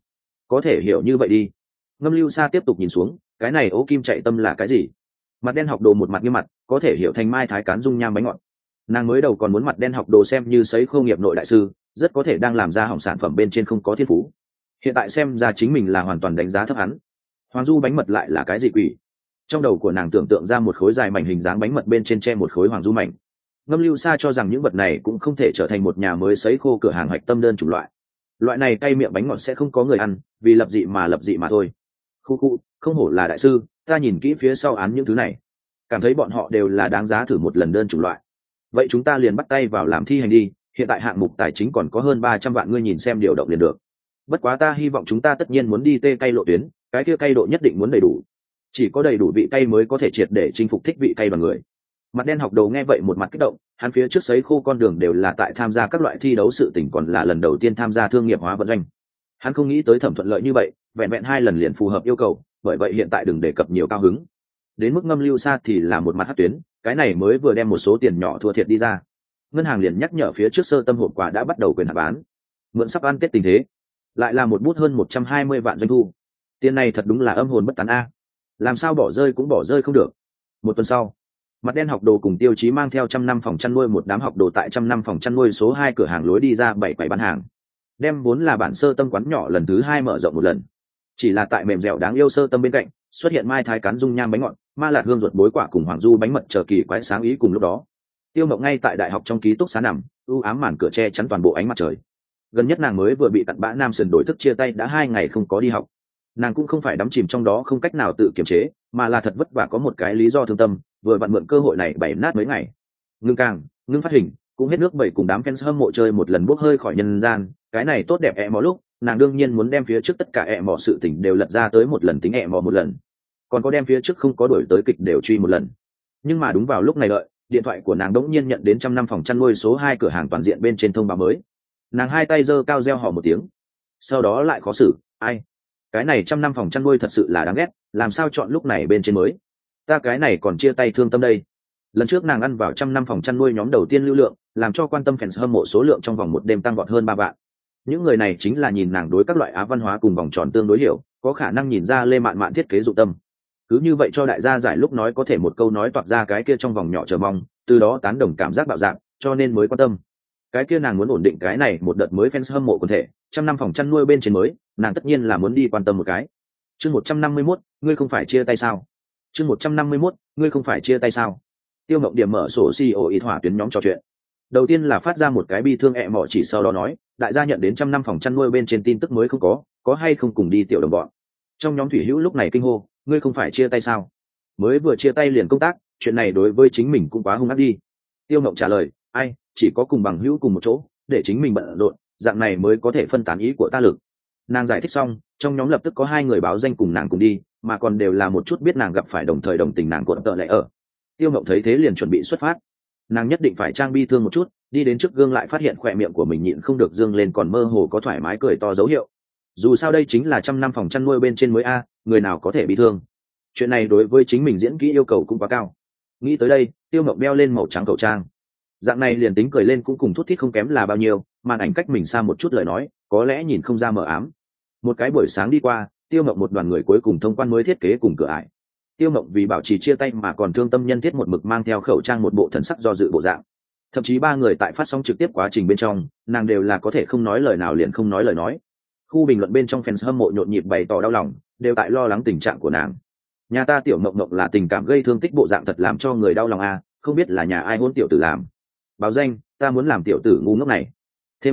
có thể hiểu như vậy đi. Ngâm Lưu Sa tiếp tục nhìn xuống, cái này ố kim chạy tâm là cái gì? Mặt đen học đồ một mặt nghiêm mặt, có thể hiểu thành mai thái cán dung nham bánh ngọt. Nàng mới đầu còn muốn Mặt đen học đồ xem như sấy khô nghiệp nội đại sư, rất có thể đang làm ra hỏng sản phẩm bên trên không có thiên phú. Hiện tại xem ra chính mình là hoàn toàn đánh giá thấp hắn. Hoàng du bánh mật lại là cái gì quỷ? Trong đầu của nàng tưởng tượng ra một khối dài mảnh hình dáng bánh mật bên trên che một khối hoàng du mảnh. Ngâm Lưu Sa cho rằng những vật này cũng không thể trở thành một nhà mới sấy khô cửa hàng hạch tâm đơn chủng loại. Loại này cay miệng bánh ngọt sẽ không có người ăn, vì lập dị mà thôi. Khu, không hổ là đại sư, ta nhìn kỹ phía sau án những thứ này, cảm thấy bọn họ đều là đáng giá thử một lần đơn chủng loại. Vậy chúng ta liền bắt tay vào làm thi hành đi, hiện tại hạng mục tài chính còn có hơn 300 vạn, ngươi nhìn xem điều động liền được. Bất quá ta hy vọng chúng ta tất nhiên muốn đi tê cay lộ tuyến, cái kia cay độ nhất định muốn đầy đủ. Chỉ có đầy đủ vị cay mới có thể triệt để chinh phục thích vị cay bằng người. Mặt đen học đồ nghe vậy một mặt kích động, hắn phía trước sấy khô con đường đều là tại tham gia các loại thi đấu sự tình, còn là lần đầu tiên tham gia thương nghiệp hóa vận doanh. Hắn không nghĩ tới thẩm thuận lợi như vậy, vẹn vẹn 2 lần liền phù hợp yêu cầu, bởi vậy hiện tại đừng đề cập nhiều cao hứng. Đến mức Ngâm Lưu Sa thì là một mặt hất tuyến, cái này mới vừa đem một số tiền nhỏ thua thiệt đi ra. Ngân hàng liền nhắc nhở phía trước sơ tâm hộp quà đã bắt đầu quyền hạ bán, mượn sắp ăn Tết tình thế, lại là một bút hơn 120 vạn doanh thu. Tiền này thật đúng là âm hồn bất tán a, làm sao bỏ rơi cũng bỏ rơi không được. Một tuần sau, Mặt đen học đồ cùng Tiêu Chí mang theo 100 năm phòng chăn nuôi một đám học đồ tại 100 năm phòng chăn nuôi số 2 cửa hàng lối đi ra 7 quầy bán hàng, đem vốn là bản sơ tâm quán nhỏ lần thứ 2 mở rộng một lần. Chỉ là tại mềm dẻo đáng yêu sơ tâm bên cạnh xuất hiện mai thái cán dung nham bánh ngọt, ma lạc hương ruột bối quả cùng hoàng du bánh mật chờ kỳ quái sáng ý. Cùng lúc đó, Tiêu Mộng ngay tại đại học trong ký túc xá nằm, u ám màn cửa che chắn toàn bộ ánh mặt trời. Gần nhất nàng mới vừa bị cặn bã nam sườn đổi thức chia tay, đã 2 ngày không có đi học. Nàng cũng không phải đắm chìm trong đó không cách nào tự kiềm chế, mà là thật vất vả có một cái lý do thương tâm, vừa vặn mượn cơ hội này bày nát mấy ngày. Ngưng phát hình cũng hết nước bảy cùng đám fans hâm mộ chơi một lần bốc hơi khỏi nhân gian. Cái này tốt đẹp mò lúc, nàng đương nhiên muốn đem phía trước tất cả mò sự tình đều lật ra tới một lần, tính mò một lần, còn có đem phía trước không có đổi tới kịch đều truy một lần. Nhưng mà đúng vào lúc này đợi, điện thoại của nàng đống nhiên nhận đến 100 năm phòng chăn nuôi số 2 cửa hàng toàn diện bên trên thông báo mới. Nàng hai tay giơ cao reo hò một tiếng, sau đó lại khó xử, ai, cái này 100 năm phòng chăn nuôi thật sự là đáng ghét, làm sao chọn lúc này bên trên mới. Ta cái này còn chia tay thương tâm đây. Lần trước nàng ăn vào 100 năm phòng chăn nuôi nhóm đầu tiên lưu lượng, làm cho quan tâm fans hâm mộ số lượng trong vòng một đêm tăng vọt hơn 3 vạn. Những người này chính là nhìn nàng đối các loại á văn hóa cùng vòng tròn tương đối hiểu, có khả năng nhìn ra Lê Mạn Mạn thiết kế dụng tâm. Cứ như vậy cho đại gia giải lúc nói có thể một câu nói toạc ra cái kia trong vòng nhỏ chờ mong, từ đó tán đồng cảm giác bạo dạng, cho nên mới quan tâm. Cái kia nàng muốn ổn định cái này một đợt mới fans hâm mộ quần thể, 100 năm phòng chăn nuôi bên trên mới, nàng tất nhiên là muốn đi quan tâm một cái. Chương 151, ngươi không phải chia tay sao? Chương 151, ngươi không phải chia tay sao? Tiêu Ngộng Điểm mở sổ CEO ít hỏa tuyến nhóm trò chuyện. Đầu tiên là phát ra một cái bi thương mọ chỉ, sau đó nói, đại gia nhận đến 100 năm phòng chăn nuôi bên trên tin tức mới không có hay không cùng đi tiểu đồng bọn. Trong nhóm thủy hữu lúc này kinh hô, ngươi không phải chia tay sao? Mới vừa chia tay liền công tác, chuyện này đối với chính mình cũng quá hung ác đi. Tiêu Ngộng trả lời, ai, chỉ có cùng bằng hữu cùng một chỗ, để chính mình bận rộn, dạng này mới có thể phân tán ý của ta lực. Nàng giải thích xong, trong nhóm lập tức có 2 người báo danh cùng nàng cùng đi, mà còn đều là một chút biết nàng gặp phải đồng thời đồng tình nàng cuộn tợ lẽ ở. Tiêu Ngộng thấy thế liền chuẩn bị xuất phát. Nàng nhất định phải trang bi thương một chút, đi đến trước gương lại phát hiện khỏe miệng của mình nhịn không được dương lên, còn mơ hồ có thoải mái cười to dấu hiệu. Dù sao đây chính là 100 năm phòng chăn nuôi bên trên mới người nào có thể bi thương. Chuyện này đối với chính mình diễn kỹ yêu cầu cũng quá cao. Nghĩ tới đây, Tiêu Ngộng đeo lên màu trắng khẩu trang. Dạng này liền tính cười lên cũng cùng thút thít không kém là bao nhiêu, màn ảnh cách mình xa một chút lời nói, có lẽ nhìn không ra mờ ám. Một cái buổi sáng đi qua, Tiêu Ngộng một đoàn người cuối cùng thông quan mới thiết kế cùng cửa ải. Tiêu Ngộng vì bảo trì chia tay mà còn thương tâm nhân thiết một mực mang theo khẩu trang, một bộ thần sắc do dự bộ dạng. Thậm chí 3 người tại phát sóng trực tiếp quá trình bên trong, nàng đều là có thể không nói lời nào liền không nói lời nói. Khu bình luận bên trong fans hâm mộ nhộn nhịp bày tỏ đau lòng, đều tại lo lắng tình trạng của nàng. Nhà ta tiểu Ngộng Ngộng là tình cảm gây thương tích bộ dạng thật làm cho người đau lòng không biết là nhà ai hôn tiểu tử làm. Báo danh, ta muốn làm tiểu tử ngu ngốc này. Thêm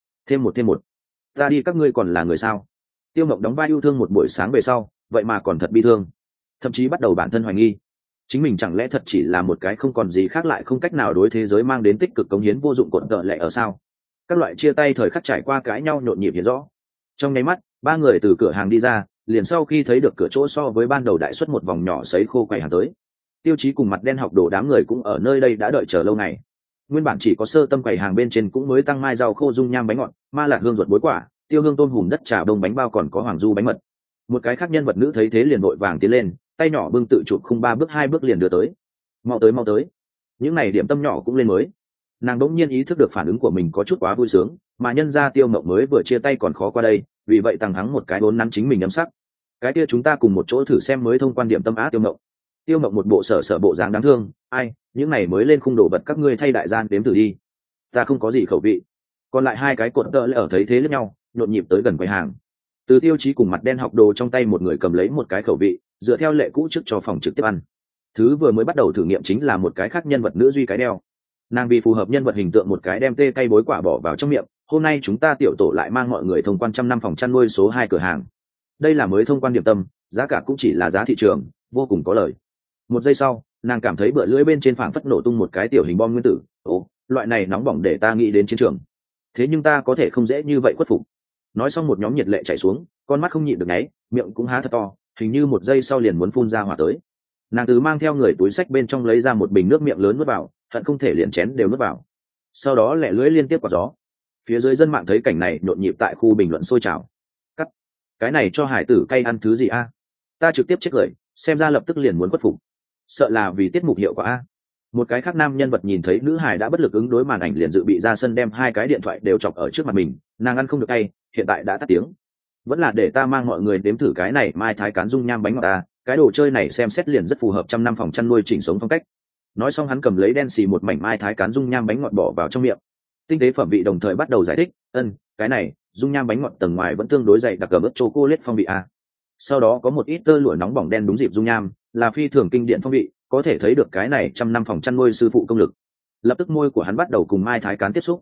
một. Ta đi, các ngươi còn là người sao? Tiêu Ngộng đóng vai yêu thương một buổi sáng về sau, vậy mà còn thật bi thương, thậm chí bắt đầu bản thân hoài nghi chính mình chẳng lẽ thật chỉ là một cái không còn gì khác lại không cách nào đối thế giới mang đến tích cực cống hiến vô dụng cuộn tợ lẽ ở sao? Các loại chia tay thời khắc trải qua cãi nhau nhộn nhịp hiện rõ. Trong nháy mắt, 3 người từ cửa hàng đi ra, liền sau khi thấy được cửa chỗ so với ban đầu đại suất một vòng nhỏ sấy khô quầy hàng tới. Tiêu Chí cùng Mặt Đen học đồ đám người cũng ở nơi đây đã đợi chờ lâu ngày. Nguyên bản chỉ có sơ tâm quầy hàng bên trên cũng mới tăng mai rau khô, dung nham bánh ngọt, ma lạc hương ruột bối quả, tiêu hương tôm hùm đất trà đông bánh bao, còn có hoàng du bánh mật. Một cái khác nhân vật nữ thấy thế liền vội vàng tiến lên, tay nhỏ bưng tự chụp khung 3 bước 2 bước liền đưa tới. Mau tới. Những này điểm tâm nhỏ cũng lên mới. Nàng đỗng nhiên ý thức được phản ứng của mình có chút quá vui sướng, mà nhân ra Tiêu Ngộng mới vừa chia tay còn khó qua đây, vì vậy tăng hắng một cái đốn nắn chính mình ấm sắc. Cái kia chúng ta cùng một chỗ thử xem mới thông quan điểm tâm Tiêu Ngộng. Tiêu Ngộng một bộ sở bộ dáng đáng thương, ai, những này mới lên khung đồ vật các ngươi thay đại gian đếm thử đi. Ta không có gì khẩu vị. Còn lại 2 cái cuộn tợ lẽ ở thấy thế lẫn nhau, nhộn nhịp tới gần quầy hàng. Từ Tiêu Chí cùng Mặt Đen học đồ trong tay một người cầm lấy một cái khẩu vị, dựa theo lệ cũ trước cho phòng trực tiếp ăn. Thứ vừa mới bắt đầu thử nghiệm chính là một cái khác nhân vật nữ duy cái đeo. Nàng vì phù hợp nhân vật hình tượng một cái đem tê cây bối quả bỏ vào trong miệng. Hôm nay chúng ta tiểu tổ lại mang mọi người thông quan 100 năm phòng chăn nuôi số 2 cửa hàng. Đây là mới thông quan điểm tâm, giá cả cũng chỉ là giá thị trường, vô cùng có lời. Một giây sau, nàng cảm thấy bựa lưỡi bên trên phảng phất nổ tung một cái tiểu hình bom nguyên tử. Loại này nóng bỏng để ta nghĩ đến chiến trường. Thế nhưng ta có thể không dễ như vậy khuất phục. Nói xong một nhóm nhiệt lệ chảy xuống, con mắt không nhịn được nháy, miệng cũng há thật to, hình như một giây sau liền muốn phun ra hỏa tới. Nàng từ mang theo người túi sách bên trong lấy ra một bình nước miệng lớn nuốt vào, hận không thể liền chén đều nuốt vào. Sau đó lẹ lưỡi liên tiếp quạt gió. Phía dưới dân mạng thấy cảnh này nhộn nhịp tại khu bình luận sôi trào. Cắt, cái này cho hải tử cay ăn thứ gì ta trực tiếp chết cười, xem ra lập tức liền muốn khuất phục. Sợ là vì tiết mục hiệu quả Một cái khác nam nhân vật nhìn thấy nữ hải đã bất lực ứng đối màn ảnh liền dự bị ra sân đem 2 cái điện thoại đều chọc ở trước mặt mình. Nàng ăn không được cay, hiện tại đã tắt tiếng. Vẫn là để ta mang mọi người đếm thử cái này mai thái cán dung nham bánh ngọt cái đồ chơi này xem xét liền rất phù hợp 100 năm phòng chăn nuôi chỉnh sống phong cách. Nói xong hắn cầm lấy đen xì một mảnh mai thái cán dung nham bánh ngọt bỏ vào trong miệng. Tinh tế phẩm vị đồng thời bắt đầu giải thích, cái này dung nham bánh ngọt tầng ngoài vẫn tương đối dày đặc, ớt chocolate phong vị sau đó có một ít tơ lụa nóng bỏng đen đúng dịp dung nham, là phi thường kinh điển phong vị, có thể thấy được cái này 100 năm phòng chăn nuôi sư phụ công lực. Lập tức môi của hắn bắt đầu cùng mai thái cán tiếp xúc.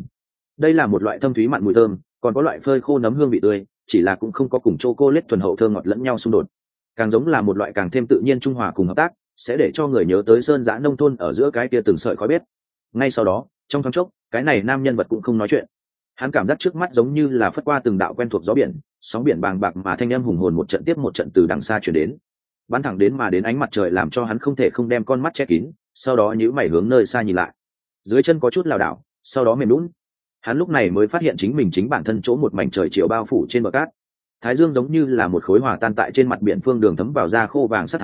Đây là một loại thâm thúy mặn mùi thơm, còn có loại phơi khô nấm hương vị tươi, chỉ là cũng không có cùng chocolate thuần hậu thơm ngọt lẫn nhau xung đột, càng giống là một loại càng thêm tự nhiên trung hòa cùng hợp tác, sẽ để cho người nhớ tới sơn dã nông thôn ở giữa cái kia từng sợi khói bếp. Ngay sau đó, trong thoáng chốc, cái này nam nhân vật cũng không nói chuyện. Hắn cảm giác trước mắt giống như là phất qua từng đạo quen thuộc gió biển, sóng biển bàng bạc mà thanh âm hùng hồn một trận tiếp một trận từ đằng xa truyền đến, bắn thẳng đến mà đến ánh mặt trời, làm cho hắn không thể không đem con mắt che kín, sau đó nhíu mày hướng nơi xa nhìn lại. Dưới chân có chút lảo đảo, sau đó mềm lún. Hắn lúc này mới phát hiện chính mình chính bản thân chỗ một mảnh trời chiều bao phủ trên bờ cát. Thái dương giống như là một khối hòa tan tại trên mặt biển phương đường thấm vào da khô vàng sắt thái,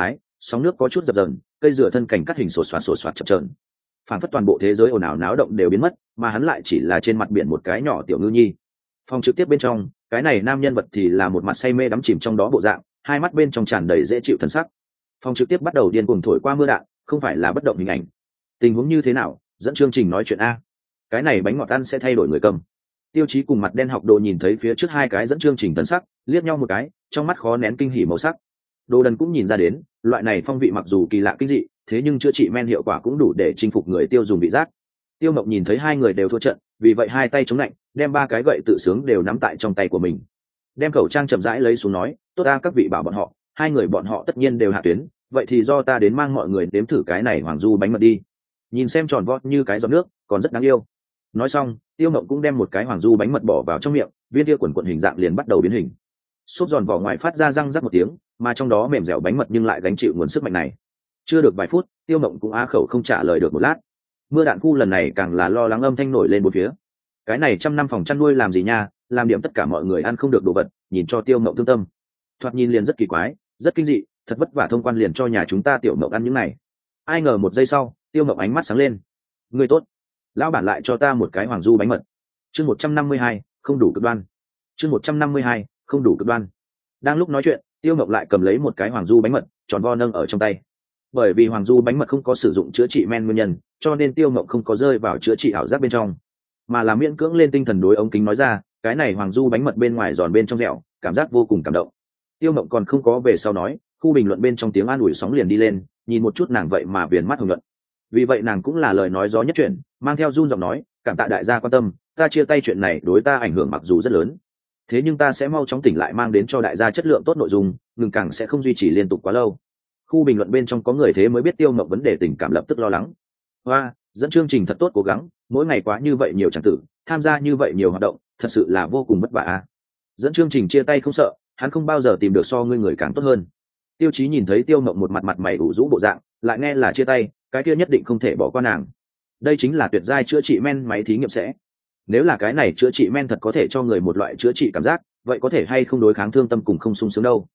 sóng nước có chút dập dờn, cây dựa thân cảnh cắt hình sột soạt chập chờn, phản phất toàn bộ thế giới ồn ào náo động đều biến mất, mà hắn lại chỉ là trên mặt biển một cái nhỏ tiểu ngư nhi. Phòng trực tiếp bên trong, cái này nam nhân vật thì là một mặt say mê đắm chìm trong đó bộ dạng, hai mắt bên trong tràn đầy dễ chịu thần sắc. Phòng trực tiếp bắt đầu điên cuồng thổi qua mưa đạn, không phải là bất động hình ảnh. Tình huống như thế nào, dẫn chương trình nói chuyện a. Cái này bánh ngọt ăn sẽ thay đổi người cầm. Tiêu Chí cùng mặt đen học đồ nhìn thấy phía trước hai cái dẫn chương trình tấn sắc, liếc nhau một cái, trong mắt khó nén kinh hỉ màu sắc. Đồ Đần cũng nhìn ra đến, loại này phong vị mặc dù kỳ lạ kinh dị, thế nhưng chữa trị men hiệu quả cũng đủ để chinh phục người tiêu dùng vị giác. Tiêu Mộng nhìn thấy hai người đều thua trận, vì vậy hai tay chống lạnh, đem ba cái gậy tự sướng đều nắm tại trong tay của mình. Đem khẩu trang chậm rãi lấy xuống nói, tốt a, các vị bảo bọn họ, hai người bọn họ tất nhiên đều hạ tuyến, vậy thì do ta đến mang mọi người đếm thử cái này hoàng du bánh mật đi. Nhìn xem tròn vo như cái giọt nước, còn rất đáng yêu. Nói xong, Tiêu Mộng cũng đem một cái hoàng du bánh mật bỏ vào trong miệng, viên kia quần quần hình dạng liền bắt đầu biến hình. Xốp giòn vỏ ngoài phát ra răng rắc một tiếng, mà trong đó mềm dẻo bánh mật nhưng lại gánh chịu nguồn sức mạnh này. Chưa được vài phút, Tiêu Mộng cũng á khẩu không trả lời được một lát. Mưa đạn khu lần này càng là lo lắng âm thanh nổi lên bốn phía. Cái này trăm năm phòng chăn nuôi làm gì nha, làm điểm tất cả mọi người ăn không được đồ vật, nhìn cho Tiêu Mộng thương tâm. Thoạt nhìn liền rất kỳ quái, rất kinh dị, thật vất vả thông quan liền cho nhà chúng ta Tiểu Mộng ăn những này. Ai ngờ một giây sau, Tiêu Mộng ánh mắt sáng lên. Người tốt, lão bản lại cho ta một cái hoàng du bánh mật. Chương 152, không đủ cực đoan. Chương 152, không đủ cực đoan. Đang lúc nói chuyện, Tiêu Mộng lại cầm lấy một cái hoàng du bánh mật, tròn vo nâng ở trong tay. Bởi vì hoàng du bánh mật không có sử dụng chữa trị men nguyên nhân, cho nên Tiêu Mộng không có rơi vào chữa trị ảo giác bên trong, mà là miễn cưỡng lên tinh thần đối ống kính nói ra, cái này hoàng du bánh mật bên ngoài giòn bên trong dẻo, cảm giác vô cùng cảm động. Tiêu Mộng còn không có về sau nói, khu bình luận bên trong tiếng an ủi sóng liền đi lên, nhìn một chút nàng vậy mà viền mắt hồng nhuận. Vì vậy nàng cũng là lời nói gió nhất chuyện, mang theo run giọng nói, cảm tạ đại gia quan tâm, ta chia tay chuyện này đối ta ảnh hưởng mặc dù rất lớn, thế nhưng ta sẽ mau chóng tỉnh lại mang đến cho đại gia chất lượng tốt nội dung, ngừng càng sẽ không duy trì liên tục quá lâu. Khu bình luận bên trong có người thế mới biết Tiêu Mộng vấn đề tình cảm lập tức lo lắng. Hoa, dẫn chương trình thật tốt cố gắng, mỗi ngày quá như vậy nhiều tràng tử, tham gia như vậy nhiều hoạt động, thật sự là vô cùng vất vả a. Dẫn chương trình chia tay không sợ, hắn không bao giờ tìm được so ngươi người càng tốt hơn. Tiêu Chí nhìn thấy Tiêu Mộng một mặt mặt mày ủ rũ bộ dạng, lại nghe là chia tay, cái kia nhất định không thể bỏ qua nàng. Đây chính là tuyệt giai chữa trị men máy thí nghiệm sẽ. Nếu là cái này chữa trị men thật có thể cho người một loại chữa trị cảm giác, vậy có thể hay không đối kháng thương tâm cùng không sung sướng đâu.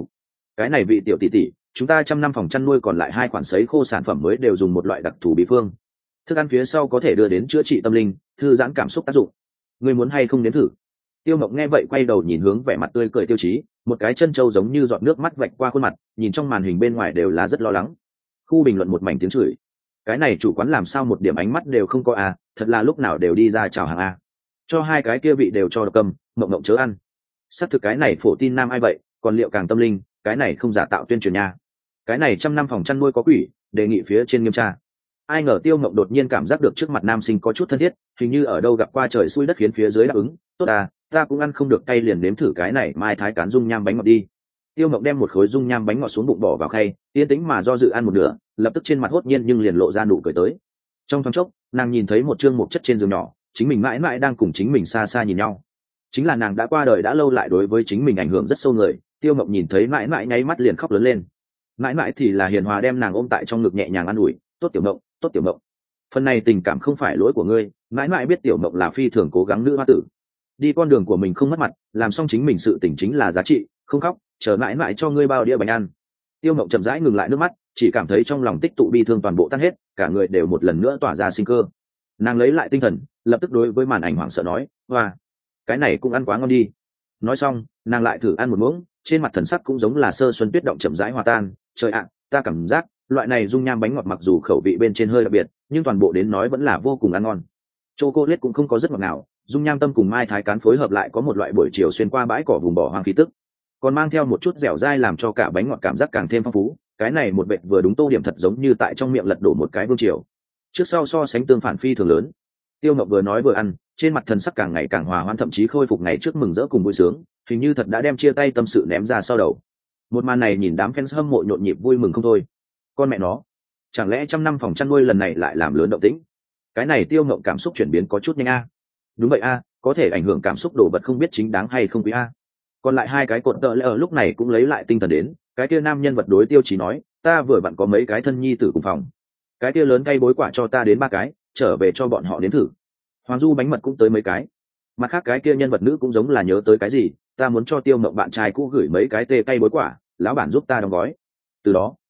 Cái này vị tiểu tỷ tỷ, chúng ta trăm năm phòng chăn nuôi còn lại hai khoản sấy khô sản phẩm mới đều dùng một loại đặc thù bí phương. Thức ăn phía sau có thể đưa đến chữa trị tâm linh, thư giãn cảm xúc tác dụng. Ngươi muốn hay không đến thử? Tiêu Mộng nghe vậy quay đầu nhìn hướng vẻ mặt tươi cười Tiêu Chí, một cái chân trâu giống như giọt nước mắt vạch qua khuôn mặt, nhìn trong màn hình bên ngoài đều là rất lo lắng. Khu bình luận một mảnh tiếng chửi. Cái này chủ quán làm sao một điểm ánh mắt đều không có à, thật là lúc nào đều đi ra chào hàng à. Cho hai cái kia vị đều cho độc cầm, Mộng Mộng chớ ăn. Xác thực cái này phổ tin nam ai vậy, còn liệu càng tâm linh, cái này không giả tạo tuyên truyền nha. Cái này trăm năm phòng chăn nuôi có quỷ, đề nghị phía trên nghiêm tra. Ai ngờ Tiêu Mộng đột nhiên cảm giác được trước mặt nam sinh có chút thân thiết, hình như ở đâu gặp qua trời xui đất khiến phía dưới đáp ứng, tốt à, ta cũng ăn không được cay liền nếm thử cái này mai thái cán dung nham bánh ngọt đi. Tiêu Mộng đem một khối dung nham bánh ngọt xuống bụng bỏ vào khay, yên tĩnh mà do dự ăn một nửa, lập tức trên mặt hốt nhiên nhưng liền lộ ra nụ cười tới. Trong thoáng chốc, nàng nhìn thấy một trương mục chất trên giường nhỏ, chính mình mãi mãi đang cùng chính mình xa xa nhìn nhau. Chính là nàng đã qua đời đã lâu lại đối với chính mình ảnh hưởng rất sâu người. Tiêu Mộng nhìn thấy mãi mãi nháy mắt liền khóc lớn lên. Mãi mãi thì là hiền hòa đem nàng ôm tại trong ngực nhẹ nhàng an ủi, tốt Tiểu Mộng, tốt Tiểu Mộng. Phần này tình cảm không phải lỗi của ngươi, mãi mãi biết Tiểu Mộng là phi thường cố gắng nữ hoa tử, đi con đường của mình không mất mặt, làm xong chính mình sự tình chính là giá trị, không khóc, chờ mãi mãi cho ngươi bao đĩa bánh ăn. Tiêu Mộng chậm rãi ngừng lại nước mắt, chỉ cảm thấy trong lòng tích tụ bi thương toàn bộ tan hết, cả người đều một lần nữa tỏa ra sinh cơ. Nàng lấy lại tinh thần, lập tức đối với màn ảnh hoảng sợ nói, hoa, cái này cũng ăn quá ngon đi. Nói xong, nàng lại thử ăn một muỗng, trên mặt thần sắc cũng giống là sơ xuân tuyết động chậm rãi hòa tan. Trời ạ, ta cảm giác loại này dung nham bánh ngọt mặc dù khẩu vị bên trên hơi đặc biệt, nhưng toàn bộ đến nói vẫn là vô cùng ăn ngon. Chocolate cũng không có rất ngọt ngào, dung nham tâm cùng mai thái cán phối hợp lại có một loại buổi chiều xuyên qua bãi cỏ vùng bỏ hoang khí tức, còn mang theo một chút dẻo dai làm cho cả bánh ngọt cảm giác càng thêm phong phú. Cái này một bệt vừa đúng tô điểm thật giống như tại trong miệng lật đổ một cái vương triều, trước sau so sánh tương phản phi thường lớn. Tiêu Mộng vừa nói vừa ăn, trên mặt thần sắc càng ngày càng hòa hoãn, thậm chí khôi phục ngày trước mừng rỡ cùng vui sướng, hình như thật đã đem chia tay tâm sự ném ra sau đầu. Một màn này nhìn đám fans hâm mộ nhộn nhịp vui mừng không thôi. Con mẹ nó, chẳng lẽ trăm năm phòng chăn nuôi lần này lại làm lớn động tĩnh? Cái này Tiêu Mộng cảm xúc chuyển biến có chút nhanh a. Đúng vậy a, có thể ảnh hưởng cảm xúc đồ vật không biết chính đáng hay không quý a. Còn lại hai cái cột tợ lẽ ở lúc này cũng lấy lại tinh thần đến, cái kia nam nhân vật đối Tiêu Chí nói, ta vừa vặn có mấy cái thân nhi tử cùng phòng, cái kia lớn cây bối quả cho ta đến 3 cái, trở về cho bọn họ nếm thử. Hoàng du bánh mật cũng tới mấy cái. Mặt khác cái kia nhân vật nữ cũng giống là nhớ tới cái gì, ta muốn cho Tiêu Mộng bạn trai cũ gửi mấy cái tê cây bối quả, lão bản giúp ta đóng gói. Từ đó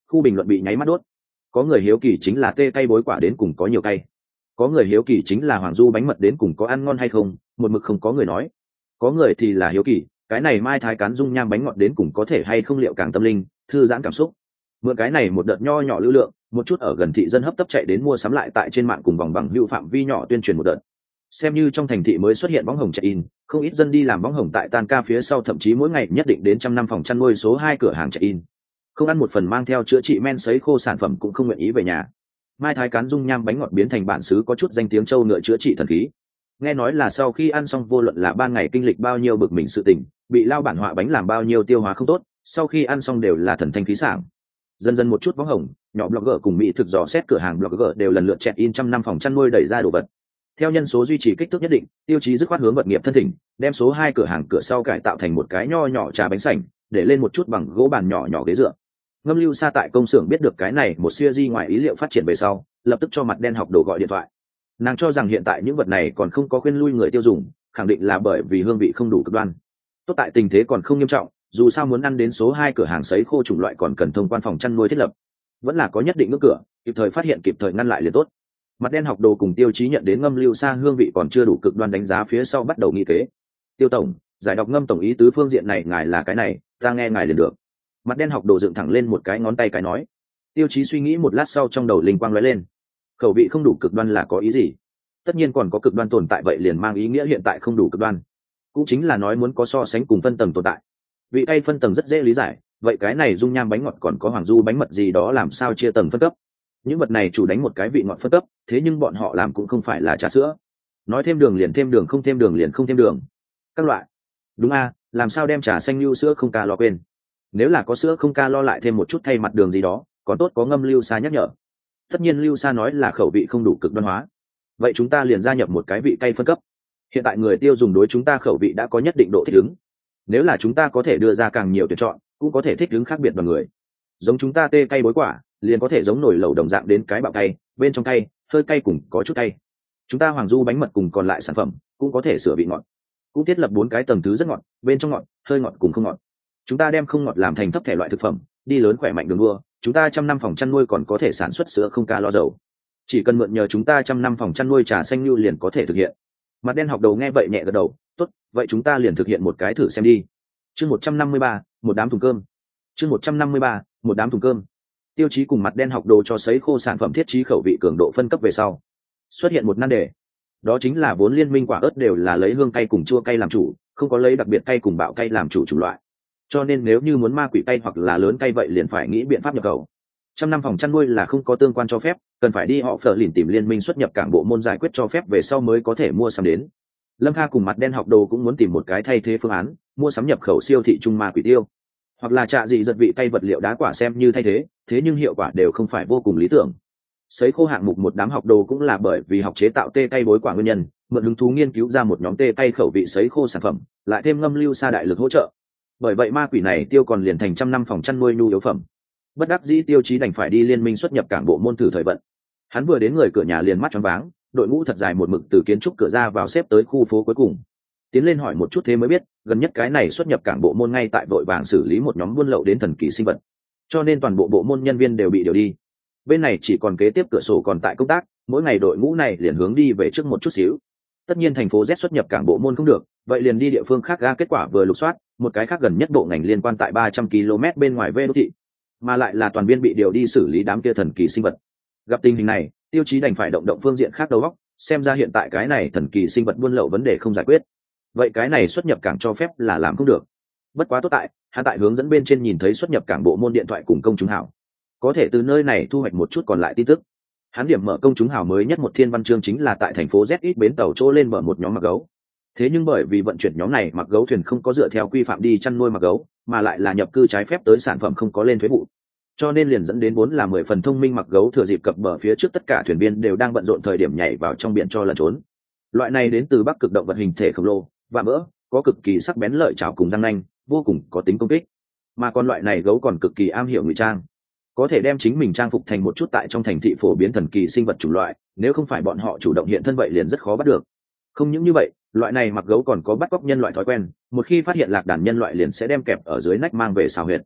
khu bình luận bị nháy mắt đốt. Có người hiếu kỳ chính là tê cây bối quả đến cùng có nhiều cay, có người hiếu kỳ chính là hoàng du bánh mật đến cùng có ăn ngon hay không, một mực không có người nói. Có người thì là hiếu kỳ cái này mai thái cán dung nham bánh ngọt đến cùng có thể hay không liệu càng tâm linh thư giãn cảm xúc. Mượn cái này một đợt nho nhỏ lưu lượng, một chút ở gần thị dân hấp tấp chạy đến mua sắm lại tại trên mạng cùng vòng bằng hữu phạm vi nhỏ tuyên truyền một đợt. Xem như trong thành thị mới xuất hiện bóng hồng check-in, không ít dân đi làm bóng hồng tại tan ca phía sau, thậm chí mỗi ngày nhất định đến 100 phòng chăn nuôi số 2 cửa hàng check-in. Không ăn một phần mang theo chữa trị men sấy khô sản phẩm cũng không nguyện ý về nhà. Mai thái cán dung nham bánh ngọt biến thành bản xứ có chút danh tiếng châu ngựa chữa trị thần khí. Nghe nói là sau khi ăn xong vô luận là ban ngày kinh lịch bao nhiêu bực mình sự tình, bị lao bản họa bánh làm bao nhiêu tiêu hóa không tốt, sau khi ăn xong đều là thần thanh khí sảng. Dần dần một chút bóng hồng, nhỏ blogger cùng mỹ thực dò xét cửa hàng blogger đều lần lượt check-in 100 phòng chăn nuôi đẩy ra đồ vật. Theo nhân số duy trì kích thước nhất định, tiêu chí dứt khoát hướng vật nghiệp thân thỉnh, đem số 2 cửa hàng cửa sau cải tạo thành một cái nho nhỏ trà bánh sảnh, để lên một chút bằng gỗ bàn nhỏ nhỏ ghế dựa. Ngâm Lưu Sa tại công xưởng biết được cái này một series ngoài ý liệu phát triển về sau, lập tức cho mặt đen học đồ gọi điện thoại. Nàng cho rằng hiện tại những vật này còn không có khuyên lui người tiêu dùng, khẳng định là bởi vì hương vị không đủ cực đoan. Tốt tại tình thế còn không nghiêm trọng, dù sao muốn ăn đến số 2 cửa hàng sấy khô chủng loại còn cần thông quan phòng chăn nuôi thiết lập, vẫn là có nhất định ngưỡng cửa, kịp thời phát hiện kịp thời ngăn lại liền tốt. Mặt đen học đồ cùng Tiêu Chí nhận đến Ngâm Lưu Sa hương vị còn chưa đủ cực đoan đánh giá phía sau bắt đầu nghị kế. Tiêu tổng, giải đọc Ngâm tổng ý tứ phương diện này ngài là cái này, ta nghe ngài liền được. Mặt đen học đồ dựng thẳng lên một cái ngón tay cái nói. Tiêu Chí suy nghĩ một lát sau trong đầu linh quang lóe lên. Khẩu vị không đủ cực đoan là có ý gì? Tất nhiên còn có cực đoan tồn tại, vậy liền mang ý nghĩa hiện tại không đủ cực đoan, cũng chính là nói muốn có so sánh cùng phân tầng tồn tại. Vị cay phân tầng rất dễ lý giải, vậy cái này dung nham bánh ngọt còn có hoàng du bánh mật gì đó làm sao chia tầng phân cấp? Những vật này chủ đánh một cái vị ngọt phân cấp, thế nhưng bọn họ làm cũng không phải là trà sữa, nói thêm đường liền thêm đường, không thêm đường liền không thêm đường, các loại. Đúng a, làm sao đem trà xanh lưu sữa không ca lo quên? Nếu là có sữa không ca lo lại thêm một chút thay mặt đường gì đó, còn tốt có Ngâm Lưu Sa nhắc nhở. Tất nhiên Lưu Sa nói là khẩu vị không đủ cực đoan hóa, vậy chúng ta liền gia nhập một cái vị cay phân cấp. Hiện tại người tiêu dùng đối chúng ta khẩu vị đã có nhất định độ thích ứng, nếu là chúng ta có thể đưa ra càng nhiều tuyển chọn, cũng có thể thích ứng khác biệt bằng người. Giống chúng ta tê cay bối quả, liền có thể giống nồi lẩu đồng dạng đến cái bạo cay, bên trong cay, hơi cay cùng có chút cay. Chúng ta hoàng du bánh mật cùng còn lại sản phẩm cũng có thể sửa vị ngọt, cũng thiết lập 4 cái tầng thứ rất ngọt, bên trong ngọt, hơi ngọt cùng không ngọt. Chúng ta đem không ngọt làm thành thấp thể loại thực phẩm, đi lớn khỏe mạnh đường đua. Chúng ta 100 năm phòng chăn nuôi còn có thể sản xuất sữa không ca lo dầu, chỉ cần mượn nhờ chúng ta 100 năm phòng chăn nuôi trà xanh lưu liền có thể thực hiện. Mặt đen học đầu nghe vậy nhẹ gật đầu, tốt, vậy chúng ta liền thực hiện một cái thử xem đi. Chương 153, một đám thùng cơm. Chương 153, một đám thùng cơm. Tiêu Chí cùng Mặt đen học đồ cho sấy khô sản phẩm thiết trí khẩu vị cường độ phân cấp về sau, xuất hiện một nan đề, đó chính là vốn liên minh quả ớt đều là lấy hương cay cùng chua cay làm chủ, không có lấy đặc biệt cay cùng bạo cay làm chủ chủng loại. Cho nên nếu như muốn ma quỷ cay hoặc là lớn cay vậy liền phải nghĩ biện pháp nhập khẩu. 100 năm phòng chăn nuôi là không có tương quan cho phép, cần phải đi họ phở lìn tìm liên minh xuất nhập cảng bộ môn giải quyết cho phép về sau mới có thể mua sắm đến. Lâm Kha cùng Mặt đen học đồ cũng muốn tìm một cái thay thế phương án, mua sắm nhập khẩu siêu thị trung ma quỷ tiêu, hoặc là trạ dị giật vị cay vật liệu đá quả xem như thay thế, thế nhưng hiệu quả đều không phải vô cùng lý tưởng. Sấy khô hạng mục một đám học đồ cũng là bởi vì học chế tạo tê cay bối quả nguyên nhân, mượn hứng thú nghiên cứu ra một nhóm tê cay khẩu vị sấy khô sản phẩm, lại thêm Ngâm Lưu Sa đại lực hỗ trợ. Bởi vậy ma quỷ này tiêu còn liền thành 100 năm phòng chăn nuôi nhu yếu phẩm. Bất đắc dĩ Tiêu Chí đành phải đi liên minh xuất nhập cảng bộ môn thử thời vận. Hắn vừa đến người cửa nhà liền mắt choáng váng, đội ngũ thật dài một mực từ kiến trúc cửa ra vào xếp tới khu phố cuối cùng. Tiến lên hỏi một chút thế mới biết, gần nhất cái này xuất nhập cảng bộ môn ngay tại vội vàng xử lý một nhóm buôn lậu đến thần kỳ sinh vật, cho nên toàn bộ bộ môn nhân viên đều bị điều đi. Bên này chỉ còn kế tiếp cửa sổ còn tại công tác, mỗi ngày đội ngũ này liền hướng đi về trước một chút xíu. Tất nhiên thành phố Z xuất nhập cảng bộ môn không được, vậy liền đi địa phương khác ra kết quả vừa lục soát, một cái khác gần nhất bộ ngành liên quan tại 300 km bên ngoài về đô thị, mà lại là toàn viên bị điều đi xử lý đám kia thần kỳ sinh vật. Gặp tình hình này, Tiêu Chí đành phải động động phương diện khác đầu óc, xem ra hiện tại cái này thần kỳ sinh vật buôn lậu vấn đề không giải quyết, vậy cái này xuất nhập cảng cho phép là làm không được. Bất quá tốt tại hắn tại hướng dẫn bên trên nhìn thấy xuất nhập cảng bộ môn điện thoại cùng công chúng hảo, có thể từ nơi này thu hoạch một chút còn lại tin tức. Hắn điểm mở công chúng hảo mới nhất một thiên văn chương chính là tại thành phố ZX bến tàu chỗ lên mở một nhóm mặc gấu. Thế nhưng bởi vì vận chuyển nhóm này mặc gấu thuyền không có dựa theo quy phạm đi chăn nuôi mặc gấu, mà lại là nhập cư trái phép tới sản phẩm không có lên thuế vụ, cho nên liền dẫn đến 4 là 10 phần thông minh mặc gấu thừa dịp cập bờ phía trước tất cả thuyền viên đều đang bận rộn thời điểm nhảy vào trong biển cho lẩn trốn. Loại này đến từ Bắc Cực động vật hình thể khổng lồ và mỡ, có cực kỳ sắc bén lợi chảo cùng răng nanh, vô cùng có tính công kích. Mà con loại này gấu còn cực kỳ am hiểu ngụy trang, có thể đem chính mình trang phục thành một chút tại trong thành thị phổ biến thần kỳ sinh vật chủng loại, nếu không phải bọn họ chủ động hiện thân vậy liền rất khó bắt được. Không những như vậy, loại này mặc gấu còn có bắt cóc nhân loại thói quen, một khi phát hiện lạc đàn nhân loại liền sẽ đem kẹp ở dưới nách mang về xào huyệt.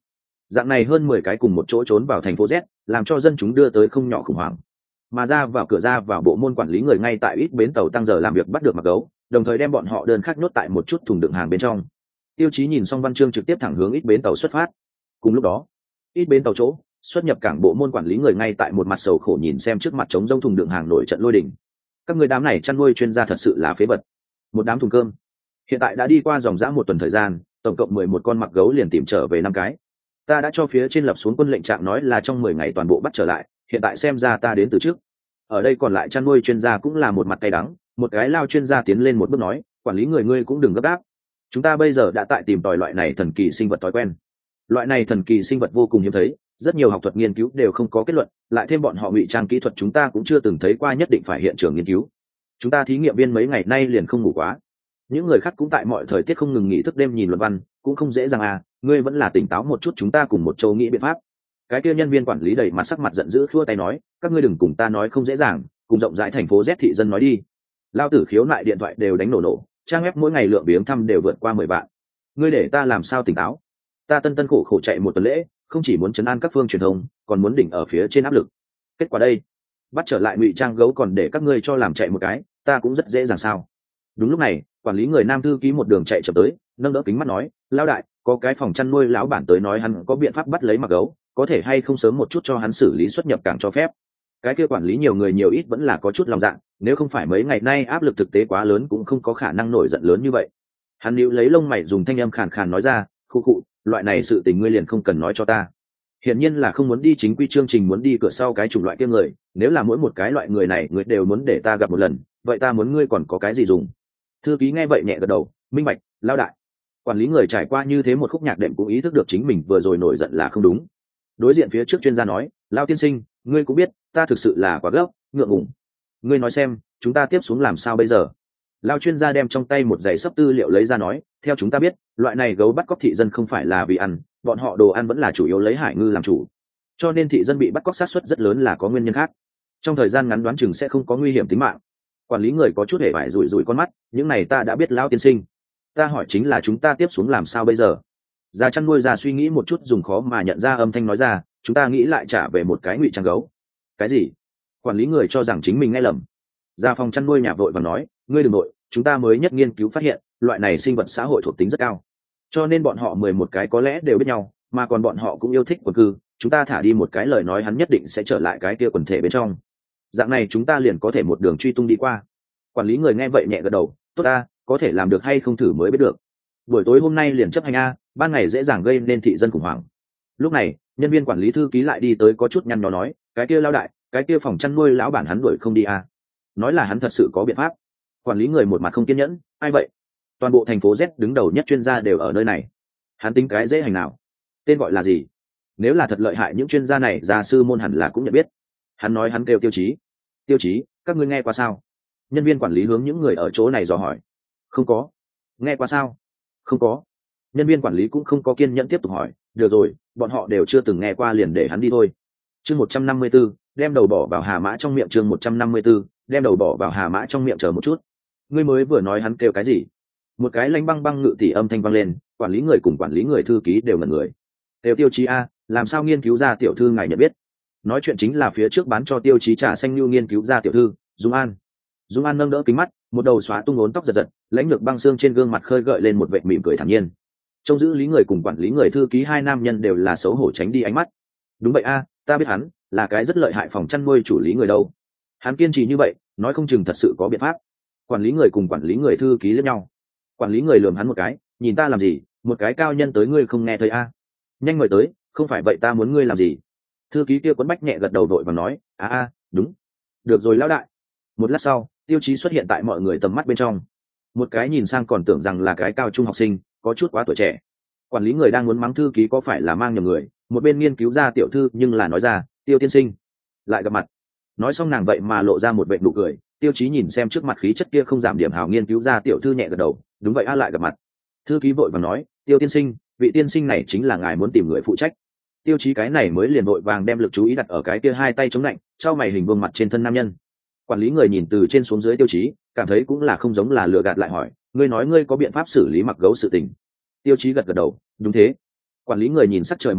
Dạng này hơn 10 cái cùng một chỗ trốn vào thành phố Z, làm cho dân chúng đưa tới không nhỏ khủng hoảng. Mà ra vào bộ môn quản lý người ngay tại ít bến tàu tăng giờ làm việc bắt được mặc gấu, đồng thời đem bọn họ đơn khắc nhốt tại một chút thùng đựng hàng bên trong. Tiêu Chí nhìn xong văn chương trực tiếp thẳng hướng ít bến tàu xuất phát. Cùng lúc đó, ít bến tàu chỗ, xuất nhập cảng bộ môn quản lý người ngay tại một mặt sầu khổ nhìn xem trước mặt trống rông thùng đựng hàng nổi trận lôi đình. Các người đám này chăn nuôi chuyên gia thật sự là phế vật. Một đám thùng cơm. Hiện tại đã đi qua dòng dã một tuần thời gian, tổng cộng 11 con mặc gấu liền tìm trở về 5 cái. Ta đã cho phía trên lập xuống quân lệnh trạng nói là trong 10 ngày toàn bộ bắt trở lại, hiện tại xem ra ta đến từ trước. Ở đây còn lại chăn nuôi chuyên gia cũng là một mặt cay đắng, một cái lao chuyên gia tiến lên một bước nói, quản lý người ngươi cũng đừng gấp gáp. Chúng ta bây giờ đã tại tìm tòi loại này thần kỳ sinh vật thói quen. Loại này thần kỳ sinh vật vô cùng hiếm thấy, rất nhiều học thuật nghiên cứu đều không có kết luận, lại thêm bọn họ ngụy trang kỹ thuật chúng ta cũng chưa từng thấy qua, nhất định phải hiện trường nghiên cứu. Chúng ta thí nghiệm viên mấy ngày nay liền không ngủ quá. Những người khác cũng tại mọi thời tiết không ngừng nghỉ thức đêm nhìn luận văn, cũng không dễ dàng à, ngươi vẫn là tỉnh táo một chút, chúng ta cùng một châu nghĩ biện pháp. Cái kia nhân viên quản lý đầy mặt sắc mặt giận dữ khua tay nói, các ngươi đừng cùng ta nói không dễ dàng, cùng rộng rãi thành phố Z thị dân nói đi. Lao tử khiếu nại điện thoại đều đánh nổ, trang web mỗi ngày lượng viếng thăm đều vượt qua 10 vạn. Ngươi để ta làm sao tỉnh táo? Ta tân khổ chạy một tuần lễ, không chỉ muốn trấn an các phương truyền thông, còn muốn đỉnh ở phía trên áp lực. Kết quả đây, bắt trở lại ngụy trang gấu còn để các ngươi cho làm chạy một cái, ta cũng rất dễ dàng sao? Đúng lúc này, quản lý người nam thư ký một đường chạy chậm tới, nâng đỡ kính mắt nói, lão đại, có cái phòng chăn nuôi lão bản tới nói hắn có biện pháp bắt lấy mặc gấu, có thể hay không sớm một chút cho hắn xử lý xuất nhập cảng cho phép. Cái kia quản lý nhiều người nhiều ít vẫn là có chút lòng dạ, nếu không phải mấy ngày nay áp lực thực tế quá lớn cũng không có khả năng nổi giận lớn như vậy. Hắn níu lấy lông mày dùng thanh âm khàn khàn nói ra, khu khụ, loại này sự tình ngươi liền không cần nói cho ta. Hiển nhiên là không muốn đi chính quy chương trình, muốn đi cửa sau cái chủng loại kia người, nếu là mỗi một cái loại người này người đều muốn để ta gặp một lần, vậy ta muốn ngươi còn có cái gì dùng? Thư ký nghe vậy nhẹ gật đầu, minh bạch, lão đại. Quản lý người trải qua như thế một khúc nhạc đệm cũng ý thức được chính mình vừa rồi nổi giận là không đúng. Đối diện phía trước chuyên gia nói, lão tiên sinh, ngươi cũng biết ta thực sự là quá gấp, ngượng ngùng. Ngươi nói xem, chúng ta tiếp xuống làm sao bây giờ? Lão chuyên gia đem trong tay một dãy sấp tư liệu lấy ra nói, theo chúng ta biết, loại này gấu bắt cóc thị dân không phải là vì ăn, bọn họ đồ ăn vẫn là chủ yếu lấy hải ngư làm chủ, cho nên thị dân bị bắt cóc xác suất rất lớn là có nguyên nhân khác. Trong thời gian ngắn đoán chừng sẽ không có nguy hiểm tính mạng. Quản lý người có chút hề vải rủi con mắt, những này ta đã biết lão tiên sinh. Ta hỏi chính là chúng ta tiếp xuống làm sao bây giờ? Già chăn nuôi già suy nghĩ một chút dùng khó mà nhận ra âm thanh nói ra, chúng ta nghĩ lại trả về một cái ngụy trang gấu. Cái gì? Quản lý người cho rằng chính mình nghe lầm. Già phòng chăn nuôi nhà vội và nói, ngươi đừng nội, chúng ta mới nhất nghiên cứu phát hiện, loại này sinh vật xã hội thuộc tính rất cao. Cho nên bọn họ 11 cái có lẽ đều biết nhau, mà còn bọn họ cũng yêu thích quần cư, chúng ta thả đi một cái lời nói hắn nhất định sẽ trở lại cái kia quần thể bên trong. Dạng này chúng ta liền có thể một đường truy tung đi qua. Quản lý người nghe vậy nhẹ gật đầu, tốt a, có thể làm được hay không thử mới biết được. Buổi tối hôm nay liền chấp hành a, ban ngày dễ dàng gây nên thị dân khủng hoảng. Lúc này, nhân viên quản lý thư ký lại đi tới có chút nhăn nhó nói, cái kia lão đại, cái kia phòng chăn nuôi lão bản hắn đuổi không đi a. Nói là hắn thật sự có biện pháp. Quản lý người một mặt không kiên nhẫn, ai vậy? Toàn bộ thành phố Z đứng đầu nhất chuyên gia đều ở nơi này. Hắn tính cái dễ hành nào? Tên gọi là gì? Nếu là thật lợi hại những chuyên gia này, gia sư môn hẳn là cũng nhận biết. Hắn nói hắn kêu Tiêu Chí. Tiêu Chí, các ngươi nghe qua sao? Nhân viên quản lý hướng những người ở chỗ này dò hỏi. Không có. Nghe qua sao? Không có. Nhân viên quản lý cũng không có kiên nhẫn tiếp tục hỏi, được rồi, bọn họ đều chưa từng nghe qua liền để hắn đi thôi. Chương 154, đem đầu bỏ vào hà mã trong miệng. Chương 154, đem đầu bỏ vào hà mã trong miệng. Chờ một chút, ngươi mới vừa nói hắn kêu cái gì? Một cái lanh băng băng ngự tỷ âm thanh vang lên, quản lý người cùng quản lý người thư ký đều ngẩn người. Đều Tiêu Chí a, làm sao nghiên cứu ra tiểu thư ngài nhận biết? Nói chuyện chính là phía trước bán cho Tiêu Chí trà xanh như nghiên cứu ra tiểu thư Dung An. Dung An nâng đỡ kính mắt, một đầu xóa tung ốn tóc giật giật, lãnh lược băng xương trên gương mặt khơi gợi lên một vệt mỉm cười thản nhiên. Trông giữ lý người cùng quản lý người thư ký hai nam nhân đều là xấu hổ tránh đi ánh mắt. Đúng vậy a, ta biết hắn là cái rất lợi hại phòng chăn nuôi chủ lý người đâu. Hắn kiên trì như vậy, nói không chừng thật sự có biện pháp. Quản lý người cùng quản lý người thư ký lẫn nhau. Quản lý người lườm hắn một cái, nhìn ta làm gì, một cái cao nhân tới ngươi không nghe thấy a? Nhanh mời tới, không phải vậy ta muốn ngươi làm gì? Thư ký kia quấn bách nhẹ gật đầu đội và nói, đúng, được rồi lão đại. Một lát sau, Tiêu Chí xuất hiện tại mọi người tầm mắt bên trong. Một cái nhìn sang còn tưởng rằng là cái cao trung học sinh, có chút quá tuổi trẻ. Quản lý người đang muốn mắng thư ký có phải là mang nhầm người, một bên nghiên cứu ra tiểu thư nhưng là nói ra, Tiêu tiên sinh, lại gặp mặt. Nói xong nàng vậy mà lộ ra một vệt nụ cười. Tiêu Chí nhìn xem trước mặt khí chất kia không giảm điểm hào nghiên cứu ra tiểu thư nhẹ gật đầu, đúng vậy lại gặp mặt. Thư ký vội vàng nói, Tiêu tiên sinh, vị tiên sinh này chính là ngài muốn tìm người phụ trách. Tiêu Chí cái này mới liền vội vàng đem lực chú ý đặt ở cái kia hai tay chống lạnh, trao mày hình vuông mặt trên thân nam nhân. Quản lý người nhìn từ trên xuống dưới Tiêu Chí, cảm thấy cũng là không giống là lừa gạt, lại hỏi, ngươi nói ngươi có biện pháp xử lý mặc gấu sự tình? Tiêu Chí gật gật đầu, đúng thế. Quản lý người nhìn sắc trời một chút,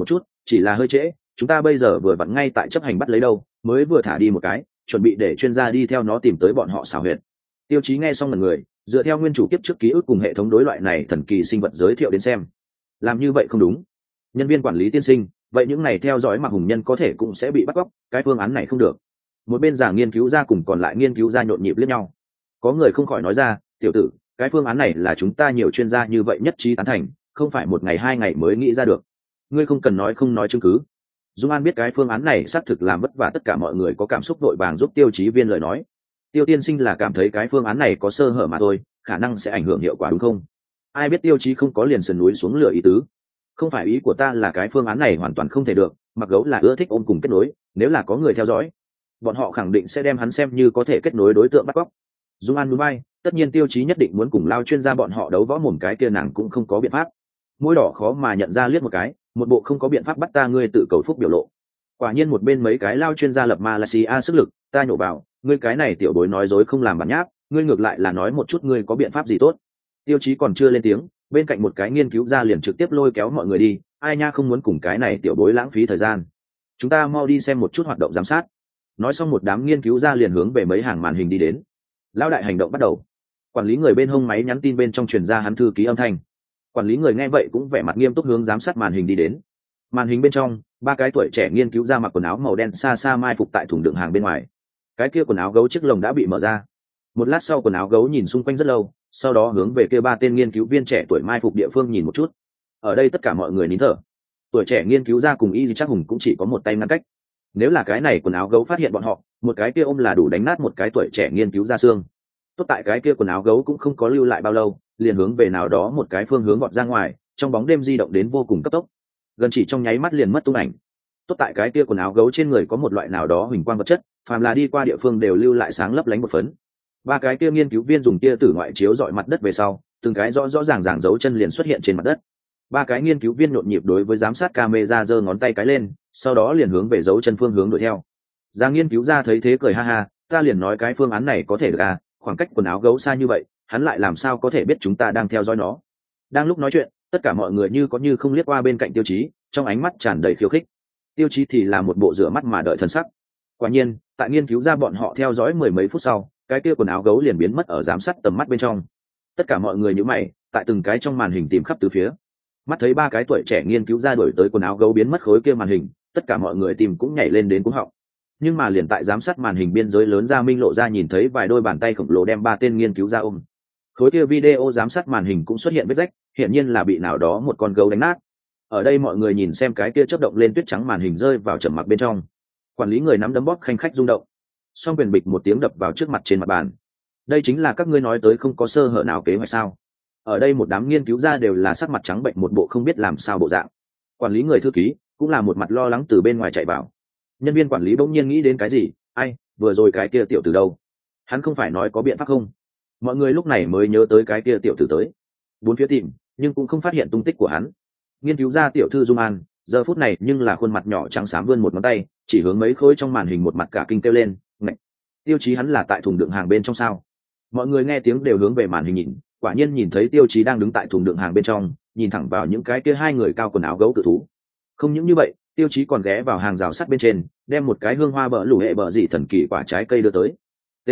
chỉ là hơi trễ, chúng ta bây giờ vừa vặn ngay tại chấp hành bắt lấy đâu, mới vừa thả đi một cái, chuẩn bị để chuyên gia đi theo nó tìm tới bọn họ xảo huyệt. Tiêu Chí nghe xong lần người, dựa theo nguyên chủ kiếp trước ký ức cùng hệ thống đối loại này thần kỳ sinh vật giới thiệu đến xem, làm như vậy không đúng. Nhân viên quản lý tiên sinh, vậy những này theo dõi Mạc Hùng nhân có thể cũng sẽ bị bắt cóc, cái phương án này không được. Một bên giảng nghiên cứu ra cùng còn lại nghiên cứu ra nhộn nhịp liếc nhau. Có người không khỏi nói ra, tiểu tử, cái phương án này là chúng ta nhiều chuyên gia như vậy nhất trí tán thành, không phải một ngày hai ngày mới nghĩ ra được. Ngươi không cần nói không nói chứng cứ. Dung An biết cái phương án này xác thực làm vất vả tất cả mọi người có cảm xúc vội vàng giúp Tiêu Chí Viên lời nói. Tiêu tiên sinh là cảm thấy cái phương án này có sơ hở mà thôi, khả năng sẽ ảnh hưởng hiệu quả đúng không? Ai biết Tiêu Chí không có liền sườn núi xuống lửa ý tứ. Không phải ý của ta là cái phương án này hoàn toàn không thể được, mặc gấu là ưa thích ôm cùng kết nối, nếu là có người theo dõi, bọn họ khẳng định sẽ đem hắn xem như có thể kết nối đối tượng bắt cóc. Dung An núi bay, tất nhiên Tiêu Chí nhất định muốn cùng lao chuyên gia bọn họ đấu võ mồm, cái kia nàng cũng không có biện pháp. Môi đỏ khó mà nhận ra liếc một cái, một bộ không có biện pháp bắt ta ngươi tự cầu phúc biểu lộ. Quả nhiên một bên mấy cái lao chuyên gia lập Malaysia sức lực, ta nhổ vào, ngươi cái này tiểu bối nói dối không làm bản nháp, ngươi ngược lại là nói một chút ngươi có biện pháp gì tốt. Tiêu Chí còn chưa lên tiếng, bên cạnh một cái nghiên cứu ra liền trực tiếp lôi kéo mọi người đi, ai nha không muốn cùng cái này tiểu bối lãng phí thời gian, chúng ta mau đi xem một chút hoạt động giám sát. Nói xong một đám nghiên cứu ra liền hướng về mấy hàng màn hình đi đến. Lão đại hành động bắt đầu. Quản lý người bên hông máy nhắn tin bên trong truyền ra hắn thư ký âm thanh. Quản lý người nghe vậy cũng vẻ mặt nghiêm túc hướng giám sát màn hình đi đến. Màn hình bên trong, ba cái tuổi trẻ nghiên cứu ra mặc quần áo màu đen xa xa mai phục tại thùng đựng hàng bên ngoài. Cái kia quần áo gấu chiếc lồng đã bị mở ra. Một lát sau quần áo gấu nhìn xung quanh rất lâu, sau đó hướng về kia ba tên nghiên cứu viên trẻ tuổi mai phục địa phương nhìn một chút. Ở đây tất cả mọi người nín thở. Tuổi trẻ nghiên cứu ra cùng Y Chắc Hùng cũng chỉ có một tay ngăn cách. Nếu là cái này quần áo gấu phát hiện bọn họ, một cái kia ôm là đủ đánh nát một cái tuổi trẻ nghiên cứu ra xương. Tốt tại cái kia quần áo gấu cũng không có lưu lại bao lâu, liền hướng về nào đó một cái phương hướng vọt ra ngoài, trong bóng đêm di động đến vô cùng cấp tốc, gần chỉ trong nháy mắt liền mất tung ảnh. Tốt tại cái kia quần áo gấu trên người có một loại nào đó huỳnh quang vật chất, phàm là đi qua địa phương đều lưu lại sáng lấp lánh một phấn. Ba cái kia nghiên cứu viên dùng tia tử ngoại chiếu dọi mặt đất về sau, từng cái rõ rõ ràng ràng dấu chân liền xuất hiện trên mặt đất. Ba cái nghiên cứu viên nhộn nhịp đối với giám sát camera giơ ngón tay cái lên, sau đó liền hướng về dấu chân phương hướng đuổi theo. Già nghiên cứu ra thấy thế cười ha ha, ta liền nói cái phương án này có thể được à, khoảng cách quần áo gấu xa như vậy, hắn lại làm sao có thể biết chúng ta đang theo dõi nó. Đang lúc nói chuyện, tất cả mọi người như có như không liếc qua bên cạnh Tiêu Chí, trong ánh mắt tràn đầy khiêu khích. Tiêu Chí thì là một bộ rửa mắt mà đợi thần sắc. Quả nhiên, tại nghiên cứu ra bọn họ theo dõi mười mấy phút sau, cái kia quần áo gấu liền biến mất ở giám sát tầm mắt bên trong. Tất cả mọi người nhíu mày, tại từng cái trong màn hình tìm khắp từ phía. Mắt thấy ba cái tuổi trẻ nghiên cứu ra đuổi tới quần áo gấu biến mất khối kia màn hình, tất cả mọi người tìm cũng nhảy lên đến cuống họng. Nhưng mà liền tại giám sát màn hình biên giới lớn ra minh lộ ra nhìn thấy vài đôi bàn tay khổng lồ đem ba tên nghiên cứu ra ôm. Khối kia video giám sát màn hình cũng xuất hiện vết rách, hiển nhiên là bị nào đó một con gấu đánh nát. Ở đây mọi người nhìn xem cái kia chớp động lên tuyết trắng màn hình rơi vào trầm mặc bên trong. Quản lý người nắm đấm bóp khanh khách rung động. Song quyền bịch một tiếng đập vào trước mặt trên mặt bàn. Đây chính là các ngươi nói tới không có sơ hở nào kế hoạch sao? Ở đây một đám nghiên cứu ra đều là sắc mặt trắng bệnh, một bộ không biết làm sao bộ dạng. Quản lý người thư ký cũng là một mặt lo lắng từ bên ngoài chạy vào. Nhân viên quản lý bỗng nhiên nghĩ đến cái gì, ai, vừa rồi cái kia tiểu tử đâu? Hắn không phải nói có biện pháp không? Mọi người lúc này mới nhớ tới cái kia tiểu tử tới. Bốn phía tìm, nhưng cũng không phát hiện tung tích của hắn. Nghiên cứu ra tiểu thư Dung An, giờ phút này nhưng là khuôn mặt nhỏ trắng xám vươn một ngón tay, chỉ hướng mấy khối trong màn hình, một mặt cả kinh kêu lên, "Mẹ! Tiêu Chí hắn là tại thùng đựng hàng bên trong sao?" Mọi người nghe tiếng đều hướng về màn hình nhìn, quả nhiên nhìn thấy Tiêu Chí đang đứng tại thùng đựng hàng bên trong, nhìn thẳng vào những cái kia hai người cao quần áo gấu cự thú. Không những như vậy, Tiêu Chí còn ghé vào hàng rào sắt bên trên, đem một cái hương hoa bờ lủ hệ bờ dị thần kỳ quả trái cây đưa tới. T.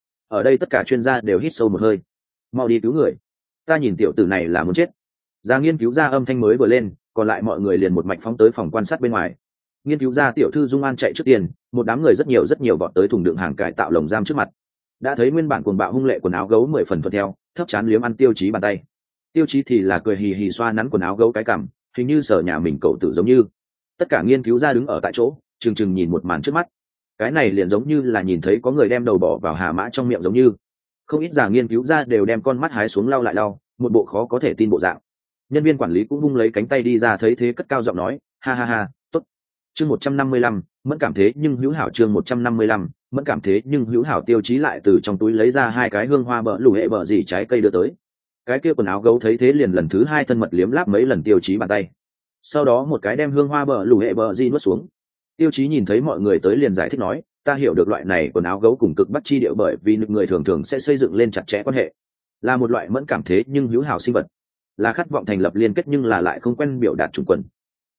Ở đây tất cả chuyên gia đều hít sâu một hơi. Mau đi cứu người. Ta nhìn tiểu tử này là muốn chết. Gia nghiên cứu ra âm thanh mới vừa lên, còn lại mọi người liền một mạch phóng tới phòng quan sát bên ngoài. Nghiên cứu ra tiểu thư Dung An chạy trước tiền, một đám người rất nhiều vọt tới thùng đựng hàng cải tạo lồng giam trước mặt. Đã thấy nguyên bản cuồng bạo hung lệ quần áo gấu 10 phần thuận theo, thấp chán liếm ăn Tiêu Chí bàn tay. Tiêu Chí thì là cười hì hì xoa nắn quần áo gấu cái cằm, hình như sở nhà mình cậu tử giống như. Tất cả nghiên cứu ra đứng ở tại chỗ, chừng nhìn một màn trước mắt. Cái này liền giống như là nhìn thấy có người đem đầu bỏ vào hà mã trong miệng giống như. Không ít giả nghiên cứu ra đều đem con mắt hái xuống lau lại lau, một bộ khó có thể tin bộ dạng. Nhân viên quản lý cũng vung lấy cánh tay đi ra thấy thế cất cao giọng nói, ha ha ha, tốt. Chương 155, mẫn cảm thế nhưng hữu hảo. Chương 155, mẫn cảm thế nhưng hữu hảo. Tiêu Chí lại từ trong túi lấy ra hai cái hương hoa bờ lủ hệ bờ gì trái cây đưa tới. Cái kia quần áo gấu thấy thế liền lần thứ hai thân mật liếm láp mấy lần Tiêu Chí bàn tay. Sau đó một cái đem hương hoa bờ lủ hệ bờ gì nuốt xuống. Tiêu Chí nhìn thấy mọi người tới liền giải thích nói, ta hiểu được loại này quần áo gấu cùng cực bắc chi điệu bởi vì người thường thường sẽ xây dựng lên chặt chẽ quan hệ, là một loại mẫn cảm thế nhưng hữu hảo sinh vật, là khát vọng thành lập liên kết nhưng là lại không quen biểu đạt chủng quần.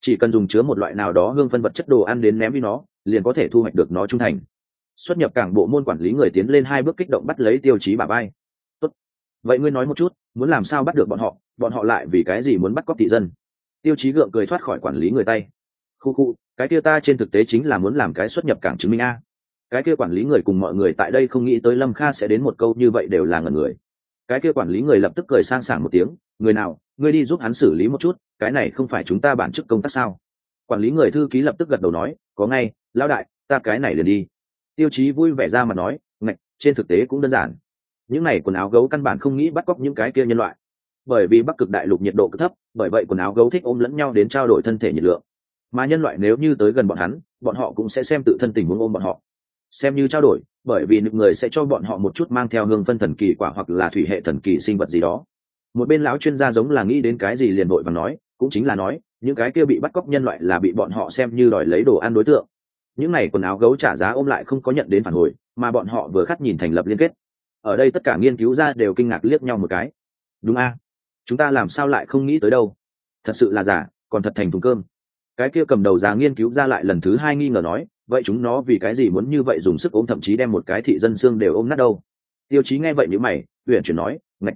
chỉ cần dùng chứa một loại nào đó hương phân vật chất đồ ăn đến ném đi nó, liền có thể thu hoạch được nó trung thành. Xuất nhập cảng bộ môn quản lý người tiến lên 2 bước kích động bắt lấy Tiêu Chí bả vai. Tốt, vậy ngươi nói một chút, muốn làm sao bắt được bọn họ lại vì cái gì muốn bắt cóc thị dân? Tiêu Chí gượng cười thoát khỏi quản lý người tay. Khu, cái kia ta trên thực tế chính là muốn làm cái xuất nhập cảng chứng minh a. Cái kia quản lý người cùng mọi người tại đây không nghĩ tới Lâm Kha sẽ đến một câu như vậy đều là ngẩn người. Cái kia quản lý người lập tức cười sang sảng một tiếng, người nào, ngươi đi giúp hắn xử lý một chút, cái này không phải chúng ta bản chức công tác sao? Quản lý người thư ký lập tức gật đầu nói, có ngay, lão đại, ta cái này liền đi. Tiêu Chí vui vẻ ra mà nói, ngạch, trên thực tế cũng đơn giản. Những này quần áo gấu căn bản không nghĩ bắt cóc những cái kia nhân loại, bởi vì Bắc Cực đại lục nhiệt độ cực thấp, bởi vậy quần áo gấu thích ôm lẫn nhau đến trao đổi thân thể nhiệt lượng. Mà nhân loại nếu như tới gần bọn hắn, bọn họ cũng sẽ xem tự thân tình huống ôm bọn họ, xem như trao đổi, bởi vì người sẽ cho bọn họ một chút mang theo hương phân thần kỳ quả hoặc là thủy hệ thần kỳ sinh vật gì đó. Một bên lão chuyên gia giống là nghĩ đến cái gì liền vội và nói, cũng chính là nói, những cái kia bị bắt cóc nhân loại là bị bọn họ xem như đòi lấy đồ ăn đối tượng. Những này quần áo gấu trả giá ôm lại không có nhận đến phản hồi, mà bọn họ vừa khắc nhìn thành lập liên kết. Ở đây tất cả nghiên cứu gia đều kinh ngạc liếc nhau một cái. Đúng a, chúng ta làm sao lại không nghĩ tới đâu? Thật sự là giả, còn thật thành thùng cơm. Cái kia cầm đầu già nghiên cứu ra lại lần thứ 2 nghi ngờ nói, vậy chúng nó vì cái gì muốn như vậy dùng sức ôm, thậm chí đem một cái thị dân xương đều ôm nát đâu? Tiêu Chí nghe vậy nhíu mày, uyển chuyển nói, ngạch,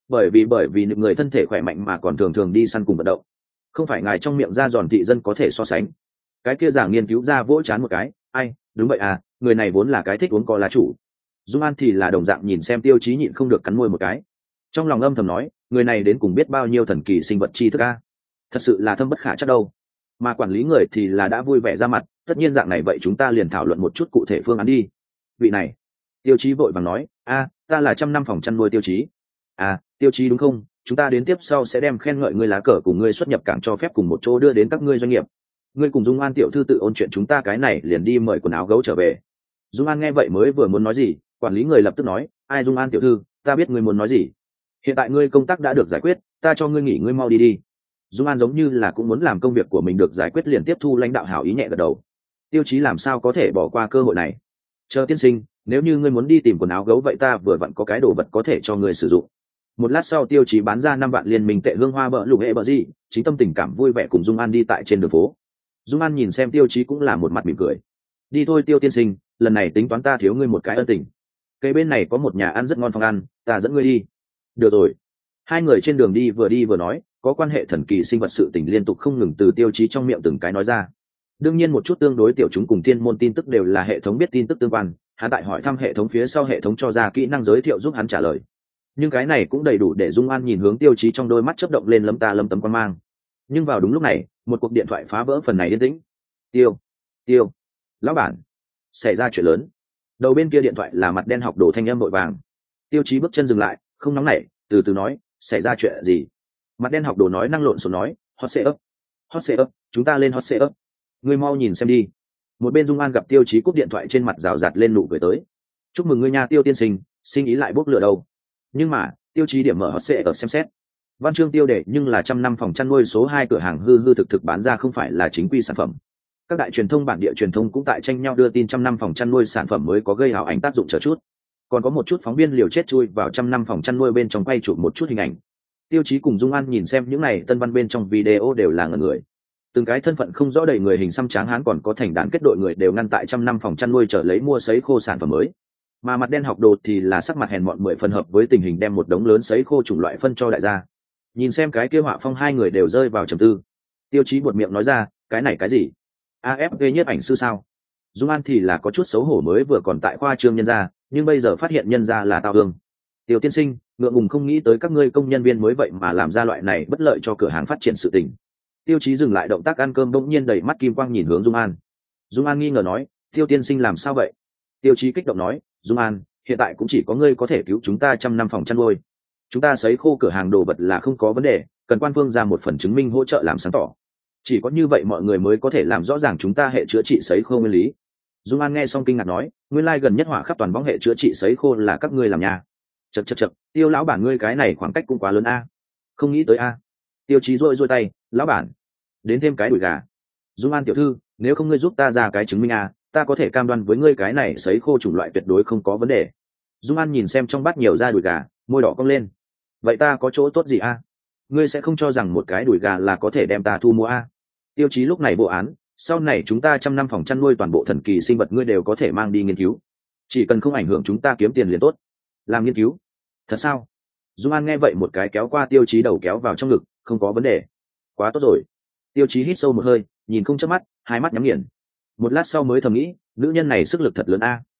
bởi vì những người thân thể khỏe mạnh mà còn thường thường đi săn cùng vận động, không phải ngài trong miệng ra giòn thị dân có thể so sánh. Cái kia già nghiên cứu ra vỗ chán một cái, ai, đúng vậy à, người này vốn là cái thích uống có lá chủ. Dung An thì là đồng dạng nhìn xem Tiêu Chí nhịn không được cắn môi một cái, trong lòng âm thầm nói, người này đến cùng biết bao nhiêu thần kỳ sinh vật tri thức a, thật sự là thâm bất khả chắc đâu. Mà quản lý người thì là đã vui vẻ ra mặt, tất nhiên dạng này vậy chúng ta liền thảo luận một chút cụ thể phương án đi. Vị này, Tiêu Chí vội vàng nói, ta là 100 năm phòng chăn nuôi Tiêu Chí. Tiêu Chí đúng không, chúng ta đến tiếp sau sẽ đem khen ngợi ngươi lá cờ cùng ngươi xuất nhập cảng cho phép cùng một chỗ đưa đến các ngươi doanh nghiệp. Ngươi cùng Dung An tiểu thư tự ôn chuyện, chúng ta cái này liền đi mời quần áo gấu trở về. Dung An nghe vậy mới vừa muốn nói gì, quản lý người lập tức nói, ai Dung An tiểu thư, ta biết ngươi muốn nói gì. Hiện tại ngươi công tác đã được giải quyết, ta cho ngươi nghỉ, ngươi mau đi đi. Dung An giống như là cũng muốn làm công việc của mình được giải quyết, liền tiếp thu lãnh đạo hảo ý nhẹ gật đầu. Tiêu Chí làm sao có thể bỏ qua cơ hội này? Chờ tiên sinh, nếu như ngươi muốn đi tìm quần áo gấu vậy ta vừa vặn có cái đồ vật có thể cho ngươi sử dụng. Một lát sau Tiêu Chí bán ra 5 vạn liên minh tệ hương hoa bợ lục hệ bợ gì, chính tâm tình cảm vui vẻ cùng Dung An đi tại trên đường phố. Dung An nhìn xem Tiêu Chí cũng là một mặt mỉm cười. Đi thôi Tiêu tiên sinh, lần này tính toán ta thiếu ngươi một cái ân tình. Cây bên này có một nhà ăn rất ngon phòng ăn, ta dẫn ngươi đi. Được rồi. Hai người trên đường đi vừa nói, có quan hệ thần kỳ sinh vật sự tình liên tục không ngừng từ Tiêu Chí trong miệng từng cái nói ra. Đương nhiên một chút tương đối tiểu chúng cùng thiên môn tin tức đều là hệ thống biết tin tức tương quan, hắn tại hỏi thăm hệ thống phía sau hệ thống cho ra kỹ năng giới thiệu giúp hắn trả lời. Nhưng cái này cũng đầy đủ để Dung An nhìn hướng Tiêu Chí trong đôi mắt chớp động lên lấm tấm quan mang. Nhưng vào đúng lúc này, một cuộc điện thoại phá vỡ phần này yên tĩnh. Tiêu, lão bản, xảy ra chuyện lớn. Đầu bên kia điện thoại là mặt đen học đồ thanh âm vội vàng. Tiêu Chí bước chân dừng lại, không nóng nảy, từ từ nói, xảy ra chuyện gì? Mặt đen học đồ nói năng lộn xộn nói, hot sale up, chúng ta lên hot sale up. Ngươi mau nhìn xem đi. Một bên Dung An gặp Tiêu Chí cúp điện thoại, trên mặt rào rạt lên nụ cười tới. Chúc mừng ngươi nha Tiêu tiên sinh, sinh ý lại bốc lửa đâu. Nhưng mà Tiêu Chí điểm mở hot sale up xem xét. Văn chương tiêu đề nhưng là 100 năm phòng chăn nuôi số 2 cửa hàng hư thực bán ra không phải là chính quy sản phẩm. Các đại truyền thông bản địa truyền thông cũng tại tranh nhau đưa tin 100 năm phòng chăn nuôi sản phẩm mới có gây ảo ảnh tác dụng chờ chút. Còn có một chút phóng viên liều chết chui vào 100 năm phòng chăn nuôi bên trong quay chụp một chút hình ảnh. Tiêu Chí cùng Dung An nhìn xem những này tân văn bên trong video đều là ngẩn người. Từng cái thân phận không rõ đầy người hình xăm tráng hán còn có thành đàn kết đội người đều ngăn tại 100 năm phòng chăn nuôi chờ lấy mua sấy khô sản phẩm mới. Mà mặt đen học đồ thì là sắc mặt hèn mọn 10 phần hợp với tình hình, đem một đống lớn sấy khô chủng loại phân cho đại gia. Nhìn xem cái kia họa phong, hai người đều rơi vào trầm tư. Tiêu Chí buột miệng nói ra, cái này cái gì? AFV nhiếp ảnh sư sao? Dung An thì là có chút xấu hổ, mới vừa còn tại khoa trương nhân gia, nhưng bây giờ phát hiện nhân gia là tao hương. Tiêu tiên sinh, ngượng ngùng không nghĩ tới các ngươi công nhân viên mới vậy mà làm ra loại này bất lợi cho cửa hàng phát triển sự tình. Tiêu Chí dừng lại động tác ăn cơm, bỗng nhiên đầy mắt kim quang nhìn hướng Dung An. Dung An nghi ngờ nói, Tiêu tiên sinh làm sao vậy? Tiêu Chí kích động nói, Dung An, hiện tại cũng chỉ có ngươi có thể cứu chúng ta 100 năm phòng chăn nuôi. Chúng ta sấy khô cửa hàng đồ vật là không có vấn đề, cần quan phương ra một phần chứng minh hỗ trợ làm sáng tỏ. Chỉ có như vậy mọi người mới có thể làm rõ ràng chúng ta hệ chữa trị sấy khô nguyên lý. Dung An nghe xong kinh ngạc nói, nguyên lai gần nhất hỏa khắp toàn võng hệ chữa trị sấy khô là các ngươi làm nhà. Chậc, Tiêu lão bản ngươi cái này khoảng cách cũng quá lớn a. Không nghĩ tới a. Tiêu Chí rôi tay, lão bản, đến thêm cái đùi gà. Dung An tiểu thư, nếu không ngươi giúp ta ra cái chứng minh a, ta có thể cam đoan với ngươi cái này sấy khô chủng loại tuyệt đối không có vấn đề. Dung An nhìn xem trong bát nhiều da đùi gà, môi đỏ cong lên. Vậy ta có chỗ tốt gì a? Ngươi sẽ không cho rằng một cái đùi gà là có thể đem ta thu mua a? Tiêu Chí lúc này vô án, sau này chúng ta 100 năm phòng chăn nuôi toàn bộ thần kỳ sinh vật ngươi đều có thể mang đi nghiên cứu, chỉ cần không ảnh hưởng chúng ta kiếm tiền liền tốt. Làm nghiên cứu? Thật sao? Dung An nghe vậy một cái kéo qua Tiêu Chí đầu kéo vào trong ngực, không có vấn đề. Quá tốt rồi. Tiêu Chí hít sâu một hơi, nhìn không chớp mắt, hai mắt nhắm nghiền. Một lát sau mới thầm nghĩ, nữ nhân này sức lực thật lớn a.